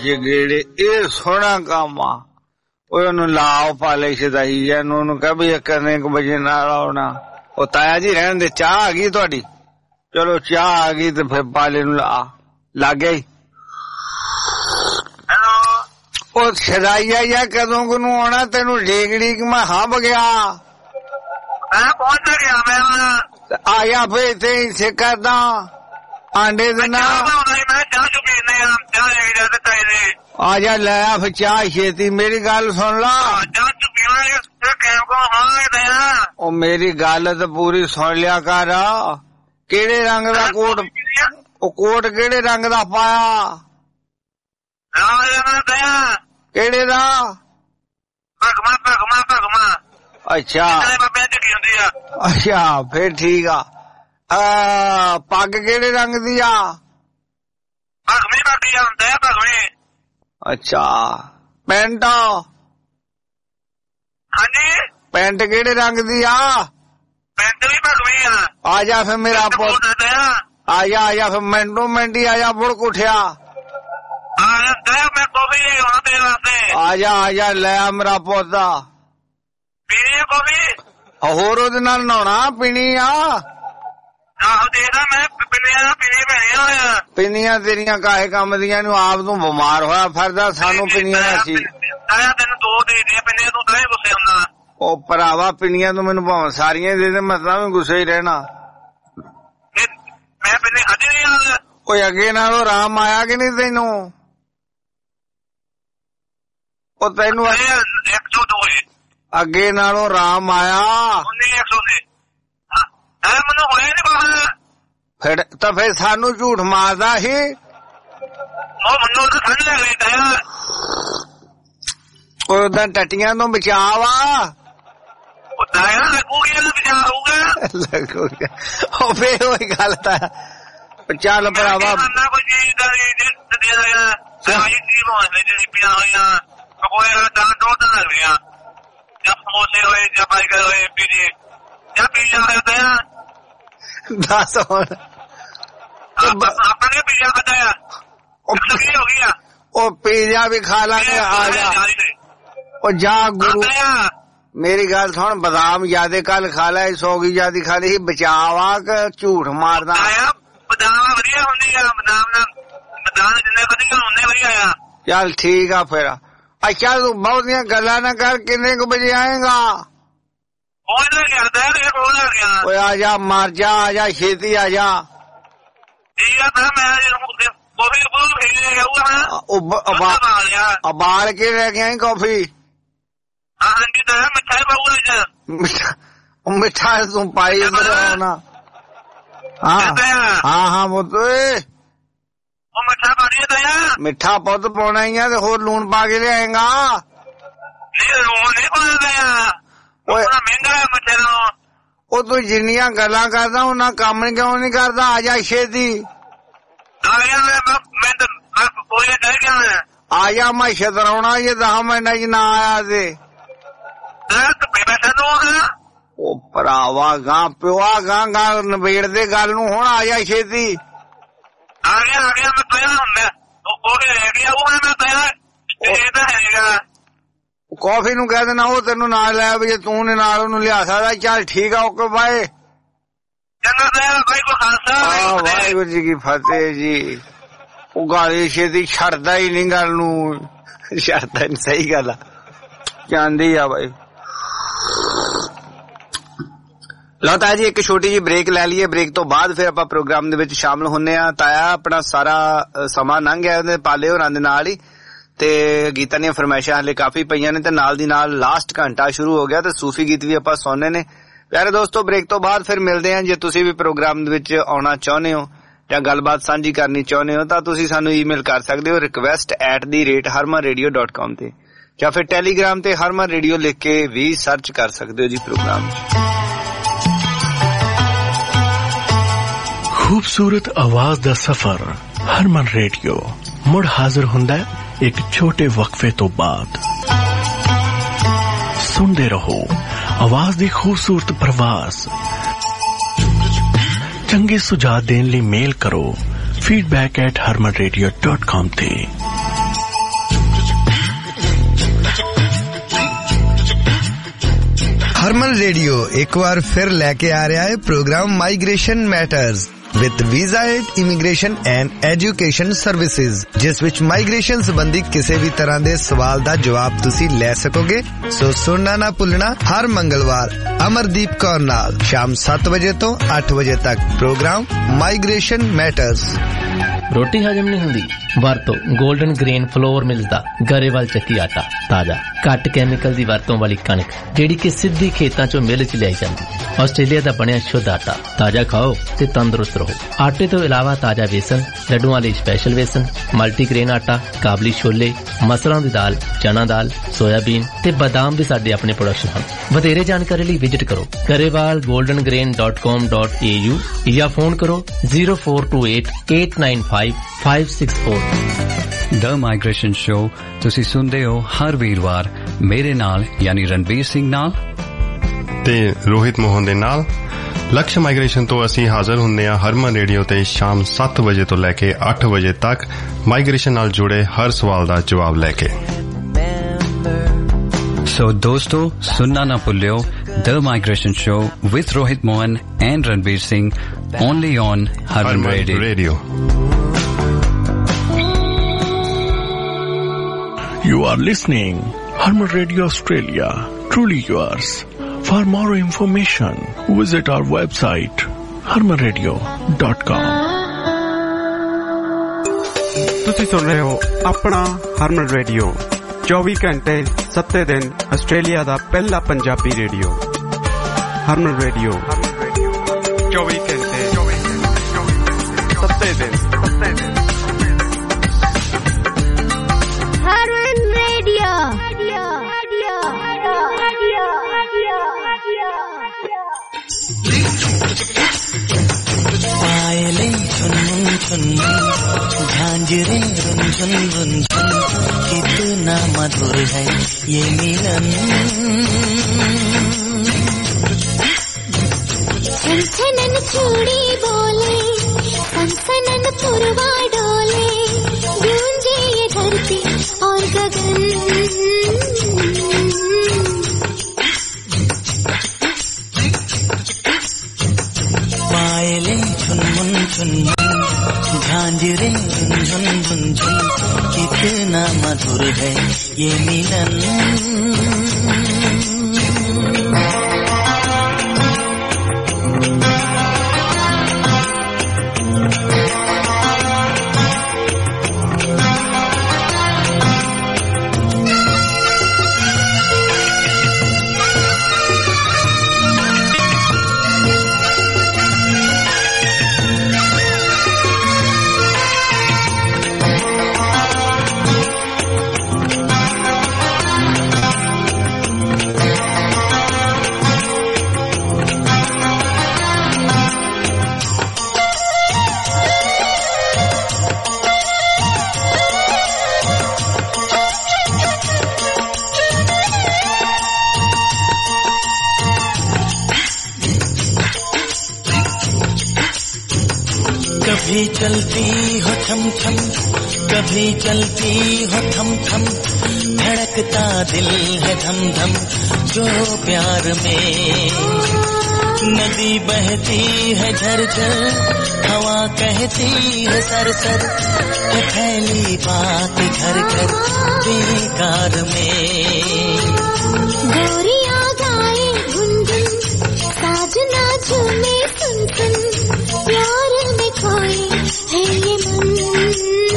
ਜੇ ਗੇੜੇ ਇਹ ਸੋਹਣਾ ਕੰਮ ਆ ਓਏ ਉਹਨੂੰ ਲਾਓ ਪਾਲੇ ਸ਼ਦਾਈ ਜਾਂ ਉਹਨੂੰ ਕਹ ਵੀ ਕਿੰਨੇ ਕੁ ਵਜੇ ਨਾਲ ਆਉਣਾ ਉਹ ਤਾਇਆ ਜੀ ਰਹਿਣ ਦੇ ਚਾਹ ਆ ਗਈ ਤੁਹਾਡੀ ਚਲੋ ਚਾਹ ਆ ਗਈ ਤੇ ਫਿਰ ਪਾਲੇ ਨੂੰ ਲਾ ਲੱਗ ਗਿਆ ਉਹ ਸ਼ਦਾਈਆ ਜਾਂ ਕਦੋਂ ਕੁ ਨੂੰ ਆਉਣਾ ਤੈਨੂੰ ਡੀਕ ਡੀਕ ਮੈਂ ਹੰਬ ਗਿਆ ਮੈਂ ਪਹੁੰਚ ਗਿਆ ਮੈਂ ਆਇਆ ਫੇ ਇੱਥੇ ਇੱਥੇ ਕਰਦਾ ਆਂਡੇ ਦੇ ਨਾਲ ਮੈਂ ਚਾਹ ਚੁੱਕੀ ਨੇ ਚਾਹ ਲੈ ਕੇ ਜਾਂਦੇ ਤਾਏ ਦੇ ਆ ਜਾ ਲੈ ਆ ਫਿਰ ਚਾਹ ਛੇਤੀ ਮੇਰੀ ਗੱਲ ਸੁਣ ਲਾ ਚਾਹ ਚੁੱਕੀ ਤੇ ਕੈਮ ਕੋ ਹਾਂ ਦਇਆ ਉਹ ਮੇਰੀ ਗੱਲ ਤਾਂ ਪੂਰੀ ਸੁਣ ਲਿਆ ਕਰ ਕਿਹੜੇ ਰੰਗ ਦਾ ਕੋਟ ਉਹ ਕੋਟ ਕਿਹੜੇ ਰੰਗ ਦਾ ਪਾਇਆ ਲਾਲ ਰੰਗ ਦਾ ਕਿਹੜੇ ਦਾ ਭਗਮਾ ਭਗਮਾ ਭਗਮਾ ਅੱਛਾ ਬਾਬੇ ਚੱਕੀ ਹੁੰਦੀ ਆ ਅੱਛਾ ਫੇਰ ਠੀਕ ਆ ਆ ਪੱਗ ਕਿਹੜੇ ਰੰਗ ਦੀ ਆ ਭਗਮੇ ਬਾਕੀ ਹੁੰਦਾ ਹੈ ਭਗਮੇ ਅੱਛਾ ਪੈਂਟ ਹਾਂਜੀ ਪੈਂਟ ਕਿਹੜੇ ਰੰਗ ਦੀ ਆ ਪੈਂਟ ਵੀ ਭਗਮੀ ਆ ਆ ਜਾ ਫਿਰ ਮੇਰਾ ਪੁੱਤ ਆ ਜਾ ਆ ਜਾ ਫਿਰ ਮਿੰਟੋ ਮਿੰਟ ਹੀ ਆ ਜਾ ਬੁੜ ਉਠਿਆ ਆ ਜਾ ਮੈਂ ਕੋਫੀ ਲੈ ਆਉਣਾ ਤੇਰੇ ਵਾਸਤੇ ਆ ਜਾ ਆ ਜਾ ਲੈ ਆ ਮੇਰਾ ਪੁੱਤ ਪੀਣੀ ਕੋਫੀ ਹੋਰ ਉਹਦੇ ਨਾਲ ਨਹਾਉਣਾ ਪੀਣੀ ਆ ਆਹੋ ਦੇਖਦਾ ਮੈਂ ਪਿੰਨੀਆਂ ਪੀਣੀ ਪੈਣੀ ਹੋਇਆ ਪਿੰਨੀਆਂ ਤੇਰੀਆਂ ਕਾਹੇ ਕੰਮ ਦੀਆਂ ਨੂੰ ਆਪ ਨੂੰ ਬਿਮਾਰ ਹੋਇਆ ਫਿਰਦਾ ਸਾਨੂੰ ਪਿੰਨੀਆਂ ਦਾ ਸੀ ਆਇਆ ਤੈਨੂੰ ਦੋ ਦੇ ਦੇ ਪਿੰਨੀਆਂ ਤੂੰ ਤਾਂ ਹੀ ਗੁੱਸੇ ਹੁੰਦਾ ਉਹ ਭਰਾਵਾ ਪਿੰਨੀਆਂ ਤੋਂ ਮੈਨੂੰ ਭਾਵੇਂ ਸਾਰੀਆਂ ਦੇ ਦੇ ਮੈਂ ਤਾਂ ਵੀ ਗੁੱਸੇ ਹੀ ਰਹਿਣਾ ਮੈਂ ਪਿੰਨੀ ਖਾਧੀ ਨਹੀਂ ਆ ਓਏ ਅੱਗੇ ਨਾਲੋਂ ਆਰਾਮ ਆਇਆ ਕਿ ਨਹੀਂ ਤੈਨੂੰ ਉਹ ਤੈਨੂੰ ਇੱਕ ਸੌ ਦੋ ਅੱਗੇ ਨਾਲੋਂ ਆਰਾਮ ਆਇਆ ਉੱਨੀ ਇੱਕ ਸੌ ਦੇ ਐ ਮੈਨੂੰ ਹੋਇਆ ਨਹੀਂ ਬਾਹਰ ਫਿਰ ਤਾਂ ਫਿਰ ਸਾਨੂੰ ਝੂਠ ਮਾਰਦਾ ਸੀ ਉਹ ਮੈਨੂੰ ਤਾਂ ਠੰਡ ਲੱਗ ਰਹੀ ਤਾਇਆ ਉਹ ਉਦਾਂ ਟੱਟੀਆਂ ਤੋਂ ਬਚਾਅ ਵਾ ਉਹ ਤਾਇਆ ਲੱਗੂਗੀ ਇਹਦਾ ਬਚਾਅ ਹੋਊਗਾ ਲੱਗੂਗਾ ਉਹ ਫੇਰ ਉਹੀ ਗੱਲ ਤਾਂ ਚੱਲ ਭਰਾਵਾ ਨਾ ਕੋਈ ਚੀਜ਼ ਦਾ ਦੇ ਦੇਗਾ ਸਾਰੀ ਚੀਜ਼ ਹੋਣੀ ਜਿਹੜੀ ਪਿਆ ਹੋਈਆਂ ਕੋਈ ਤਾਂ ਦੋ ਤਾਂ ਲੱਗ ਰਿਹਾ ਜਦ ਸਮੋਸੇ ਹੋਏ ਜਾਂ ਬਾਈਕਰ ਹੋਏ ਪੀਜੀ ਜਾਂ ਪੀਜ਼ਾ ਹੋਇਆ ਤਾਇਆ ਦੱਸ ਹੁਣ ਆਪਾਂ ਨੇ ਪੀਜ਼ਾ ਬਤਾਇਆ ਉਹ ਕੀ ਹੋ ਗਿਆ ਉਹ ਪੀਜ਼ਾ ਵੀ ਖਾ ਲਾਂਗੇ ਆ ਜਾ ਉਹ ਜਾ ਗੁਰੂ ਮੇਰੀ ਗੱਲ ਸੁਣ ਬਦਾਮ ਜਿਆਦੇ ਕੱਲ ਖਾ ਲੈ ਸੌਗੀ ਜਿਆਦੀ ਖਾ ਲਈ ਬਚਾਵਾ ਕਿ ਝੂਠ ਮਾਰਦਾ ਬਦਾਮ ਵਧੀਆ ਹੁੰਦੀ ਆ ਬਦਾਮ ਨਾਲ ਬਦਾਮ ਜਿੰਨੇ ਵਧੀਆ ਹੁੰਦੇ ਵਧੀਆ ਆ ਚੱਲ ਠੀਕ ਆ ਫਿਰ ਅੱਛਾ ਤੂੰ ਬਹੁਤੀਆਂ ਗੱਲਾਂ ਨਾ ਕਰ ਕਿੰਨੇ ਕੁ ਵਜੇ ਆਏਗਾ ਓਏ ਆ ਜਾ ਮਰ ਜਾ ਆ ਜਾ ਛੇਤੀ ਆ ਜਾ ਠੀਕ ਆ ਤਾਂ ਮੈਂ ਕਾਫੀ ਬੋਲ ਭੇਜ ਰਿਹਾ ਉਬਾਲ ਕੇ ਲੈ ਕੇ ਆਈ ਕਾਫੀ ਹਾਂਜੀ ਤਾਂ ਮਿੱਠਾ ਪਾਊਗਾ ਮਿੱਠਾ ਤੂੰ ਪਾਈ ਅੰਦਰ ਆਉਣਾ ਹਾਂ ਹਾਂ ਹਾਂ ਪੁੱਤ ਉਹ ਮਿੱਠਾ ਪਾਣੀ ਤਾਇਆ ਮਿੱਠਾ ਪੁੱਤ ਪਾਉਣਾ ਹੀ ਆ ਤੇ ਹੋਰ ਲੂਣ ਪਾ ਕੇ ਲਿਆਏਗਾ ਨਹੀਂ ਲੂਣ ਨਹੀਂ ਪਾਉਣਾ ਤਾਇਆ ਓਏ ਮਹਿੰਗਾ ਹੈ ਮਿੱਠੇ ਨਾਲੋਂ ਉਹ ਤੂੰ ਜਿੰਨੀਆਂ ਗੱਲਾਂ ਕਰਦਾ ਉਹਨਾਂ ਕੰਮ ਕਿਉਂ ਨਹੀਂ ਕਰਦਾ ਆ ਜਾ ਛੇਤੀ ਆ ਗਿਆ ਮੈਂ ਮੈਂ ਕੋਈ ਕਹਿ ਗਿਆ ਮੈਂ ਆ ਜਾ ਮੈਂ ਛਤਰਾਉਣਾ ਜੇ ਦਸ ਮਿੰਟਾਂ ਚ ਨਾ ਆਇਆ ਤੇ ਉਹ ਭਰਾਵਾ ਗਾਂ ਪਿਆ ਗਾਂ ਗਾਂ ਨਵੇੜ ਦੇ ਗੱਲ ਨੂੰ ਹੁਣ ਆ ਜਾ ਛੇਤੀ ਆ ਗਿਆ ਆ ਗਿਆ ਮੈਂ ਪਿਆ ਹੁੰਦਾ ਉਹ ਰਹਿ ਗਿਆ ਉਹ ਮੈਂ ਪਿਆ ਇਹ ਤਾਂ ਹੈਗਾ ਕਾਫੀ ਨੂੰ ਕਹਿ ਦੇਣਾ ਉਹ ਤੈਨੂੰ ਨਾਲ ਲੈ ਵੀ ਜੇ ਤੂੰ ਨੇ ਨਾਲ ਉਹਨੂੰ ਲਿਆ ਸਕਦਾ ਚੱਲ ਠੀਕ ਆ ਓਕੇ ਬਾਏ ਚੰਗਾ ਸਾਹਿਬ ਭਾਈ ਕੋ ਖਾਲਸਾ ਵਾਹਿਗੁਰੂ ਜੀ ਕੀ ਫਤਿਹ ਜੀ ਉਹ ਗਾਲੀ ਛੇਤੀ ਛੱਡਦਾ ਹੀ ਨਹੀਂ ਗੱਲ ਨੂੰ ਛੱਡਦਾ ਨਹੀਂ ਸਹੀ ਗੱਲ ਆ ਜਾਂਦੀ ਆ ਬਾਈ ਲਓ ਤਾਇਆ ਜੀ ਇੱਕ ਛੋਟੀ ਜਿਹੀ ਬ੍ਰੇਕ ਲੈ ਲਈਏ ਬ੍ਰੇਕ ਤੋਂ ਬਾਅਦ ਫਿਰ ਆਪਾਂ ਪ੍ਰੋਗਰਾਮ ਦੇ ਵਿੱਚ ਸ਼ਾਮਲ ਹੁੰਨੇ ਆ ਤਾਇਆ ਆਪਣਾ ਸਾਰਾ ਸਮਾਂ ਲੰਘ ਗਿਆ ਉਹਦੇ ਪਾਲੇ ਹੋਰਾਂ ਦੇ ਨਾਲ ਹੀ ਤੇ ਗੀਤਾਂ ਦੀਆਂ ਫਰਮਾਇਸ਼ਾਂ ਹਲੇ ਕਾਫੀ ਪਈਆਂ ਨੇ ਤੇ ਨਾਲ ਦੀ ਨਾਲ ਲਾਸਟ ਘੰਟਾ ਸ਼ੁਰੂ ਹੋ ਗਿਆ ਤੇ ਸੂਫੀ ਗੀਤ ਵੀ ਆਪਾਂ ਸੁਣਨੇ ਨੇ ਪਿਆਰੇ ਦੋਸਤੋ ਬ੍ਰੇਕ ਤੋਂ ਬਾਅਦ ਫਿਰ ਮਿਲਦੇ ਆਂ ਜੇ ਤੁਸੀਂ ਵੀ ਪ੍ਰੋਗਰਾਮ ਦੇ ਵਿੱਚ ਆਉਣਾ ਚਾਹੁੰਦੇ ਹੋ ਜਾਂ ਗੱਲਬਾਤ ਸਾਂਝੀ ਕਰਨੀ ਚਾਹੁੰਦੇ ਹੋ ਤਾਂ ਤੁਸੀਂ ਸਾਨੂੰ ਈਮੇਲ ਕਰ ਸਕਦੇ ਹੋ request at the rate Harman radio dot com ਤੇ ਜਾਂ ਫਿਰ ਟੈਲੀਗ੍ਰਾਮ ਤੇ ਹਰਮਨ ਰੇਡੀਓ ਲਿਖ ਕੇ ਵੀ ਸਰਚ ਕਰ ਸਕਦੇ ਹੋ ਜੀ ਪ੍ਰੋਗਰਾਮ ਖੂਬਸੂਰਤ ਆਵਾਜ਼ ਦਾ ਸਫ਼ਰ ਹਰਮਨ ਰੇਡੀਓ ਮੁੜ ਹਾਜ਼ਰ ਹੁੰਦਾ ਹੈ ਇੱਕ ਛੋਟੇ ਵਕਫੇ ਤੋਂ ਬਾਅਦ ਸੁਣਦੇ ਰਹੋ ਆਵਾਜ਼ ਦੀ ਖੂਬਸੂਰਤ ਪ੍ਰਵਾਸ ਚੰਗੇ ਸੁਝਾਅ ਦੇਣ ਲਈ ਮੇਲ ਕਰੋ feedback at harmanradio dot com ਤੇ हरमन रेडियो एक बार फिर लेके आ रहा है program migration matters with visa aid immigration and education services, जिस विच माइग्रेशन संबंधी किसी भी तरह के सवाल का जवाब तुसी ले सकोगे। सो सुनना ना भुलना हर मंगलवार अमरदीप कौर नाल शाम सात बजे तो आठ बजे तक प्रोग्राम माइग्रेशन मैटर्स। रोटी हजम नहीं हुंदी वरतो गोल्डन ग्रेन फ्लोर मिलदा गरेवाल ਚੱਕੀ आटा ताजा घट कैमिकल दी वरतों वाली कणक जेड़ी कि सिद्धी खेतां चों मिल च लियाई जांदी। आस्ट्रेलिया दा बनया शुद्ध आटा ताजा खाओ ते तंदुरुस्त रहो। आटे तो इलावा ताजा बेसन, लड्डुआं लई स्पेशल बेसन, मल्टीग्रेन आटा, काबली छोले, मसरां दी दाल, चना दाल, सोयाबीन ते बादाम भी साडे अपने प्रोडक्शन हन। वधेरे जानकारी लई विजिट करो Grewal golden grain dot com dot A U या फोन करो zero four two eight eight nine five five six four। The migration show तुसी सुनदे हो हर वीरवार मेरे नाल यानी रणबीर सिंह नाल ते रोहित मोहन दे नाल। लक्ष्य माइग्रेशन तो असी हाजिर हुंदे आ हरमन रेडियो ते शाम सात बजे तो लेके आठ बजे तक माइग्रेशन नाल जुड़े हर सवाल दा जवाब लेके। सो दोस्तों सुनना ना भुल्लियो the migration show with Rohit Mohan and Ranbir Singh only on Harman radio. You are listening Harman Radio Australia, truly yours. For more information, visit our website harman radio dot com। ਤੁਸੀਂ ਸੁਣ ਰਹੇ ਹੋ ਆਪਣਾ ਹਰਮਨ ਰੇਡੀਓ ਚੌਵੀ ਘੰਟੇ ਸੱਤ ਦਿਨ ਆਸਟ੍ਰੇਲੀਆ ਦਾ ਪਹਿਲਾ ਪੰਜਾਬੀ ਰੇਡੀਓ। ਹਰਮਨ ਰੇਡੀਓ ਚੌਵੀ ਘੰਟੇ ਸੱਤ ਦਿਨ। पायले झुन झुन झांझरे रुन झुन रुन झुन कितना मधुर है ये मिलन। सनसनन चूड़ी बोले सनसनन पुरवा डोले गूंजे ये धरती और गगन। पायले झुनमुन झुनमुन झांझरे झुन झुन झुन कितना मधुर है ये मिलन। कभी चलती हो छम छम कभी चलती हो थम थम धड़कता दिल है धम धम जो प्यार में। नदी बहती है झरझर हवा कहती है सरसर फैली बात घर घर बेकार में। गोरिया गाए गुनगुन साजना झूमे सुन सुन प्यार में कोई है ये मन।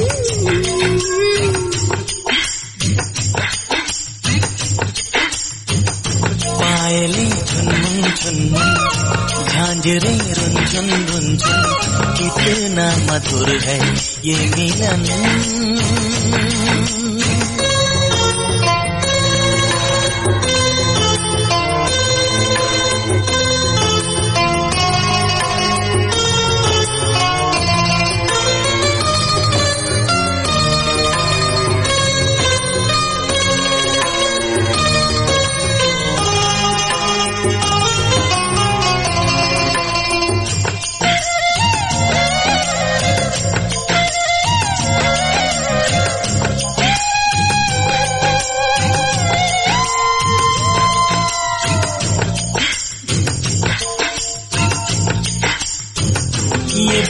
पायली झुनमुन झुनमुन झांझरे रुन झुन रुन झुन कितना मधुर है ये मिलन।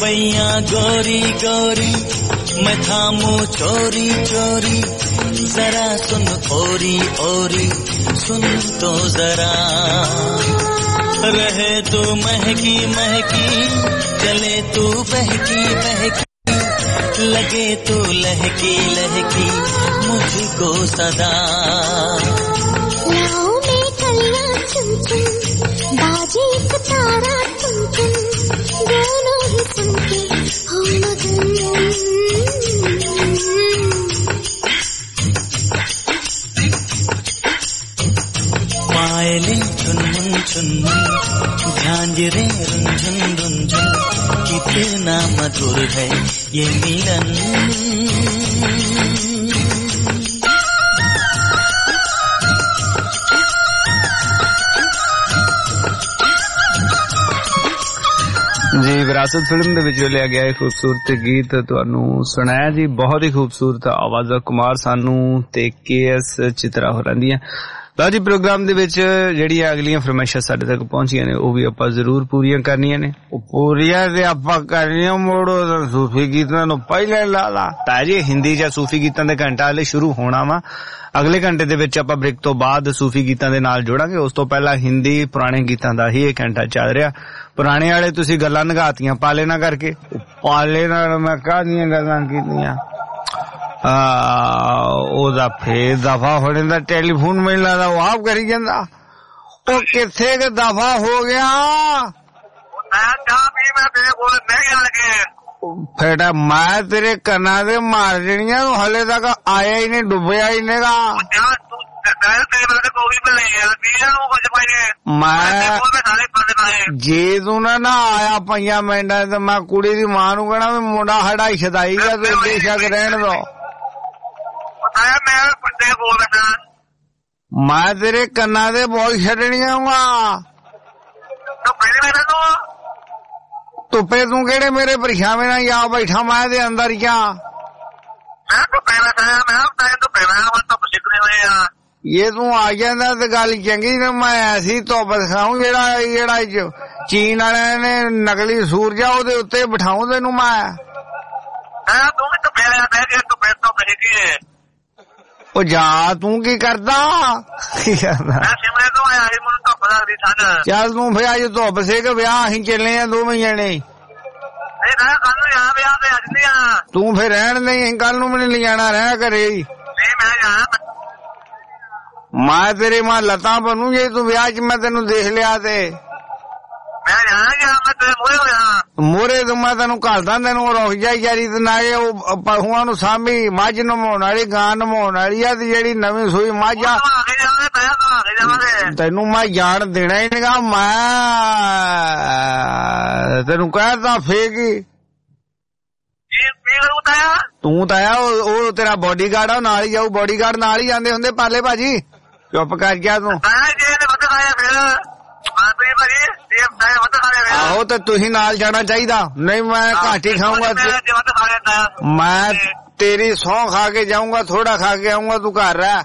पैया गोरी गोरी मैं थामू चोरी चोरी जरा सुन ओरी ओरी सुन तो जरा रहे तू महकी महकी चले तू बहकी बहकी लगे तू लहकी लहकी मुझको सदा लाओ में कलियां चुन चुन बाजे सितारा चुन चुन दोनों ही सुन के हो मगन पायले चुनमुन चुनमुन झांझरे रुंझुन रुंझुन कितना मधुर है ये मिलन जी विरासत फिल्म ਦੇ ਵਿੱਚ ਲਿਆ ਗਿਆ ਇਹ ਖੂਬਸੂਰਤ ਗੀਤ ਤੁਹਾਨੂੰ ਸੁਣਾਇਆ ਜੀ ਬਹੁਤ ਹੀ ਖੂਬਸੂਰਤ ਆਵਾਜ਼ਾਂ ਕੁਮਾਰ ਸਾਨੂੰ ਤੇ ਕੇਐਸ ਚਿਤਰਾ ਹੋ ਰਹਿੰਦੀਆਂ ਲਓ ਜੀ ਪ੍ਰੋਗਰਾਮ ਦੇ ਵਿੱਚ ਜਿਹੜੀਆਂ ਅਗਲੀਆਂ ਫਰਮਾਇਸ਼ਾਂ ਸਾਡੇ ਤੱਕ ਪਹੁੰਚੀਆਂ ਨੇ ਉਹ ਵੀ ਆਪਾਂ ਜ਼ਰੂਰ ਪੂਰੀਆਂ ਕਰਨੀਆਂ ਨੇ ਉਹ ਪੂਰੀਆਂ ਤੇ ਆਪਾਂ ਕਰਨੀਆਂ ਮੋੜੋ ਸੂਫੀ ਗੀਤਾਂ ਨੂੰ ਪਹਿਲੇ ਲਾ ਲਾ ਤਾਂ ਜੀ ਹਿੰਦੀ ਜਾਂ ਸੂਫੀ ਗੀਤਾਂ ਦੇ ਘੰਟਾ ਹਲੇ ਸ਼ੁਰੂ ਹੋਣਾ ਵਾ ਅਗਲੇ ਘੰਟੇ ਦੇ ਵਿੱਚ ਆਪਾਂ ਬ੍ਰੇਕ ਤੋਂ ਬਾਅਦ ਸੂਫੀ ਗੀਤਾਂ ਦੇ ਨਾਲ ਜੋੜਾਂਗੇ ਉਸ ਤੋਂ ਪਹਿਲਾਂ ਹਿੰਦੀ ਪੁਰਾਣੇ ਗੀਤਾਂ ਦਾ ਹੀ ਇਹ ਘੰਟਾ ਚੱਲ ਰਿਹਾ ਪੁਰਾਣੇ ਵਾਲੇ ਤੁਸੀਂ ਗੱਲਾਂ ਨਗਾਤੀਆਂ ਪਾਲੇ ਨਾ ਕਰਕੇ ਪਾਲੇ ਨਾਲ ਮੈਂ ਕਾਹਦੀਆਂ ਗੱਲਾਂ ਕੀਤੀਆਂ ਉਹਦਾ ਫੇਰ ਦਫਾ ਹੋਣੇ ਦਾ ਟੈਲੀਫੋਨ ਮੈਨੂੰ ਲੱਗਦਾ ਉਹ ਆਪ ਕਰੀ ਜਾਂਦਾ ਉਹ ਕਿੱਥੇ ਕਿ ਦਫਾ ਹੋ ਗਿਆ ਫੇਰ ਮੈਂ ਤੇਰੇ ਕੰਨਾਂ ਦੇ ਮਾਰ ਦੇਣੀਆਂ ਤੂੰ ਹਲੇ ਤੱਕ ਆਇਆ ਹੀ ਨਹੀਂ ਡੁੱਬਿਆ ਹੀ ਨਹੀਂਗਾ ਮੈਂ ਜੇ ਤੂੰ ਨਾ ਨਾ ਆਇਆ ਪੰਜਾਂ ਮਿੰਟਾਂ ਤੇ ਮੈਂ ਕੁੜੀ ਦੀ ਮਾਂ ਨੂੰ ਕਹਿਣਾ ਵੀ ਮੁੰਡਾ ਸਾਡਾ ਛਦਾਈ ਦਾ ਤੇ ਬੇਸ਼ੱਕ ਰਹਿਣ ਦੋ ਮੈਂ ਤੇਰੇ ਕੰਨਾਂ ਦੇ ਬਹੁਤ ਛੱਡਣੀਆਂ ਵਾ ਧੁੱਪੇ ਤੂੰ ਕਿਹੜੇ ਮੇਰੇ ਪਰਛਾਵੇਂ ਨਾਲ ਜਾ ਬੈਠਾ ਮੈਂ ਦੇ ਅੰਦਰ ਜਾ ਇਹ ਤੂੰ ਆ ਜਾਂਦਾ ਤੇ ਗੱਲ ਚੰਗੀ ਨਾ ਮੈਂ ਐਸੀ ਧੁੱਪ ਦਿਖਾਉਂ ਜਿਹੜਾ ਜਿਹੜਾ ਚੀਨ ਵਾਲਿਆਂ ਨੇ ਨਕਲੀ ਸੂਰਜ ਆ ਉਹਦੇ ਉੱਤੇ ਬਿਠਾਉਂ ਤੈਨੂੰ ਮੈਂ ਉਹ ਜਾ ਤੂੰ ਕੀ ਕਰਦਾ ਚੱਲ ਤੂੰ ਫਿਰ ਅੱਜ ਧੁੱਪ ਸੇ ਕਿ ਵਿਆਹ ਅਸੀਂ ਚੱਲੇ ਆ ਦੋਵੇਂ ਜਣੇ ਤੂੰ ਫਿਰ ਰਹਿਣ ਨਹੀਂ ਕੱਲ ਨੂੰ ਮੈਨੂੰ ਲਿਜਾਣਾ ਰਹਿ ਘਰੇ ਮੈਂ ਤੇਰੇ ਮਾਂ ਲੱਤਾਂ ਬਣੂ ਜੇ ਤੂੰ ਵਿਆਹ ਚ ਮੈਂ ਤੈਨੂੰ ਦੇਖ ਲਿਆ ਤੇ ਮੋਰੇ ਤੋਂ ਮੈਂ ਤੈਨੂੰ ਘਲਦਾ ਤੈਨੂੰ ਰੁਕ ਜਾਈ ਯਾਰੀ ਤੇ ਨਾਲੇ ਉਹ ਪਸ਼ੂਆਂ ਨੂੰ ਸਾਂਭੀ ਮੱਝ ਨਮਾਉਣ ਵਾਲੀ ਗਾਂ ਨਮਾਉਣ ਵਾਲੀ ਆ ਤੇ ਜਿਹੜੀ ਨਵੀਂ ਸੂਈ ਮੱਝ ਆ ਤੈਨੂੰ ਮੈਂ ਜਾਣ ਦੇਣਾ ਹੀ ਨਹੀਂਗਾ ਮੈਂ ਤੈਨੂੰ ਕਹਿਤਾ ਫੇਕ ਤੂੰ ਤਾਂ ਆ ਉਹ ਤੇਰਾ ਬੋਡੀਗਾਰਡ ਆ ਨਾਲ ਹੀ ਜਾਊ ਬੋਡੀਗਾਰਡ ਨਾਲ ਹੀ ਜਾਂਦੇ ਹੁੰਦੇ ਪਾਲੇ ਭਾਜੀ ਚੁੱਪ ਕਰ ਗਿਆ ਤੂੰ ਆਹੋ ਤੇ ਤੁਸੀਂ ਨਾਲ ਜਾਣਾ ਚਾਹੀਦਾ ਨਹੀਂ ਮੈਂ ਘੱਟ ਹੀ ਖਾਊਂਗਾ ਮੈਂ ਤੇਰੀ ਸਹੁੰ ਖਾ ਕੇ ਜਾਊਂਗਾ ਥੋੜਾ ਖਾ ਕੇ ਆਊਂਗਾ ਤੂੰ ਘਰ ਰਹਿ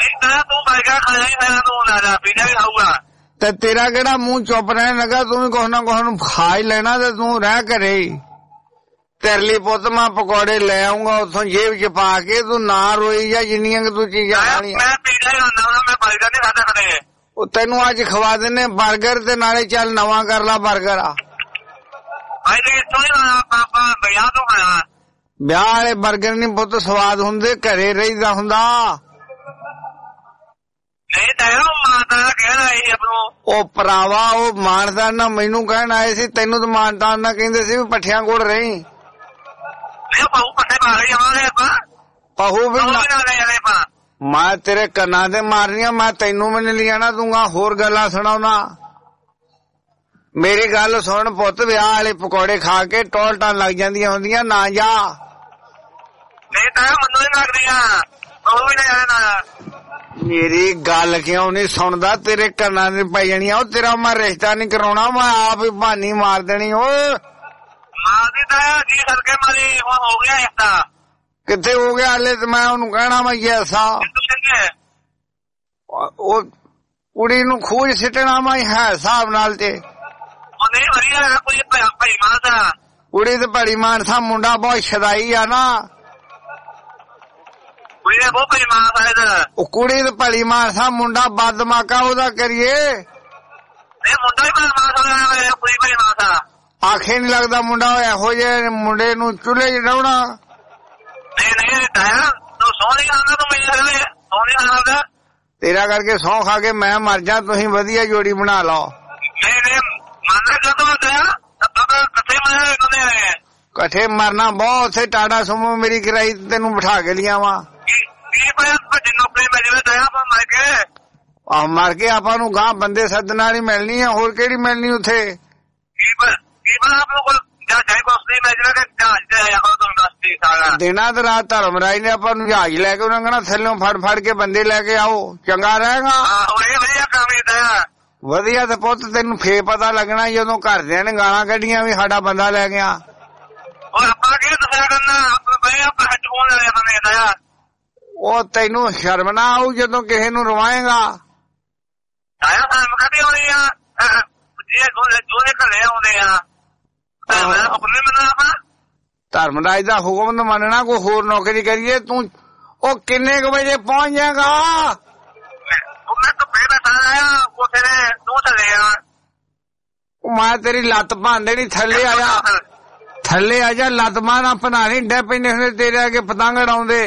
ਤੇ ਤੇਰਾ ਕਿਹੜਾ ਮੂੰਹ ਚੁੱਪ ਰਹਿਣ ਲੱਗਾ ਤੂੰ ਵੀ ਕੁਛ ਨਾ ਕੁਛ ਨੂੰ ਖਾ ਹੀ ਲੈਣਾ ਤੇ ਤੂੰ ਰਹਿ ਘਰੇ ਤੇਰੇ ਲਈ ਪੁੱਤ ਮੈਂ ਪਕੌੜੇ ਲੈ ਆਊਂਗਾ ਉੱਥੋਂ ਜੇਬ ਚ ਪਾ ਕੇ ਤੂੰ ਨਾ ਰੋਈ ਜਾ ਜਿੰਨੀਆਂ ਕਿ ਤੂੰ ਚੀਜ਼ਾਂ ਖਾਣੀਆਂ ਉਹ ਤੈਨੂੰ ਅੱਜ ਖਵਾ ਦਿੰਨੇ ਬਰਗਰ ਤੇ ਨਾਲੇ ਚੱਲ ਨਵਾਂ ਕਰ ਲਾ ਬਰਗਰ ਆ ਵਿਆਹ ਵਾਲੇ ਬਰਗਰ ਨੀ ਪੁੱਤ ਸਵਾਦ ਹੁੰਦੇ ਘਰੇ ਰਹੀਦਾ ਹੁੰਦਾ ਉਹ ਭਰਾਵਾ ਉਹ ਮਾਨਦਾਨ ਨਾ ਮੈਨੂੰ ਕਹਿਣ ਆਏ ਸੀ ਤੈਨੂੰ ਤਾਂ ਮਾਨਦਾਨ ਨਾ ਕਹਿੰਦੇ ਸੀ ਵੀ ਪੱਠਿਆਂ ਕੋਲ ਰਹੀ ਪਹੂ ਵੀ ਮੈਂ ਤੇਰੇ ਕੰਨਾਂ ਦੇ ਮਾਰਨੀਆਂ ਮੈਂ ਤੈਨੂੰ ਵੀ ਨਹੀਂ ਲਿਆਣਾ ਦੂੰਗਾ ਹੋਰ ਗੱਲਾਂ ਸੁਣਾਉਣਾ ਮੇਰੀ ਗੱਲ ਸੁਣ ਪੁੱਤ ਵਿਆਹ ਵਾਲੇ ਪਕੌੜੇ ਖਾ ਕੇ ਟੋਲਟਾਂ ਲੱਗ ਜਾਂਦੀਆਂ ਹੁੰਦੀਆਂ ਨਾ ਜਾ ਮੇਰੀ ਗੱਲ ਕਿਉਂ ਨਹੀਂ ਸੁਣਦਾ ਤੇਰੇ ਕੰਨਾਂ ਦੇ ਪੈ ਜਾਣੀਆਂ ਉਹ ਤੇਰਾ ਮੈਂ ਰਿਸ਼ਤਾ ਨਹੀਂ ਕਰਾਉਣਾ ਮੈਂ ਆਪ ਹੀ ਭਾਨੀ ਮਾਰ ਦੇਣੀ ਓਏ ਕਿੱਥੇ ਹੋ ਗਿਆ ਹਲੇ ਤੇ ਮੈਂ ਉਹਨੂੰ ਕਹਿਣਾ ਮੈਂ ਐਸਾ ਉਹ ਕੁੜੀ ਨੂੰ ਖੂਜ ਸਿੱਟਣਾ ਮੈਂ ਹੈ ਹਿਸਾਬ ਨਾਲ ਤੇ ਕੁੜੀ ਤੇ ਭਲੀ ਮਾਨਸਾ, ਮੁੰਡਾ ਬਹੁਤ ਸ਼ਦਾਈ ਆ ਨਾ। ਕੁੜੀ ਦੇ ਬਹੁਤ ਭਲੀ ਮਾਨਸਾ ਇਹਦਾ। ਉਹ ਕੁੜੀ ਤੇ ਭਲੀ ਮਾਨਸਾ, ਮੁੰਡਾ ਬਦਮਾਕਾ, ਉਹਦਾ ਕਰੀਏ। ਇਹ ਮੁੰਡਾ ਹੀ ਭਲੀ ਮਾਨਸਾ, ਕੁੜੀ ਭਲੀ ਮਾਨਸਾ। ਆਖੇ ਨੀ ਲੱਗਦਾ ਮੁੰਡਾ ਇਹੋ ਜਿਹੇ ਮੁੰਡੇ ਨੂੰ ਚੁੱਲ੍ਹੇ 'ਚ ਡਾਉਣਾ। ਨਹੀਂ ਨਹੀਂ ਤਾਇਆ, ਤੂੰ ਸੌਂ ਨਹੀਂ ਖਾਂਦਾ, ਤੂੰ ਮੇਰੇ ਨਾਲ ਸੌਂ ਨਹੀਂ ਖਾਂਦਾ। ਤੇਰਾ ਕਰਕੇ ਸਹੁੰ ਖਾ ਕੇ ਮੈਂ ਮਰ ਜਾ, ਤੁਸੀਂ ਵਧੀਆ ਜੋੜੀ ਬਣਾ ਲਓ। ਨਹੀਂ ਨਹੀਂ ਮੰਨਦਾ ਕਦੋਂ ਤਾਇਆ, ਇਕੱਠੇ ਮਰਨਾ ਕਦੇ ਆਏ। ਇਕੱਠੇ ਮਰਨਾ ਬਹੁਤ, ਉੱਥੇ ਟਾਟਾ ਸੁਮੋ ਮੇਰੀ ਕਿਰਾਈ ਤੈਨੂੰ ਬਿਠਾ ਕੇ ਲਿਆਵਾਂ। ਕੀ ਪਤਾ ਵੱਡੀ ਨੌਕਰੀ ਮਿਲ ਜਾਵੇ ਤਾਇਆ, ਆਪਾਂ ਮਰ ਕੇ। ਆਹ ਮਰ ਕੇ ਆਪਾਂ ਨੂੰ ਗਾਂ ਬੰਦੇ ਸੱਦਣ ਵਾਲੀ ਮਿਲਣੀ ਆ, ਹੋਰ ਕਿਹੜੀ ਮਿਲਣੀ ਉੱਥੇ। ਕੀ ਪਤਾ ਆਪ ਨੂੰ ਕੋਲ ਜਾਂ ਜਾਈ ਕੋਸਦੀ ਮਿਲ ਜਾਵੇ ਕਿ ਜਹਾਜ਼ ਤੇ ਆਇਆ ਹੋ ਤੁਹਾਨੂੰ ਦੱਸਦੀ ਸਾਰਾ। ਦਿਨਾਂ ਤੇ ਰਾਤ ਧਰਮਰਾਜ ਨੇ ਆਪਾਂ ਨੂੰ ਜਹਾਜ਼ ਲੈ ਕੇ ਉਹਨਾਂ ਕਹਿਣਾ ਥੱਲੋਂ ਫੜ ਫੜ ਕੇ ਬੰਦੇ ਲੈ ਕੇ ਆਓ, ਚੰਗਾ ਰਹੇਗਾ। ਵਧੀਆ ਕੰਮ ਕੀਤਾ। ਵਧੀਆ ਤੇ ਪੁੱਤ ਤੈਨੂੰ ਫੇਰ ਪਤਾ ਲੱਗਣਾ ਜਦੋਂ ਘਰਦਿਆਂ ਨੇ ਗਾਲਾਂ ਕੱਢੀਆਂ ਵੀ ਸਾਡਾ ਬੰਦਾ ਲੈ ਗਿਆ। ਉਹ ਆਪਾਂ ਕੀ ਦੱਸਿਆ ਕਰਨਾ, ਆਪਾਂ ਹੈਡਫੋਨ ਲੈ ਬੰਦੇ ਦਾ। ਉਹ ਤੈਨੂੰ ਸ਼ਰਮ ਨਾ ਆਊ ਜਦੋਂ ਕਿਸੇ ਨੂੰ ਰਵਾਏਗਾ। ਆਇਆ ਸਾਨੂੰ ਕਦੀ ਹੋਣੀ ਆ ਜੇ ਦੋਨੇ ਘਰੇ ਆਉਂਦੇ ਆ ਹੁਕਮ ਨਹੀਂ ਮੰਨਣਾ ਆਪਾਂ। ਧਰਮਰਾਜ ਦਾ ਹੁਕਮ ਤਾਂ ਮੰਨਣਾ, ਕੋਈ ਹੋਰ ਨੌਕਰੀ ਕਰੀਏ। ਤੂੰ ਉਹ ਕਿੰਨੇ ਕੁ ਵਜੇ ਪਹੁੰਚ ਜਾਏਗਾ? ਮੈਂ ਤਾਂ ਫੇਰ ਬੈਠਾ ਆਇਆ ਕੋਠੇ ਦੇ, ਤੂੰ ਥੱਲੇ ਆ। ਮੈਂ ਤੇਰੀ ਲੱਤ ਭੰਨ ਦੇਣੀ, ਥੱਲੇ ਆ ਜਾ, ਥੱਲੇ ਆ ਜਾ। ਲੱਤ ਮਾਰ ਬਣਾ ਨਹੀਂ ਡੇ ਪੈਂਦੇ ਹੁੰਦੇ ਤੇਰੇ ਅੱਗੇ ਪਤੰਗ ਉਡਾਉਂਦੇ।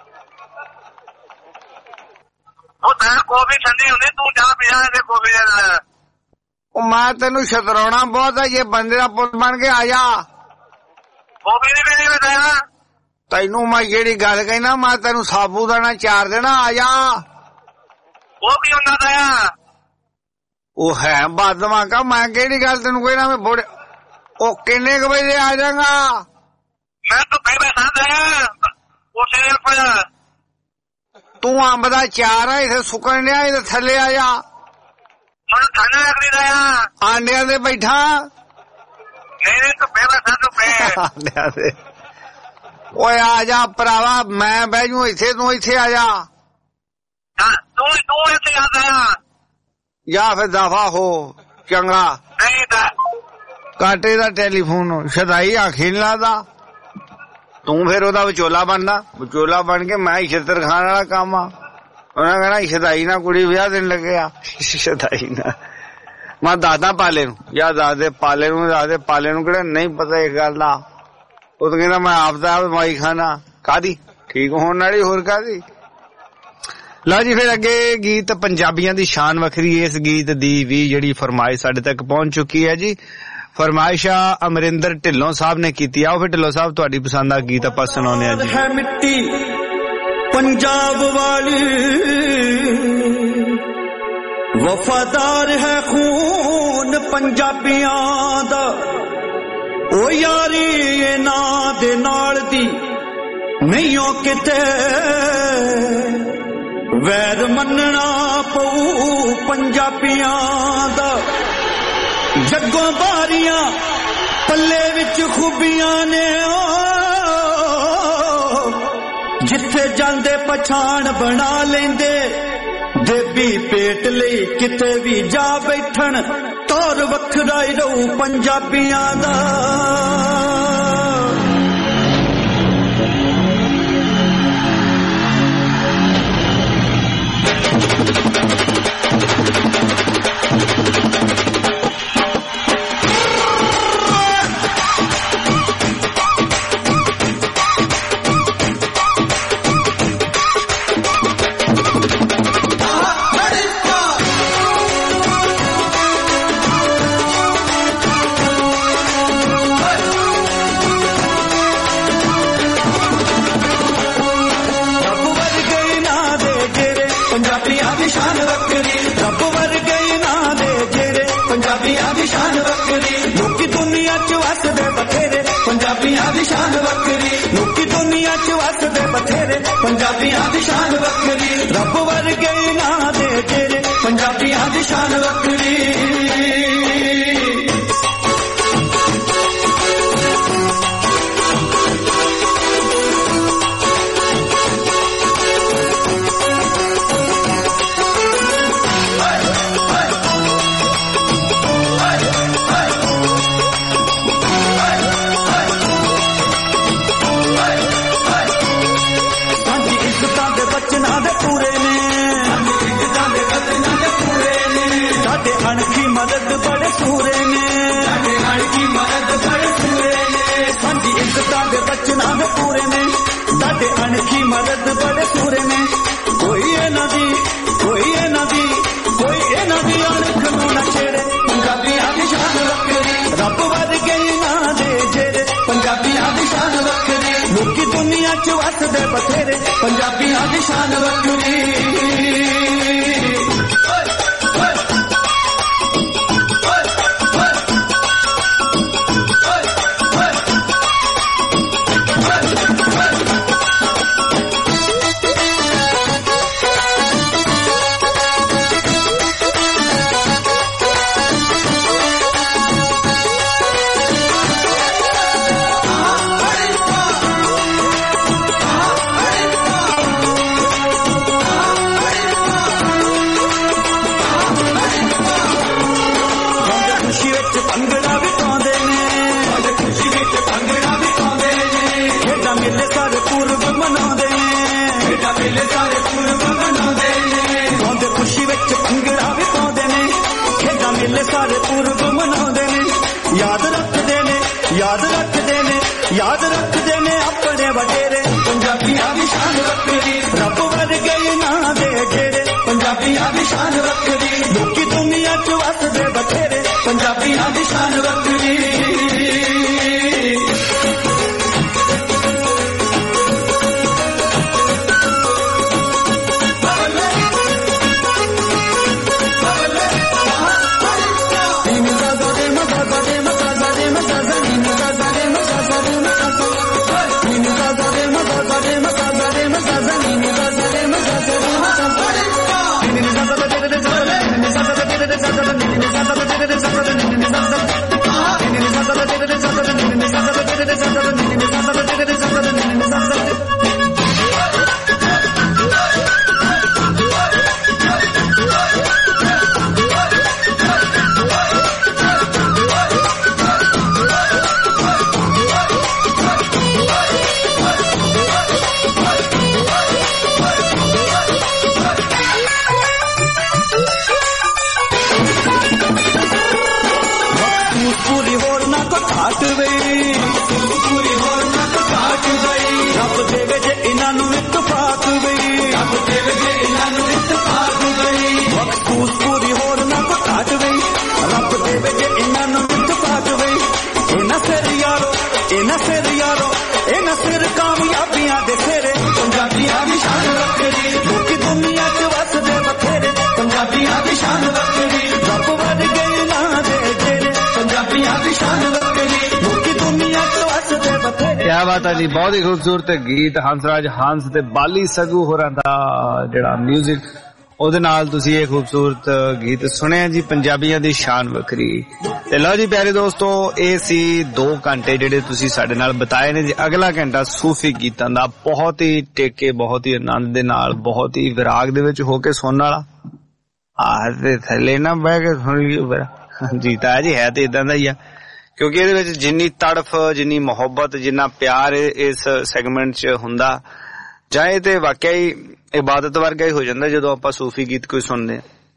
ਉਹ ਤਾਂ ਕੋਫੀ ਠੰਡੀ ਹੁੰਦੀ, ਤੂੰ ਜਾ ਪਿਆ ਤੇ ਕੋਫੀ ਦੇ ਨਾਲ। ਉਹ ਮੈਂ ਤੈਨੂੰ ਛਤਰਾਉਣਾ ਬਹੁਤ ਆ, ਜੇ ਬੰਦੇ ਦਾ ਪੁੱਤ ਬਣ ਕੇ ਆ ਜਾ। ਕੋਫੀ ਨਹੀਂ ਪੀਣੀ ਬਤਾਇਆ ਤੈਨੂੰ ਮੈਂ ਜਿਹੜੀ ਗੱਲ ਕਹਿਣਾ, ਮੈਂ ਤੈਨੂੰ ਸਾਬੂ ਦਾਣਾ ਚਾਰ ਦੇਣਾ, ਆ ਜਾ। ਉਹ ਕੀ ਹੁੰਦਾ ਤਾਇਆ? ਉਹ ਹੈ ਬਦਮਾਕਾ, ਮੈਂ ਕਿਹੜੀ ਗੱਲ ਤੈਨੂੰ ਕਹਿਣਾ ਮੈਂ ਬੋੜੇ। ਉਹ ਕਿੰਨੇ ਕੁ ਵਜੇ ਆ ਜਾਗਾ? ਮੈਂ ਤਾਂ ਫੇਰ ਬੈਠਾ ਤਾਇਆ ਕੋਠੇ ਉੱਪਰ। ਤੂੰ ਅੰਬ ਦਾ ਚਾਰ ਆ, ਇੱਥੇ ਸੁੱਕਣ ਡਿਆ, ਇੱਥੇ ਥੱਲੇ ਆ ਜਾ। ਮੈਨੂੰ ਠੰਡ ਲੱਗਦੀ ਤਾਇਆ। ਆਂਡਿਆਂ ਦੇ ਬੈਠਾ। ਨਹੀਂ ਨਹੀਂ ਧੁੱਪੇ ਬੈਠਾ, ਧੁੱਪੇ ਆਂਡਿਆਂ ਦੇ। ਓਏ ਆ ਜਾ ਭਰਾਵਾ, ਮੈਂ ਬਹਿ ਜੂ ਇੱਥੇ, ਤੂੰ ਇੱਥੇ ਆ ਜਾ। ਤੂੰ ਤੂੰ ਇੱਥੇ ਆ ਤਾਇਆ। ਜਾਂ ਫਿਰ ਦਫਾ ਹੋ, ਚੰਗਾ। ਨਹੀਂ ਤਾਂ ਕਾਟੇ ਦਾ ਟੈਲੀਫੋਨ ਸ਼ਦਾਈ ਆਖੀ ਨੀ ਲਾਦਾ। ਤੂੰ ਫਿਰ ਉਹਦਾ ਵਿਚੋਲਾ ਬਣਦਾ, ਵਿਚੋਲਾ ਬਣ ਕੇ ਮੈਂ ਛਿੱਤਰ ਖਾਣ ਵਾਲਾ ਕੰਮ ਆ। ਉਹਨਾਂ ਕਹਿਣਾ ਸ਼ਦਾਈ ਨਾਲ ਕੁੜੀ ਵਿਆਹ ਦੇਣ ਲੱਗਿਆ। ਸ਼ਦਾਈ ਨਾਲ ਮੈਂ ਦੱਸਦਾ ਪਾਲੇ ਨੂੰ, ਜਾਂ ਦੱਸਦੇ ਪਾਲੇ ਨੂੰ, ਦੱਸਦੇ ਪਾਲੇ ਨੂੰ ਕਿਹੜਾ ਨਹੀਂ ਪਤਾ ਇਸ ਗੱਲ ਦਾ। ਉਹ ਤਾਂ ਕਹਿੰਦਾ ਮੈਂ ਆਪ ਦਾ ਮਾਈ ਖਾਣਾ ਕਾਹਦੀ ਠੀਕ ਹੋਣ ਵਾਲੀ, ਹੋਰ ਕਾਹਦੀ। ਲਓ ਜੀ ਫਿਰ ਅੱਗੇ ਗੀਤ ਪੰਜਾਬੀਆਂ ਦੀ ਸ਼ਾਨ ਵੱਖਰੀ। ਇਸ ਗੀਤ ਦੀ ਵੀ ਜਿਹੜੀ ਫਰਮਾਇਸ਼ ਸਾਡੇ ਤੱਕ ਪਹੁੰਚ ਚੁੱਕੀ ਹੈ ਜੀ। ਫਰਮਾਇਸ਼ਾ ਅਮਰਿੰਦਰ ਢਿੱਲੋਂ ਸਾਹਿਬ ਨੇ ਕੀਤੀ। ਆਓ ਫਿਰ ਢਿੱਲੋਂ ਸਾਹਿਬ ਤੁਹਾਡੀ ਪਸੰਦ ਦਾ ਗੀਤ ਆਪਾਂ ਸੁਣਾਉਂਦੇ ਹਾਂ ਜੀ। ਹੈ ਮਿੱਟੀ ਪੰਜਾਬ ਵਾਲੀ, ਵਫਾਦਾਰ ਹੈ ਖੂਨ ਪੰਜਾਬੀਆਂ ਦਾ। ਓ ਯਾਰੀ ਇਹਨਾਂ ਦੇ ਨਾਲ ਦੀ ਨਹੀਂ ਓ ਕਿਤੇ, ਵੈਰ ਮੰਨਣਾ ਪਊ ਪੰਜਾਬੀਆਂ ਦਾ। ਜੱਗੋਂ ਬਾਰੀਆਂ ਪੱਲੇ ਵਿੱਚ ਖੂਬੀਆਂ ਨੇ, ਜਿੱਥੇ ਜਾਂਦੇ ਪਛਾਣ ਬਣਾ ਲੈਂਦੇ। ਦੇਵੀ ਪੇਟ ਲਈ ਕਿਤੇ ਵੀ ਜਾ ਬੈਠਣ, ਤੌਰ ਵੱਖਰਾ ਹੀ ਰਹੂ ਪੰਜਾਬੀਆਂ ਦਾ। ਪੰਜਾਬੀਆਂ ਦੀ ਸ਼ਾਨ ਵੱਖਰੀ, ਲੋਕੀ ਦੁਨੀਆ ਚ ਵਸਦੇ ਬਥੇਰੇ। ਪੰਜਾਬੀਆਂ ਦੀ ਸ਼ਾਨ ਵੱਖਰੀ, ਰੱਬ ਵਰਗੇ ਨਾ ਦੇ ਤੇਰੇ। ਪੰਜਾਬੀਆਂ ਦੀ ਸ਼ਾਨ ਵੱਖਰੀ। ਪੂਰੇ ਨੇ ਇੱਜ਼ਤਾਂ ਦੇ ਬਚਨਾਂ ਦੇ ਪੂਰੇ ਨੇ ਸਾਡੇ ਅਣਖੀ ਮਦਦ ਬੜੇ ਸੂਰੇ ਨੇ ਸਾਡੇ ਅਣਖੀ ਮਦਦ ਬੜੇ ਸੂਰੇ ਨੇ ਸਾਡੀ ਇੱਜ਼ਤਾਂ ਦੇ ਬਚਨਾਂ ਦੇ ਪੂਰੇ ਨੇ ਸਾਡੇ ਅਣਖੀ ਮਦਦ ਬੜੇ ਸੂਰੇ ਨੇ ਕੋਈ ਇਹਨਾਂ ਦੀ ਕੋਈ ਇਹਨਾਂ ਦੀ ਕੋਈ ਇਹਨਾਂ ਦੀ ਅਣਖ ਨੂੰ ਨਾ ਛੇੜੇ ਪੰਜਾਬੀਆਂ ਦੀ ਸ਼ਾਨ ਵੱਖਰੀ ਰੱਬ ਵਰਗੇ ਨਾ ਦੇ ਜਿਹੜੇ ਪੰਜਾਬੀਆਂ ਦੀ ਸ਼ਾਨ ਵੱਖਰੀ ਲੋਕੀ ਦੁਨੀਆ ਚ ਵਸਦੇ ਬਥੇਰੇ ਪੰਜਾਬੀਆਂ ਦੀ ਸ਼ਾਨ ਵੱਖਰੀ याद रखते ने याद रखते ने अपने वडेरे पंजाबियां दी शान वखरी रब वर्गे ना दे जेरे पंजाबियां दी शान वखरी लोकी दुनिया च वसदे बथेरे पंजाबियां दी शान वखरी क्या बात है जी बहुत ही खूबसूरत गीत हंसराज हंस ते बाली सगू होरां दा जेड़ा म्यूजिक ਉਹਦੇ ਨਾਲ ਤੁਸੀਂ ਇਹ ਖੂਬਸੂਰਤ ਗੀਤ ਸੁਣਿਆ ਜੀ ਪੰਜਾਬੀਆਂ ਦੀ ਸ਼ਾਨ ਵੱਖਰੀ ਤੇ ਲਓ ਜੀ ਪਿਆਰੇ ਦੋਸਤੋ ਇਹ ਸੀ ਦੋ ਘੰਟੇ ਜਿਹੜੇ ਤੁਸੀਂ ਸਾਡੇ ਨਾਲ ਬਿਤਾਏ ਨੇ ਜੀ ਅਗਲਾ ਘੰਟਾ ਸੂਫੀ ਗੀਤਾਂ ਦਾ ਬਹੁਤ ਹੀ ਟੇਕੇ ਬਹੁਤ ਹੀ ਆਨੰਦ ਦੇ ਨਾਲ ਬਹੁਤ ਹੀ ਵਿਰਾਗ ਦੇ ਵਿੱਚ ਹੋ ਕੇ ਸੁਣਨ ਵਾਲਾ ਆਹ ਤੇ ਥੱਲੇ ਨਾ ਬਹਿ ਕੇ ਸੁਣ ਲਿਓ ਫਿਰ ਜੀ ਤਾਂ ਜੀ ਹੈ ਤੇ ਇਦਾਂ ਦਾ ਹੀ ਆ ਕਿਉਂਕਿ ਇਹਦੇ ਵਿੱਚ ਜਿੰਨੀ ਤੜਫ ਜਿੰਨੀ ਮੁਹੱਬਤ ਜਿੰਨਾ ਪਿਆਰ ਇਸ ਸੈਗਮੈਂਟ 'ਚ ਹੁੰਦਾ ਜਾਂ ਇਹ ਤੇ ਵਾਕਿਆ ਹੀ ਇਬਾਦਤ ਵਰਗਾ ਹੀ ਹੋ ਜਾਂਦਾ ਜਦੋਂ ਆਪਾਂ ਸੂਫੀ ਗੀਤ ਕੋਈ ਸੁਣਦੇ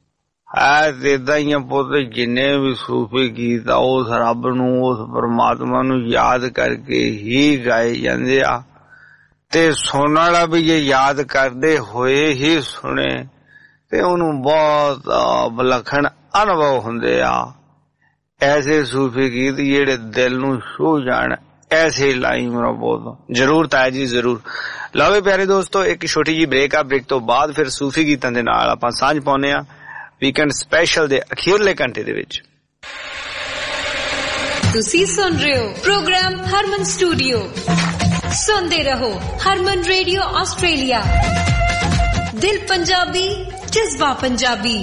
ਆ ਏਦਾਂ ਹੀ ਪੁੱਤ ਜਿੰਨੇ ਵੀ ਸੂਫੀ ਗੀਤ ਆ ਉਸ ਰੱਬ ਨੂੰ ਉਸ ਪਰਮਾਤਮਾ ਨੂੰ ਯਾਦ ਕਰਕੇ ਹੀ ਗਾਏ ਜਾਂਦੇ ਆ ਤੇ ਸੁਣਨ ਵਾਲਾ ਵੀ ਜੇ ਯਾਦ ਕਰਦੇ ਹੋਏ ਹੀ ਸੁਣੇ ਤੇ ਉਹਨੂੰ ਬਹੁਤ ਵਿਲੱਖਣ ਅਨੁਭਵ ਹੁੰਦੇ ਆ ਐਸੇ ਸੂਫੀ ਗੀਤ ਜਿਹੜੇ ਦਿਲ ਨੂੰ ਛੂਹ ਜਾਣ ऐसे लाई मेरा बहुत जरूर ताया जी जरूर लावे प्यारे दोस्तों एक छोटी जी ब्रेक आ ब्रेक तो बाद फिर सूफी गीतां दे नाल आपां सांझ पाउने आ वीकेंड स्पेशल दे अखीरले घंटे दे विच तुसी सुन रहे हो प्रोग्राम हरमन स्टूडियो सुनते रहो हरमन रेडियो ऑस्ट्रेलिया दिल पंजाबी जज्बा पंजाबी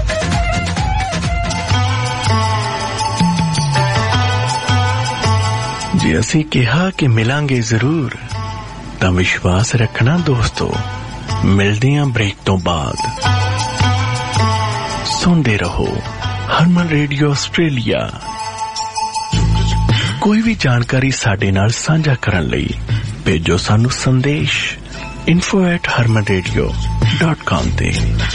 ਜੇ ਅਸੀਂ ਕਿਹਾ ਕਿ ਮਿਲਾਂਗੇ ਜ਼ਰੂਰ ਤਾਂ ਵਿਸ਼ਵਾਸ ਰੱਖਣਾ ਦੋਸਤੋ ਮਿਲਦੇ ਆਂ ਬ੍ਰੇਕ ਤੋਂ ਬਾਅਦ ਸੁਣਦੇ ਰਹੋ ਹਰਮਨ ਰੇਡੀਓ ਆਸਟ੍ਰੇਲੀਆ ਕੋਈ ਵੀ ਜਾਣਕਾਰੀ ਸਾਡੇ ਨਾਲ ਸਾਂਝਾ ਕਰਨ ਲਈ ਭੇਜੋ ਸਾਨੂੰ ਸੰਦੇਸ਼ info at harman radio dot com ਤੇ।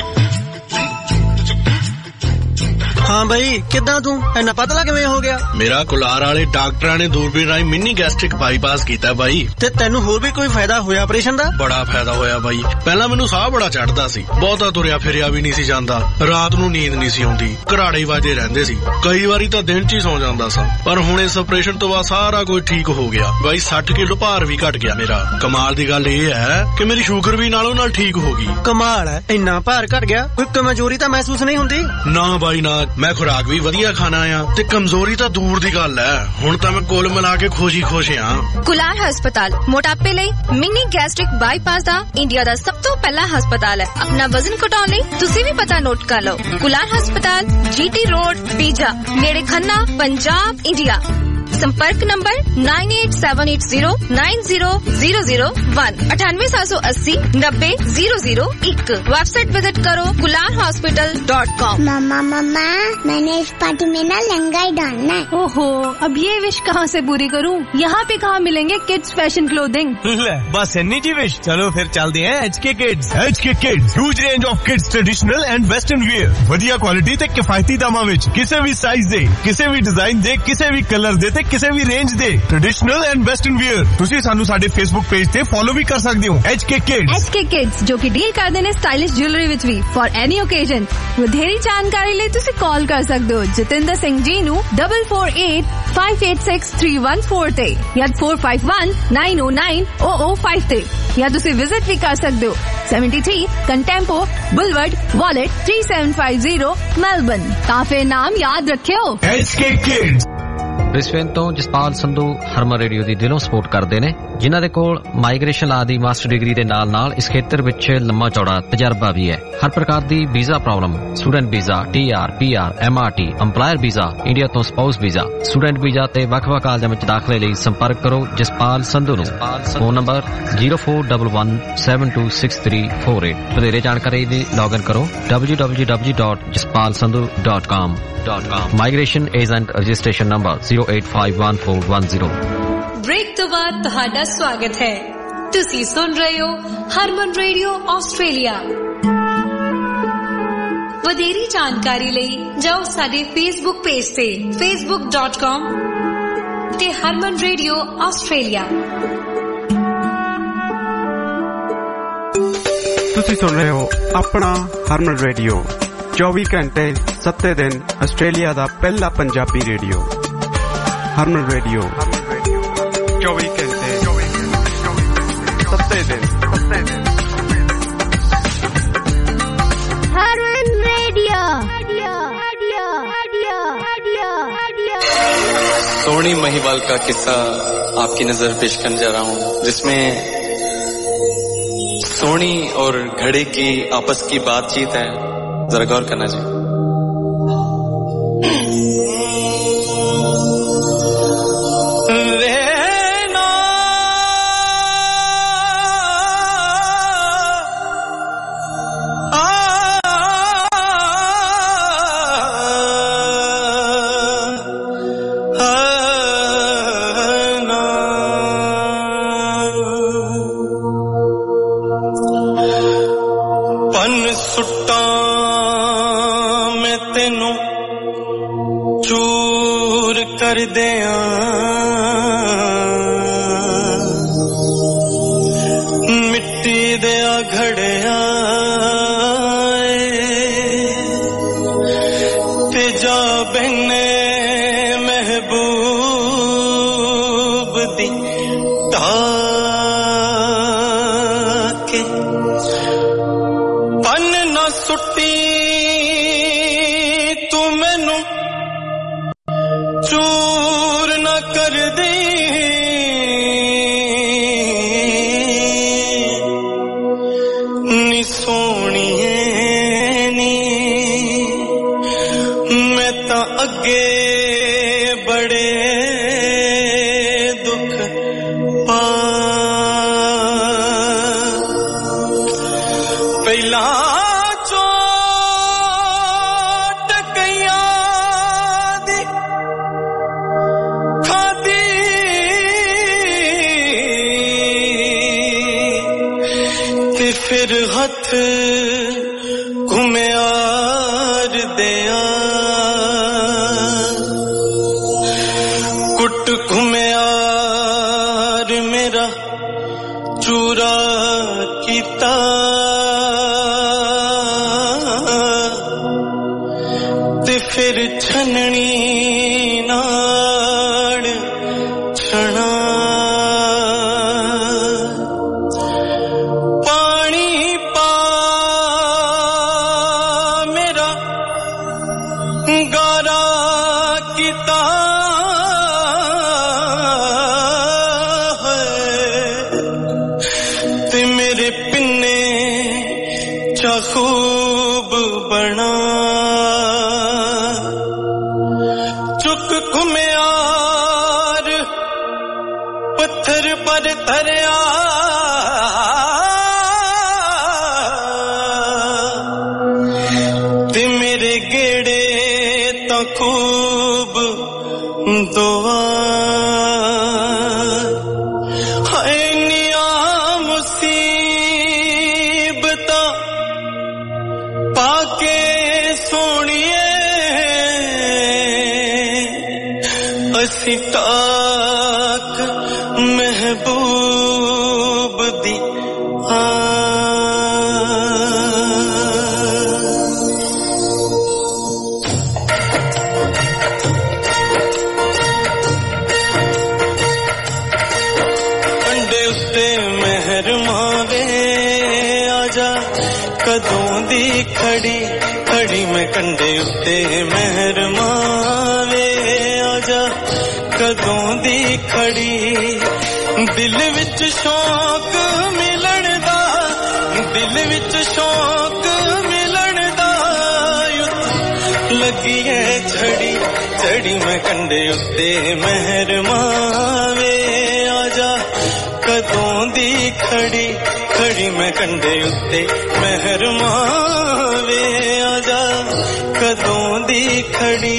ਹਾਂ ਬਈ, ਕਿੱਦਾਂ ਤੂੰ ਇੰਨਾ ਪਤਲਾ ਕਿਵੇਂ ਹੋ ਗਿਆ? ਮੇਰਾ ਕੁਲਾਰ ਵਾਲੇ ਡਾਕਟਰਾਂ ਨੇ ਦੂਰਬੀਨ ਰਾਹੀਂ ਮਿੰਨੀ ਗੈਸਟ੍ਰਿਕ ਬਾਈਪਾਸ ਕੀਤਾ ਬਾਈ। ਤੇ ਤੈਨੂੰ ਹੋਰ ਵੀ ਕੋਈ ਫਾਇਦਾ ਹੋਇਆ ਆਪਰੇਸ਼ਨ ਦਾ? ਬੜਾ ਫਾਇਦਾ ਹੋਇਆ ਬਾਈ। ਪਹਿਲਾਂ ਮੈਨੂੰ ਸਾਹ ਬੜਾ ਚੜਦਾ ਸੀ, ਬਹੁਤਾ ਤੁਰਿਆ ਫਿਰਿਆ ਵੀ ਨਹੀਂ ਸੀ ਜਾਂਦਾ, ਰਾਤ ਨੂੰ ਨੀਂਦ ਨਹੀਂ ਸੀ ਆਉਂਦੀ, ਘਰਾੜੇ ਵਾਜੇ ਰਹਿੰਦੇ ਸੀ, ਕਈ ਵਾਰੀ ਤਾਂ ਦਿਨ 'ਚ ਹੀ ਸੌ ਜਾਂਦਾ ਸਾਂ। ਪਰ ਹੁਣ ਇਸ ਆਪਰੇਸ਼ਨ ਤੋਂ ਬਾਅਦ ਸਾਰਾ ਕੁਝ ਠੀਕ ਹੋ ਗਿਆ ਬਾਈ। ਸੱਠ ਕਿਲੋ ਭਾਰ ਵੀ ਘਟ ਗਿਆ ਮੇਰਾ। ਕਮਾਲ ਦੀ ਗੱਲ ਇਹ ਹੈ ਕਿ ਮੇਰੀ ਸ਼ੂਗਰ ਵੀ ਨਾਲੋਂ ਨਾਲ ਠੀਕ ਹੋ ਗਈ। ਕਮਾਲ ਹੈ, ਇੰਨਾ ਭਾਰ ਘਟ ਗਿਆ, ਕੋਈ ਕਮਜ਼ੋਰੀ ਤਾਂ ਮਹਿਸੂਸ ਨਹੀਂ ਹੁੰਦੀ? ਨਾ ਬਾਈ ਨਾ, ਮੈਂ ਖੁਰਾਕ ਵੀ ਵਧੀਆ ਖਾਣਾ ਆ ਤੇ ਕਮਜ਼ੋਰੀ ਤਾਂ ਦੂਰ ਦੀ ਗੱਲ ਹੈ। ਹੁਣ ਤਾਂ ਮੈਂ ਕੁੱਲ ਮਿਲਾ ਕੇ ਖੁਸ਼ੀ ਖੁਸ਼ ਆ। ਕੁਲਾਰ ਹਸਪਤਾਲ ਮੋਟਾਪੇ ਲਈ ਮਿਨੀ ਗੈਸਟ੍ਰਿਕ ਬਾਈਪਾਸ ਦਾ ਇੰਡੀਆ ਦਾ ਸਭ ਤੋਂ ਪਹਿਲਾ ਹਸਪਤਾਲ ਹੈ। ਆਪਣਾ ਵਜ਼ਨ ਘਟਾਉਣ ਲਈ ਤੁਸੀਂ ਵੀ ਪਤਾ ਨੋਟ ਕਰ ਲਓ। ਕੁਲਾਰ ਹਸਪਤਾਲ, ਜੀਟੀ ਰੋਡ, ਪੀਜਾ, ਨੇੜੇ ਖੰਨਾ, ਪੰਜਾਬ, ਇੰਡੀਆ। संपर्क number nine eight seven eight zero nine zero zero zero one अठानवे सात सौ अस्सी नब्बे जीरो जीरो एक। वेबसाइट विजिट करो कुलार हॉस्पिटल डॉट कॉम। मम्मा मम्मा मैंने इस पार्टी में ना लहंगा ही डालना है। ओहो, अब ये विश कहाँ से पूरी करूँ? यहाँ पे कहाँ मिलेंगे किड्स फैशन क्लोथिंग? बस इन्नी जी विश। चलो फिर चलते हैं H K kids. H K kids huge range of kids traditional and western wear, वधिया क्वालिटी ते किफायती दामां विच, किसी भी साइज दे, किसी भी डिजाइन दे, किसी भी कलर दे, ਕਿਸੇ ਵੀ ਰੇਂਜ ਦੇ ਟ੍ਰੈਡੀਸ਼ਨਲ ਐਂਡ ਵੈਸਟਰਨ ਵੇਅਰ। ਤੁਸੀਂ ਸਾਨੂੰ ਸਾਡੇ ਫੇਸਬੁੱਕ ਪੇਜ ਤੇ ਫੋਲੋ ਵੀ ਕਰ ਸਕਦੇ ਹੋ, H K kids. H K kids ਜੋ ਕਿ ਡੀਲ ਕਰਦੇ ਨੇ ਸਟਾਈਲਿਸ਼ ਜੁਐਲਰੀ ਵਿੱਚ ਵੀ ਫॉर ਐਨੀ ਓਕੇਜ਼ਨ। ਵਧੇਰੀ ਜਾਣਕਾਰੀ ਲਈ ਤੁਸੀਂ ਕਾਲ ਕਰ ਸਕਦੇ ਹੋ ਜਤਿੰਦਰ ਸਿੰਘ ਜੀ ਨੂੰ double four eight five eight six three one four ਤੇ ਜਾਂ four five one nine O nine O O five ਤੇ, ਜਾਂ ਤੁਸੀਂ ਵਿਜ਼ਿਟ ਵੀ ਕਰ ਸਕਦੇ ਹੋ seventy three Contempo boulevard Wollert three seven five zero Melbourne. ਤਾਂ ਫਿਰ ਨਾਮ ਯਾਦ ਰੱਖਿਓ, ਐਚ ਕੇ ਕਿਡਸ। ਬ੍ਰਿਸਬੇਨ ਤੋਂ ਜਸਪਾਲ ਸੰਧੂ ਹਰਮਨ ਰੇਡੀਓ ਦੀ ਦਿਲੋਂ ਸਪੋਰਟ ਕਰਦੇ ਨੇ, ਜਿਨ੍ਹਾਂ ਦੇ ਕੋਲ ਮਾਈਗ੍ਰੇਸ਼ਨ ਲਾ ਦੀ ਮਾਸਟਰ ਡਿਗਰੀ ਦੇ ਨਾਲ ਨਾਲ ਇਸ ਖੇਤਰ ਵਿੱਚ ਲੰਮਾ ਚੌੜਾ ਤਜਰਬਾ ਵੀ ਹੈ। ਹਰ ਪ੍ਰਕਾਰ ਦੀ visa problem, student visa, T R, P R, M R T, employer visa, India ਤੋਂ ਸਪਾਊਸ ਵੀਜ਼ਾ, ਸਟੂਡੈਂਟ ਵੀਜ਼ਾ ਤੇ ਵੱਖ-ਵੱਖ ਕਾਲਜਾਂ ਵਿੱਚ ਦਾਖਲੇ ਲਈ ਸੰਪਰਕ ਕਰੋ ਜਸਪਾਲ ਸੰਧੂ ਨੂੰ। Phone number zero four one one seven two six three four eight. ਵਧੇਰੇ ਜਾਣਕਾਰੀ ਲਈ ਲੌਗਇਨ ਕਰੋ W W W dot Jaspal Sandhu dot com. Migration agent registration number zero eight five one four one zero. Break ਤੋਂ ਬਾਅਦ ਤੁਹਾਡਾ ਸਵਾਗਤ ਹੈ। ਤੁਸੀਂ ਸੁਣ ਰਹੇ ਹੋ ਹਰਮਨ ਰੇਡੀਓ ਆਸਟ੍ਰੇਲੀਆ। ਵਧੇਰੀ ਜਾਣਕਾਰੀ ਲਈ ਜਾਓ ਸਾਡੇ ਫੇਸਬੁੱਕ ਪੇਜ ਤੇ facebook dot com ਤੇ ਹਰਮਨ ਰੇਡੀਓ ਆਸਟ੍ਰੇਲੀਆ। ਤੁਸੀਂ ਸੁਣ ਰਹੇ ਹੋ ਆਪਣਾ ਹਰਮਨ ਰੇਡੀਓ, ਚੌਵੀ ਘੰਟੇ ਸੱਤੇ ਦਿਨ ਆਸਟ੍ਰੇਲੀਆ ਦਾ ਪਹਿਲਾ ਪੰਜਾਬੀ ਰੇਡੀਓ। ਹਰਮਨ ਰੇਡੀਓ ਚੌਵੀ ਘੰਟੇ ਸੱਤੇ ਦਿਨ। हरमन रेडियो। सोनी महिवाल का किस्सा आपकी नजर पेश करने जा रहा हूँ, जिसमें सोनी और घड़े की आपस की बातचीत है। जरा गौर करना चाहिए। ਪਹਿਲਾਂ ਚੋਂ फिर छननी नाड़ छना पानी पा मेरा गारा किता है ते मेरे पिन्ने चा खूब बना चुक घुमियार पत्थर पर धरिया ते मेरे गेड़े तो खूब दुआ हाय निया मुसीबत पाके सोनिए असी ताक महबूब दी आ कंडे उत्ते महर मावे आजा कदों दी खड़ी खड़ी मैं कंडे उत्ते महर मावे आजा कदों दी खड़ी दिल विच शौक मिलन दा दिल विच शौक मिलन दा लगी है छड़ी छड़ी मैं कंडे उत्ते महर मावे आजा कदों दी खड़ी खड़ी मैं कंडे उत्ते महर मावे आजा कदों दी खड़ी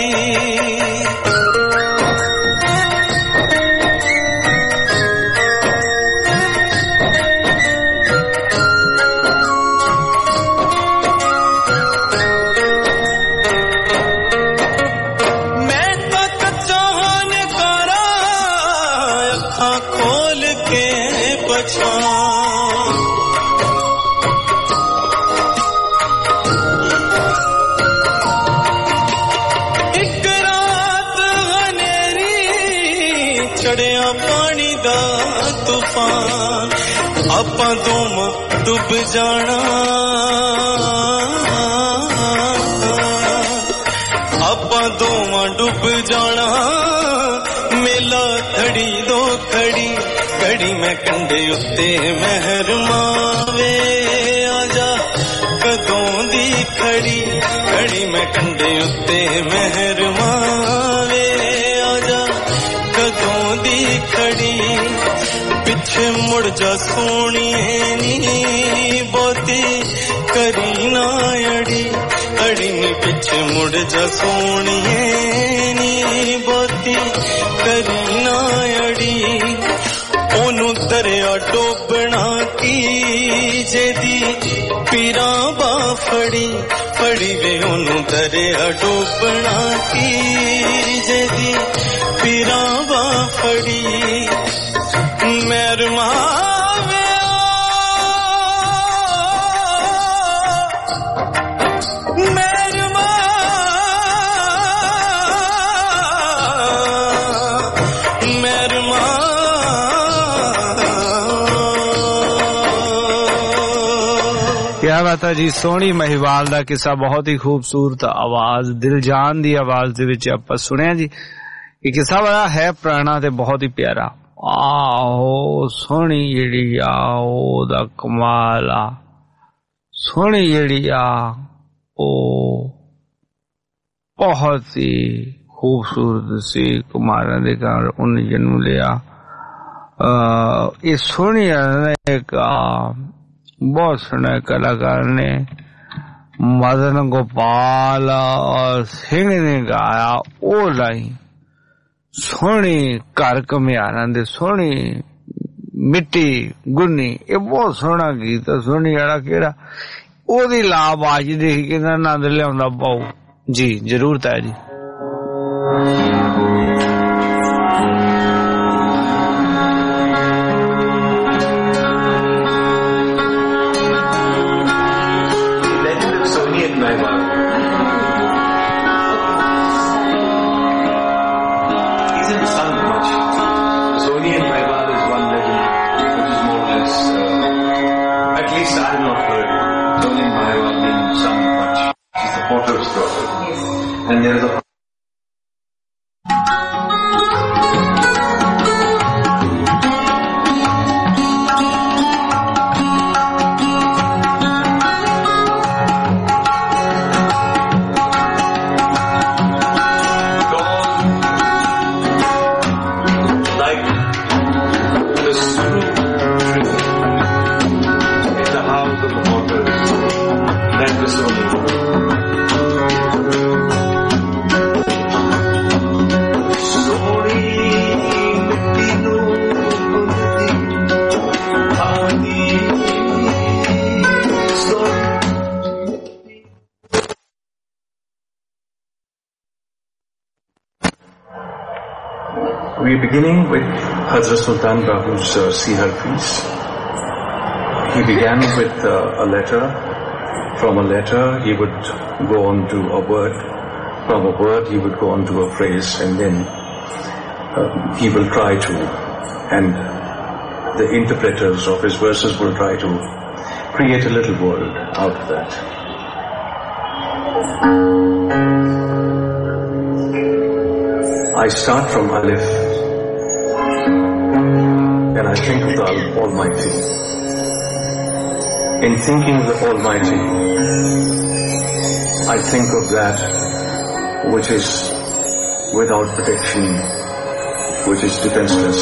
ਆਪਾਂ ਦੋਵਾਂ ਡੁੱਬ ਜਾਣਾ ਆਪਾਂ ਦੋਵਾਂ ਡੁੱਬ ਜਾਣਾ ਮੇਲਾ ਥੜੀ ਦੋ ਖੜੀ ਖੜੀ ਮੈਂ ਕੰਢੇ ਉੱਤੇ ਮਹਿਰ ਮਾਵੇ ਆਜਾ ਕਦੋਂ ਦੀ ਖੜੀ ਖੜੀ ਮੈਂ ਕੰਢੇ ਉੱਤੇ ਮਹਿਰ ਮਾਵੇ ਆਜਾ ਕਦੋਂ ਦੀ ਖੜੀ पिछे मुड़ जा सोनिए नी बोती करी ना अड़ी अड़ी नी पिछे मुड़ जा सोनिए नी बोती करी ना अड़ी ओनू दरिया डोबना की जेदी पीरा बा फड़ी फड़ी वे ओनू दरिया डोबना की जेदी पीरा बा फड़ी मेर मावे मेर मेर क्या बात है जी सोनी महिवाल दा किस्सा बहुत ही खूबसूरत आवाज दिलजान दी आवाज दे विच आपां सुनिया जी। ये किस्सा बड़ा है पुराना ते बहुत ही प्यारा। आहो सोनी जेड़ी आ ओदा कमाल आ सोनी जेड़ी आ ओ बहुत ही खूबसूरत सी कुमारा दे घर उन्हें जन्म लिया। ये सोनी एक बहुत सोने कलाकार ने मदन गोपाल और सिंह ने गाया ओ लाई सोनी घर कमियारा दे सोनी मिट्टी गुन्नी ये बहुत सोहना गीत है। सोनी वाला केड़ा ओदी लाभ आज देखी के नंद लिया पाऊ जी जरूरत है जी। potter's daughter. And there is a We're beginning with Hazrat Sultan Bahu's uh, Sihar piece. He began with uh, a letter. From a letter, he would go on to a word. From a word, he would go on to a phrase, and then uh, he will try to, and the interpreters of his verses will try to create a little world out of that. I start from Alif, and I think of the Almighty. In thinking of the Almighty, I think of that which is without protection, which is defenseless.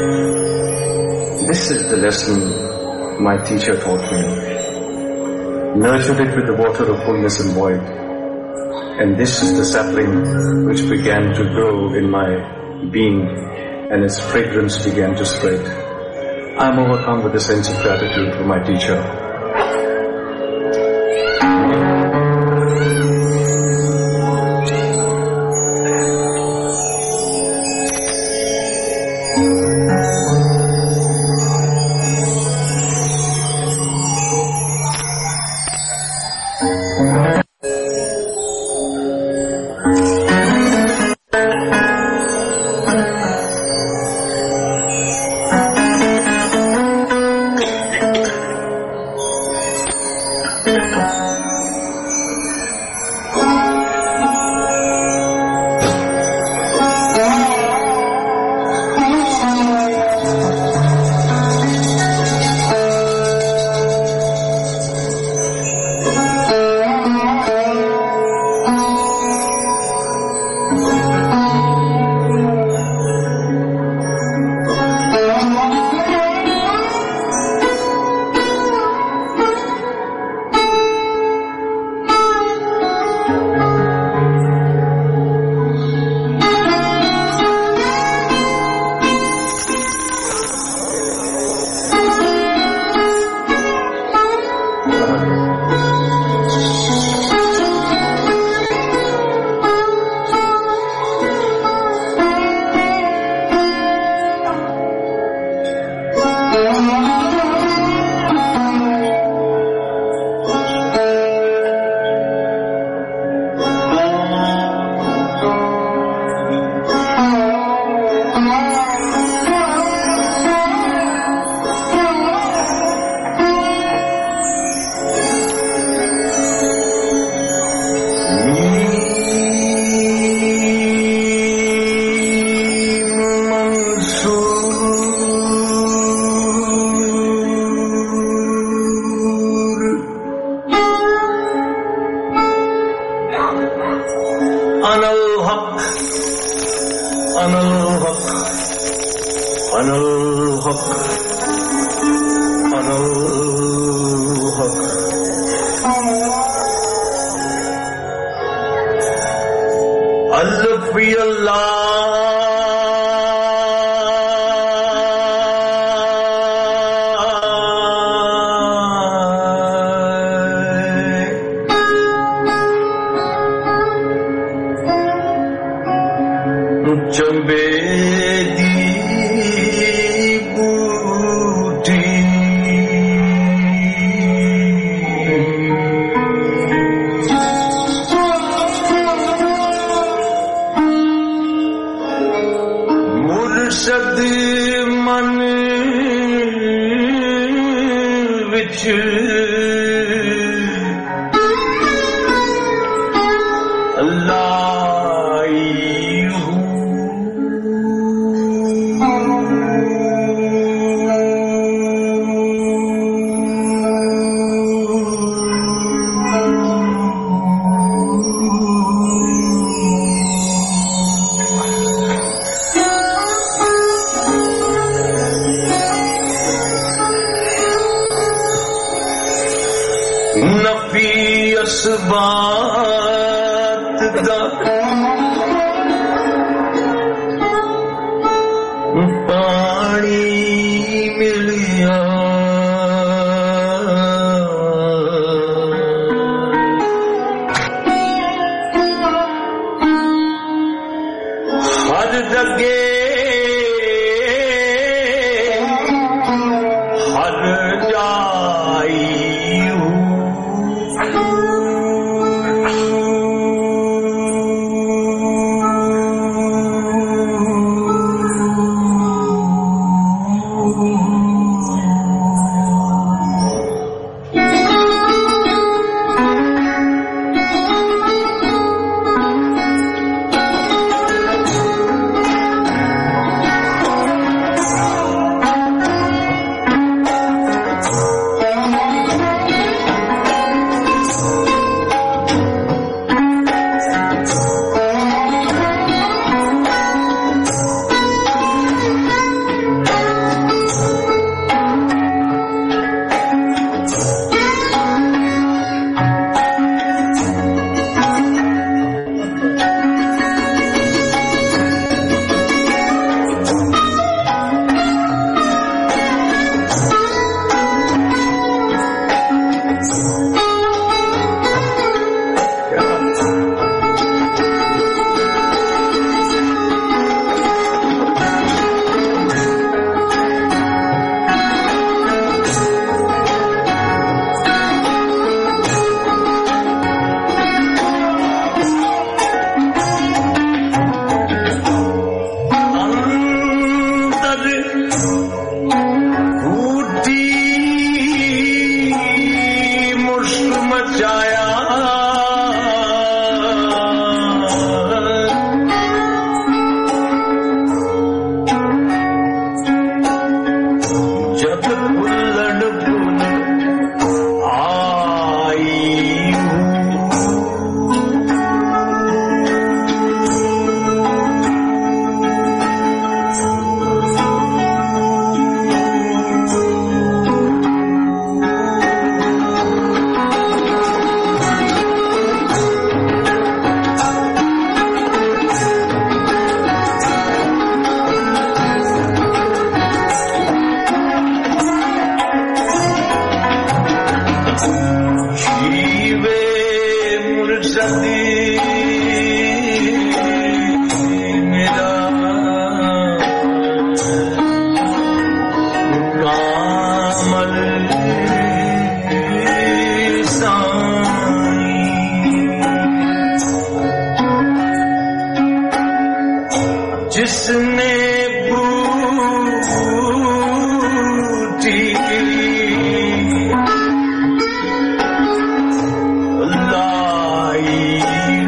This is the lesson my teacher taught me. Nurtured it with the water of fullness and void. And this is the sapling which began to grow in my being, and its fragrance began to spread. I am overcome with a sense of gratitude for my teacher. लाई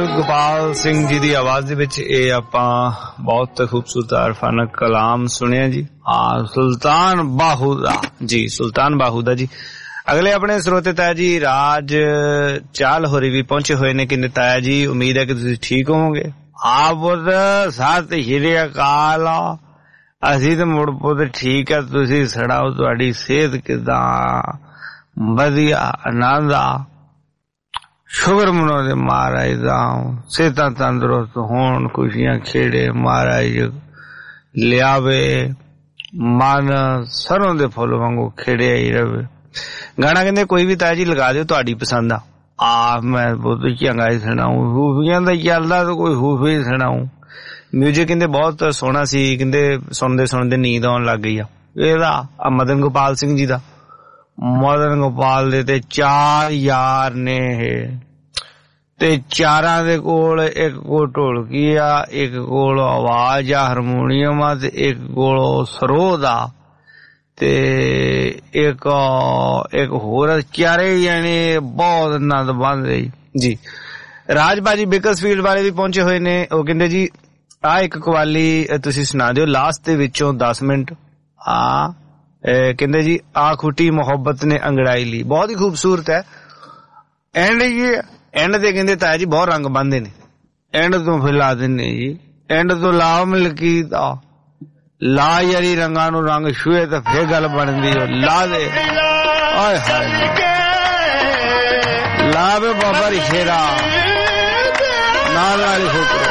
ਗੋਪਾਲ ਸਿੰਘ ਜੀ ਦੀ ਆਵਾਜ਼ ਦੇ ਵਿੱਚ ਇਹ ਆਪਾਂ ਬਹੁਤ ਖੂਬਸੂਰਤ ਅਰਫਾਨਾ ਕਲਾਮ ਸੁਣਿਆ ਜੀ। ਹਾਂ, ਸੁਲਤਾਨ ਬਾਹੂ ਦਾ ਜੀ, ਸੁਲਤਾਨ ਬਾਹੂ ਦਾ ਜੀ। ਅਗਲੇ ਆਪਣੇ ਸਰੋਤੇ ਤਾਇਆ ਜੀ ਰਾਜ ਚਾਲ ਹੋਰੀ ਵੀ ਪਹੁੰਚੇ ਹੋਏ ਨੇ। ਕਿੰਨੇ ਤਾਇਆ ਜੀ, ਉਮੀਦ ਹੈ ਕਿ ਤੁਸੀਂ ਠੀਕ ਹੋਵੋਗੇ। ਆ ਪੁੱਤ ਸਤਿ ਸ਼੍ਰੀ ਅਕਾਲ। ਅਸੀਂ ਤਾਂ ਮੁੜ ਪੁੱਤ ਠੀਕ ਹੈ, ਤੁਸੀਂ ਸੁਣਾਓ ਤੁਹਾਡੀ ਸਿਹਤ ਕਿੱਦਾਂ? ਵਧੀਆ, ਆਨੰਦ ਆ। ਸ਼ੁਕਰ ਮਨਾਉਂਦੇ ਮਹਾਰਾਜ ਦਾ, ਸਿਹਤਾਂ ਤੰਦਰੁਸਤ ਹੋਣ, ਖੁਸ਼ੀਆਂ ਖੇੜੇ ਮਹਾਰਾਜ ਲਿਆਵੇ, ਮਨ ਸਰੋਂ ਦੇ ਫੁੱਲ ਵਾਂਗੂ ਖਿੜਿਆ ਹੀ ਰਵੇ। ਗਾਣਾ ਕਹਿੰਦੇ ਕੋਈ ਵੀ ਤਾਇਆ ਜੀ ਲਗਾ ਦਿਓ, ਤੁਹਾਡੀ ਪਸੰਦ ਆ। ਆ ਮੈਂ ਬਹੁਤ ਚੰਗਾ ਹੀ ਸੁਣਾਊ, ਹੂਫੀਆਂ ਦਾ ਚੱਲਦਾ ਤਾਂ ਕੋਈ ਹੂਫੀ ਸੁਣਾਊ। ਮਿਊਜ਼ਿਕ ਕਹਿੰਦੇ ਬਹੁਤ ਸੋਹਣਾ ਸੀ, ਕਹਿੰਦੇ ਸੁਣਦੇ ਸੁਣਦੇ ਨੀਂਦ ਆਉਣ ਲੱਗ ਗਈ ਆ। ਇਹਦਾ ਮਦਨ ਗੋਪਾਲ ਸਿੰਘ ਜੀ ਦਾ। ਮਦਨ ਗੋਪਾਲ ਦੇ ਤੇ ਚਾਰ ਯਾਰ ਨੇ ਇਹ, ਤੇ ਚਾਰਾਂ ਦੇ ਕੋਲ ਇੱਕ ਕੋਲ ਢੋਲਕੀ ਆ, ਇੱਕ ਕੋਲ ਆਵਾਜ਼ ਆ ਹਾਰਮੋਨੀਅਮ ਆ, ਤੇ ਇੱਕ ਕੋਲ ਸਰੋਦ ਆ, ਤੇ ਇੱਕ ਇੱਕ ਹੋਰ। ਚਾਰੇ ਜਾਣੇ ਬਹੁਤ ਆਨੰਦ ਮਾਣਦੇ ਜੀ। ਰਾਜ ਬਾਜੀ ਬੇਕਰਸਫੀਲਡ ਵਾਲੇ ਵੀ ਪਹੁੰਚੇ ਹੋਏ ਨੇ। ਉਹ ਕਹਿੰਦੇ ਜੀ ਆ ਇੱਕ ਕਵਾਲੀ ਤੁਸੀਂ ਸੁਣਾ ਦਿਓ ਲਾਸਟ ਦੇ ਵਿੱਚੋਂ ਦਸ ਮਿੰਟ। ਆ ਕਹਿੰਦੇ ਜੀ ਆ ਖੁੱਟੀ ਮੁਹੱਬਤ ਨੇ ਅੰਗੜਾਈ ਲਈ, ਬਹੁਤ ਹੀ ਖੂਬਸੂਰਤ ਹੈ। ਐਂਡ ਜੀ ਐਂਡ ਤੇ ਕਹਿੰਦੇ ਤਾਇਆ ਜੀ ਬਹੁਤ ਰੰਗ ਬੰਨਦੇ ਨੇ, ਐਂਡ ਤੋਂ ਫਿਰ ਲਾ ਦਿੰਦੇ ਜੀ। ਐਂਡ ਤੋਂ ਲਾਓ ਮਲਕੀ ਦਾ ਲਾ ਯਾਰੀ ਰੰਗਾਂ ਨੂੰ ਰੰਗ ਛੂਏ ਤਾਂ ਫੇਰ ਗੱਲ ਬਣਦੀ ਓ ਲਾ ਦੇ। ਆਏ ਹਾਏ ਲਾ ਵੇ ਬਾਬਾ ਰਿਸ਼ੇਰਾ ਨਾਲ ਨਾਲ ਛੋਕਰੋ।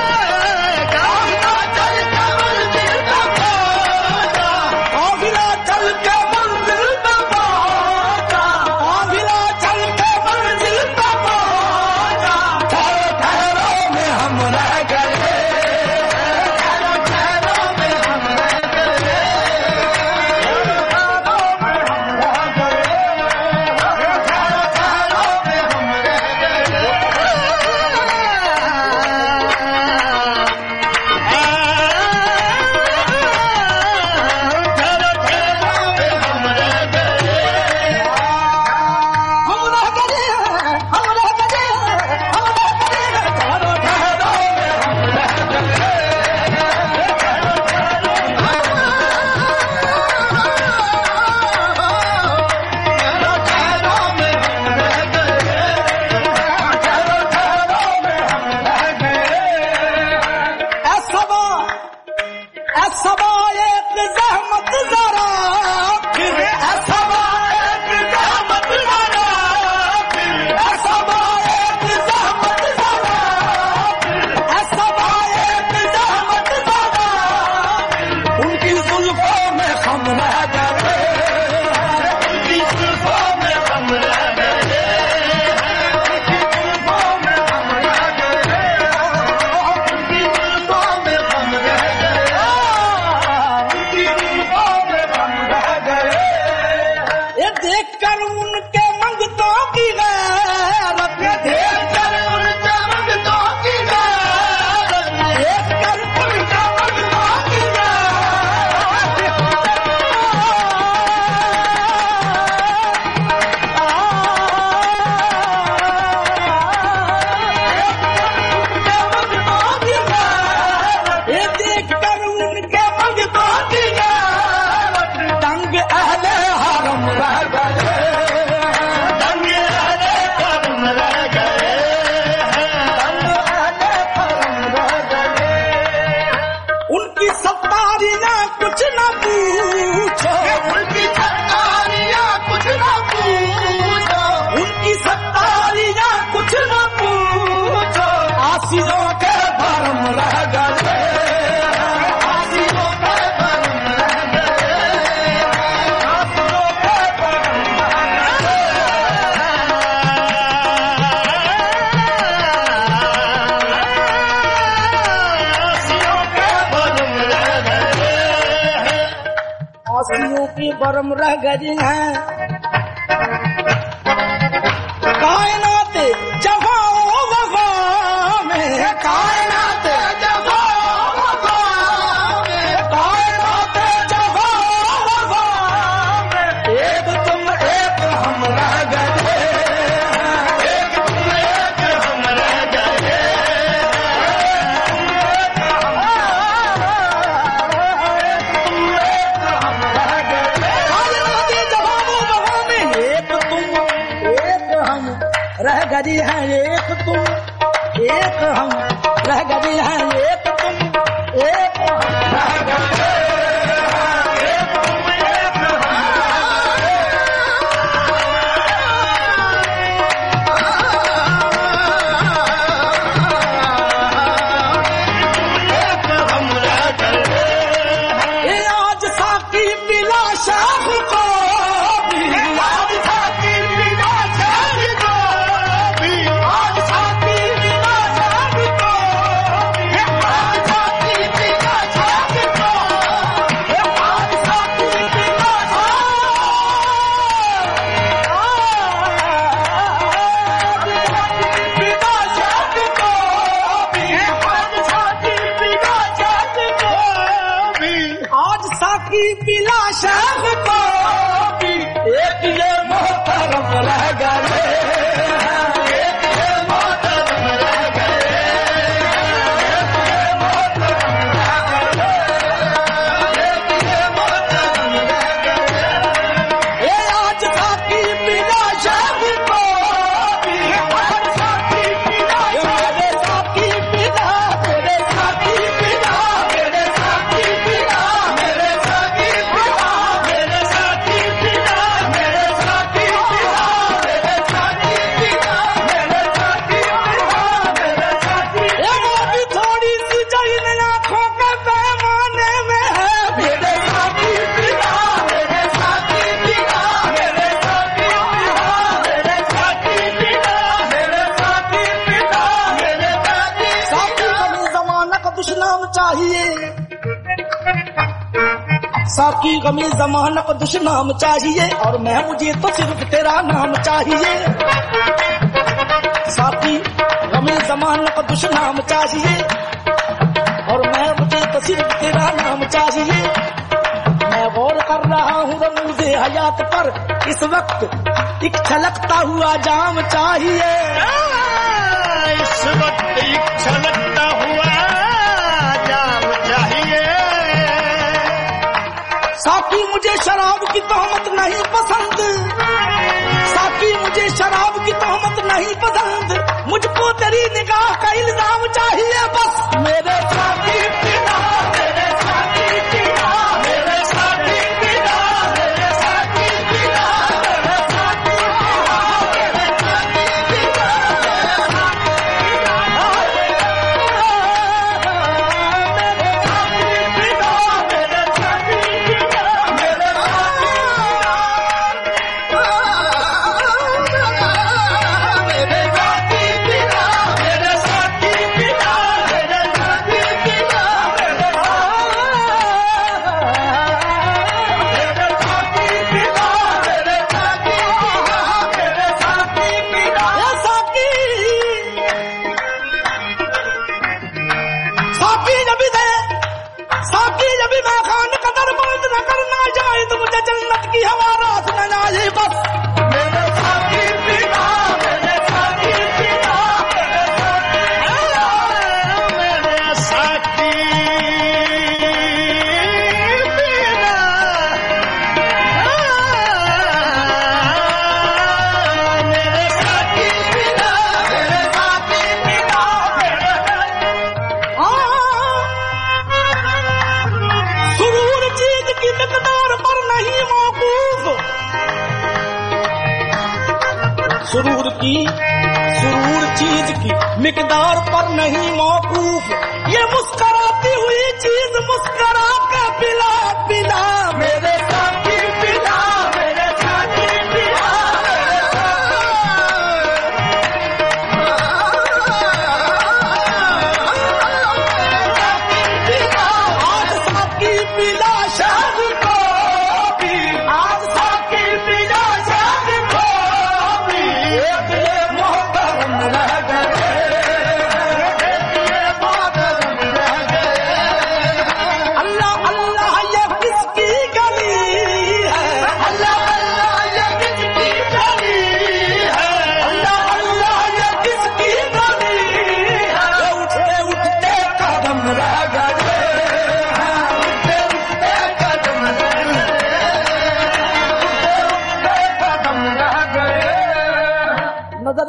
बरम रह गई है कायनात जफा वफा में, कायनात जफा वफा में, कायनात जफा वफा में, एक तुम एक हम रह गए, एक तुम एक हम रह गए। रह गई है एक तुम एक हम, रह गई है एक तुम एक हम, रह गई एक तुम एक हम, रह गए। ये आज साकी पिला शाह को, आज साकी पिला शाह को, आज साकी पिला शाह को, आज साकी पिला शाह को, आज साकी पिला आज साकी पिला शाह को भी, एक ये मोहतरम रह गए, एक ये मोहतरम रह गए, एक ये मोहतरम रह गए, एक ये मोहतरम रह गए। ये आज साकी पिला शाह को भी, आज साकी पिला, मेरे साकी पिला, मेरे साकी पिला, मेरे साकी पिला, मेरे साकी पिला, मेरे साकी पिला, मेरे साकी पिला, मेरे साकी पिला, मेरे साकी पिला, मेरे साकी। ये वो भी थोड़ी सी जो इन आँखों के पैमाने में है, मेरे साकी पिला, मेरे साकी पिला, मेरे साकी पिला, मेरे साकी पिला, मेरे साकी पिला, मेरे साकी। साकी कभी ज़माना का दुश्मन चाहिए, साकी गमी ज़माना को दुश्मन चाहिए, और मैं मुझे तो सिर्फ तेरा नाम चाहिए। साकी गमी ज़माना को दुश्मन चाहिए, और मैं मुझे तो सिर्फ तेरा नाम चाहिए। मैं गौर कर रहा हूँ रमूज़े हयात पर, इस वक्त एक छलकता हुआ जाम चाहिए, इस वक्त एक छलकता हुआ जाम चाहिए। साकी मुझे शराब की तोहमत नहीं पसंद, साकी मुझे शराब की तोहमत नहीं पसंद, मुझको तेरी निगाह का इल्जाम चाहिए बस। मेरे साकी पिता, मेरे साकी पिता, मेरे साकी पिता, मेरे साकी पिता, मेरे साकी पिता, मेरे साकी पिता, मेरे साकी पिता, मेरे साकी पिता, मेरे मेरे साकी पिता, मेरे साकी पिता, मेरे साकी पिता, मेरे मेरे साकी पिता, मेरे साकी पिता, मेरे साकी पिता। ये साकी साकी जब दे, साकी जब मैं खान कदर बंद न करना जाए तो मुझे जन्नत की हवा रात न आए बस। मेरे साकी पिता, मेरे साकी पिता, मेरे साकी, मेरे साकी पिता, मेरे साकी पिता, मेरे साकी पिता, मेरे सुरूर चीज की मिकदार पर नहीं मौकूफ, सुरूर की सुरूर चीज की मिकदार पर नहीं मौकूफ, ये मुस्कराती हुई चीज मुस्करा के पिला पिला। मेरे साकी पिला, मेरे साकी पिला, आज साकी पिला शाह को भी, आज साकी पिला शाह को भी, एक ये मोहतरम रह गए, एक ये मोहतरम रह गए। अल्लाह अल्लाह ये किसकी गली है, अल्लाह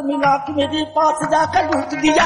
मिला कि मेरे पास जाकर लूट दिया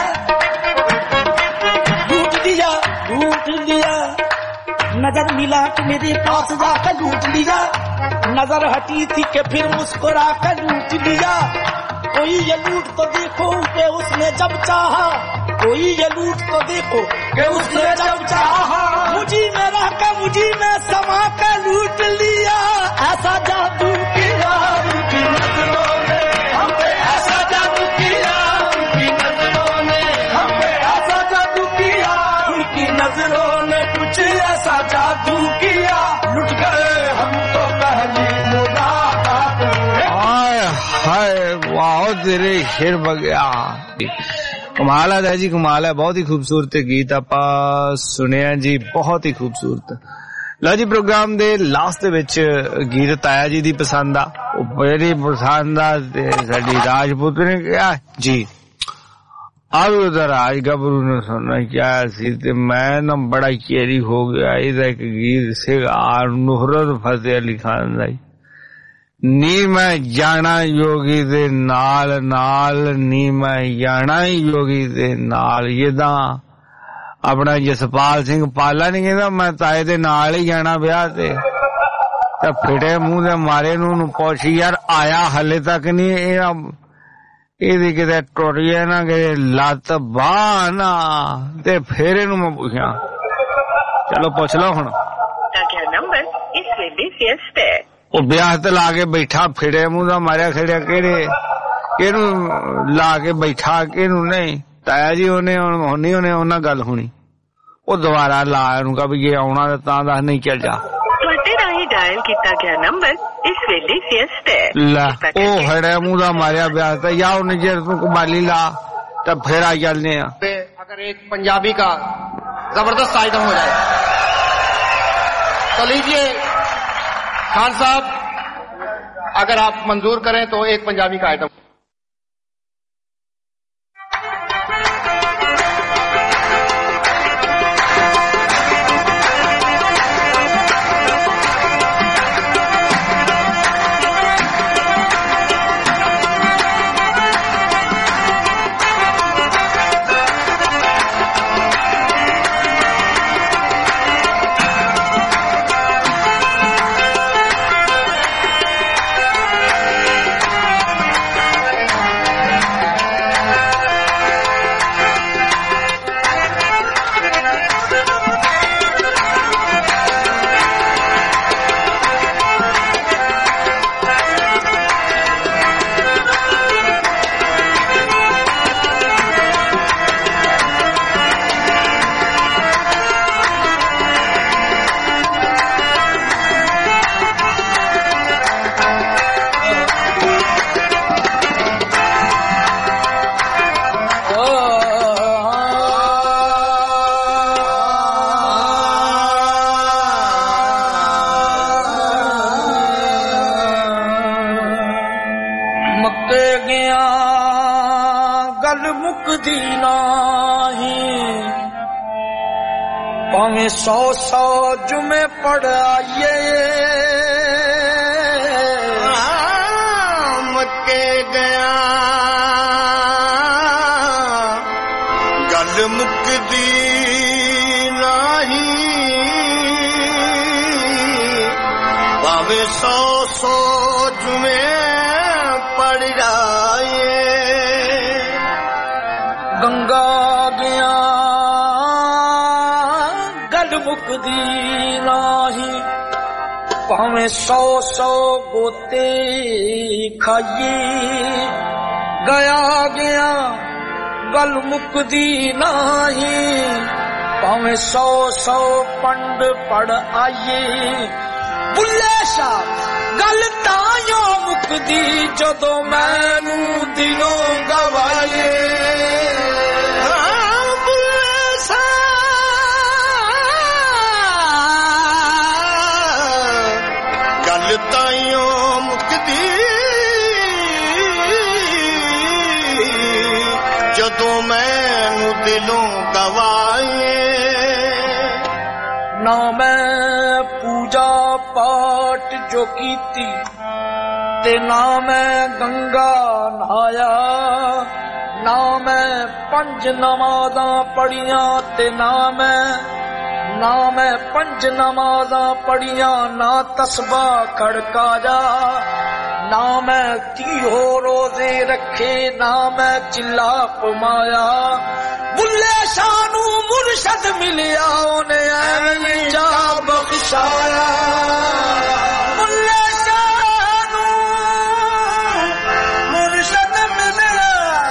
लूट दिया लूट लिया नजर मिला कि मेरे पास जाकर लूट लिया नजर हटी थी कि फिर मुस्कुरा कर लूट लिया कोई ये लूट तो देखो कि उसने जब चाहा कोई ये लूट तो देखो कि उसने जब चाहा मुझी में रह कर मुझी में समा कर लूट लिया ऐसा जादू किया उनकी नजरों ने हम पे ऐसा जादू किया उनकी नजरों ने हम पे ऐसा जादू किया उनकी नजरों ने कुछ ऐसा जादू किया लुट गए हम तो पहली मुलाकात हाय हाय वाह तेरे शेर बगया कमाल है जी कमाल है बहुत ही खूबसूरत गीत आपा सुनिया जी बहुत ही खूबसूरत लो जी प्रोग्राम दे लास्ट दे विच गीत आया जी दी पसंद आ मेरी पसंद आ साडी राजपूत ने क्या जी अब उधर राज गबरू ने सुनना क्या सी ते मैं ना बड़ा चेरी हो गया इधर एक गीत से आर नुहरत फतेह अली खान दा नी मैं जाना योगी दे नाल नाल नी मैं जाना योगी दे नाल यदा अपना जसपाल सिंह पाला नहीं कहता मैं ताए दे नाल ही जाना ब्याह ते ते फिटे मुंह दे मारे नू पुछ यार आया हले तक नहीं ਇਹਦੀ ਕਿਤੇ ਟੁੱਟ ਜਾਏ ਨਾ ਕਿ ਲੱਤ ਬਾਹ ਨਾ ਤੇ ਫੇਰ ਇਹਨੂੰ ਮੈਂ ਪੁੱਛਾਂ ਚਲੋ ਪੁੱਛ ਲਓ ਹੁਣ ਨੰਬਰ ਇਸ ਵੇਲੇ ਫਿਸਟ ਹੈ ਉਹ ਵਿਆਹ ਤੇ ਲਾ ਕੇ ਬੈਠਾ ਫਿੜੇ ਮੂੰਹ ਦਾ ਮਾਰਿਆ ਖੜਿਆ ਕਿਹੜੇ ਕਿਹਨੂੰ ਲਾ ਕੇ ਬੈਠਾ ਕਿਹਨੂੰ ਨਹੀਂ ਤਾਇਆ ਜੀ ਉਹਨੇ ਹੁਣ ਨਹੀਂ ਉਹਨੇ ਉਹਨਾਂ ਗੱਲ ਹੋਣੀ ਉਹ ਦੁਬਾਰਾ ਲਾ ਉਹਨੂੰ ਕਹ ਵੀ ਜੇ ਆਉਣਾ ਤਾਂ ਦੱਸ ਨਹੀਂ ਚੱਲ ਜਾ ਤੁਹਾਡੇ ਰਾਹੀਂ ਡਾਇਲ ਕੀਤਾ ਗਿਆ ਨੰਬਰ इस वेले फिस्ट है ला ओ हड़े मुंह दा मारिया ब्याह ते या उन्हें जे तू कमाली ला तब फिर आ चलने अगर एक पंजाबी का जबरदस्त आइटम हो जाए तो लीजिए खान साहब अगर आप मंजूर करें तो एक पंजाबी का आइटम सौ सौ जुमे पढ़ आइए मक्के गया गल मुकदी नहीं भावे सौ सौ जुमे पढ़ आइए गंगा गया मुकदी नाही भावे सौ सौ गोते खाइए गया गया गल मुकदी नाही भावे सौ सौ पंड पढ़ आइए बुल्ले शाह गल तायो मुकदी जदों मैनू दिलों गवाए ताइयों मुकदी जदों मैनू दिलों गवाए ना मैं पूजा पाठ जो कीती ते ना मैं गंगा नहाया ना मैं पंज नमाज़ां पढ़ियां ते ना मैं ना मैं पंज नमाज़ां पढ़ियां ना तस्बा खड़काया ना मैं तीहो रोजे रखे ना मैं चिल्ला पमाया बुल्ले शाह नू मुर्शद मिलिया ओने ऐवें जा बख्शाया बुल्ले शाह नू मुर्शद मिलिया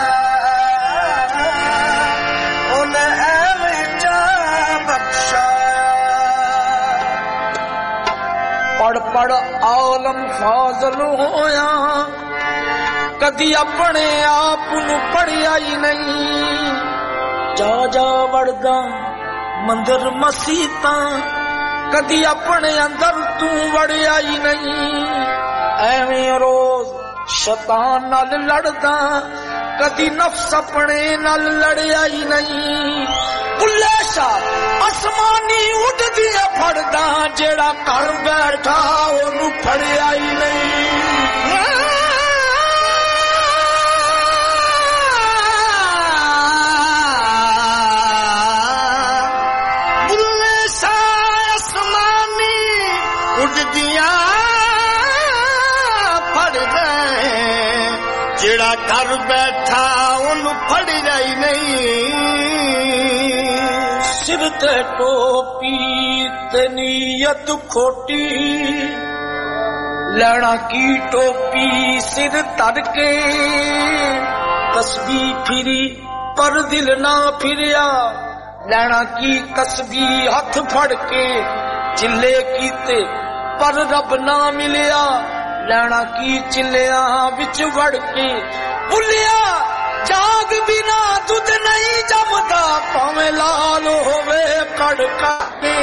ओने ऐवें जा बख्शाया पढ़ पढ़ आलम फाजल होया कदी अपने आप नू पढ़िया ही नहीं जा जा वड़दा मंदिर मसीता कदी अपने अंदर तू वड़िया ही नहीं एवें रोज शैतान नाल लड़दा कदी नफ्स अपने नाल लड़िया ही नहीं बुल्ले शाह आसमानी उड़दी फड़दा जेड़ा घर बैठा ओनू फड़िया ही नहीं जेड़ा घर बैठा उन्नू फड़ जाई नहीं सिर ते टोपी ते नीयत खोटी लैना की टोपी सिर तर के तस्बीह फिरी पर दिल ना फिरिया लैना की तस्बीह हाथ फड़ के चिल्ले कीते पर रब ना मिलिया लैना की चिल्लिया बिच वड़ के बुलिया जाग बिना दुध नहीं जमदा भावें लाल होवे कड़का के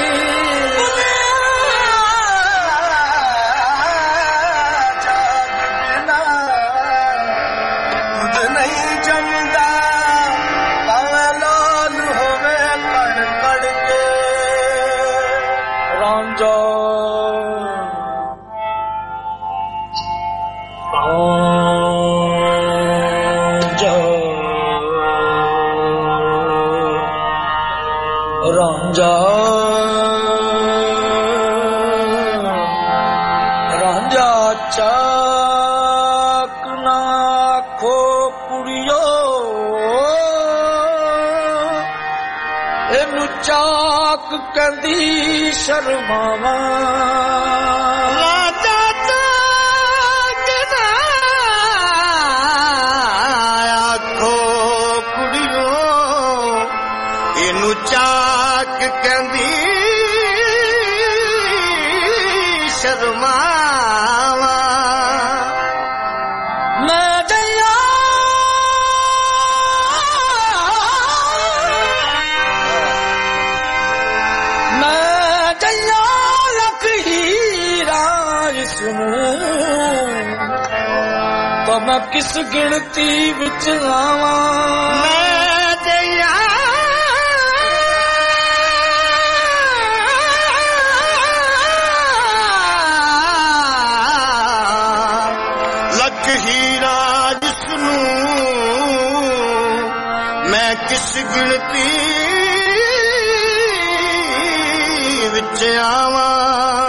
दुध नहीं जमदा भावें लाल होवे कड़ कड़ के रांझा रांझा रांझा चाक ना खो कुड़ियो एनू चाक कहंदी शर्मावा चाक कहंदी शर्मावा मैं जया मैं जया लख हीरा इसनूं तो मैं किस गिनती विच आवां मैं जया हीरा जिसनूं मैं किस गिनती विच आवां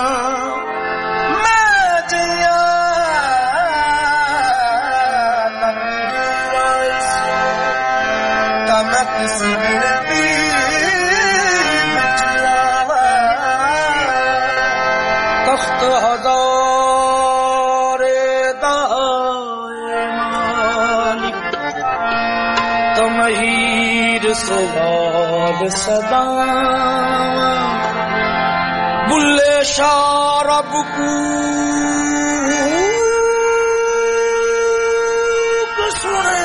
मैं जिया तां मैं किस गिनती विच आवां तख्त हज़ारे दा हीर सवाल सदा बुल्ले शाह रब को सुने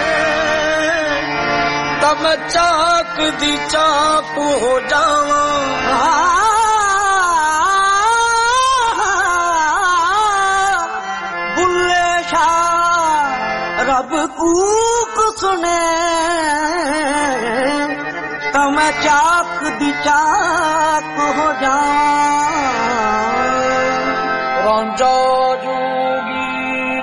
तब चाक दी चाक हो जावां बुल्ले शाह रब कूक सुने तो मैं चाक दी चाक हो जाऊं रांझा जोगी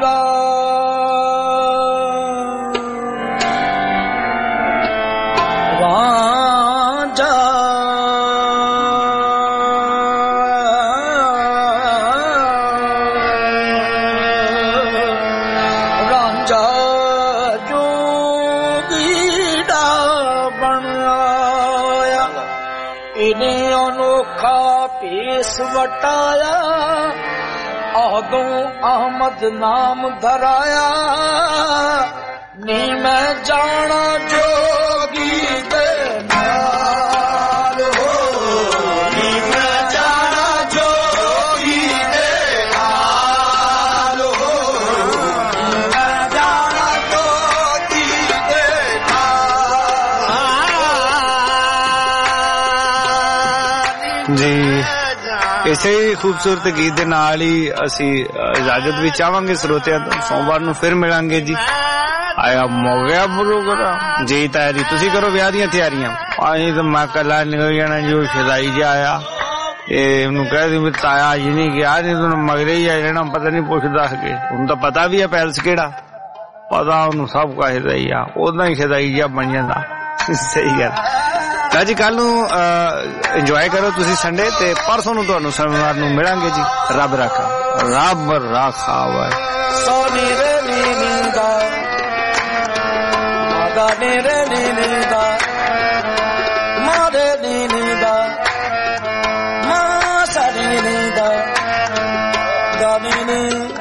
ਭੇਸ ਵਟਾਇਆ ਆਦੋਂ ਅਹਮਦ ਨਾਮ ਧਰਾਇਆ ਨੀ ਮੈਂ ਜਾਣਾ ਜੋਗੀ ਦੇ ਨਾਲ ਹੋ ਨੀ ਮੈਂ ਜਾਣਾ ਜੋਗੀ ਦੇ ਨਾਲ ਹੋ ਨੀ ਮੈਂ ਜਾਣਾ ਜੋਗੀ ਦੇ ਨਾਲ ਜੀ ਇਸੇ ਖੂਬਸੂਰਤ ਗੀਤ ਦੇ ਨਾਲ ਹੀ ਅਸੀਂ ਇਜਾਜ਼ਤ ਵੀ ਚਾਹਾਂਗੇ ਸਰੋਤਿਆਂ ਤੋਂ। ਸੋਮਵਾਰ ਨੂੰ ਫਿਰ ਮਿਲਾਂਗੇ ਜੀ। ਆਇਆ ਮੋਗਿਆ ਪ੍ਰੋਗਰਾਮ ਜੀ ਤਾਇਆ ਜੀ ਤੁਸੀਂ ਕਰੋ ਵਿਆਹ ਦੀਆਂ ਤਿਆਰੀਆਂ। ਅਸੀਂ ਤਾਂ ਮੈਂ ਕੱਲਾ ਨਿਕਲ ਜਾਣਾ ਜੋ ਸ਼ਦਾਈ ਜਿਹਾ ਆਇਆ ਇਹ ਉਹਨੂੰ ਕਹਿ ਦੀ ਵੀ ਤਾਇਆ ਜੀ ਨਹੀਂ ਗਿਆ ਨਹੀਂ ਤੁਹਾਨੂੰ ਮਗਰੇ ਹੀ ਆ ਜਾਣਾ ਪਤਾ ਨਹੀਂ ਪੁੱਛਦਾ ਕੇ ਹੁਣ ਤਾਂ ਪਤਾ ਵੀ ਆ ਪੈਲਸ ਕਿਹੜਾ ਪਤਾ ਉਹਨੂੰ ਸਭ ਕਹਦਾ ਹੀ ਆ ਉਦਾਂ ਹੀ ਸ਼ਦਾਈ ਜਿਹਾ ਬਣ ਜਾਂਦਾ। ਸਹੀ ਗੱਲ ਤਾਂ ਜੀ ਕੱਲ ਨੂੰ ਇੰਜੋਏ ਕਰੋ ਤੁਸੀਂ ਸੰਡੇ ਤੇ ਪਰਸੋਂ ਨੂੰ ਤੁਹਾਨੂੰ ਸੋਮਵਾਰ ਨੂੰ ਮਿਲਾਂਗੇ ਜੀ। ਰੱਬ ਰਾਖਾ ਰੱਬ ਰਾਖਾ ਵਾ ਸੋਨੀ ਰੇ ਨੀ ਦਾ ਮਾਦਾ ਨੀ ਰੇ ਨੀ ਦਾ ਮਾਦੇ ਨੀ ਨੀ ਦਾ ਮਾ ਸਰੀ ਨੀ ਦਾ ਦਾ ਨੀ ਨੀ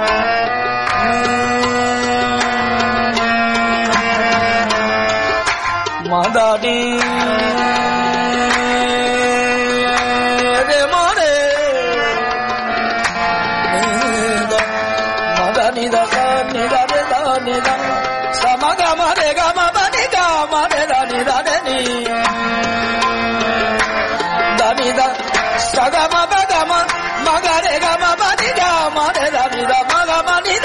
ਮਾਦਾ ਨੀ Nida sa nida de da nida sa ma ga ma de ga ma ba ni ga ma de da ni da de ni da ni da sa ga ma ba ga ma ma ga de ga ma ba ni ga ma de da ni da ma ga ma ni